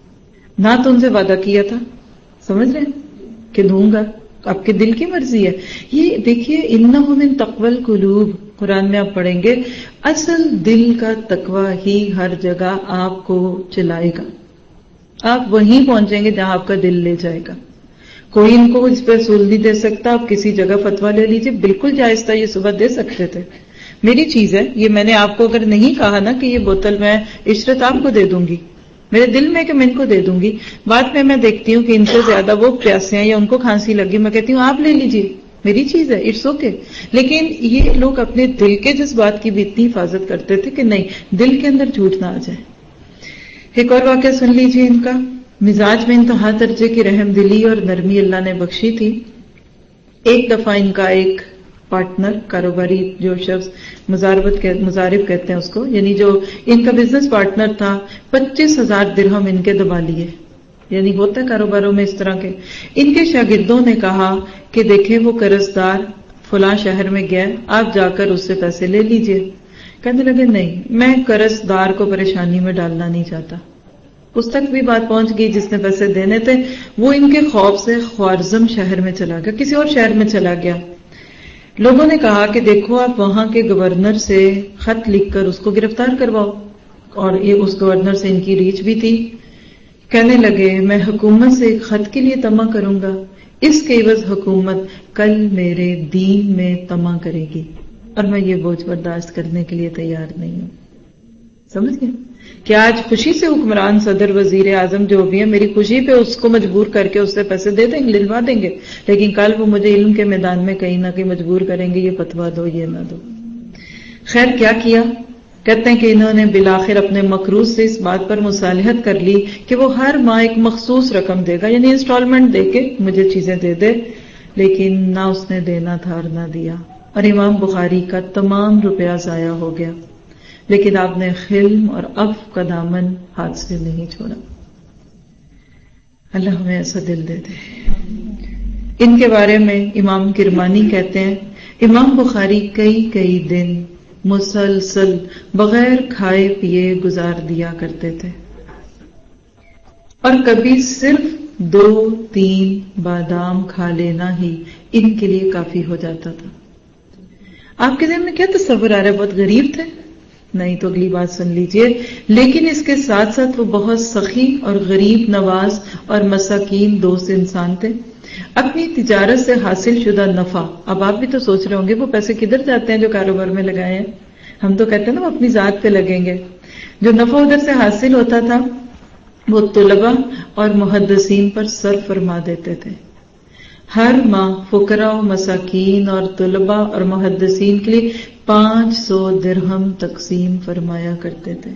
نہ تو ان سے وعدہ کیا تھا، سمجھ رہے ہیں کہ دوں گا، آپ کے دل کی مرضی ہے. یہ دیکھیے انہ من تقوی القلوب، قرآن میں آپ پڑھیں گے، اصل دل کا تقوی ہی ہر جگہ آپ کو چلائے گا. آپ وہیں پہنچیں گے جہاں آپ کا دل لے جائے گا. کوئی ان کو اس پہ اصول نہیں دے سکتا. آپ کسی جگہ فتویٰ لے لیجیے، بالکل جائز تھا، یہ صبح دے سکتے تھے. میری چیز ہے یہ، میں نے آپ کو اگر نہیں کہا نا کہ یہ بوتل میں عشرت آپ کو دے دوں گی، میرے دل میں کہ میں ان کو دے دوں گی. بعد میں میں دیکھتی ہوں کہ ان سے زیادہ وہ پیاسے ہیں یا ان کو کھانسی لگی، میں کہتی ہوں آپ لے لیجیے، میری چیز ہے، اٹس اوکے. لیکن یہ لوگ اپنے دل کے جذبات کی بھی اتنی حفاظت کرتے تھے کہ نہیں، دل کے اندر جھوٹ نہ آ جائے. ایک اور واقعہ سن لیجیے ان کا. مزاج میں انتہا درجے کی رحم دلی اور نرمی اللہ نے بخشی تھی. ایک دفعہ ان کا ایک پارٹنر، کاروباری جو شخص مزاربت مزارب کہتے ہیں اس کو، یعنی جو ان کا بزنس پارٹنر تھا، پچیس ہزار درہم ان کے دبا لیے. یعنی ہوتا ہے کاروباروں میں اس طرح کے. ان کے شاگردوں نے کہا کہ دیکھیں وہ قرض دار فلاں شہر میں گیا، آپ جا کر اس سے پیسے لے لیجئے. کہنے لگے نہیں، میں قرض دار کو پریشانی میں ڈالنا نہیں چاہتا. اس تک بھی بات پہنچ گئی جس نے پیسے دینے تھے وہ ان کے خوف سے خوارزم شہر میں چلا گیا، کسی اور شہر میں چلا گیا. لوگوں نے کہا کہ دیکھو آپ وہاں کے گورنر سے خط لکھ کر اس کو گرفتار کرواؤ، اور یہ اس گورنر سے ان کی ریچ بھی تھی. کہنے لگے میں حکومت سے ایک خط کے لیے طمع کروں گا، اس کے عوض حکومت کل میرے دین میں طمع کرے گی، اور میں یہ بوجھ برداشت کرنے کے لیے تیار نہیں ہوں. سمجھ گئے کہ آج خوشی سے حکمران، صدر، وزیر اعظم جو بھی ہے، میری خوشی پہ اس کو مجبور کر کے اس سے پیسے دے دیں گے، دلوا دیں گے، لیکن کل وہ مجھے علم کے میدان میں کہیں نہ کہیں مجبور کریں گے، یہ فتویٰ دو، یہ نہ دو. خیر کیا کیا؟ کہتے ہیں کہ انہوں نے بالآخر اپنے مقروض سے اس بات پر مصالحت کر لی کہ وہ ہر ماہ ایک مخصوص رقم دے گا، یعنی انسٹالمنٹ دے کے مجھے چیزیں دے دے. لیکن نہ اس نے دینا تھا اور نہ دیا، اور امام بخاری کا تمام روپیہ ضائع ہو گیا. لیکن آپ نے حلم اور عفو کا دامن ہاتھ سے نہیں چھوڑا. اللہ ہمیں ایسا دل دے دے. ان کے بارے میں امام کرمانی کہتے ہیں امام بخاری کئی کئی دن مسلسل بغیر کھائے پیے گزار دیا کرتے تھے، اور کبھی صرف دو تین بادام کھا لینا ہی ان کے لیے کافی ہو جاتا تھا. آپ کے ذہن میں کیا تصور آ رہا ہے؟ بہت غریب تھے؟ نہیں تو اگلی بات سن لیجئے. لیکن اس کے ساتھ ساتھ وہ بہت سخی اور غریب نواز اور مساکین دوست انسان تھے. اپنی تجارت سے حاصل شدہ نفع، اب آپ بھی تو سوچ رہے ہوں گے وہ پیسے کدھر جاتے ہیں جو کاروبار میں لگائے ہیں. ہم تو کہتے ہیں نا وہ اپنی ذات پہ لگیں گے. جو نفع ادھر سے حاصل ہوتا تھا وہ طلباء اور محدثین پر صرف فرما دیتے تھے. ہر ماہ فقراء و مساکین اور طلباء اور محدثین کے لیے پانچ سو درہم تقسیم فرمایا کرتے تھے.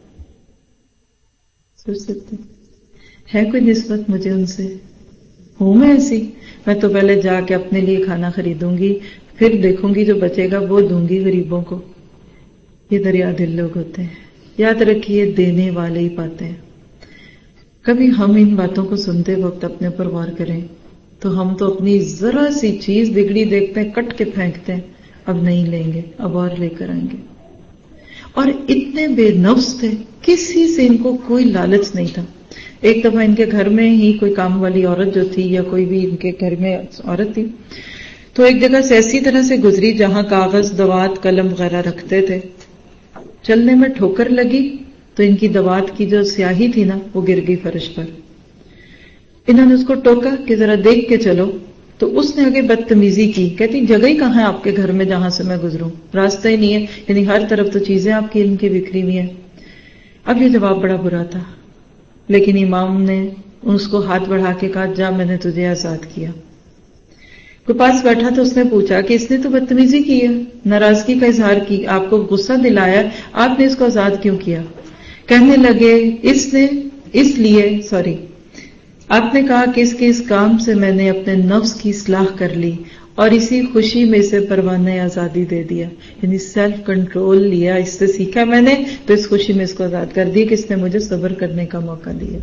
سوچ سکتے ہے کوئی نسبت مجھے ان سے؟ ہوں میں ایسی؟ میں تو پہلے جا کے اپنے لیے کھانا خریدوں گی، پھر دیکھوں گی جو بچے گا وہ دوں گی غریبوں کو. یہ دریا دل لوگ ہوتے ہیں. یاد رکھیے دینے والے ہی پاتے ہیں. کبھی ہم ان باتوں کو سنتے وقت اپنے پر غور کریں تو ہم تو اپنی ذرا سی چیز بگڑی دیکھتے ہیں کٹ کے پھینکتے ہیں، اب نہیں لیں گے، اب اور لے کر آئیں گے. اور اتنے بے نفس تھے، کسی سے ان کو کوئی لالچ نہیں تھا. ایک دفعہ ان کے گھر میں ہی کوئی کام والی عورت جو تھی یا کوئی بھی ان کے گھر میں عورت تھی تو ایک جگہ سے ایسی طرح سے گزری جہاں کاغذ دوات قلم وغیرہ رکھتے تھے. چلنے میں ٹھوکر لگی تو ان کی دوات کی جو سیاہی تھی نا وہ گر گئی فرش پر. انہوں نے اس کو ٹوکا کہ ذرا دیکھ کے چلو، تو اس نے آگے بدتمیزی کی، کہتی جگہ ہی کہاں ہے آپ کے گھر میں جہاں سے میں گزروں، راستہ ہی نہیں ہے، یعنی ہر طرف تو چیزیں آپ کی ان کی بکھری ہوئی ہیں. اب یہ جواب بڑا برا تھا، لیکن امام نے اس کو ہاتھ بڑھا کے کہا جا میں نے تجھے آزاد کیا. کوئی پاس بیٹھا تو اس نے پوچھا کہ اس نے تو بدتمیزی کی ہے، ناراضگی کا اظہار کی، آپ کو غصہ دلایا، آپ نے اس کو آزاد کیوں کیا؟ کہنے لگے اس نے اس لیے سوری آپ نے کہا کہ اس کے اس کام سے میں نے اپنے نفس کی اصلاح کر لی اور اسی خوشی میں اسے پروانہ آزادی دے دیا، یعنی سیلف کنٹرول لیا، اس سے سیکھا میں نے تو اس خوشی میں اس کو آزاد کر دی کہ اس نے مجھے صبر کرنے کا موقع دیا.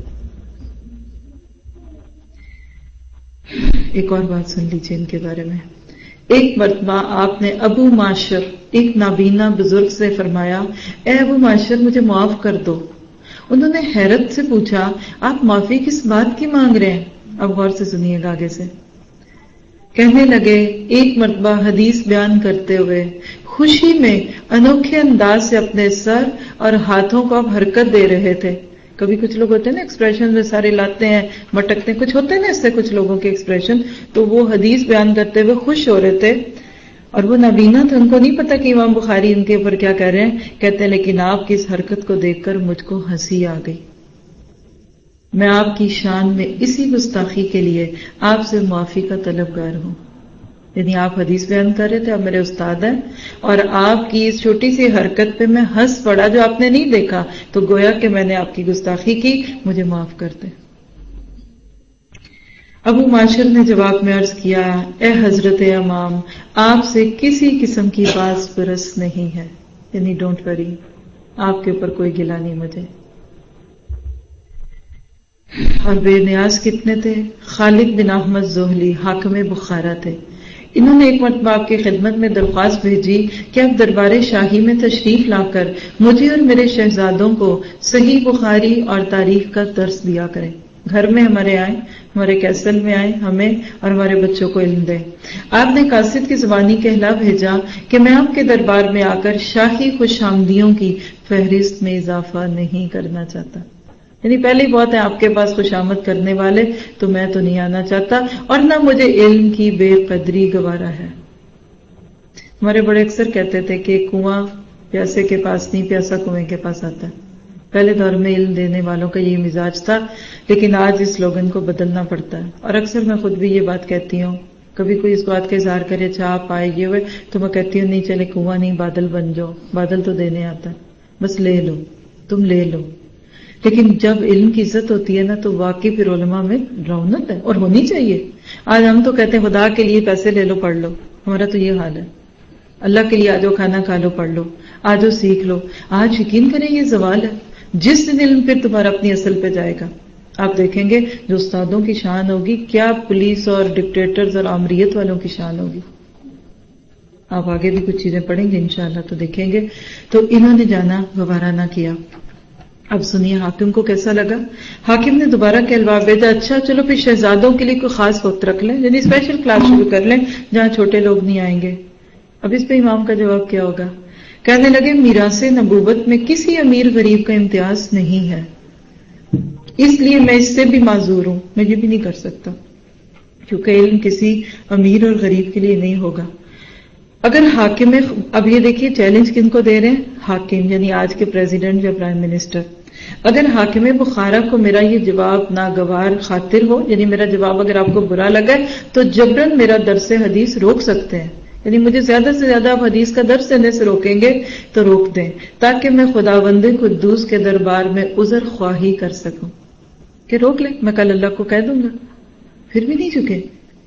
ایک اور بات سن لیجیے ان کے بارے میں. ایک مرتبہ آپ نے ابو معاشر ایک نابینا بزرگ سے فرمایا اے ابو معاشر مجھے معاف کر دو. انہوں نے حیرت سے پوچھا آپ معافی کس بات کی مانگ رہے ہیں؟ اب غور سے سنیے گا آگے سے. کہنے لگے ایک مرتبہ حدیث بیان کرتے ہوئے خوشی میں انوکھے انداز سے اپنے سر اور ہاتھوں کو آپ حرکت دے رہے تھے. کبھی کچھ لوگ ہوتے ہیں نا ایکسپریشن میں سارے لاتے ہیں مٹکتے ہیں، کچھ ہوتے ہیں نا اس سے کچھ لوگوں کے ایکسپریشن، تو وہ حدیث بیان کرتے ہوئے خوش ہو رہے تھے اور وہ نابینا تھے، ان کو نہیں پتا کہ امام بخاری ان کے اوپر کیا کہہ رہے ہیں. کہتے ہیں لیکن آپ کی اس حرکت کو دیکھ کر مجھ کو ہنسی آ گئی. میں آپ کی شان میں اسی گستاخی کے لیے آپ سے معافی کا طلبگار ہوں. یعنی آپ حدیث بیان کر رہے تھے، آپ میرے استاد ہیں، اور آپ کی اس چھوٹی سی حرکت پہ میں ہنس پڑا جو آپ نے نہیں دیکھا، تو گویا کہ میں نے آپ کی گستاخی کی، مجھے معاف کر دیں. ابو معاشر نے جواب میں عرض کیا اے حضرت امام آپ سے کسی قسم کی باس برس نہیں ہے، یعنی ڈونٹ وری، آپ کے اوپر کوئی گلہ نہیں مجھے. اور بے نیاز کتنے تھے؟ خالد بن احمد زہلی حاکم بخارا تھے. انہوں نے ایک مرتبہ آپ کی خدمت میں درخواست بھیجی کہ آپ دربار شاہی میں تشریف لا کر مجھے اور میرے شہزادوں کو صحیح بخاری اور تاریخ کا درس دیا کریں. گھر میں ہمارے آئیں، ہمارے کیسل میں آئیں، ہمیں اور ہمارے بچوں کو علم دیں. آپ نے قاصد کی زبانی کہلا بھیجا کہ میں آپ کے دربار میں آ کر شاہی خوش آمدیوں کی فہرست میں اضافہ نہیں کرنا چاہتا. یعنی پہلے ہی بہت ہے آپ کے پاس خوش آمد کرنے والے، تو میں تو نہیں آنا چاہتا، اور نہ مجھے علم کی بے قدری گوارا ہے. ہمارے بڑے اکثر کہتے تھے کہ کنواں پیاسے کے پاس نہیں، پیاسا کنویں کے پاس آتا ہے. پہلے دور میں علم دینے والوں کا یہ مزاج تھا، لیکن آج اس سلوگن کو بدلنا پڑتا ہے. اور اکثر میں خود بھی یہ بات کہتی ہوں، کبھی کوئی اس بات کا اظہار کرے اچھا آپ آئے یہ ہوئے تو میں کہتی ہوں نہیں چلے کنواں نہیں بادل بن جاؤ، بادل تو دینے آتا ہے، بس لے لو، تم لے لو. لیکن جب علم کی عزت ہوتی ہے نا تو واقعی پھر علماء میں رونق ہے، اور ہونی چاہیے. آج ہم تو کہتے ہیں خدا کے لیے پیسے لے لو پڑھ لو، ہمارا تو یہ حال ہے. اللہ کے لیے آ جاؤ کھانا کھا لو پڑھ لو آ جاؤ سیکھ لو. آج یقین کریں یہ زوال ہے. جس دن علم پھر تمہارا اپنی اصل پہ جائے گا آپ دیکھیں گے جو استادوں کی شان ہوگی کیا پولیس اور ڈکٹیٹرز اور آمریت والوں کی شان ہوگی. آپ آگے بھی کچھ چیزیں پڑھیں گے انشاءاللہ تو دیکھیں گے. تو انہوں نے جانا گوارا نہ کیا. اب سنیے حاکم کو کیسا لگا. حاکم نے دوبارہ کہلوا بھیجا اچھا چلو پھر شہزادوں کے لیے کوئی خاص وقت رکھ لیں یعنی اسپیشل کلاس شروع کر لیں جہاں چھوٹے لوگ نہیں آئیں گے. اب اس پہ امام کا جواب کیا ہوگا. کہنے لگے میراث نبوت میں کسی امیر غریب کا امتیاز نہیں ہے اس لیے میں اس سے بھی معذور ہوں. میں یہ بھی نہیں کر سکتا کیونکہ علم کسی امیر اور غریب کے لیے نہیں ہوگا. اگر حاکم میں اب یہ دیکھیے چیلنج کن کو دے رہے ہیں حاکم یعنی آج کے پریزیڈنٹ یا پرائم منسٹر. اگر حاکم بخارا کو میرا یہ جواب ناگوار خاطر ہو یعنی میرا جواب اگر آپ کو برا لگا تو جبرن میرا درس حدیث روک سکتے ہیں یعنی مجھے زیادہ سے زیادہ آپ حدیث کا درس دینے سے روکیں گے تو روک دیں تاکہ میں خداوند قدوس کے دربار میں عذر خواہی کر سکوں کہ روک لیں میں کل اللہ کو کہہ دوں گا. پھر بھی نہیں چکے.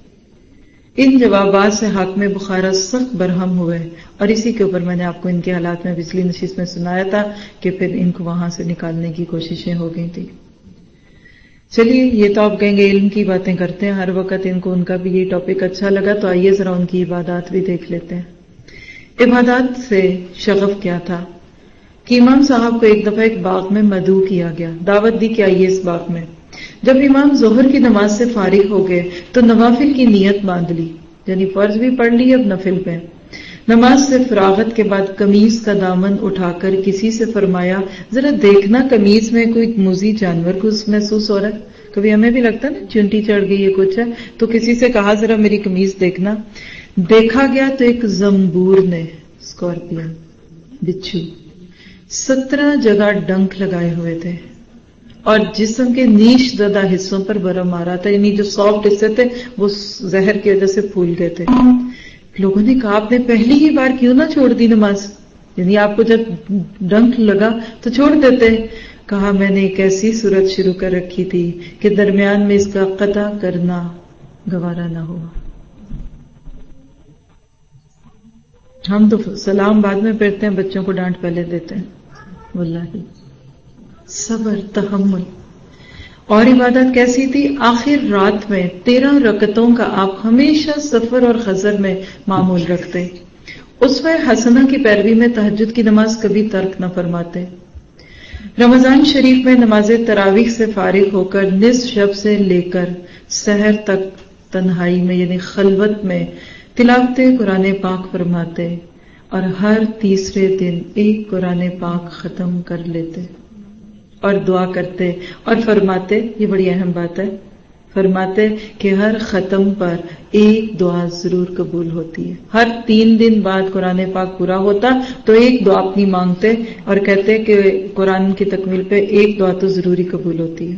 ان جوابات سے حاکم بخارا سخت برہم ہوئے اور اسی کے اوپر میں نے آپ کو ان کے حالات میں پچھلی نشست میں سنایا تھا کہ پھر ان کو وہاں سے نکالنے کی کوششیں ہو گئی تھی. چلیے یہ تو آپ کہیں گے علم کی باتیں کرتے ہیں ہر وقت ان کو ان کا بھی یہ ٹاپک اچھا لگا تو آئیے ذرا ان کی عبادات بھی دیکھ لیتے ہیں. عبادات سے شغف کیا تھا کہ امام صاحب کو ایک دفعہ ایک باغ میں مدعو کیا گیا دعوت دی کہ آئیے اس باغ میں. جب امام ظہر کی نماز سے فارغ ہو گئے تو نوافل کی نیت باندھ لی یعنی فرض بھی پڑھ لی اب نفل پہ. نماز سے فراغت کے بعد قمیض کا دامن اٹھا کر کسی سے فرمایا ذرا دیکھنا قمیض میں کوئی موذی جانور کو محسوس ہو رہا ہے. کبھی ہمیں بھی لگتا ہے نا چونٹی چڑھ گئی ہے کچھ ہے تو کسی سے کہا ذرا میری قمیض دیکھنا. دیکھا گیا تو ایک زمبور نے اسکارپین بچھو سترہ جگہ ڈنک لگائے ہوئے تھے اور جسم کے نیش زدہ حصوں پر برم آ رہا تھا یعنی جو سافٹ حصے تھے وہ زہر کی وجہ سے پھول گئے تھے. لوگوں نے کہا آپ نے پہلی ہی بار کیوں نہ چھوڑ دی نماز یعنی آپ کو جب ڈنک لگا تو چھوڑ دیتے. کہا میں نے ایک ایسی صورت شروع کر رکھی تھی کہ درمیان میں اس کا قطع کرنا گوارا نہ ہوا. ہم تو سلام بعد میں پڑھتے ہیں بچوں کو ڈانٹ پہلے دیتے ہیں. واللہ صبر تحمل. اور عبادت کیسی تھی آخر رات میں تیرہ رکعتوں کا آپ ہمیشہ سفر اور خضر میں معمول رکھتے. اسوہ حسنہ کی پیروی میں تہجد کی نماز کبھی ترک نہ فرماتے. رمضان شریف میں نماز تراویح سے فارغ ہو کر نصف شب سے لے کر سحر تک تنہائی میں یعنی خلوت میں تلاوت قرآن پاک فرماتے اور ہر تیسرے دن ایک قرآن پاک ختم کر لیتے اور دعا کرتے اور فرماتے یہ بڑی اہم بات ہے فرماتے کہ ہر ختم پر ایک دعا ضرور قبول ہوتی ہے. ہر تین دن بعد قرآن پاک پورا ہوتا تو ایک دعا اپنی مانگتے اور کہتے کہ قرآن کی تکمیل پہ ایک دعا تو ضروری قبول ہوتی ہے.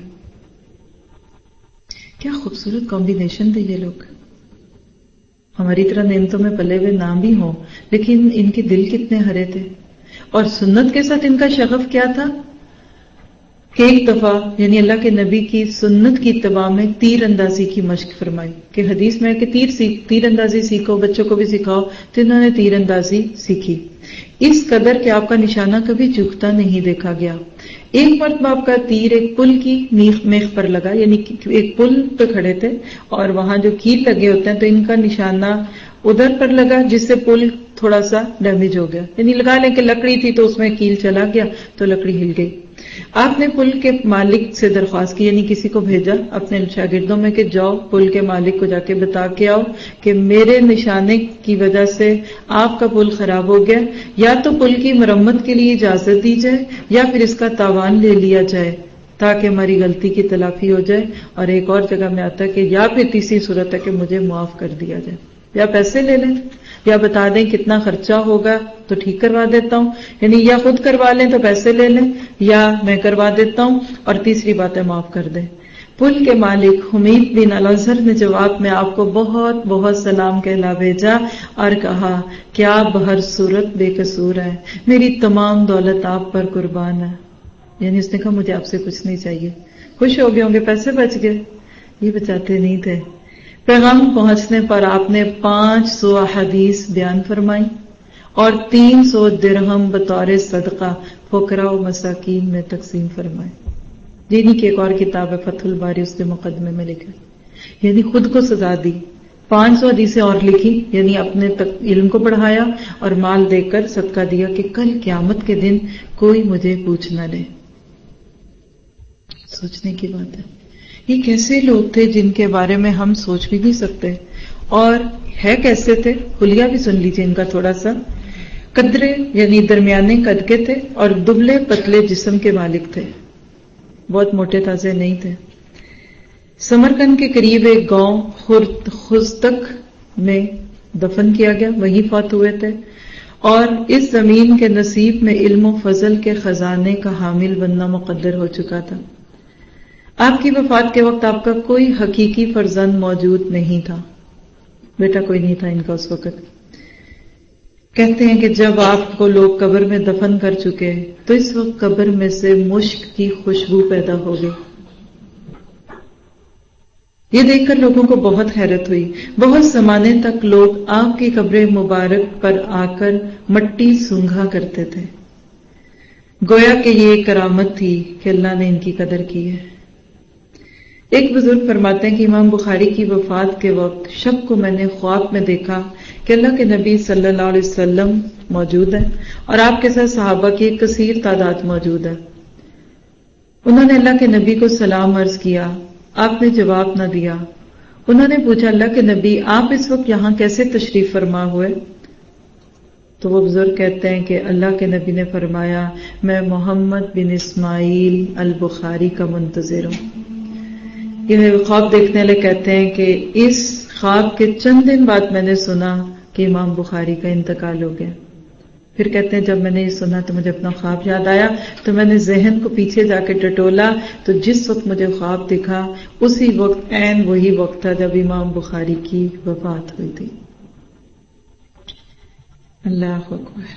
کیا خوبصورت کمبینیشن تھے یہ لوگ. ہماری طرح نعمتوں میں پلے ہوئے نام بھی ہوں لیکن ان کے دل کتنے ہرے تھے. اور سنت کے ساتھ ان کا شغف کیا تھا کہ ایک دفعہ یعنی اللہ کے نبی کی سنت کی اتباع میں تیر اندازی کی مشق فرمائی کہ حدیث میں ہے کہ تیر سیکھ تیر اندازی سیکھو بچوں کو بھی سکھاؤ تو انہوں نے تیر اندازی سیکھی. اس قدر کہ آپ کا نشانہ کبھی چوکتا نہیں دیکھا گیا. ایک مرتبہ آپ کا تیر ایک پل کی میخ پر لگا یعنی ایک پل پہ کھڑے تھے اور وہاں جو کیل لگے ہوتے ہیں تو ان کا نشانہ ادھر پر لگا جس سے پل تھوڑا سا ڈیمیج ہو گیا یعنی لگا لیں کہ لکڑی تھی تو اس میں کیل چلا گیا تو لکڑی ہل گئی. آپ نے پل کے مالک سے درخواست کی یعنی کسی کو بھیجا اپنے شاگردوں میں کہ جاؤ پل کے مالک کو جا کے بتا کے آؤ کہ میرے نشانے کی وجہ سے آپ کا پل خراب ہو گیا یا تو پل کی مرمت کے لیے اجازت دی جائے یا پھر اس کا تاوان لے لیا جائے تاکہ ہماری غلطی کی تلافی ہو جائے. اور ایک اور جگہ میں آتا ہے کہ یا پھر تیسری صورت ہے کہ مجھے معاف کر دیا جائے یا پیسے لے لیں یا بتا دیں کتنا خرچہ ہوگا تو ٹھیک کروا دیتا ہوں یعنی یا خود کروا لیں تو پیسے لے لیں یا میں کروا دیتا ہوں اور تیسری بات ہے معاف کر دیں. پل کے مالک حمید بن الازہر نے جواب میں آپ کو بہت بہت سلام کہلا بھیجا اور کہا کہ آپ بہر صورت بے قصور ہیں میری تمام دولت آپ پر قربان ہے. یعنی اس نے کہا مجھے آپ سے کچھ نہیں چاہیے. خوش ہو گئے ہوں گے پیسے بچ گئے. یہ بچاتے نہیں تھے. پیغام پہنچنے پر آپ نے پانچ سو احادیث بیان فرمائی اور تین سو درہم بطور صدقہ فقراء و مساکین میں تقسیم فرمائے. جنہی کی ایک اور کتاب ہے فتح الباری، اس کے مقدمے میں لکھا یعنی خود کو سزا دی. پانچ سو حدیثیں اور لکھی، یعنی اپنے علم کو بڑھایا اور مال دے کر صدقہ دیا کہ کل قیامت کے دن کوئی مجھے پوچھ نہ لے. سوچنے کی بات ہے. یہ کیسے لوگ تھے جن کے بارے میں ہم سوچ بھی نہیں سکتے، اور ہے کیسے تھے؟ حلیہ بھی سن لیجیے ان کا تھوڑا سا. قدرے یعنی درمیانے قد کے تھے اور دبلے پتلے جسم کے مالک تھے، بہت موٹے تازے نہیں تھے. سمرقند کے قریب ایک گاؤں خزتک میں دفن کیا گیا، وہی فوت ہوئے تھے، اور اس زمین کے نصیب میں علم و فضل کے خزانے کا حامل بننا مقدر ہو چکا تھا. آپ کی وفات کے وقت آپ کا کوئی حقیقی فرزند موجود نہیں تھا، بیٹا کوئی نہیں تھا ان کا اس وقت. کہتے ہیں کہ جب آپ کو لوگ قبر میں دفن کر چکے تو اس وقت قبر میں سے مشک کی خوشبو پیدا ہو گئی. یہ دیکھ کر لوگوں کو بہت حیرت ہوئی. بہت زمانے تک لوگ آپ کی قبر مبارک پر آ کر مٹی سونگھا کرتے تھے، گویا کہ یہ کرامت تھی کہ اللہ نے ان کی قدر کی ہے. ایک بزرگ فرماتے ہیں کہ امام بخاری کی وفات کے وقت شب کو میں نے خواب میں دیکھا کہ اللہ کے نبی صلی اللہ علیہ وسلم موجود ہیں اور آپ کے ساتھ صحابہ کی ایک کثیر تعداد موجود ہے. انہوں نے اللہ کے نبی کو سلام عرض کیا، آپ نے جواب نہ دیا. انہوں نے پوچھا اللہ کے نبی آپ اس وقت یہاں کیسے تشریف فرما ہوئے؟ تو وہ بزرگ کہتے ہیں کہ اللہ کے نبی نے فرمایا میں محمد بن اسماعیل البخاری کا منتظر ہوں. یہ خواب دیکھنے والے کہتے ہیں کہ اس خواب کے چند دن بعد میں نے سنا کہ امام بخاری کا انتقال ہو گیا. پھر کہتے ہیں جب میں نے یہ سنا تو مجھے اپنا خواب یاد آیا تو میں نے ذہن کو پیچھے جا کے ٹٹولا تو جس وقت مجھے خواب دکھا اسی وقت عین وہی وقت تھا جب امام بخاری کی وفات ہوئی تھی. اللہ اکبر.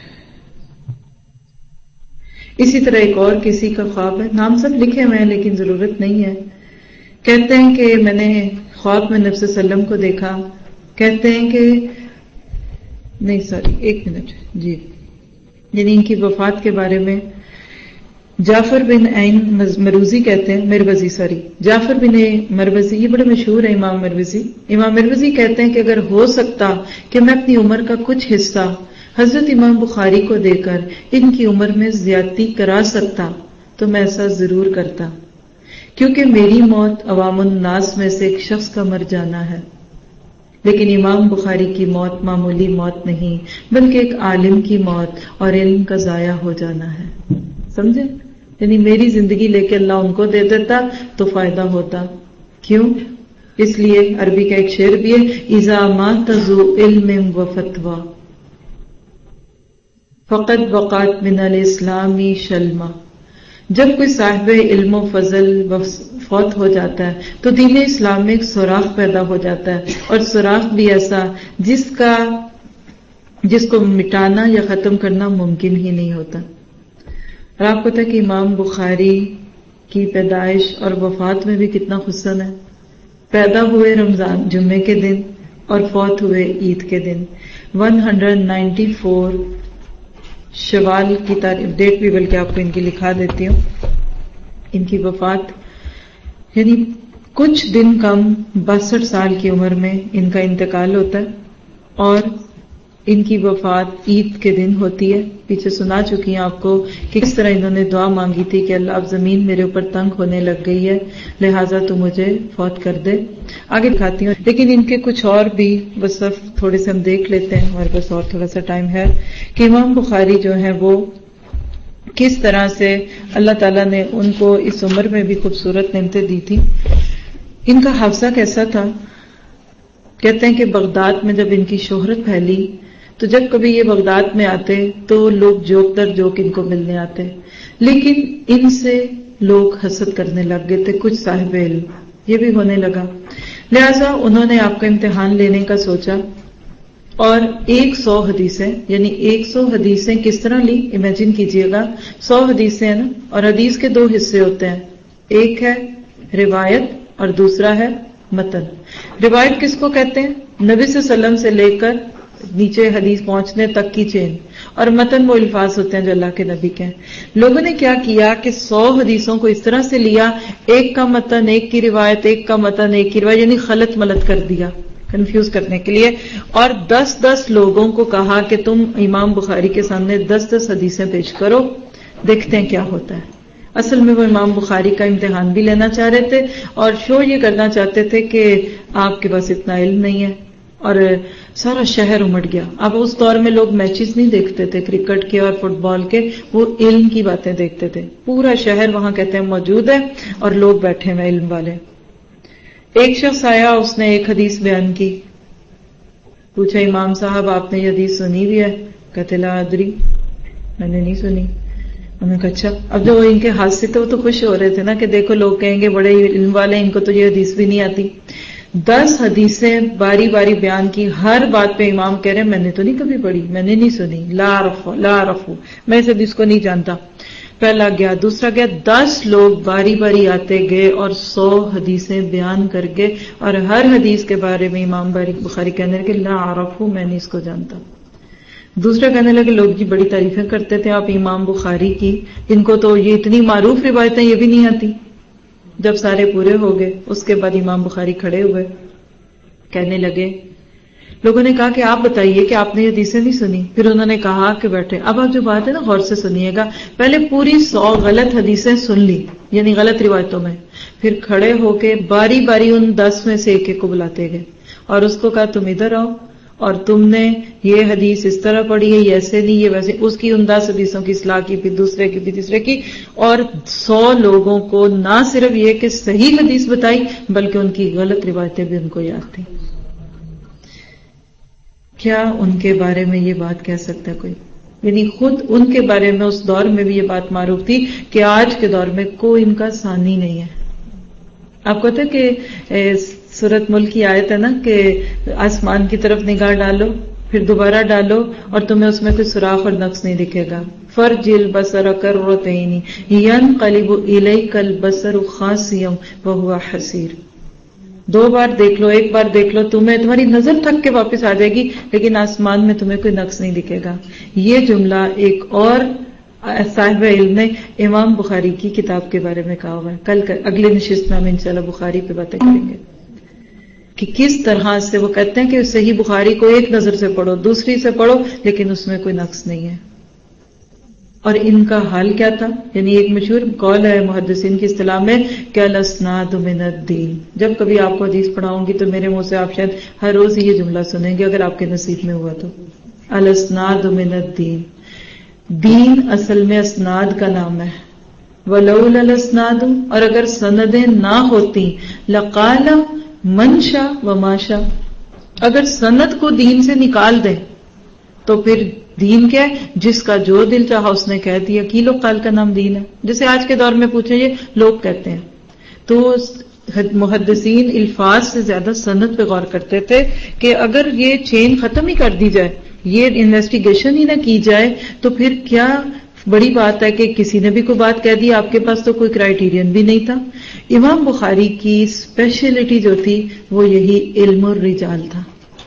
اسی طرح ایک اور کسی کا خواب ہے، نام سب لکھے ہوئے ہیں لیکن ضرورت نہیں ہے. کہتے ہیں کہ میں نے خواب میں نبی صلی اللہ علیہ وسلم کو دیکھا. کہتے ہیں کہ نہیں سوری ایک منٹ جی یعنی ان کی وفات کے بارے میں جعفر بن عین مروزی کہتے ہیں مروزی سوری جعفر بن مروزی، یہ بڑے مشہور ہے امام مروزی. امام مروزی کہتے ہیں کہ اگر ہو سکتا کہ میں اپنی عمر کا کچھ حصہ حضرت امام بخاری کو دے کر ان کی عمر میں زیادتی کرا سکتا تو میں ایسا ضرور کرتا، کیونکہ میری موت عوام الناس میں سے ایک شخص کا مر جانا ہے، لیکن امام بخاری کی موت معمولی موت نہیں بلکہ ایک عالم کی موت اور علم کا ضائع ہو جانا ہے. سمجھے؟ یعنی میری زندگی لے کے اللہ ان کو دے دیتا تو فائدہ ہوتا. کیوں؟ اس لیے عربی کا ایک شعر بھی ہے اذا مات ذو علم و فتوی فقد وقعت من الاسلام شلما. جب کوئی صاحب علم و فضل فوت ہو جاتا ہے تو دین اسلام میں ایک سوراخ پیدا ہو جاتا ہے، اور سوراخ بھی ایسا جس کا جس کو مٹانا یا ختم کرنا ممکن ہی نہیں ہوتا. اور آپ کو پتہ ہے کہ امام بخاری کی پیدائش اور وفات میں بھی کتنا حسن ہے. پیدا ہوئے رمضان جمعے کے دن اور فوت ہوئے عید کے دن. ون ہنڈریڈ نائنٹی فور شوال کی تاریخ ڈیٹ بھی بلکہ آپ کو ان کی لکھا دیتی ہوں. ان کی وفات یعنی کچھ دن کم باسٹھ سال کی عمر میں ان کا انتقال ہوتا ہے، اور ان کی وفات عید کے دن ہوتی ہے. پیچھے سنا چکی ہیں آپ کو کہ کس طرح انہوں نے دعا مانگی تھی کہ اللہ اب زمین میرے اوپر تنگ ہونے لگ گئی ہے لہٰذا تو مجھے فوت کر دے. آگے دکھاتی ہوں لیکن ان کے کچھ اور بھی بس تھوڑے سے ہم دیکھ لیتے ہیں، ہمارے پاس اور تھوڑا سا ٹائم ہے کہ امام بخاری جو ہیں وہ کس طرح سے اللہ تعالیٰ نے ان کو اس عمر میں بھی خوبصورت نعمتیں دی تھی. ان کا حافظہ کیسا تھا؟ کہتے ہیں کہ بغداد میں جب ان کی شہرت پھیلی تو جب کبھی یہ بغداد میں آتے تو لوگ جوک در جوک ان کو ملنے آتے، لیکن ان سے لوگ حسد کرنے لگ گئے تھے، کچھ صاحب علم یہ بھی ہونے لگا. لہذا انہوں نے آپ کا امتحان لینے کا سوچا اور ایک سو حدیثیں یعنی ایک سو حدیثیں کس طرح لی امیجن کیجئے گا. سو حدیثیں ہیں نا، اور حدیث کے دو حصے ہوتے ہیں، ایک ہے روایت اور دوسرا ہے متن. روایت کس کو کہتے ہیں؟ نبی صلی اللہ علیہ وسلم سے لے کر نیچے حدیث پہنچنے تک کی چین، اور متن وہ الفاظ ہوتے ہیں جو اللہ کے نبی کے ہیں. لوگوں نے کیا کیا کہ سو حدیثوں کو اس طرح سے لیا، ایک کا متن ایک کی روایت، ایک کا متن ایک کی روایت، یعنی خلط ملط کر دیا کنفیوز کرنے کے لیے، اور دس دس لوگوں کو کہا کہ تم امام بخاری کے سامنے دس دس حدیثیں پیش کرو، دیکھتے ہیں کیا ہوتا ہے. اصل میں وہ امام بخاری کا امتحان بھی لینا چاہ رہے تھے اور شو یہ کرنا چاہتے تھے کہ آپ کے پاس اتنا علم نہیں ہے. اور سارا شہر امڑ گیا. اب اس دور میں لوگ میچز نہیں دیکھتے تھے کرکٹ کے اور فٹ بال کے، وہ علم کی باتیں دیکھتے تھے. پورا شہر وہاں کہتے ہیں موجود ہے اور لوگ بیٹھے ہوئے علم والے. ایک شخص آیا، اس نے ایک حدیث بیان کی. پوچھا امام صاحب آپ نے یہ حدیث سنی بھی ہے؟ کہتے لا ادری، میں نے نہیں سنی. انہوں نے کہا اچھا. اب جو ان کے ہاتھ سے تھے وہ تو خوش ہو رہے تھے نا کہ دیکھو لوگ کہیں گے بڑے علم والے، ان کو تو یہ حدیث بھی نہیں آتی. دس حدیثیں باری باری بیان کی، ہر بات پہ امام کہہ رہے ہیں میں نے تو نہیں کبھی پڑھی، میں نے نہیں سنی، لا رفو لا رفو، میں اس حدیث کو نہیں جانتا. پہلا گیا، دوسرا گیا، دس لوگ باری باری آتے گئے اور سو حدیثیں بیان کر گئے، اور ہر حدیث کے بارے میں امام بخاری کہنے لگے لا عرفو، میں نہیں اس کو جانتا. دوسرا کہنے لگے لوگ جی بڑی تعریفیں کرتے تھے آپ امام بخاری کی، ان کو تو یہ اتنی معروف روایتیں یہ بھی نہیں آتی. جب سارے پورے ہو گئے اس کے بعد امام بخاری کھڑے ہوئے، کہنے لگے، لوگوں نے کہا کہ آپ بتائیے کہ آپ نے یہ حدیثیں نہیں سنی. پھر انہوں نے کہا کہ بیٹھے، اب آپ جو بات ہے نا غور سے سنیے گا. پہلے پوری سو غلط حدیثیں سن لی، یعنی غلط روایتوں میں، پھر کھڑے ہو کے باری باری ان دس میں سے ایک ایک کو بلاتے گئے اور اس کو کہا تم ادھر آؤ، اور تم نے یہ حدیث اس طرح پڑھی ہے، یہ ایسے نہیں، یہ ویسے. اس کی ان دس حدیثوں کی اصلاح کی، پھر دوسرے کی، پھر تیسرے کی، اور سو لوگوں کو نہ صرف یہ کہ صحیح حدیث بتائی بلکہ ان کی غلط روایتیں بھی ان کو یاد تھیں. کیا ان کے بارے میں یہ بات کہہ سکتا ہے کوئی؟ یعنی خود ان کے بارے میں اس دور میں بھی یہ بات معروف تھی کہ آج کے دور میں کوئی ان کا ثانی نہیں ہے. آپ کو پتا کہ سورۃ ملک کی آیت ہے نا کہ آسمان کی طرف نگاہ ڈالو پھر دوبارہ ڈالو اور تمہیں اس میں کوئی سوراخ اور نقص نہیں دکھے گا. فرجع البصر کرتین ینقلب الیک البصر خاسئا وهو حسیر. دو بار دیکھ لو، ایک بار دیکھ لو، تمہیں تمہاری نظر تھک کے واپس آ جائے گی لیکن آسمان میں تمہیں کوئی نقص نہیں دکھے گا. یہ جملہ ایک اور صاحب علم نے امام بخاری کی کتاب کے بارے میں کہا ہوا ہے. کل اگلے نشست میں ہم انشاءاللہ بخاری پہ باتیں کریں گے کہ کس طرح سے وہ کہتے ہیں کہ صحیح بخاری کو ایک نظر سے پڑھو، دوسری سے پڑھو، لیکن اس میں کوئی نقص نہیں ہے. اور ان کا حال کیا تھا؟ یعنی ایک مشہور قول ہے محدثین کی اصطلاح میں کہ الاسناد من الدین. جب کبھی آپ کو حدیث پڑھاؤں گی تو میرے منہ سے آپ شاید ہر روز یہ جملہ سنیں گے اگر آپ کے نصیب میں ہوا تو. الاسناد من الدین. دین اصل میں اسناد کا نام ہے. ولولا الاسناد، اور اگر سندیں نہ ہوتی، لقال من شاء وما شاء، اگر سند کو دین سے نکال دیں تو پھر دین کیا ہے؟ جس کا جو دل چاہا اس نے کہہ دیا. کی لوگ قال کا نام دین ہے. جیسے آج کے دور میں پوچھے یہ لوگ کہتے ہیں. تو محدثین الفاظ سے زیادہ سند پہ غور کرتے تھے کہ اگر یہ چین ختم ہی کر دی جائے، یہ انویسٹیگیشن ہی نہ کی جائے تو پھر کیا بڑی بات ہے کہ کسی نے بھی کوئی بات کہہ دی، آپ کے پاس تو کوئی کرائیٹیرین بھی نہیں تھا. امام بخاری کی اسپیشلٹی جو تھی وہ یہی علم الرجال تھا.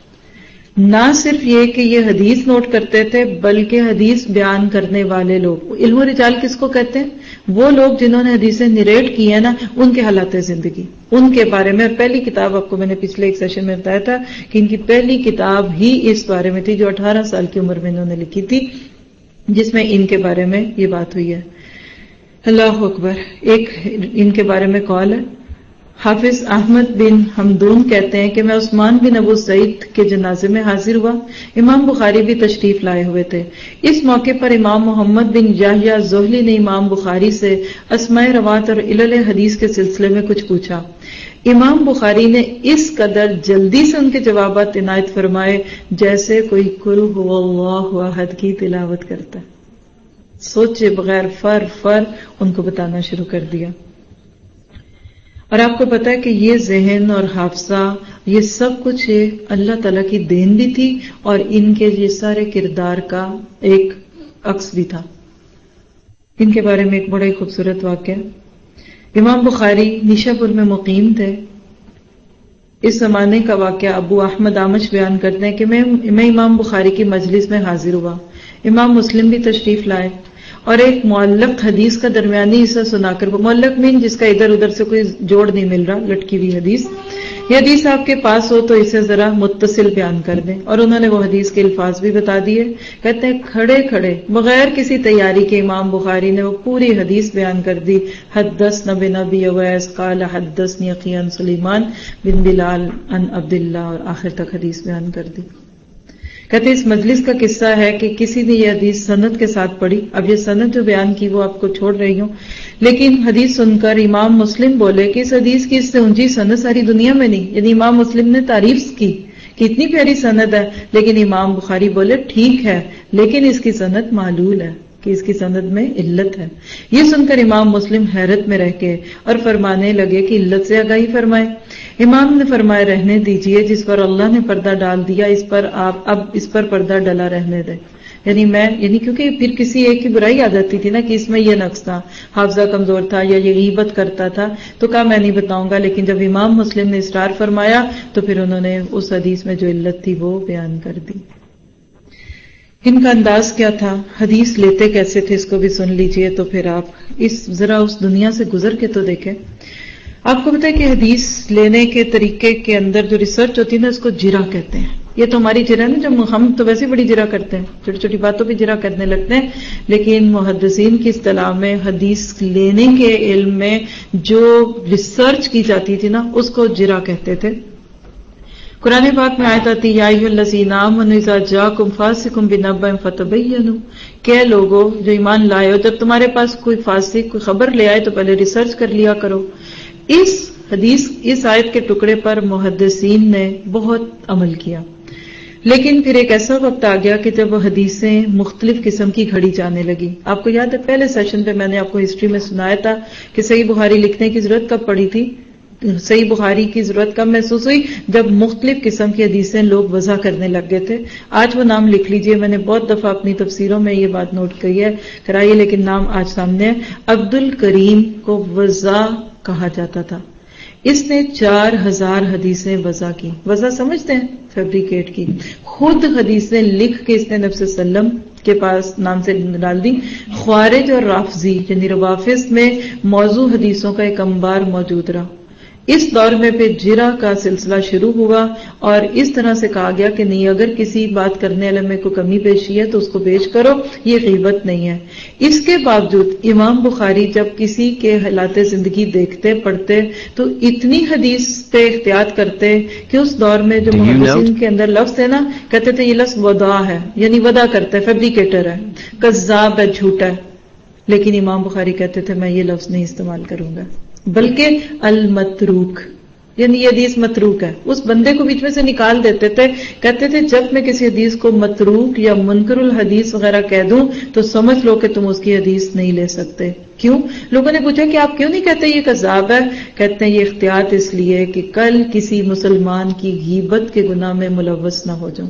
نہ صرف یہ کہ یہ حدیث نوٹ کرتے تھے بلکہ حدیث بیان کرنے والے لوگ. علم الرجال کس کو کہتے ہیں؟ وہ لوگ جنہوں نے حدیثیں نریٹ کی ہیں نا، ان کے حالات زندگی، ان کے بارے میں. پہلی کتاب آپ کو میں نے پچھلے ایک سیشن میں بتایا تھا کہ ان کی پہلی کتاب ہی اس بارے میں تھی جو اٹھارہ سال کی عمر میں انہوں نے لکھی تھی، جس میں ان کے بارے میں یہ بات ہوئی ہے. اللہ اکبر. ایک ان کے بارے میں قول ہے، حافظ احمد بن حمدون کہتے ہیں کہ میں عثمان بن ابو سعید کے جنازے میں حاضر ہوا. امام بخاری بھی تشریف لائے ہوئے تھے. اس موقع پر امام محمد بن یحییٰ زہلی نے امام بخاری سے اسماء روات اور علل حدیث کے سلسلے میں کچھ پوچھا. امام بخاری نے اس قدر جلدی سے ان کے جوابات عنایت فرمائے جیسے کوئی قل هو اللہ احد کی تلاوت کرتا ہے. سوچے بغیر فر فر ان کو بتانا شروع کر دیا. اور آپ کو پتا ہے کہ یہ ذہن اور حافظہ یہ سب کچھ اللہ تعالیٰ کی دین بھی تھی اور ان کے یہ سارے کردار کا ایک عکس بھی تھا. ان کے بارے میں ایک بڑا ہی خوبصورت واقعہ. امام بخاری نیشا پور میں مقیم تھے. اس زمانے کا واقعہ ابو احمد آمش بیان کرتے ہیں کہ میں میں امام بخاری کی مجلس میں حاضر ہوا، امام مسلم بھی تشریف لائے اور ایک معلق حدیث کا درمیانی حصہ سنا کر، وہ معلق مین جس کا ادھر ادھر سے کوئی جوڑ نہیں مل رہا، لٹکی ہوئی حدیث، یہ حدیث آپ کے پاس ہو تو اسے ذرا متصل بیان کر دیں، اور انہوں نے وہ حدیث کے الفاظ بھی بتا دیے۔ کہتے ہیں کھڑے کھڑے بغیر کسی تیاری کے امام بخاری نے وہ پوری حدیث بیان کر دی۔ حدثنا بن ابی اویس قال حدثنی اخی عن سلیمان بن بلال عن عبداللہ، اور آخر تک حدیث بیان کر دی۔ کہتے اس مجلس کا قصہ ہے کہ کسی نے یہ حدیث سند کے ساتھ پڑھی، اب یہ سند جو بیان کی وہ آپ کو چھوڑ رہی ہوں، لیکن حدیث سن کر امام مسلم بولے کہ اس حدیث کی اس سے اونچی سند ساری دنیا میں نہیں، یعنی امام مسلم نے تعریف کی کہ اتنی پیاری سند ہے، لیکن امام بخاری بولے ٹھیک ہے لیکن اس کی سند معلول ہے، کہ اس کی سند میں علت ہے۔ یہ سن کر امام مسلم حیرت میں رہ گئے اور فرمانے لگے کہ علت سے آگاہی فرمائے۔ امام نے فرمایا رہنے دیجئے، جس پر اللہ نے پردہ ڈال دیا اس پر آپ اب اس پر پردہ ڈلا رہنے دیں۔ یعنی میں یعنی کیونکہ پھر کسی ایک کی برائی آ جاتی تھی نا کہ اس میں یہ نقص تھا، حافظہ کمزور تھا یا یہ غیبت کرتا تھا، تو کہا میں نہیں بتاؤں گا، لیکن جب امام مسلم نے اصرار فرمایا تو پھر انہوں نے اس حدیث میں جو علت تھی وہ بیان کر دی۔ ان کا انداز کیا تھا، حدیث لیتے کیسے تھے، اس کو بھی سن لیجئے تو پھر آپ اس ذرا اس دنیا سے گزر کے تو دیکھیں۔ آپ کو پتا ہے کہ حدیث لینے کے طریقے کے اندر جو ریسرچ ہوتی ہے نا اس کو جرا کہتے ہیں۔ یہ تو ہماری جرا نا، جب ہم تو ویسے بڑی جرا کرتے ہیں، چھوٹی چھوٹی باتوں پہ جرا کرنے لگتے ہیں، لیکن محدثین کی اصطلاح میں حدیث لینے کے علم میں جو ریسرچ کی جاتی تھی نا اس کو جرا کہتے تھے۔ قرآن پاک میں آیت آتی یا ایھا الذین آمنوا اذا جاءکم فاسق بنبأ فتبینوا، کہ لوگوں جو ایمان لائے ہو جب تمہارے پاس کوئی فاسق کوئی خبر لے آئے تو پہلے ریسرچ کر لیا کرو۔ اس حدیث اس آیت کے ٹکڑے پر محدثین نے بہت عمل کیا، لیکن پھر ایک ایسا وقت آ گیا کہ جب وہ حدیثیں مختلف قسم کی گھڑی جانے لگی۔ آپ کو یاد ہے پہلے سیشن پہ میں نے آپ کو ہسٹری میں سنایا تھا کہ صحیح بخاری لکھنے کی ضرورت کب پڑی تھی، صحیح بخاری کی ضرورت کب محسوس ہوئی، جب مختلف قسم کی حدیثیں لوگ وضع کرنے لگ گئے تھے۔ آج وہ نام لکھ لیجئے، میں نے بہت دفعہ اپنی تفسیروں میں یہ بات نوٹ کی ہے کرائیے، لیکن نام آج سامنے ہے۔ عبد الکریم کو وضع کہا جاتا تھا، اس نے چار ہزار حدیثیں وضع کی۔ وضع سمجھتے ہیں، فیبریکیٹ کی، خود حدیثیں لکھ کے اس نے نبی صلی اللہ علیہ وسلم کے پاس نام سے ڈال دی۔ خوارج اور رافضی یعنی روافض میں موضوع حدیثوں کا ایک انبار موجود رہا۔ اس دور میں پھر جرا کا سلسلہ شروع ہوا اور اس طرح سے کہا گیا کہ نہیں، اگر کسی بات کرنے والے میں کوئی کمی پیشی ہے تو اس کو پیش کرو، یہ غیبت نہیں ہے۔ اس کے باوجود امام بخاری جب کسی کے حالات زندگی دیکھتے پڑھتے تو اتنی حدیث پہ احتیاط کرتے کہ اس دور میں جو محدثین کے اندر لفظ ہے نا، کہتے تھے یہ لفظ وضع ہے، یعنی وضع کرتا ہے، فیبریکیٹر ہے، کذاب ہے، جھوٹا ہے، لیکن امام بخاری کہتے تھے میں یہ لفظ نہیں استعمال کروں گا، بلکہ المتروک، یعنی یہ حدیث متروک ہے، اس بندے کو بیچ میں سے نکال دیتے تھے۔ کہتے تھے جب میں کسی حدیث کو متروک یا منکر الحدیث وغیرہ کہہ دوں تو سمجھ لو کہ تم اس کی حدیث نہیں لے سکتے۔ کیوں؟ لوگوں نے پوچھا کہ آپ کیوں نہیں کہتے یہ کذاب ہے؟ کہتے ہیں یہ احتیاط اس لیے کہ کل کسی مسلمان کی غیبت کے گناہ میں ملوث نہ ہو جاؤں،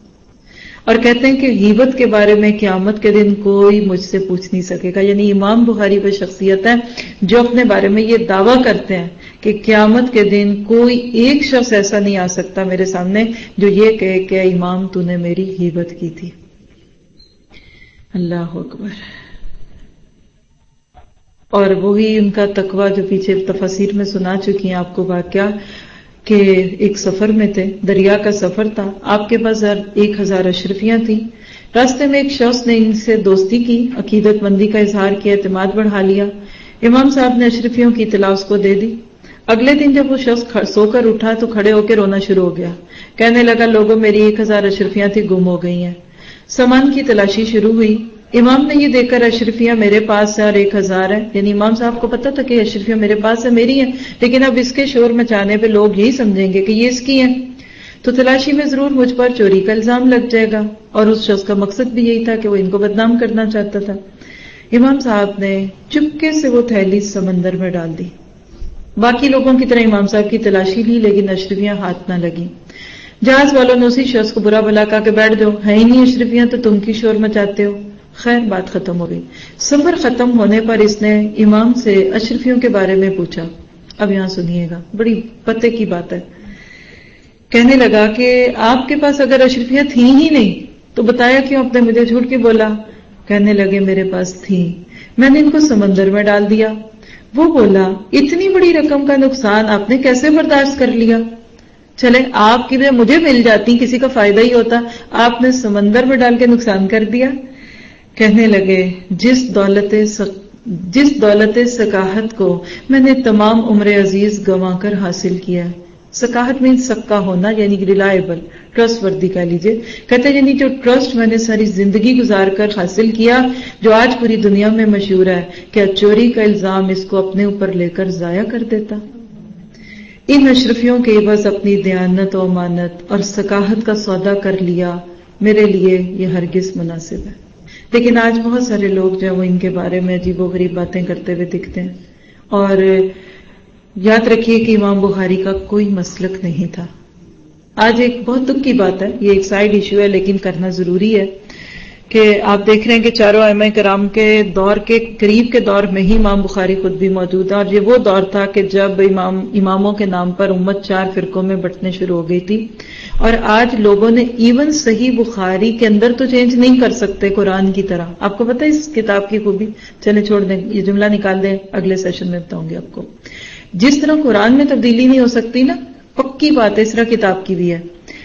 اور کہتے ہیں کہ غیبت کے بارے میں قیامت کے دن کوئی مجھ سے پوچھ نہیں سکے گا۔ یعنی امام بخاری وہ شخصیت ہے جو اپنے بارے میں یہ دعویٰ کرتے ہیں کہ قیامت کے دن کوئی ایک شخص ایسا نہیں آ سکتا میرے سامنے جو یہ کہے کہ امام تو نے میری غیبت کی تھی۔ اللہ اکبر۔ اور وہی ان کا تقویٰ جو پیچھے تفاسیر میں سنا چکی ہیں آپ کو واقعہ، کہ ایک سفر میں تھے، دریا کا سفر تھا، آپ کے پاس ایک ہزار اشرفیاں تھیں، راستے میں ایک شخص نے ان سے دوستی کی، عقیدت مندی کا اظہار کیا، اعتماد بڑھا لیا۔ امام صاحب نے اشرفیوں کی اطلاع اس کو دے دی۔ اگلے دن جب وہ شخص سو کر اٹھا تو کھڑے ہو کے رونا شروع ہو گیا، کہنے لگا لوگوں میری ایک ہزار اشرفیاں تھی گم ہو گئی ہیں۔ سامان کی تلاشی شروع ہوئی، امام نے یہ دیکھ کر اشرفیاں میرے پاس ہے اور ایک ہزار ہے، یعنی امام صاحب کو پتا تھا کہ اشرفیاں میرے پاس ہے، میری ہیں، لیکن اب اس کے شور مچانے پہ لوگ یہی سمجھیں گے کہ یہ اس کی ہیں، تو تلاشی میں ضرور مجھ پر چوری کا الزام لگ جائے گا، اور اس شخص کا مقصد بھی یہی تھا کہ وہ ان کو بدنام کرنا چاہتا تھا۔ امام صاحب نے چپکے سے وہ تھیلی سمندر میں ڈال دی، باقی لوگوں کی طرح امام صاحب کی تلاشی لی، لیکن اشرفیاں ہاتھ نہ لگیں۔ جہاز والوں نے اسی شخص کو برا بھلا کہا کہ بیٹھ جاؤ، ہے ہی نہیں اشرفیاں تو تم کی شور مچاتے ہو۔ خیر بات ختم ہو گئی۔ سفر ختم ہونے پر اس نے امام سے اشرفیوں کے بارے میں پوچھا۔ اب یہاں سنیے گا، بڑی پتے کی بات ہے۔ کہنے لگا کہ آپ کے پاس اگر اشرفیہ تھیں ہی نہیں تو بتایا کیوں آپ نے مجھے جھوٹ کے بولا؟ کہنے لگے میرے پاس تھیں، میں نے ان کو سمندر میں ڈال دیا۔ وہ بولا اتنی بڑی رقم کا نقصان آپ نے کیسے برداشت کر لیا؟ چلے آپ کی مجھے مل جاتی، کسی کا فائدہ ہی ہوتا، آپ نے سمندر میں ڈال کے نقصان کر دیا۔ کہنے لگے جس دولت جس دولت سکاہت کو میں نے تمام عمر عزیز گنوا کر حاصل کیا۔ سکاہت میں سکا ہونا یعنی ریلائبل، ٹرسٹ وردی کہہ لیجیے۔ کہتے ہیں یعنی جو ٹرسٹ میں نے ساری زندگی گزار کر حاصل کیا، جو آج پوری دنیا میں مشہور ہے، کیا چوری کا الزام اس کو اپنے اوپر لے کر ضائع کر دیتا؟ ان اشرفیوں کے عوض اپنی دیانت و امانت اور سکاہت کا سودا کر لیا، میرے لیے یہ ہرگز مناسب ہے۔ لیکن آج بہت سارے لوگ جو وہ ان کے بارے میں عجیب و غریب باتیں کرتے ہوئے دکھتے ہیں۔ اور یاد رکھیے کہ امام بخاری کا کوئی مسلک نہیں تھا۔ آج ایک بہت دکھ کی بات ہے، یہ ایک سائیڈ ایشو ہے لیکن کرنا ضروری ہے کہ آپ دیکھ رہے ہیں کہ چاروں ائمہ کرام کے دور کے قریب کے دور میں ہی امام بخاری خود بھی موجود ہے، اور یہ وہ دور تھا کہ جب امام اماموں کے نام پر امت چار فرقوں میں بٹنے شروع ہو گئی تھی، اور آج لوگوں نے ایون صحیح بخاری کے اندر تو چینج نہیں کر سکتے قرآن کی طرح۔ آپ کو پتہ ہے اس کتاب کی خوبی؟ چلے چھوڑ دیں، یہ جملہ نکال دیں، اگلے سیشن میں بتاؤں گی آپ کو۔ جس طرح قرآن میں تبدیلی نہیں ہو سکتی نا، پکی بات ہے، اس طرح کتاب کی بھی ہے۔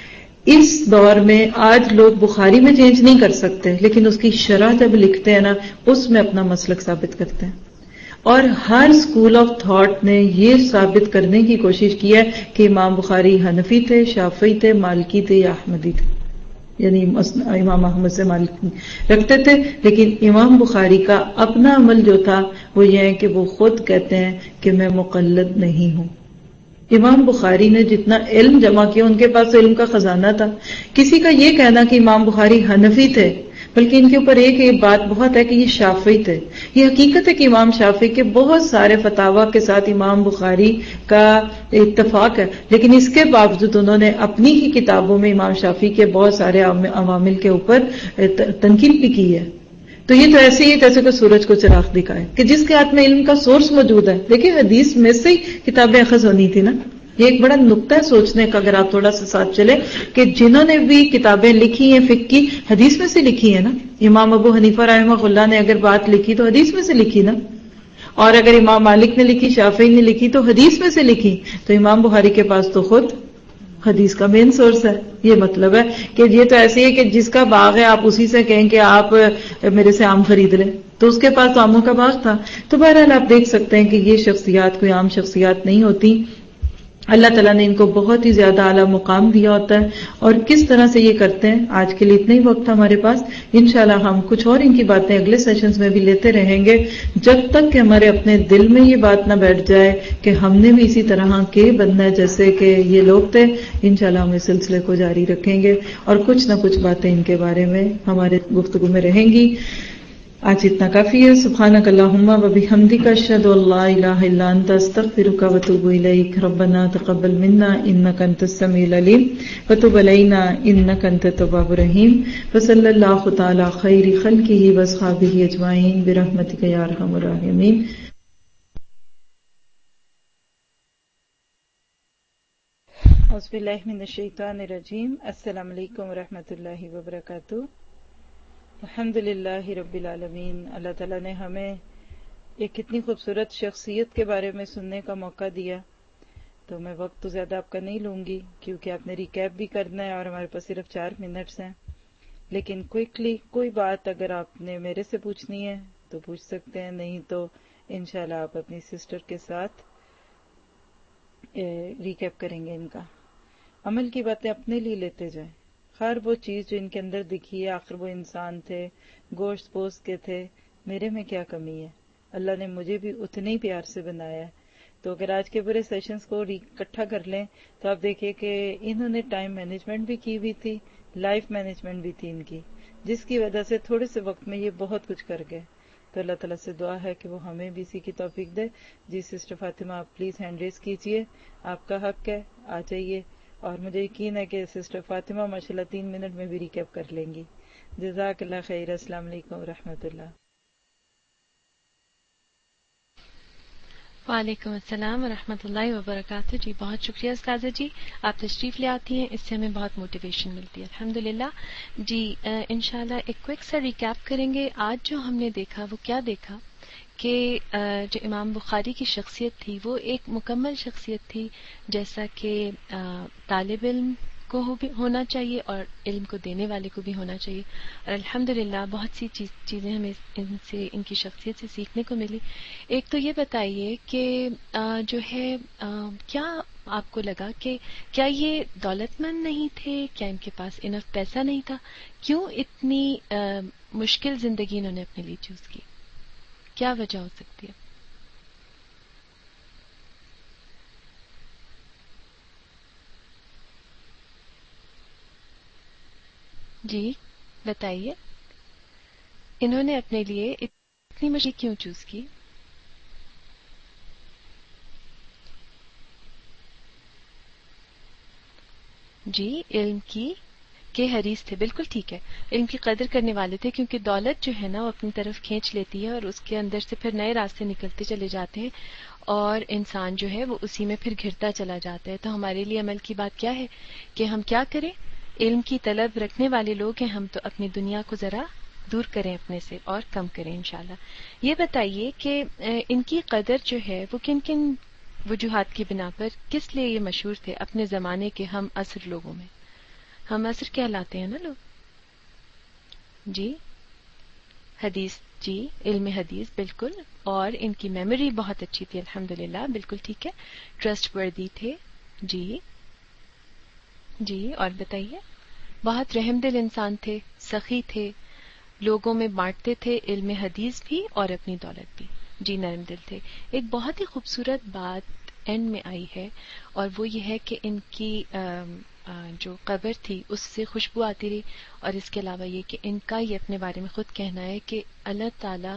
اس دور میں آج لوگ بخاری میں چینج نہیں کر سکتے، لیکن اس کی شرح جب لکھتے ہیں نا، اس میں اپنا مسلک ثابت کرتے ہیں۔ اور ہر اسکول آف تھاٹ نے یہ ثابت کرنے کی کوشش کی ہے کہ امام بخاری حنفی تھے، شافعی تھے، مالکی تھے یا احمدی تھے، یعنی امام احمد سے مالک رکھتے تھے۔ لیکن امام بخاری کا اپنا عمل جو تھا وہ یہ ہے کہ وہ خود کہتے ہیں کہ میں مقلد نہیں ہوں۔ امام بخاری نے جتنا علم جمع کیا، ان کے پاس علم کا خزانہ تھا۔ کسی کا یہ کہنا کہ امام بخاری حنفی تھے، بلکہ ان کے اوپر ایک ایک بات بہت ہے کہ یہ شافعی تھے۔ یہ حقیقت ہے کہ امام شافعی کے بہت سارے فتاویٰ کے ساتھ امام بخاری کا اتفاق ہے، لیکن اس کے باوجود انہوں نے اپنی ہی کتابوں میں امام شافعی کے بہت سارے عوامل کے اوپر تنقید بھی کی ہے۔ تو یہ تو ایسے ہی جیسے کہ سورج کو چراغ دکھائے کہ جس کے ہاتھ میں علم کا سورس موجود ہے۔ دیکھیں حدیث میں سے ہی کتابیں اخذ ہونی تھی نا۔ یہ ایک بڑا نقطہ ہے سوچنے کا، اگر آپ تھوڑا سا ساتھ چلے، کہ جنہوں نے بھی کتابیں لکھی ہیں فقہ کی، حدیث میں سے لکھی ہے نا۔ امام ابو حنیفہ رحمہ اللہ نے اگر بات لکھی تو حدیث میں سے لکھی نا، اور اگر امام مالک نے لکھی، شافعی نے لکھی تو حدیث میں سے لکھی۔ تو امام بخاری کے پاس تو خود حدیث کا مین سورس ہے۔ یہ مطلب ہے کہ یہ تو ایسے ہے کہ جس کا باغ ہے آپ اسی سے کہیں کہ آپ میرے سے آم خرید لیں، تو اس کے پاس تو آموں کا باغ تھا۔ تو بہرحال آپ دیکھ سکتے ہیں کہ یہ شخصیات کوئی عام شخصیات نہیں ہوتی، اللہ تعالیٰ نے ان کو بہت ہی زیادہ اعلیٰ مقام دیا ہوتا ہے۔ اور کس طرح سے یہ کرتے ہیں، آج کے لیے اتنا ہی وقت ہمارے پاس، انشاءاللہ ہم کچھ اور ان کی باتیں اگلے سیشنز میں بھی لیتے رہیں گے، جب تک کہ ہمارے اپنے دل میں یہ بات نہ بیٹھ جائے کہ ہم نے بھی اسی طرح کے بننا ہے جیسے کہ یہ لوگ تھے۔ انشاءاللہ ہم اس سلسلے کو جاری رکھیں گے اور کچھ نہ کچھ باتیں ان کے بارے میں ہمارے گفتگو میں رہیں گی۔ آج اتنا کافی ہے۔ سبحانک اللہم و بحمدک، اشہد ان لا الہ الا انت، استغفرک و اتوب الیک۔ ربنا تقبل منا انک انت السمیع العلیم وتب علینا انک انت التواب الرحیم، وصلی اللہ تعالی خیر خلقہ واصحابہ اجمعین برحمتک یا ارحم الراحمین۔ اعوذ باللہ من الشیطان الرجیم۔ السلام علیکم ورحمۃ اللہ وبرکاتہ۔ الحمدللہ رب العالمین۔ اللہ تعالیٰ نے ہمیں ایک کتنی خوبصورت شخصیت کے بارے میں سننے کا موقع دیا، تو میں وقت تو زیادہ آپ کا نہیں لوں گی کیونکہ آپ نے ریکیپ بھی کرنا ہے اور ہمارے پاس صرف چار منٹس ہیں، لیکن کوئکلی کوئی بات اگر آپ نے میرے سے پوچھنی ہے تو پوچھ سکتے ہیں، نہیں تو انشاءاللہ آپ اپنی سسٹر کے ساتھ ریکیپ کریں گے۔ ان کا عمل کی باتیں اپنے لیے لیتے جائیں، ہر وہ چیز جو ان کے اندر دکھی ہے، آخر وہ انسان تھے، گوشت پوست کے تھے، میرے میں کیا کمی ہے؟ اللہ نے مجھے بھی اتنے ہی پیار سے بنایا ہے۔ تو اگر آج کے پورے سیشنز کو اکٹھا کر لیں تو آپ دیکھیں کہ انہوں نے ٹائم مینجمنٹ بھی کی ہوئی تھی، لائف مینجمنٹ بھی تھی ان کی، جس کی وجہ سے تھوڑے سے وقت میں یہ بہت کچھ کر گئے۔ تو اللہ تعالیٰ سے دعا ہے کہ وہ ہمیں بھی اسی کی توفیق دے۔ جی سسٹر فاطمہ آپ پلیز ہینڈ ریز کیجئے، آپ کا حق ہے، آ جائیے، اور مجھے یقین ہے کہ سسٹر فاطمہ ماشاءاللہ تین منٹ میں بھی ریکیپ کر لیں گی۔ جزاک اللہ خیر۔ السلام علیکم ورحمۃ اللہ۔ وعلیکم السلام ورحمۃ اللہ وبرکاتہ. جی بہت شکریہ استاذہ جی، آپ تشریف لے آتی ہیں، اس سے ہمیں بہت موٹیویشن ملتی ہے الحمدللہ. جی انشاءاللہ ایک کوئک سا ریکیپ کریں گے. آج جو ہم نے دیکھا وہ کیا دیکھا کہ جو امام بخاری کی شخصیت تھی وہ ایک مکمل شخصیت تھی، جیسا کہ طالب علم کو ہونا چاہیے اور علم کو دینے والے کو بھی ہونا چاہیے. اور الحمدللہ بہت سی چیز چیزیں ہمیں ان سے ان کی شخصیت سے سیکھنے کو ملی. ایک تو یہ بتائیے کہ جو ہے کیا آپ کو لگا کہ کیا یہ دولت مند نہیں تھے، کیا ان کے پاس انف پیسہ نہیں تھا، کیوں اتنی مشکل زندگی انہوں نے اپنے لیے چوز کی؟ کیا وجہ ہو سکتی ہے؟ جی بتائیے، انہوں نے اپنے لیے اتنی مشکل کیوں چوز کی؟ جی علم کی کے حریص تھے، بالکل ٹھیک ہے، علم کی قدر کرنے والے تھے، کیونکہ دولت جو ہے نا وہ اپنی طرف کھینچ لیتی ہے اور اس کے اندر سے پھر نئے راستے نکلتے چلے جاتے ہیں اور انسان جو ہے وہ اسی میں پھر گھرتا چلا جاتا ہے. تو ہمارے لیے عمل کی بات کیا ہے کہ ہم کیا کریں؟ علم کی طلب رکھنے والے لوگ ہیں ہم، تو اپنی دنیا کو ذرا دور کریں اپنے سے اور کم کریں انشاءاللہ. یہ بتائیے کہ ان کی قدر جو ہے وہ کن کن وجوہات کی بنا پر کس لیے یہ مشہور تھے اپنے زمانے کے ہم عصر لوگوں میں؟ ہم عصر کہلاتے ہیں نا لوگ. جی حدیث، جی علم حدیث بالکل، اور ان کی میموری بہت اچھی تھی الحمدللہ، بالکل ٹھیک ہے، ٹرسٹ وردی تھے. جی جی اور بتائیے، بہت رحم دل انسان تھے، سخی تھے، لوگوں میں بانٹتے تھے علم حدیث بھی اور اپنی دولت بھی. جی نرم دل تھے. ایک بہت ہی خوبصورت بات اینڈ میں آئی ہے اور وہ یہ ہے کہ ان کی جو قبر تھی اس سے خوشبو آتی رہی، اور اس کے علاوہ یہ کہ ان کا یہ اپنے بارے میں خود کہنا ہے کہ اللہ تعالیٰ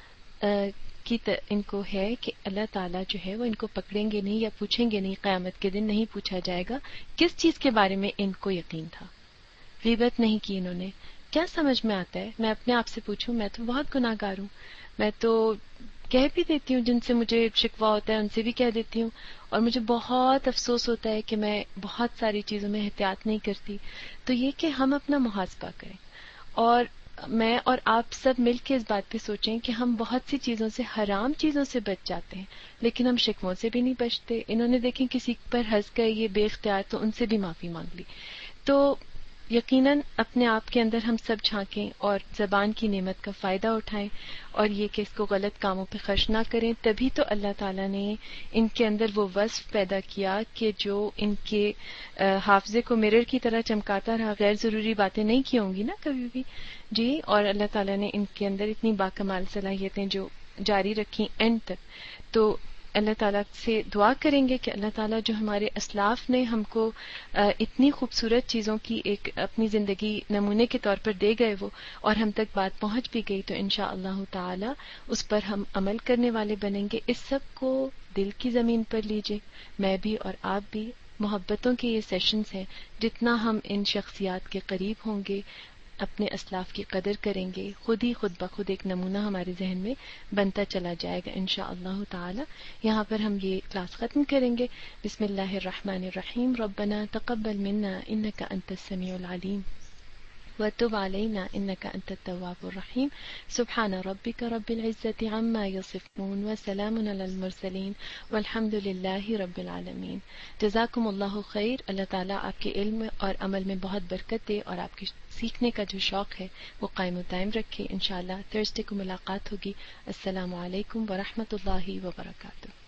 کی ان کو ہے کہ اللہ تعالیٰ جو ہے وہ ان کو پکڑیں گے نہیں یا پوچھیں گے نہیں، قیامت کے دن نہیں پوچھا جائے گا کس چیز کے بارے میں ان کو یقین تھا. غیبت نہیں کی انہوں نے. کیا سمجھ میں آتا ہے؟ میں اپنے آپ سے پوچھوں، میں تو بہت گناہ گار ہوں، میں تو کہہ بھی دیتی ہوں، جن سے مجھے شکوہ ہوتا ہے ان سے بھی کہہ دیتی ہوں، اور مجھے بہت افسوس ہوتا ہے کہ میں بہت ساری چیزوں میں احتیاط نہیں کرتی. تو یہ کہ ہم اپنا محاسبہ کریں، اور میں اور آپ سب مل کے اس بات پہ سوچیں کہ ہم بہت سی چیزوں سے، حرام چیزوں سے بچ جاتے ہیں، لیکن ہم شکووں سے بھی نہیں بچتے. انہوں نے دیکھیں کسی پر ہنس گئے یہ بے اختیار، تو ان سے بھی معافی مانگ لی. تو یقیناً اپنے آپ کے اندر ہم سب جھانکیں اور زبان کی نعمت کا فائدہ اٹھائیں، اور یہ کہ اس کو غلط کاموں پہ خرچ نہ کریں. تبھی تو اللہ تعالیٰ نے ان کے اندر وہ وصف پیدا کیا کہ جو ان کے حافظے کو مرر کی طرح چمکاتا رہا، غیر ضروری باتیں نہیں کی ہوں گی نا کبھی بھی. جی اور اللہ تعالیٰ نے ان کے اندر اتنی باکمال صلاحیتیں جو جاری رکھیں اینڈ تک. تو اللہ تعالیٰ سے دعا کریں گے کہ اللہ تعالیٰ جو ہمارے اسلاف نے ہم کو اتنی خوبصورت چیزوں کی ایک اپنی زندگی نمونے کے طور پر دے گئے وہ، اور ہم تک بات پہنچ بھی گئی، تو انشاء اللہ تعالیٰ اس پر ہم عمل کرنے والے بنیں گے. اس سب کو دل کی زمین پر لیجئے، میں بھی اور آپ بھی. محبتوں کے یہ سیشنز ہیں، جتنا ہم ان شخصیات کے قریب ہوں گے، اپنے اسلاف کی قدر کریں گے، خود ہی خود بخود ایک نمونہ ہمارے ذہن میں بنتا چلا جائے گا انشاء اللہ تعالی. یہاں پر ہم یہ کلاس ختم کریں گے. بسم اللہ الرحمن الرحیم. ربنا تقبل منا انک انت السمیع العلیم وتب علینا انک انت التواب الرحیم. سبحان ربک رب العزۃ عما یصفون وسلام علی المرسلین والحمد للہ رب العالمین. جزاکم اللہ خیر. اللہ تعالیٰ آپ کے علم اور عمل میں بہت برکت دے اور آپ کے سیکھنے کا جو شوق ہے وہ قائم و دائم رکھے. انشاءاللہ تھرسڈے کو ملاقات ہوگی. السلام علیکم ورحمۃ اللہ وبرکاتہ.